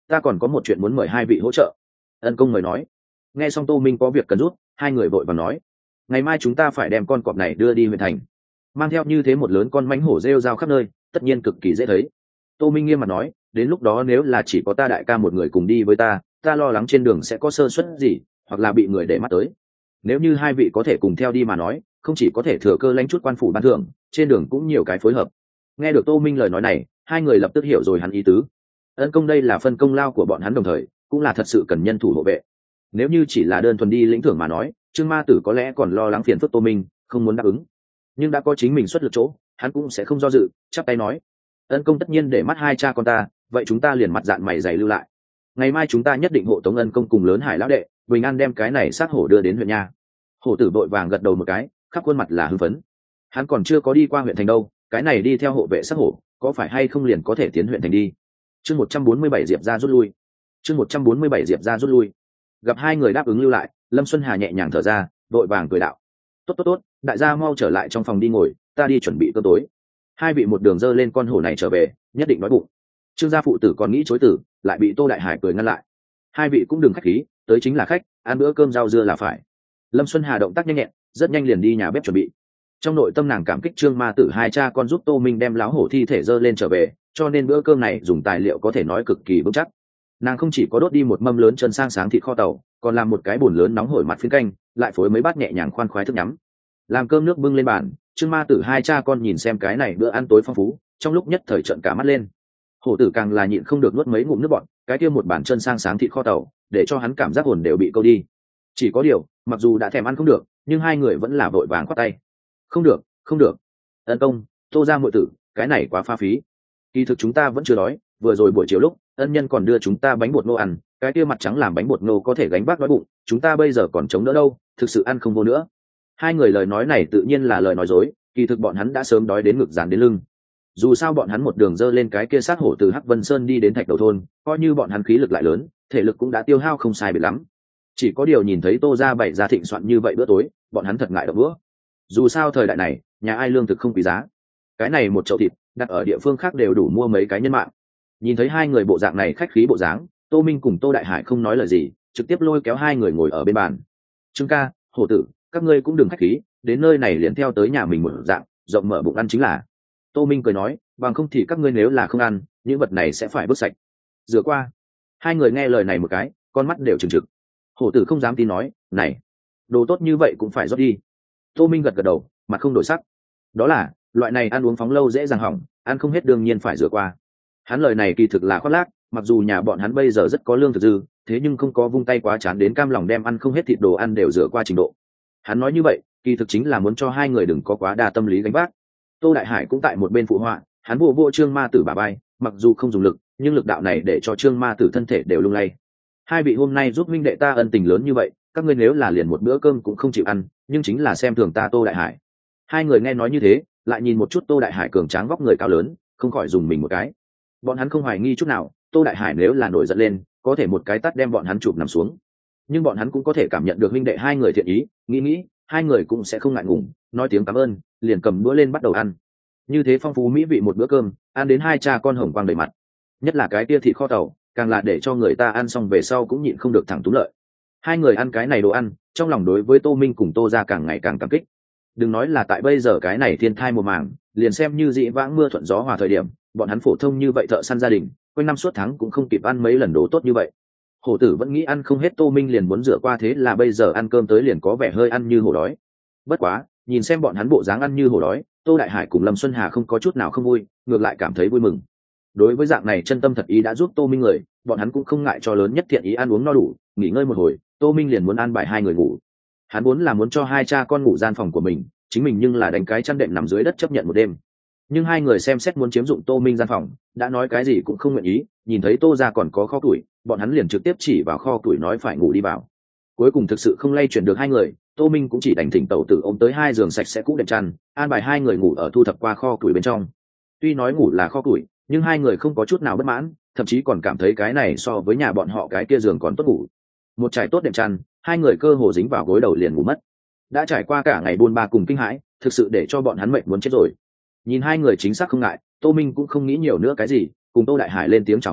ta còn có một chuyện muốn mời hai vị hỗ trợ. Ân công mời nói. Nghe xong Tô Minh có việc cần rút, hai người vội vàng nói, ngày mai chúng ta phải đem con cọp này đưa đi huyện thành, mang theo như thế một lớn con mãnh hổ rêu rao khắp nơi, tất nhiên cực kỳ dễ thấy. Tô Minh nghiêm mặt nói, đến lúc đó nếu là chỉ có ta đại ca một người cùng đi với ta, ta lo lắng trên đường sẽ có sơ suất gì, hoặc là bị người để mắt tới. Nếu như hai vị có thể cùng theo đi mà nói, không chỉ có thể thừa cơ lãnh chút quan phủ ban thưởng, trên đường cũng nhiều cái phối hợp. Nghe được Tô Minh lời nói này, hai người lập tức hiểu rồi hắn ý tứ. Ân công đây là phân công lao của bọn hắn, đồng thời cũng là thật sự cần nhân thủ hộ vệ. Nếu như chỉ là đơn thuần đi lĩnh thưởng mà nói, Trương Ma Tử có lẽ còn lo lắng phiền phức Tô Minh, không muốn đáp ứng. Nhưng đã có chính mình xuất lực chỗ, hắn cũng sẽ không do dự, chắp tay nói, ân công tất nhiên để mắt hai cha con ta, vậy chúng ta liền mặt dạng mày dày lưu lại. Ngày mai chúng ta nhất định hộ tống ân công cùng lớn Hải lão đệ bình an đem cái này xác hổ đưa đến huyện nha. Hổ tử vội vàng gật đầu một cái, khắp khuôn mặt là hưng phấn. Hắn còn chưa có đi qua huyện thành đâu, cái này đi theo hộ vệ xác hổ, có phải hay không liền có thể tiến huyện thành đi. Chương một trăm bốn mươi bảy Diệp ra rút lui. Chương một trăm bốn mươi bảy Diệp ra rút lui. Gặp hai người đáp ứng lưu lại, Lâm Xuân Hà nhẹ nhàng thở ra, vội vàng cười đạo, tốt tốt tốt, đại gia mau trở lại trong phòng đi ngồi, ta đi chuẩn bị cơm tối. Hai vị một đường dơ lên con hổ này trở về, nhất định đói bụng. Trương gia phụ tử còn nghĩ chối từ, lại bị Tô Đại Hải cười ngăn lại. Hai vị cũng đừng khách khí, tới chính là khách, ăn bữa cơm rau dưa là phải. Lâm Xuân Hà động tác nhanh nhẹn, rất nhanh liền đi nhà bếp chuẩn bị. Trong nội tâm nàng cảm kích Trương Ma Tử hai cha con giúp Tô Minh đem láo hổ thi thể dơ lên trở về, cho nên bữa cơm này dùng tài liệu có thể nói cực kỳ vững chắc. Nàng không chỉ có đốt đi một mâm lớn chân sang sáng thịt kho tàu, còn làm một cái bồn lớn nóng hổi mặt phiến canh, lại phối mấy bát nhẹ nhàng khoan khoái thức nhắm. Làm cơm nước bưng lên bàn, Trương Ma Tử hai cha con nhìn xem cái này bữa ăn tối phong phú, trong lúc nhất thời trợn cả mắt lên. Hổ tử càng là nhịn không được nuốt mấy ngụm nước bọt, cái kia một bàn chân sang sáng thịt kho tàu, để cho hắn cảm giác hồn đều bị câu đi. Chỉ có điều, mặc dù đã thèm ăn không được, nhưng hai người vẫn là vội vàng khoát tay. Không được, không được. Ân công, Tô gia muội tử, cái này quá pha phí. Kỳ thực chúng ta vẫn chưa đói, vừa rồi buổi chiều lúc, ân nhân còn đưa chúng ta bánh bột ngô ăn, cái kia mặt trắng làm bánh bột ngô có thể gánh vác đói bụng, chúng ta bây giờ còn chống đỡ đâu, thực sự ăn không vô nữa. Hai người lời nói này tự nhiên là lời nói dối, kỳ thực bọn hắn đã sớm đói đến ngực dán đến lưng. Dù sao bọn hắn một đường dơ lên cái kia sát hổ từ Hắc Vân Sơn đi đến Thạch Đầu thôn, coi như bọn hắn khí lực lại lớn, thể lực cũng đã tiêu hao không sai biệt lắm. Chỉ có điều nhìn thấy Tô gia bày ra thịnh soạn như vậy bữa tối, bọn hắn thật ngại động bữa. Dù sao thời đại này, nhà ai lương thực không quý giá. Cái này một chậu thịt, đặt ở địa phương khác đều đủ mua mấy cái nhân mạng. Nhìn thấy hai người bộ dạng này khách khí bộ dáng, Tô Minh cùng Tô Đại Hải không nói lời gì, trực tiếp lôi kéo hai người ngồi ở bên bàn. Trương ca, Hổ tử, các ngươi cũng đừng khách khí, đến nơi này liền theo tới nhà mình một dạng, rộng mở bụng ăn chính là. Tô Minh cười nói, bằng không thì các ngươi nếu là không ăn, những vật này sẽ phải vứt sạch. Rửa qua. Hai người nghe lời này một cái, con mắt đều trừng trực. Hổ tử không dám tin nói, này, đồ tốt như vậy cũng phải rót đi. Tô Minh gật gật đầu, mặt không đổi sắc. Đó là, loại này ăn uống phóng lâu dễ dàng hỏng, ăn không hết đương nhiên phải rửa qua. Hắn lời này kỳ thực là khoác lác, mặc dù nhà bọn hắn bây giờ rất có lương thực dư, thế nhưng không có vung tay quá chán đến cam lòng đem ăn không hết thịt đồ ăn đều rửa qua trình độ. Hắn nói như vậy, kỳ thực chính là muốn cho hai người đừng có quá đa tâm lý gánh vác. Tô Đại Hải cũng tại một bên phụ họa, hắn vô vô Trương Ma Tử bả vai, mặc dù không dùng lực, nhưng lực đạo này để cho Trương Ma Tử thân thể đều lung lay. Hai vị hôm nay giúp minh đệ ta ân tình lớn như vậy, các ngươi nếu là liền một bữa cơm cũng không chịu ăn, nhưng chính là xem thường ta Tô Đại Hải. Hai người nghe nói như thế, lại nhìn một chút Tô Đại Hải cường tráng vóc người cao lớn, không khỏi dùng mình một cái. Bọn hắn không hoài nghi chút nào, Tô Đại Hải nếu là nổi giận lên, có thể một cái tát đem bọn hắn chụp nằm xuống. Nhưng bọn hắn cũng có thể cảm nhận được minh đệ hai người thiện ý, nghĩ nghĩ, hai người cũng sẽ không ngại ngùng, nói tiếng cảm ơn, liền cầm đũa lên bắt đầu ăn. Như thế phong phú mỹ vị một bữa cơm, ăn đến hai cha con hồng quang đầy mặt. Nhất là cái tia thịt kho tàu, càng là để cho người ta ăn xong về sau cũng nhịn không được thẳng túm lợi. Hai người ăn cái này đồ ăn, trong lòng đối với Tô Minh cùng Tô gia càng ngày càng cảm kích. Đừng nói là tại bây giờ cái này thiên thai mùa màng, liền xem như dị vãng mưa thuận gió hòa thời điểm, bọn hắn phổ thông như vậy thợ săn gia đình, quanh năm suốt tháng cũng không kịp ăn mấy lần đồ tốt như vậy. Hổ tử vẫn nghĩ ăn không hết, Tô Minh liền muốn rửa qua, thế là bây giờ ăn cơm tới liền có vẻ hơi ăn như hổ đói. Bất quá, nhìn xem bọn hắn bộ dáng ăn như hổ đói, Tô Đại Hải cùng Lâm Xuân Hà không có chút nào không vui, ngược lại cảm thấy vui mừng. Đối với dạng này chân tâm thật ý đã giúp Tô Minh người, bọn hắn cũng không ngại cho lớn nhất thiện ý ăn uống no đủ, nghỉ ngơi một hồi, Tô Minh liền muốn an bài hai người ngủ. Hắn muốn là muốn cho hai cha con ngủ gian phòng của mình, chính mình nhưng là đánh cái chăn đệm nằm dưới đất chấp nhận một đêm. Nhưng hai người xem xét muốn chiếm dụng Tô Minh gian phòng, đã nói cái gì cũng không nguyện ý, nhìn thấy Tô gia còn có kho củi, bọn hắn liền trực tiếp chỉ vào kho củi nói phải ngủ đi vào. Cuối cùng thực sự không lay chuyển được hai người, Tô Minh cũng chỉ đành thỉnh tẩu tử ôm tới hai giường sạch sẽ cũ đệm chăn, an bài hai người ngủ ở thu thập qua kho củi bên trong. Tuy nói ngủ là kho củi, nhưng hai người không có chút nào bất mãn, thậm chí còn cảm thấy cái này so với nhà bọn họ cái kia giường còn tốt ngủ. Một trải tốt đệm chăn, hai người cơ hồ dính vào gối đầu liền ngủ mất. Đã trải qua cả ngày buôn ba cùng kinh hãi, thực sự để cho bọn hắn mệt muốn chết rồi. Nhìn hai người chính xác không ngại, Tô Minh cũng không nghĩ nhiều nữa cái gì, cùng Tô Đại Hải lên tiếng chào hỏi,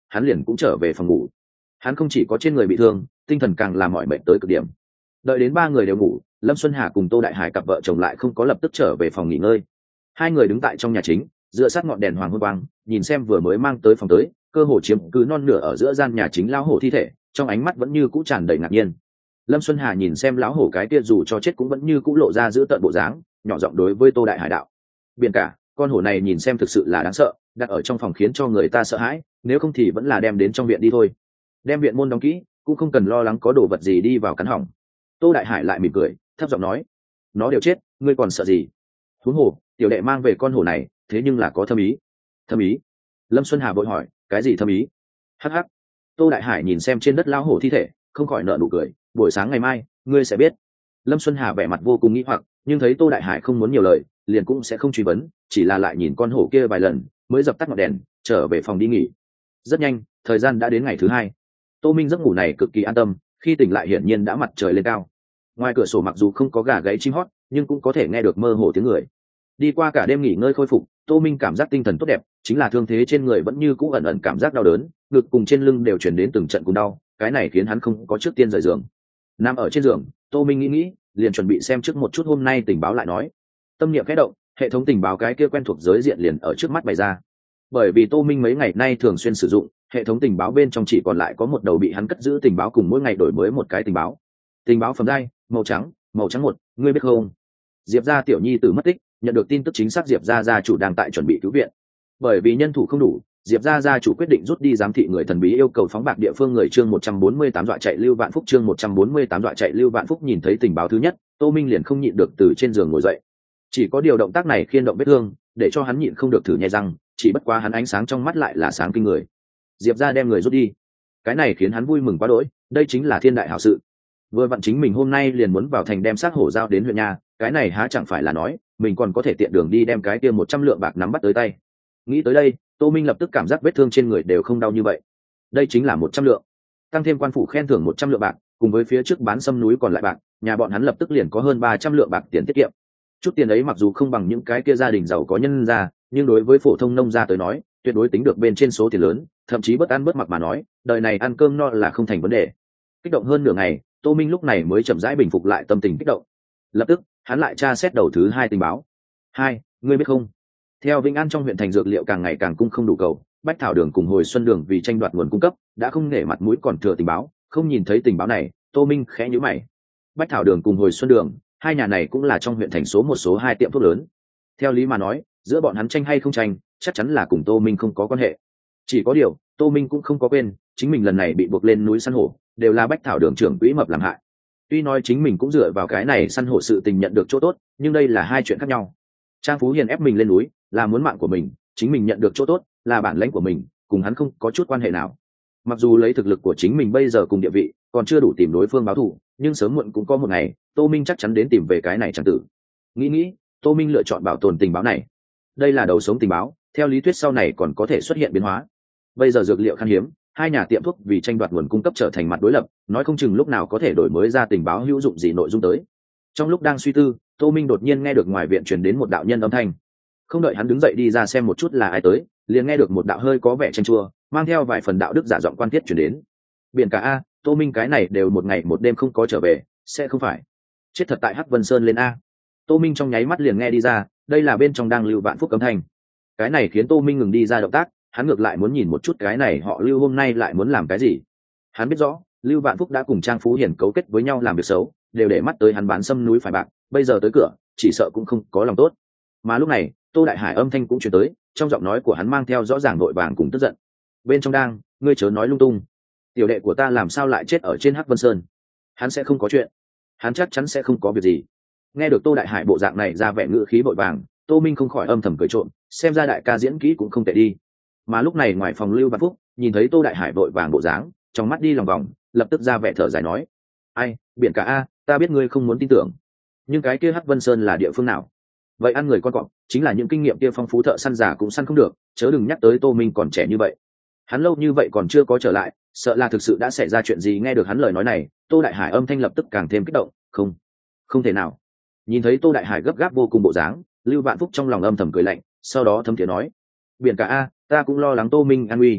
hắn liền cũng trở về phòng ngủ. Hắn không chỉ có trên người bị thương, tinh thần càng làm mỏi mệt tới cực điểm. Đợi đến ba người đều ngủ, Lâm Xuân Hà cùng Tô Đại Hải cặp vợ chồng lại không có lập tức trở về phòng nghỉ ngơi. Hai người đứng tại trong nhà chính, dựa sát ngọn đèn hoàng hôn quang, nhìn xem vừa mới mang tới phòng tới, cơ hồ chiếm cứ non nửa ở giữa gian nhà chính lão hổ thi thể, trong ánh mắt vẫn như cũ tràn đầy ngạc nhiên. Lâm Xuân Hà nhìn xem lão hổ cái kia dù cho chết cũng vẫn như cũ lộ ra giữ tợn bộ dáng, nhỏ giọng đối với Tô Đại Hải đạo: "Biển cả, con hổ này nhìn xem thực sự là đáng sợ, đặt ở trong phòng khiến cho người ta sợ hãi, nếu không thì vẫn là đem đến trong viện đi thôi. Đem viện môn đóng kỹ, cũng không cần lo lắng có đồ vật gì đi vào cắn hỏng." Tô Đại Hải lại mỉm cười, thấp giọng nói: "Nó đều chết, ngươi còn sợ gì? Huống hồ, tiểu đệ mang về con hổ này, thế nhưng là có thâm ý." "Thâm ý?" Lâm Xuân Hà vội hỏi, "Cái gì thâm ý?" Hắc hắc. Tô Đại Hải nhìn xem trên đất lão hổ thi thể, không khỏi nở nụ cười, "Buổi sáng ngày mai, ngươi sẽ biết." Lâm Xuân Hà vẻ mặt vô cùng nghi hoặc, nhưng thấy Tô Đại Hải không muốn nhiều lời, liền cũng sẽ không truy vấn, chỉ là lại nhìn con hổ kia vài lần, mới dập tắt ngọn đèn, trở về phòng đi nghỉ. Rất nhanh, thời gian đã đến ngày thứ hai. Tô Minh giấc ngủ này cực kỳ an tâm, khi tỉnh lại hiển nhiên đã mặt trời lên cao. Ngoài cửa sổ mặc dù không có gà gáy chim hót, nhưng cũng có thể nghe được mơ hồ tiếng người. Đi qua cả đêm nghỉ ngơi khôi phục, Tô Minh cảm giác tinh thần tốt đẹp, chính là thương thế trên người vẫn như cũ ẩn ẩn cảm giác đau đớn, ngực cùng trên lưng đều truyền đến từng trận cùng đau, cái này khiến hắn không có trước tiên rời giường. Nằm ở trên giường, Tô Minh nghĩ nghĩ, liền chuẩn bị xem trước một chút hôm nay tình báo lại nói. Tâm niệm khẽ động, hệ thống tình báo cái kia quen thuộc giới diện liền ở trước mắt bày ra. Bởi vì Tô Minh mấy ngày nay thường xuyên sử dụng, hệ thống tình báo bên trong chỉ còn lại có một đầu bị hắn cất giữ tình báo cùng mỗi ngày đổi mới một cái tình báo. Tình báo phẩm giai màu trắng, màu trắng một, ngươi biết không? Diệp gia tiểu nhi tử mất tích, nhận được tin tức chính xác Diệp gia gia chủ đang tại chuẩn bị cứu viện. Bởi vì nhân thủ không đủ, Diệp gia gia chủ quyết định rút đi giám thị người thần bí, yêu cầu phóng bạc địa phương người. Chương một trăm bốn mươi tám dọa chạy Lưu Vạn Phúc. Chương một trăm bốn mươi tám dọa chạy Lưu Vạn Phúc. Nhìn thấy tình báo thứ nhất, Tô Minh liền không nhịn được từ trên giường ngồi dậy. Chỉ có điều động tác này khiên động vết thương, để cho hắn nhịn không được thử nhai răng, chỉ bất quá hắn ánh sáng trong mắt lại là sáng kinh người. Diệp gia đem người rút đi, cái này khiến hắn vui mừng quá đỗi, đây chính là thiên đại hảo sự. Vừa vặn chính mình hôm nay liền muốn vào thành đem xác hổ giao đến huyện nhà, cái này há chẳng phải là nói mình còn có thể tiện đường đi đem cái kia một trăm lượng bạc nắm bắt tới tay. Nghĩ tới đây, Tô Minh lập tức cảm giác vết thương trên người đều không đau như vậy. Đây chính là một trăm lượng, tăng thêm quan phủ khen thưởng một trăm lượng bạc, cùng với phía trước bán sâm núi còn lại bạc, nhà bọn hắn lập tức liền có hơn ba trăm lượng bạc tiền tiết kiệm. Chút tiền ấy mặc dù không bằng những cái kia gia đình giàu có nhân gia, nhưng đối với phổ thông nông gia tới nói, tuyệt đối tính được bên trên số tiền lớn, thậm chí bất ăn bất mặc mà nói, đời này ăn cơm no là không thành vấn đề. Kích động hơn nửa ngày, Tô Minh lúc này mới chậm rãi bình phục lại tâm tình kích động. Lập tức, hắn lại tra xét đầu thứ hai tình báo. Hai, ngươi biết không? Theo Vĩnh An trong huyện thành dược liệu càng ngày càng cung không đủ cầu, Bách Thảo Đường cùng Hồi Xuân Đường vì tranh đoạt nguồn cung cấp, đã không nể mặt mũi còn thừa tình báo, không nhìn thấy tình báo này, Tô Minh khẽ nhíu mày. Bách Thảo Đường cùng Hồi Xuân Đường, hai nhà này cũng là trong huyện thành số một số hai tiệm thuốc lớn. Theo lý mà nói, giữa bọn hắn tranh hay không tranh, chắc chắn là cùng Tô Minh không có quan hệ. Chỉ có điều, Tô Minh cũng không có quên, chính mình lần này bị buộc lên núi săn hổ, đều là Bách Thảo Đường trưởng quỹ mập làm hại. Tuy nói chính mình cũng dựa vào cái này săn hổ sự tình nhận được chỗ tốt, nhưng đây là hai chuyện khác nhau. Trang Phú Hiền ép mình lên núi, là muốn mạng của mình, chính mình nhận được chỗ tốt, là bản lãnh của mình, cùng hắn không có chút quan hệ nào. Mặc dù lấy thực lực của chính mình bây giờ cùng địa vị, còn chưa đủ tìm đối phương báo thù, nhưng sớm muộn cũng có một ngày, Tô Minh chắc chắn đến tìm về cái này chẳng tử. Nghĩ nghĩ, Tô Minh lựa chọn bảo tồn tình báo này. Đây là đầu sống tình báo, theo lý thuyết sau này còn có thể xuất hiện biến hóa. Bây giờ dược liệu khan hiếm, hai nhà tiệm thuốc vì tranh đoạt nguồn cung cấp trở thành mặt đối lập, nói không chừng lúc nào có thể đổi mới ra tình báo hữu dụng gì nội dung tới. Trong lúc đang suy tư, Tô Minh đột nhiên nghe được ngoài viện truyền đến một đạo nhân âm thanh. Không đợi hắn đứng dậy đi ra xem một chút là ai tới, liền nghe được một đạo hơi có vẻ chanh chua, mang theo vài phần đạo đức giả giọng quan thiết truyền đến. Biển cả a, Tô Minh cái này đều một ngày một đêm không có trở về, sẽ không phải chết thật tại Hắc Vân Sơn lên a. Tô Minh trong nháy mắt liền nghe đi ra, đây là bên trong đang Lưu Vạn Phúc âm thanh. Cái này khiến Tô Minh ngừng đi ra động tác, hắn ngược lại muốn nhìn một chút cái này họ Lưu hôm nay lại muốn làm cái gì. Hắn biết rõ, Lưu Vạn Phúc đã cùng Trang Phú Hiền cấu kết với nhau làm việc xấu, đều để mắt tới hắn bán sâm núi phải bạc, bây giờ tới cửa, chỉ sợ cũng không có lòng tốt. Mà lúc này, Tô Đại Hải âm thanh cũng truyền tới, trong giọng nói của hắn mang theo rõ ràng nội vàng cùng tức giận. Bên trong đang, ngươi chớ nói lung tung. Tiểu đệ của ta làm sao lại chết ở trên Hắc Vân Sơn? Hắn sẽ không có chuyện, hắn chắc chắn sẽ không có việc gì. Nghe được Tô Đại Hải bộ dạng này ra vẻ ngữ khí vội vàng, Tô Minh không khỏi âm thầm cười trộm, xem ra đại ca diễn kỹ cũng không tệ đi. Mà lúc này ngoài phòng Lưu Vạn Phúc, nhìn thấy Tô Đại Hải vội vàng bộ dáng, trong mắt đi lòng vòng, lập tức ra vẻ thở dài nói: ai, biển cả a, ta biết ngươi không muốn tin tưởng, nhưng cái kia Hắc Vân Sơn là địa phương nào? Vậy ăn người con cọp, chính là những kinh nghiệm kia phong phú thợ săn giả cũng săn không được, chớ đừng nhắc tới Tô Minh còn trẻ như vậy. Hắn lâu như vậy còn chưa có trở lại, sợ là thực sự đã xảy ra chuyện gì. Nghe được hắn lời nói này, Tô Đại Hải âm thanh lập tức càng thêm kích động. Không, không thể nào. Nhìn thấy Tô Đại Hải gấp gáp vô cùng bộ dáng, Lưu Vạn Phúc trong lòng âm thầm cười lạnh, sau đó thấm thiế nói: biển cả a, ta cũng lo lắng Tô Minh an nguy.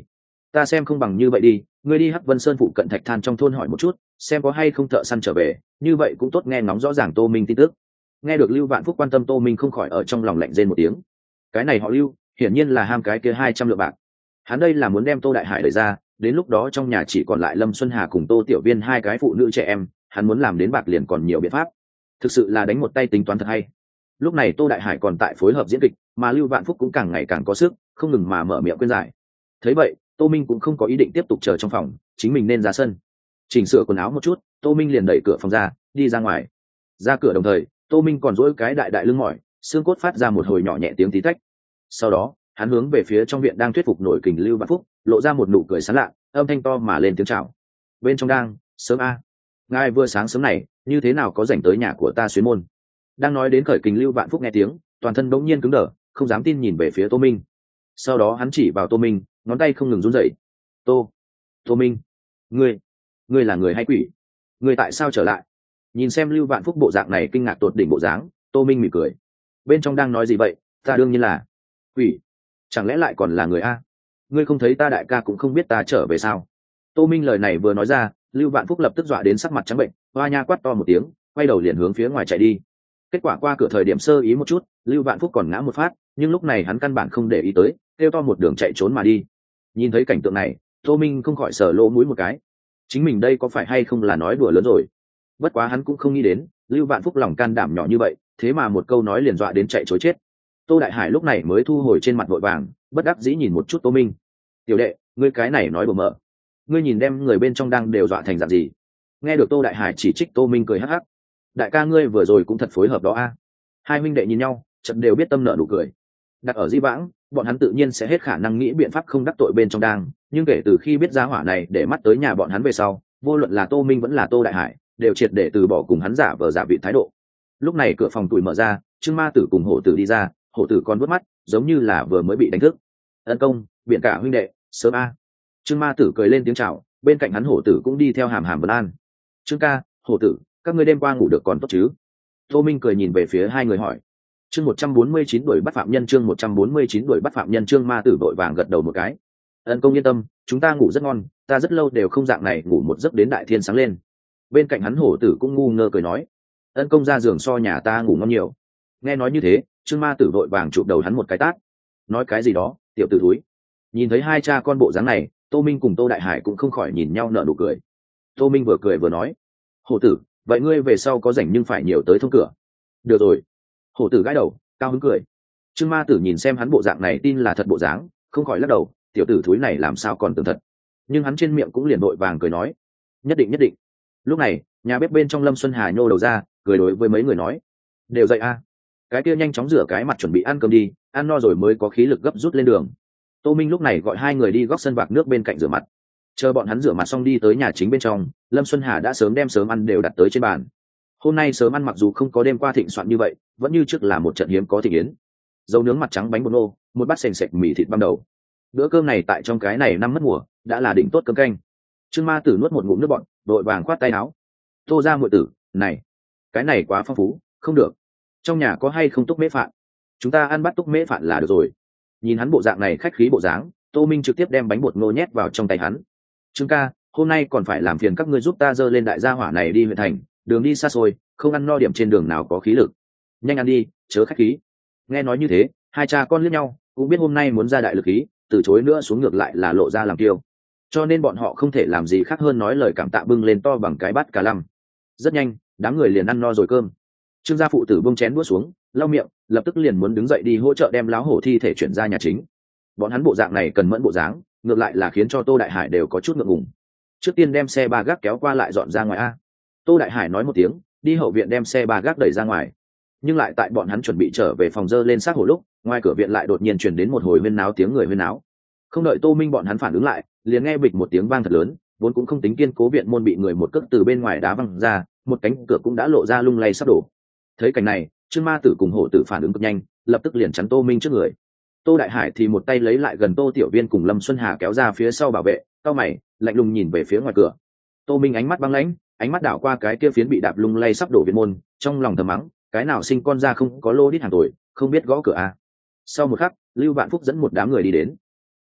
ta xem không bằng như vậy đi, ngươi đi Hắc Vân Sơn phụ cận thạch than trong thôn hỏi một chút, xem có hay không thợ săn trở về, như vậy cũng tốt nghe ngóng rõ ràng Tô Minh tin tức. Nghe được Lưu Vạn Phúc quan tâm, Tô Minh không khỏi ở trong lòng lạnh rên một tiếng. Cái này họ Lưu, hiển nhiên là ham cái kia hai trăm lượng bạc. Hắn đây là muốn đem Tô Đại Hải đẩy ra, đến lúc đó trong nhà chỉ còn lại Lâm Xuân Hà cùng Tô Tiểu Viên hai cái phụ nữ trẻ em, hắn muốn làm đến bạc liền còn nhiều biện pháp. Thực sự là đánh một tay tính toán thật hay. Lúc này Tô Đại Hải còn tại phối hợp diễn kịch, mà Lưu Vạn Phúc cũng càng ngày càng có sức, không ngừng mà mở miệng khuyên giải. Thấy vậy, Tô Minh cũng không có ý định tiếp tục chờ trong phòng, chính mình nên ra sân. Chỉnh sửa quần áo một chút, Tô Minh liền đẩy cửa phòng ra, đi ra ngoài. Ra cửa đồng thời, Tô Minh còn duỗi cái đại đại lưng mỏi, xương cốt phát ra một hồi nhỏ nhẹ tiếng tí tách. Sau đó, hắn hướng về phía trong viện đang thuyết phục nổi kình Lưu Vạn Phúc, lộ ra một nụ cười sán lạ, âm thanh to mà lên tiếng chào. Bên trong đang, sớm a, ngài vừa sáng sớm này, như thế nào có rảnh tới nhà của ta xuyến môn? Đang nói đến khởi kình Lưu Vạn Phúc nghe tiếng, toàn thân bỗng nhiên cứng đờ, không dám tin nhìn về phía Tô Minh. Sau đó hắn chỉ vào Tô Minh, ngón tay không ngừng run rẩy. Tô, Tô Minh, ngươi, ngươi là người hay quỷ? Ngươi tại sao trở lại? Nhìn xem Lưu Vạn Phúc bộ dạng này kinh ngạc tột đỉnh bộ dáng, Tô Minh mỉm cười. Bên trong đang nói gì vậy? Ta đương nhiên là quỷ, chẳng lẽ lại còn là người a? Ngươi không thấy ta đại ca cũng không biết ta trở về sao? Tô Minh lời này vừa nói ra, Lưu Vạn Phúc lập tức dọa đến sắc mặt trắng bệnh, hoa nha quát to một tiếng, quay đầu liền hướng phía ngoài chạy đi. Kết quả qua cửa thời điểm sơ ý một chút, Lưu Vạn Phúc còn ngã một phát, nhưng lúc này hắn căn bản không để ý tới, kêu to một đường chạy trốn mà đi. Nhìn thấy cảnh tượng này, Tô Minh không khỏi sờ lỗ mũi một cái. Chính mình đây có phải hay không là nói đùa lớn rồi? Bất quá hắn cũng không nghĩ đến, Lưu Vạn Phúc lòng can đảm nhỏ như vậy, thế mà một câu nói liền dọa đến chạy trối chết. Tô Đại Hải lúc này mới thu hồi trên mặt vội vàng, bất đắc dĩ nhìn một chút Tô Minh. Tiểu đệ, ngươi cái này nói bừa mợ, ngươi nhìn đem người bên trong đang đều dọa thành dạng gì? Nghe được Tô Đại Hải chỉ trích, Tô Minh cười hắc hắc. Đại ca ngươi vừa rồi cũng thật phối hợp đó a. Hai huynh đệ nhìn nhau, chợt đều biết tâm nợ nụ cười. Đặt ở Di Vãng, bọn hắn tự nhiên sẽ hết khả năng nghĩ biện pháp không đắc tội bên trong đang, nhưng kể từ khi biết giá hỏa này để mắt tới nhà bọn hắn về sau, vô luận là Tô Minh vẫn là Tô Đại Hải, đều triệt để từ bỏ cùng hắn giả vờ giả vị thái độ. Lúc này cửa phòng tủi mở ra, Trương Ma Tử cùng Hổ Tử đi ra, Hổ Tử còn vớt mắt, giống như là vừa mới bị đánh thức. Ân công, biện cả huynh đệ, sớm a. Trương Ma Tử cười lên tiếng chào, bên cạnh hắn Hổ Tử cũng đi theo hàm hàm vấn an. Trương ca, Hổ Tử, các ngươi đêm qua ngủ được còn tốt chứ? Tô Minh cười nhìn về phía hai người hỏi. Chương một trăm bốn mươi chín đuổi bắt phạm nhân, chương một trăm bốn mươi chín đuổi bắt phạm nhân. Trương Ma Tử vội vàng gật đầu một cái. Ân công yên tâm, chúng ta ngủ rất ngon, ta rất lâu đều không dạng này ngủ một giấc đến đại thiên sáng lên. Bên cạnh hắn Hổ Tử cũng ngu ngơ cười nói. Ân công ra giường so nhà ta ngủ ngon nhiều. Nghe nói như thế, Trương Ma Tử vội vàng chụp đầu hắn một cái tát. Nói cái gì đó, tiểu tử thúi. Nhìn thấy hai cha con bộ dáng này, Tô Minh cùng Tô Đại Hải cũng không khỏi nhìn nhau nở nụ cười. Tô Minh vừa cười vừa nói. Hổ Tử, vậy ngươi về sau có rảnh nhưng phải nhiều tới thông cửa. Được rồi. Hổ Tử gãi đầu, cao hứng cười. Trương Ma Tử nhìn xem hắn bộ dạng này tin là thật bộ dáng, không khỏi lắc đầu, tiểu tử thúi này làm sao còn tưởng thật. Nhưng hắn trên miệng cũng liền vội vàng cười nói. Nhất định nhất định. Lúc này, nhà bếp bên trong Lâm Xuân Hà nhô đầu ra, cười đối với mấy người nói. Đều dậy a. Cái kia nhanh chóng rửa cái mặt chuẩn bị ăn cơm đi, ăn no rồi mới có khí lực gấp rút lên đường. Tô Minh lúc này gọi hai người đi góc sân vạc nước bên cạnh rửa mặt. Chờ bọn hắn rửa mặt xong đi tới nhà chính bên trong, Lâm Xuân Hà đã sớm đem sớm ăn đều đặt tới trên bàn. Hôm nay sớm ăn mặc dù không có đêm qua thịnh soạn như vậy, vẫn như trước là một trận hiếm có thịnh yến. Dầu nướng mặt trắng bánh bột nô, một bát sền sệt mì thịt băm đầu. Bữa cơm này tại trong cái này năm mất mùa, đã là đỉnh tốt cơm canh. Trương Ma Tử nuốt một ngụm nước bọt, đội vàng khoát tay áo. Tô ra muội tử, này, cái này quá phong phú, không được. Trong nhà có hay không túc mễ phạn? Chúng ta ăn bát túc mễ phạn là được rồi. Nhìn hắn bộ dạng này khách khí bộ dáng, Tô Minh trực tiếp đem bánh bột ngô nhét vào trong tay hắn. Trương ca, hôm nay còn phải làm phiền các ngươi giúp ta dơ lên đại gia hỏa này đi huyện thành, đường đi xa xôi, không ăn no điểm trên đường nào có khí lực. Nhanh ăn đi, chớ khách khí. Nghe nói như thế, hai cha con liếc nhau, cũng biết hôm nay muốn ra đại lực khí, từ chối nữa xuống ngược lại là lộ ra làm kiêu. Cho nên bọn họ không thể làm gì khác hơn nói lời cảm tạ bưng lên to bằng cái bát cà lăm. Rất nhanh, đám người liền ăn no rồi cơm. Trương gia phụ tử bưng chén đũa xuống, lau miệng, lập tức liền muốn đứng dậy đi hỗ trợ đem láo hổ thi thể chuyển ra nhà chính. Bọn hắn bộ dạng này cần mẫn bộ dáng, ngược lại là khiến cho Tô Đại Hải đều có chút ngượng ngùng. Trước tiên đem xe ba gác kéo qua lại dọn ra ngoài a. Tô Đại Hải nói một tiếng, đi hậu viện đem xe ba gác đẩy ra ngoài. Nhưng lại tại bọn hắn chuẩn bị trở về phòng dơ lên xác hổ lúc, ngoài cửa viện lại đột nhiên truyền đến một hồi huyên náo tiếng người huyên náo. Không đợi Tô Minh bọn hắn phản ứng lại, liền nghe bịch một tiếng vang thật lớn, vốn cũng không tính kiên cố viện môn bị người một cước từ bên ngoài đá văng ra, một cánh cửa cũng đã lộ ra lung lay sắp đổ. Thấy cảnh này, Trương Ma Tử cùng Hổ Tử phản ứng cực nhanh, lập tức liền chắn Tô Minh trước người. Tô Đại Hải thì một tay lấy lại gần Tô Tiểu Viên cùng Lâm Xuân Hà kéo ra phía sau bảo vệ, cau mày, lạnh lùng nhìn về phía ngoài cửa. Tô Minh ánh mắt băng lãnh, ánh mắt đảo qua cái kia phiến bị đạp lung lay sắp đổ viện môn, trong lòng thầm mắng, cái nào sinh con ra không có lô đít hàng tuổi, không biết gõ cửa à. Sau một khắc, Lưu Vạn Phúc dẫn một đám người đi đến.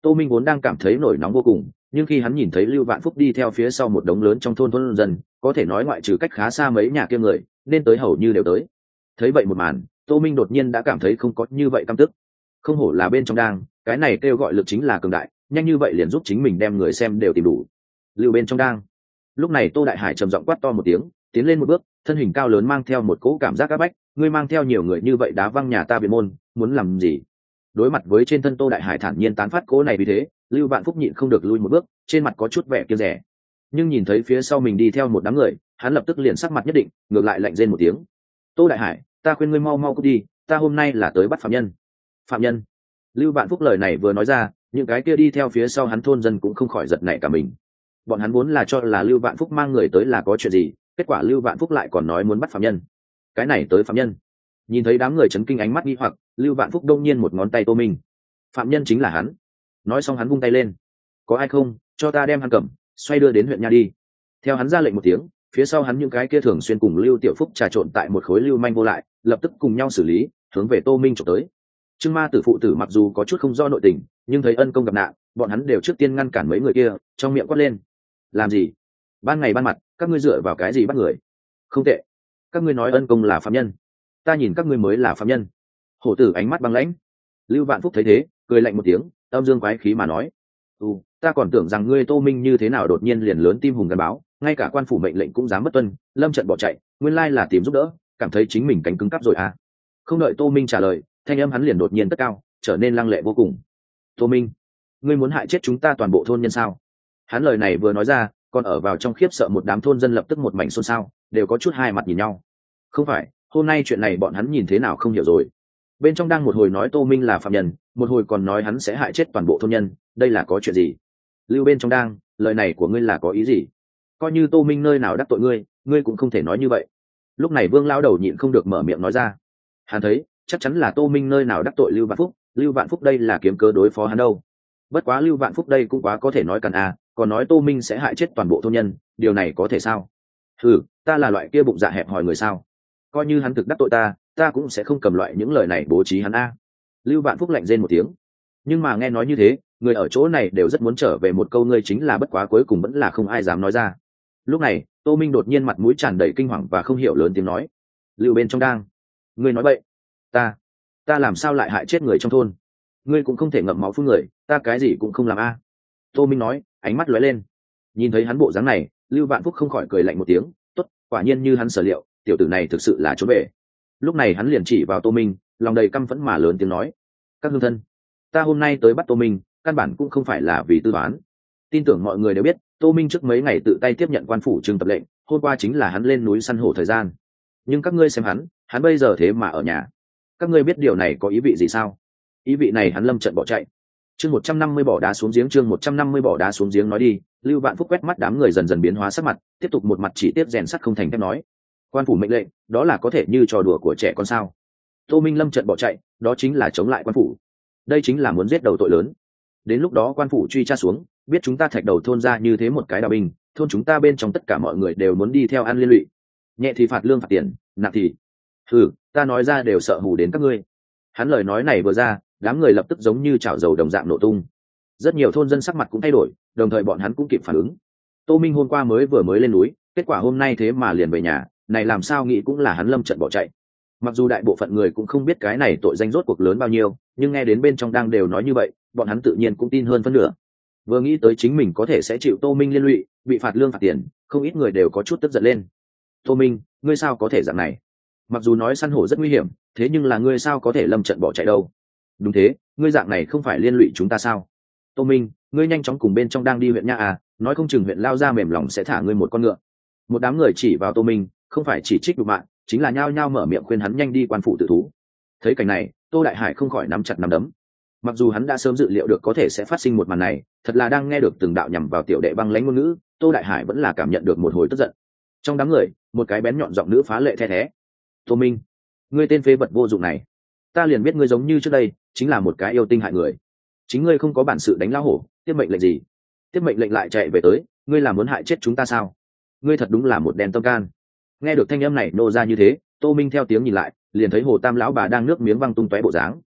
Tô Minh vốn đang cảm thấy nổi nóng vô cùng, nhưng khi hắn nhìn thấy Lưu Vạn Phúc đi theo phía sau một đống lớn trong thôn thôn dân, có thể nói ngoại trừ cách khá xa mấy nhà kia người, nên tới hầu như đều tới. Thấy vậy một màn, Tô Minh đột nhiên đã cảm thấy không có như vậy căm tức. Không hổ là bên trong đang, cái này kêu gọi lực chính là cường đại, nhanh như vậy liền giúp chính mình đem người xem đều tìm đủ. Lưu bên trong đang. Lúc này Tô Đại Hải trầm giọng quát to một tiếng, tiến lên một bước, thân hình cao lớn mang theo một cỗ cảm giác áp bách, ngươi mang theo nhiều người như vậy đá văng nhà ta biệt môn, muốn làm gì? Đối mặt với trên thân Tô Đại Hải thản nhiên tán phát cỗ này vì thế, Lưu Vạn Phúc nhịn không được lui một bước, trên mặt có chút vẻ kiêng dè. Nhưng nhìn thấy phía sau mình đi theo một đám người, hắn lập tức liền sắc mặt nhất định, ngược lại lạnh rên một tiếng. Tô Đại Hải, ta khuyên ngươi mau mau cút đi, ta hôm nay là tới bắt phạm nhân. Phạm nhân? Lưu Vạn Phúc lời này vừa nói ra, những cái kia đi theo phía sau hắn thôn dân cũng không khỏi giật nảy cả mình. Bọn hắn vốn là cho là Lưu Vạn Phúc mang người tới là có chuyện gì, kết quả Lưu Vạn Phúc lại còn nói muốn bắt phạm nhân. Cái này tới phạm nhân? Nhìn thấy đám người chấn kinh ánh mắt nghi hoặc, Lưu Vạn Phúc đông nhiên một ngón tay Tô Minh. Phạm nhân chính là hắn. Nói xong hắn vung tay lên. Có ai không, cho ta đem hắn cầm, xoay đưa đến huyện nha đi. Theo hắn ra lệnh một tiếng, phía sau hắn những cái kia thường xuyên cùng Lưu Tiểu Phúc trà trộn tại một khối lưu manh vô lại, lập tức cùng nhau xử lý, hướng về Tô Minh chụp tới. Trương Ma Tử phụ tử mặc dù có chút không do nội tình, nhưng thấy ân công gặp nạn, bọn hắn đều trước tiên ngăn cản mấy người kia, trong miệng quát lên. Làm gì? Ban ngày ban mặt, các ngươi dựa vào cái gì bắt người? Không tệ. Các ngươi nói ân công là phạm nhân, ta nhìn các ngươi mới là phạm nhân. Hổ tử ánh mắt băng lãnh. Lưu Vạn Phúc thấy thế, cười lạnh một tiếng, âm dương quái khí mà nói: "Ừ, ta còn tưởng rằng ngươi Tô Minh như thế nào đột nhiên liền lớn tim hùng gan báo, ngay cả quan phủ mệnh lệnh cũng dám bất tuân, lâm trận bỏ chạy, nguyên lai là tìm giúp đỡ, cảm thấy chính mình cánh cứng cắp rồi à?" Không đợi Tô Minh trả lời, thanh âm hắn liền đột nhiên tất cao, trở nên lăng lệ vô cùng. "Tô Minh, ngươi muốn hại chết chúng ta toàn bộ thôn nhân sao?" Hắn lời này vừa nói ra, còn ở vào trong khiếp sợ một đám thôn dân lập tức một mảnh xôn xao, đều có chút hai mặt nhìn nhau. Không phải, hôm nay chuyện này bọn hắn nhìn thế nào không hiểu rồi. Bên trong đang một hồi nói Tô Minh là phạm nhân, một hồi còn nói hắn sẽ hại chết toàn bộ thôn nhân, đây là có chuyện gì? Lưu bên trong đang, lời này của ngươi là có ý gì? Coi như Tô Minh nơi nào đắc tội ngươi, ngươi cũng không thể nói như vậy. Lúc này Vương lão đầu nhịn không được mở miệng nói ra. Hắn thấy, chắc chắn là Tô Minh nơi nào đắc tội Lưu Vạn Phúc, Lưu Vạn Phúc đây là kiếm cớ đối phó hắn đâu. Bất quá Lưu Vạn Phúc đây cũng quá có thể nói cằn à, còn nói Tô Minh sẽ hại chết toàn bộ thôn nhân, điều này có thể sao? Ừ, ta là loại kia bụng dạ hẹp hòi người sao? Coi như hắn thực đắc tội ta, ta cũng sẽ không cầm loại những lời này bố trí hắn a. Lưu Vạn Phúc lạnh rên một tiếng. Nhưng mà nghe nói như thế, người ở chỗ này đều rất muốn trở về một câu ngươi chính là, bất quá cuối cùng vẫn là không ai dám nói ra. Lúc này, Tô Minh đột nhiên mặt mũi tràn đầy kinh hoàng và không hiểu lớn tiếng nói: "Lưu bên trong đang, ngươi nói bậy, ta, ta làm sao lại hại chết người trong thôn? Ngươi cũng không thể ngậm máu phun người, ta cái gì cũng không làm a." Tô Minh nói, ánh mắt lóe lên. Nhìn thấy hắn bộ dáng này, Lưu Vạn Phúc không khỏi cười lạnh một tiếng, tốt, quả nhiên như hắn sở liệu, tiểu tử này thực sự là trốn về. Lúc này hắn liền chỉ vào Tô Minh, lòng đầy căm phẫn mà lớn tiếng nói: "Các hương thân, ta hôm nay tới bắt Tô Minh, căn bản cũng không phải là vì tư toán. Tin tưởng mọi người đều biết, Tô Minh trước mấy ngày tự tay tiếp nhận quan phủ trừng tập lệnh, hôm qua chính là hắn lên núi săn hổ thời gian. Nhưng các ngươi xem hắn, hắn bây giờ thế mà ở nhà. Các ngươi biết điều này có ý vị gì sao? Ý vị này hắn lâm trận bỏ chạy." Chương một trăm năm mươi bỏ đá xuống giếng, chương một trăm năm mươi bỏ đá xuống giếng nói đi. Lưu Vạn Phúc quét mắt đám người dần dần biến hóa sắc mặt, tiếp tục một mặt chỉ tiếp rèn sắt không thành thép nói: "Quan phủ mệnh lệnh, đó là có thể như trò đùa của trẻ con sao? Tô Minh lâm trận bỏ chạy, đó chính là chống lại quan phủ. Đây chính là muốn giết đầu tội lớn. Đến lúc đó quan phủ truy tra xuống, biết chúng ta Thạch Đầu thôn ra như thế một cái đạo binh, thôn chúng ta bên trong tất cả mọi người đều muốn đi theo ăn liên lụy. Nhẹ thì phạt lương phạt tiền, nặng thì ừ, ta nói ra đều sợ hù đến các ngươi." Hắn lời nói này vừa ra, đám người lập tức giống như chảo dầu đồng dạng nổ tung. Rất nhiều thôn dân sắc mặt cũng thay đổi, đồng thời bọn hắn cũng kịp phản ứng. Tô Minh hôm qua mới vừa mới lên núi, kết quả hôm nay thế mà liền về nhà, này làm sao nghĩ cũng là hắn lâm trận bỏ chạy. Mặc dù đại bộ phận người cũng không biết cái này tội danh rốt cuộc lớn bao nhiêu, nhưng nghe đến bên trong đang đều nói như vậy, bọn hắn tự nhiên cũng tin hơn phân nửa. Vừa nghĩ tới chính mình có thể sẽ chịu Tô Minh liên lụy, bị phạt lương phạt tiền, không ít người đều có chút tức giận lên. "Tô Minh, ngươi sao có thể dạng này? Mặc dù nói săn hổ rất nguy hiểm, thế nhưng là ngươi sao có thể lâm trận bỏ chạy đâu?" "Đúng thế, ngươi dạng này không phải liên lụy chúng ta sao? Tô Minh, ngươi nhanh chóng cùng bên trong đang đi huyện nha à, nói không chừng huyện lao ra mềm lòng sẽ thả ngươi một con ngựa." Một đám người chỉ vào Tô Minh, không phải chỉ trích đục mạng, chính là nhao nhao mở miệng khuyên hắn nhanh đi quan phủ tự thú. Thấy cảnh này, Tô Đại Hải không khỏi nắm chặt nắm đấm. Mặc dù hắn đã sớm dự liệu được có thể sẽ phát sinh một màn này, thật là đang nghe được từng đạo nhằm vào tiểu đệ băng lãnh ngôn ngữ, Tô Đại Hải vẫn là cảm nhận được một hồi tức giận. Trong đám người, một cái bén nhọn giọng nữ phá lệ the thé: "Tô Minh, ngươi tên phế vật vô dụng này, ta liền biết ngươi giống như trước đây, chính là một cái yêu tinh hại người. Chính ngươi không có bản sự đánh lao hổ, tiếp mệnh lệnh gì? Tiếp mệnh lệnh lại chạy về tới, ngươi là muốn hại chết chúng ta sao? Ngươi thật đúng là một đèn tâm can." Nghe được thanh âm này nô ra như thế, Tô Minh theo tiếng nhìn lại, liền thấy Hồ Tam lão bà đang nước miếng văng tung tóe bộ dáng.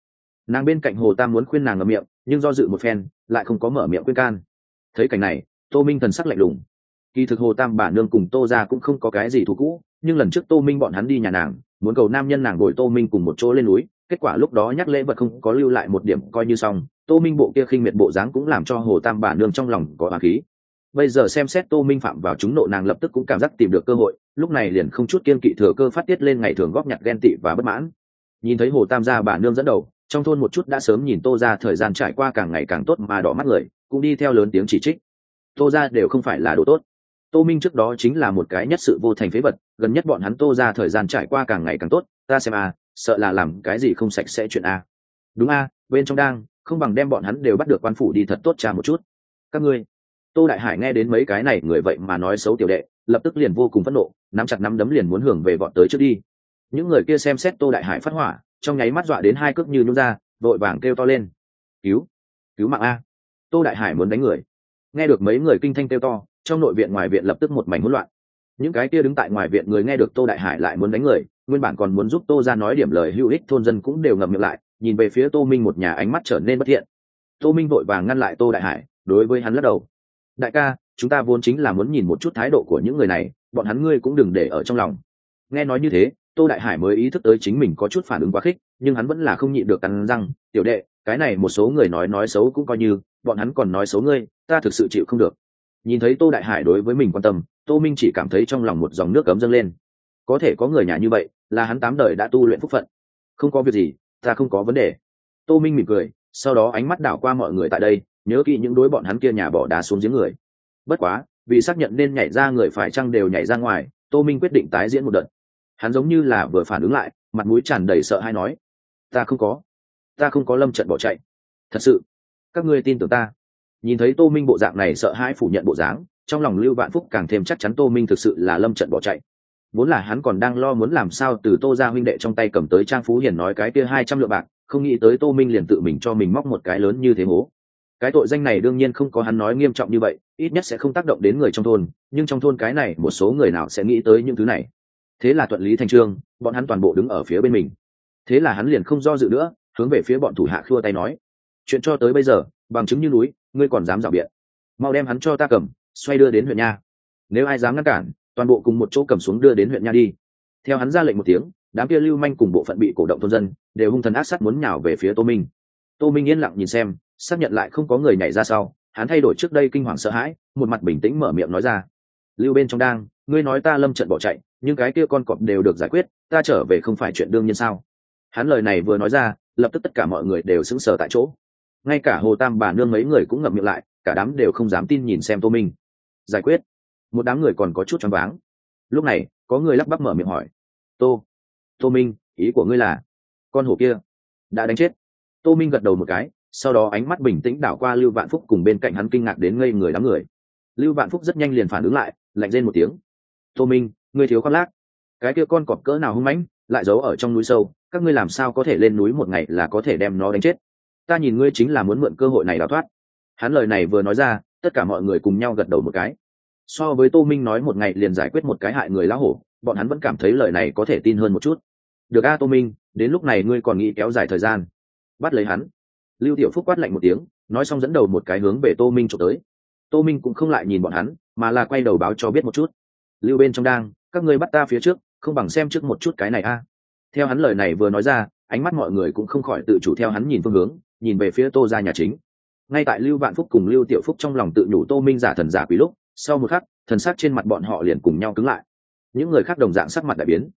Nàng bên cạnh Hồ Tam muốn khuyên nàng ngậm miệng, nhưng do dự một phen lại không có mở miệng khuyên can. Thấy cảnh này, Tô Minh thần sắc lạnh lùng. Kỳ thực Hồ Tam bà nương cùng Tô gia cũng không có cái gì thù cũ, nhưng lần trước Tô Minh bọn hắn đi nhà nàng, muốn cầu nam nhân nàng bồi Tô Minh cùng một chỗ lên núi, kết quả lúc đó nhắc lễ vật không có lưu lại một điểm coi như xong. Tô Minh bộ kia khinh miệt bộ dáng cũng làm cho Hồ Tam bà nương trong lòng có oán khí. Bây giờ xem xét Tô Minh phạm vào chúng nộ, nàng lập tức cũng cảm giác tìm được cơ hội, lúc này liền không chút kiên kỵ thừa cơ phát tiết lên ngày thường góp nhặt ghen tị và bất mãn. Nhìn thấy Hồ Tam gia bà nương dẫn đầu, trong thôn một chút đã sớm nhìn Tô gia thời gian trải qua càng ngày càng tốt mà đỏ mắt người, cũng đi theo lớn tiếng chỉ trích. Tô gia đều không phải là đồ tốt. Tô Minh trước đó chính là một cái nhất sự vô thành phế vật, gần nhất bọn hắn Tô gia thời gian trải qua càng ngày càng tốt, ta xem a, sợ là làm cái gì không sạch sẽ chuyện a. Đúng a, bên trong đang, không bằng đem bọn hắn đều bắt được quan phủ đi thật tốt tra một chút. Các ngươi. Tô Đại Hải nghe đến mấy cái này người vậy mà nói xấu tiểu đệ, lập tức liền vô cùng phẫn nộ, nắm chặt nắm đấm liền muốn hưởng về vọt tới trước đi. Những người kia xem xét Tô Đại Hải phát hỏa, trong nháy mắt dọa đến hai cước như nhún ra, vội vàng kêu to lên. Cứu! Cứu mạng a! Tô Đại Hải muốn đánh người. Nghe được mấy người kinh thanh kêu to, trong nội viện ngoài viện lập tức một mảnh hỗn loạn. Những cái kia đứng tại ngoài viện người nghe được Tô Đại Hải lại muốn đánh người, nguyên bản còn muốn giúp Tô gia nói điểm lời hữu ích, thôn dân cũng đều ngậm miệng lại, nhìn về phía Tô Minh một nhà ánh mắt trở nên bất thiện. Tô Minh vội vàng ngăn lại Tô Đại Hải, đối với hắn lắc đầu. Đại ca, chúng ta vốn chính là muốn nhìn một chút thái độ của những người này, bọn hắn ngươi cũng đừng để ở trong lòng. Nghe nói như thế, Tô Đại Hải mới ý thức tới chính mình có chút phản ứng quá khích, nhưng hắn vẫn là không nhịn được cắn răng, tiểu đệ, cái này một số người nói nói xấu cũng coi như, bọn hắn còn nói xấu ngươi, ta thực sự chịu không được. Nhìn thấy Tô Đại Hải đối với mình quan tâm, Tô Minh chỉ cảm thấy trong lòng một dòng nước ấm dâng lên. Có thể có người nhà như vậy, là hắn tám đời đã tu luyện phúc phận. Không có việc gì, ta không có vấn đề. Tô Minh mỉm cười, sau đó ánh mắt đảo qua mọi người tại đây, nhớ kỹ những đối bọn hắn kia nhà bỏ đá xuống giếng người. Bất quá, vì xác nhận nên nhảy ra người phải chăng đều nhảy ra ngoài, Tô Minh quyết định tái diễn một đợt. Hắn giống như là vừa phản ứng lại, mặt mũi tràn đầy sợ hãi nói: ta không có, ta không có lâm trận bỏ chạy, thật sự, các ngươi tin tưởng ta. Nhìn thấy Tô Minh bộ dạng này sợ hãi phủ nhận bộ dáng, trong lòng Lưu Vạn Phúc càng thêm chắc chắn Tô Minh thực sự là lâm trận bỏ chạy. Vốn là hắn còn đang lo muốn làm sao từ Tô gia huynh đệ trong tay cầm tới Trang Phú Hiền nói cái kia hai trăm lượng bạc, không nghĩ tới Tô Minh liền tự mình cho mình móc một cái lớn như thế hố. Cái tội danh này đương nhiên không có hắn nói nghiêm trọng như vậy, ít nhất sẽ không tác động đến người trong thôn, nhưng trong thôn cái này một số người nào sẽ nghĩ tới những thứ này. Thế là thuận lý thành trương, bọn hắn toàn bộ đứng ở phía bên mình. Thế là hắn liền không do dự nữa, hướng về phía bọn thủ hạ khua tay nói: chuyện cho tới bây giờ, bằng chứng như núi, ngươi còn dám rảo biện, mau đem hắn cho ta cầm, xoay đưa đến huyện nha. Nếu ai dám ngăn cản, toàn bộ cùng một chỗ cầm xuống đưa đến huyện nha đi. Theo hắn ra lệnh một tiếng, đám kia lưu manh cùng bộ phận bị cổ động thôn dân đều hung thần ác sát muốn nhào về phía Tô Minh. Tô Minh yên lặng nhìn xem, xác nhận lại không có người nhảy ra sau, hắn thay đổi trước đây kinh hoàng sợ hãi, một mặt bình tĩnh mở miệng nói ra: lưu bên trong đang, ngươi nói ta lâm trận bỏ chạy, nhưng cái kia con cọp đều được giải quyết, ta trở về không phải chuyện đương nhiên sao? Hắn lời này vừa nói ra, lập tức tất cả mọi người đều sững sờ tại chỗ, ngay cả Hồ Tam bà nương mấy người cũng ngậm miệng lại, cả đám đều không dám tin nhìn xem Tô Minh. Giải quyết? Một đám người còn có chút choáng váng. Lúc này, có người lắp bắp mở miệng hỏi: Tô, Tô Minh, ý của ngươi là con hổ kia đã đánh chết? Tô Minh gật đầu một cái, sau đó ánh mắt bình tĩnh đảo qua Lưu Vạn Phúc cùng bên cạnh hắn kinh ngạc đến ngây người đám người. Lưu Vạn Phúc rất nhanh liền phản ứng lại, lạnh rên một tiếng: Tô Minh, ngươi thiếu khoác lác, cái kia con cọp cỡ nào hung mãnh, lại giấu ở trong núi sâu, các ngươi làm sao có thể lên núi một ngày là có thể đem nó đánh chết? Ta nhìn ngươi chính là muốn mượn cơ hội này đào thoát. Hắn lời này vừa nói ra, tất cả mọi người cùng nhau gật đầu một cái. So với Tô Minh nói một ngày liền giải quyết một cái hại người lão hổ, bọn hắn vẫn cảm thấy lời này có thể tin hơn một chút. Được a Tô Minh, đến lúc này ngươi còn nghĩ kéo dài thời gian? Bắt lấy hắn. Lưu Tiểu Phúc quát lạnh một tiếng, nói xong dẫn đầu một cái hướng về Tô Minh chụp tới. Tô Minh cũng không lại nhìn bọn hắn, mà là quay đầu báo cho biết một chút: Lưu bên trong đang, các ngươi bắt ta phía trước, không bằng xem trước một chút cái này a. Theo hắn lời này vừa nói ra, ánh mắt mọi người cũng không khỏi tự chủ theo hắn nhìn phương hướng, nhìn về phía Tô gia nhà chính. Ngay tại Lưu Vạn Phúc cùng Lưu Tiểu Phúc trong lòng tự nhủ Tô Minh giả thần giả quỷ lúc, sau một khắc, thần sắc trên mặt bọn họ liền cùng nhau cứng lại. Những người khác đồng dạng sắc mặt đại biến,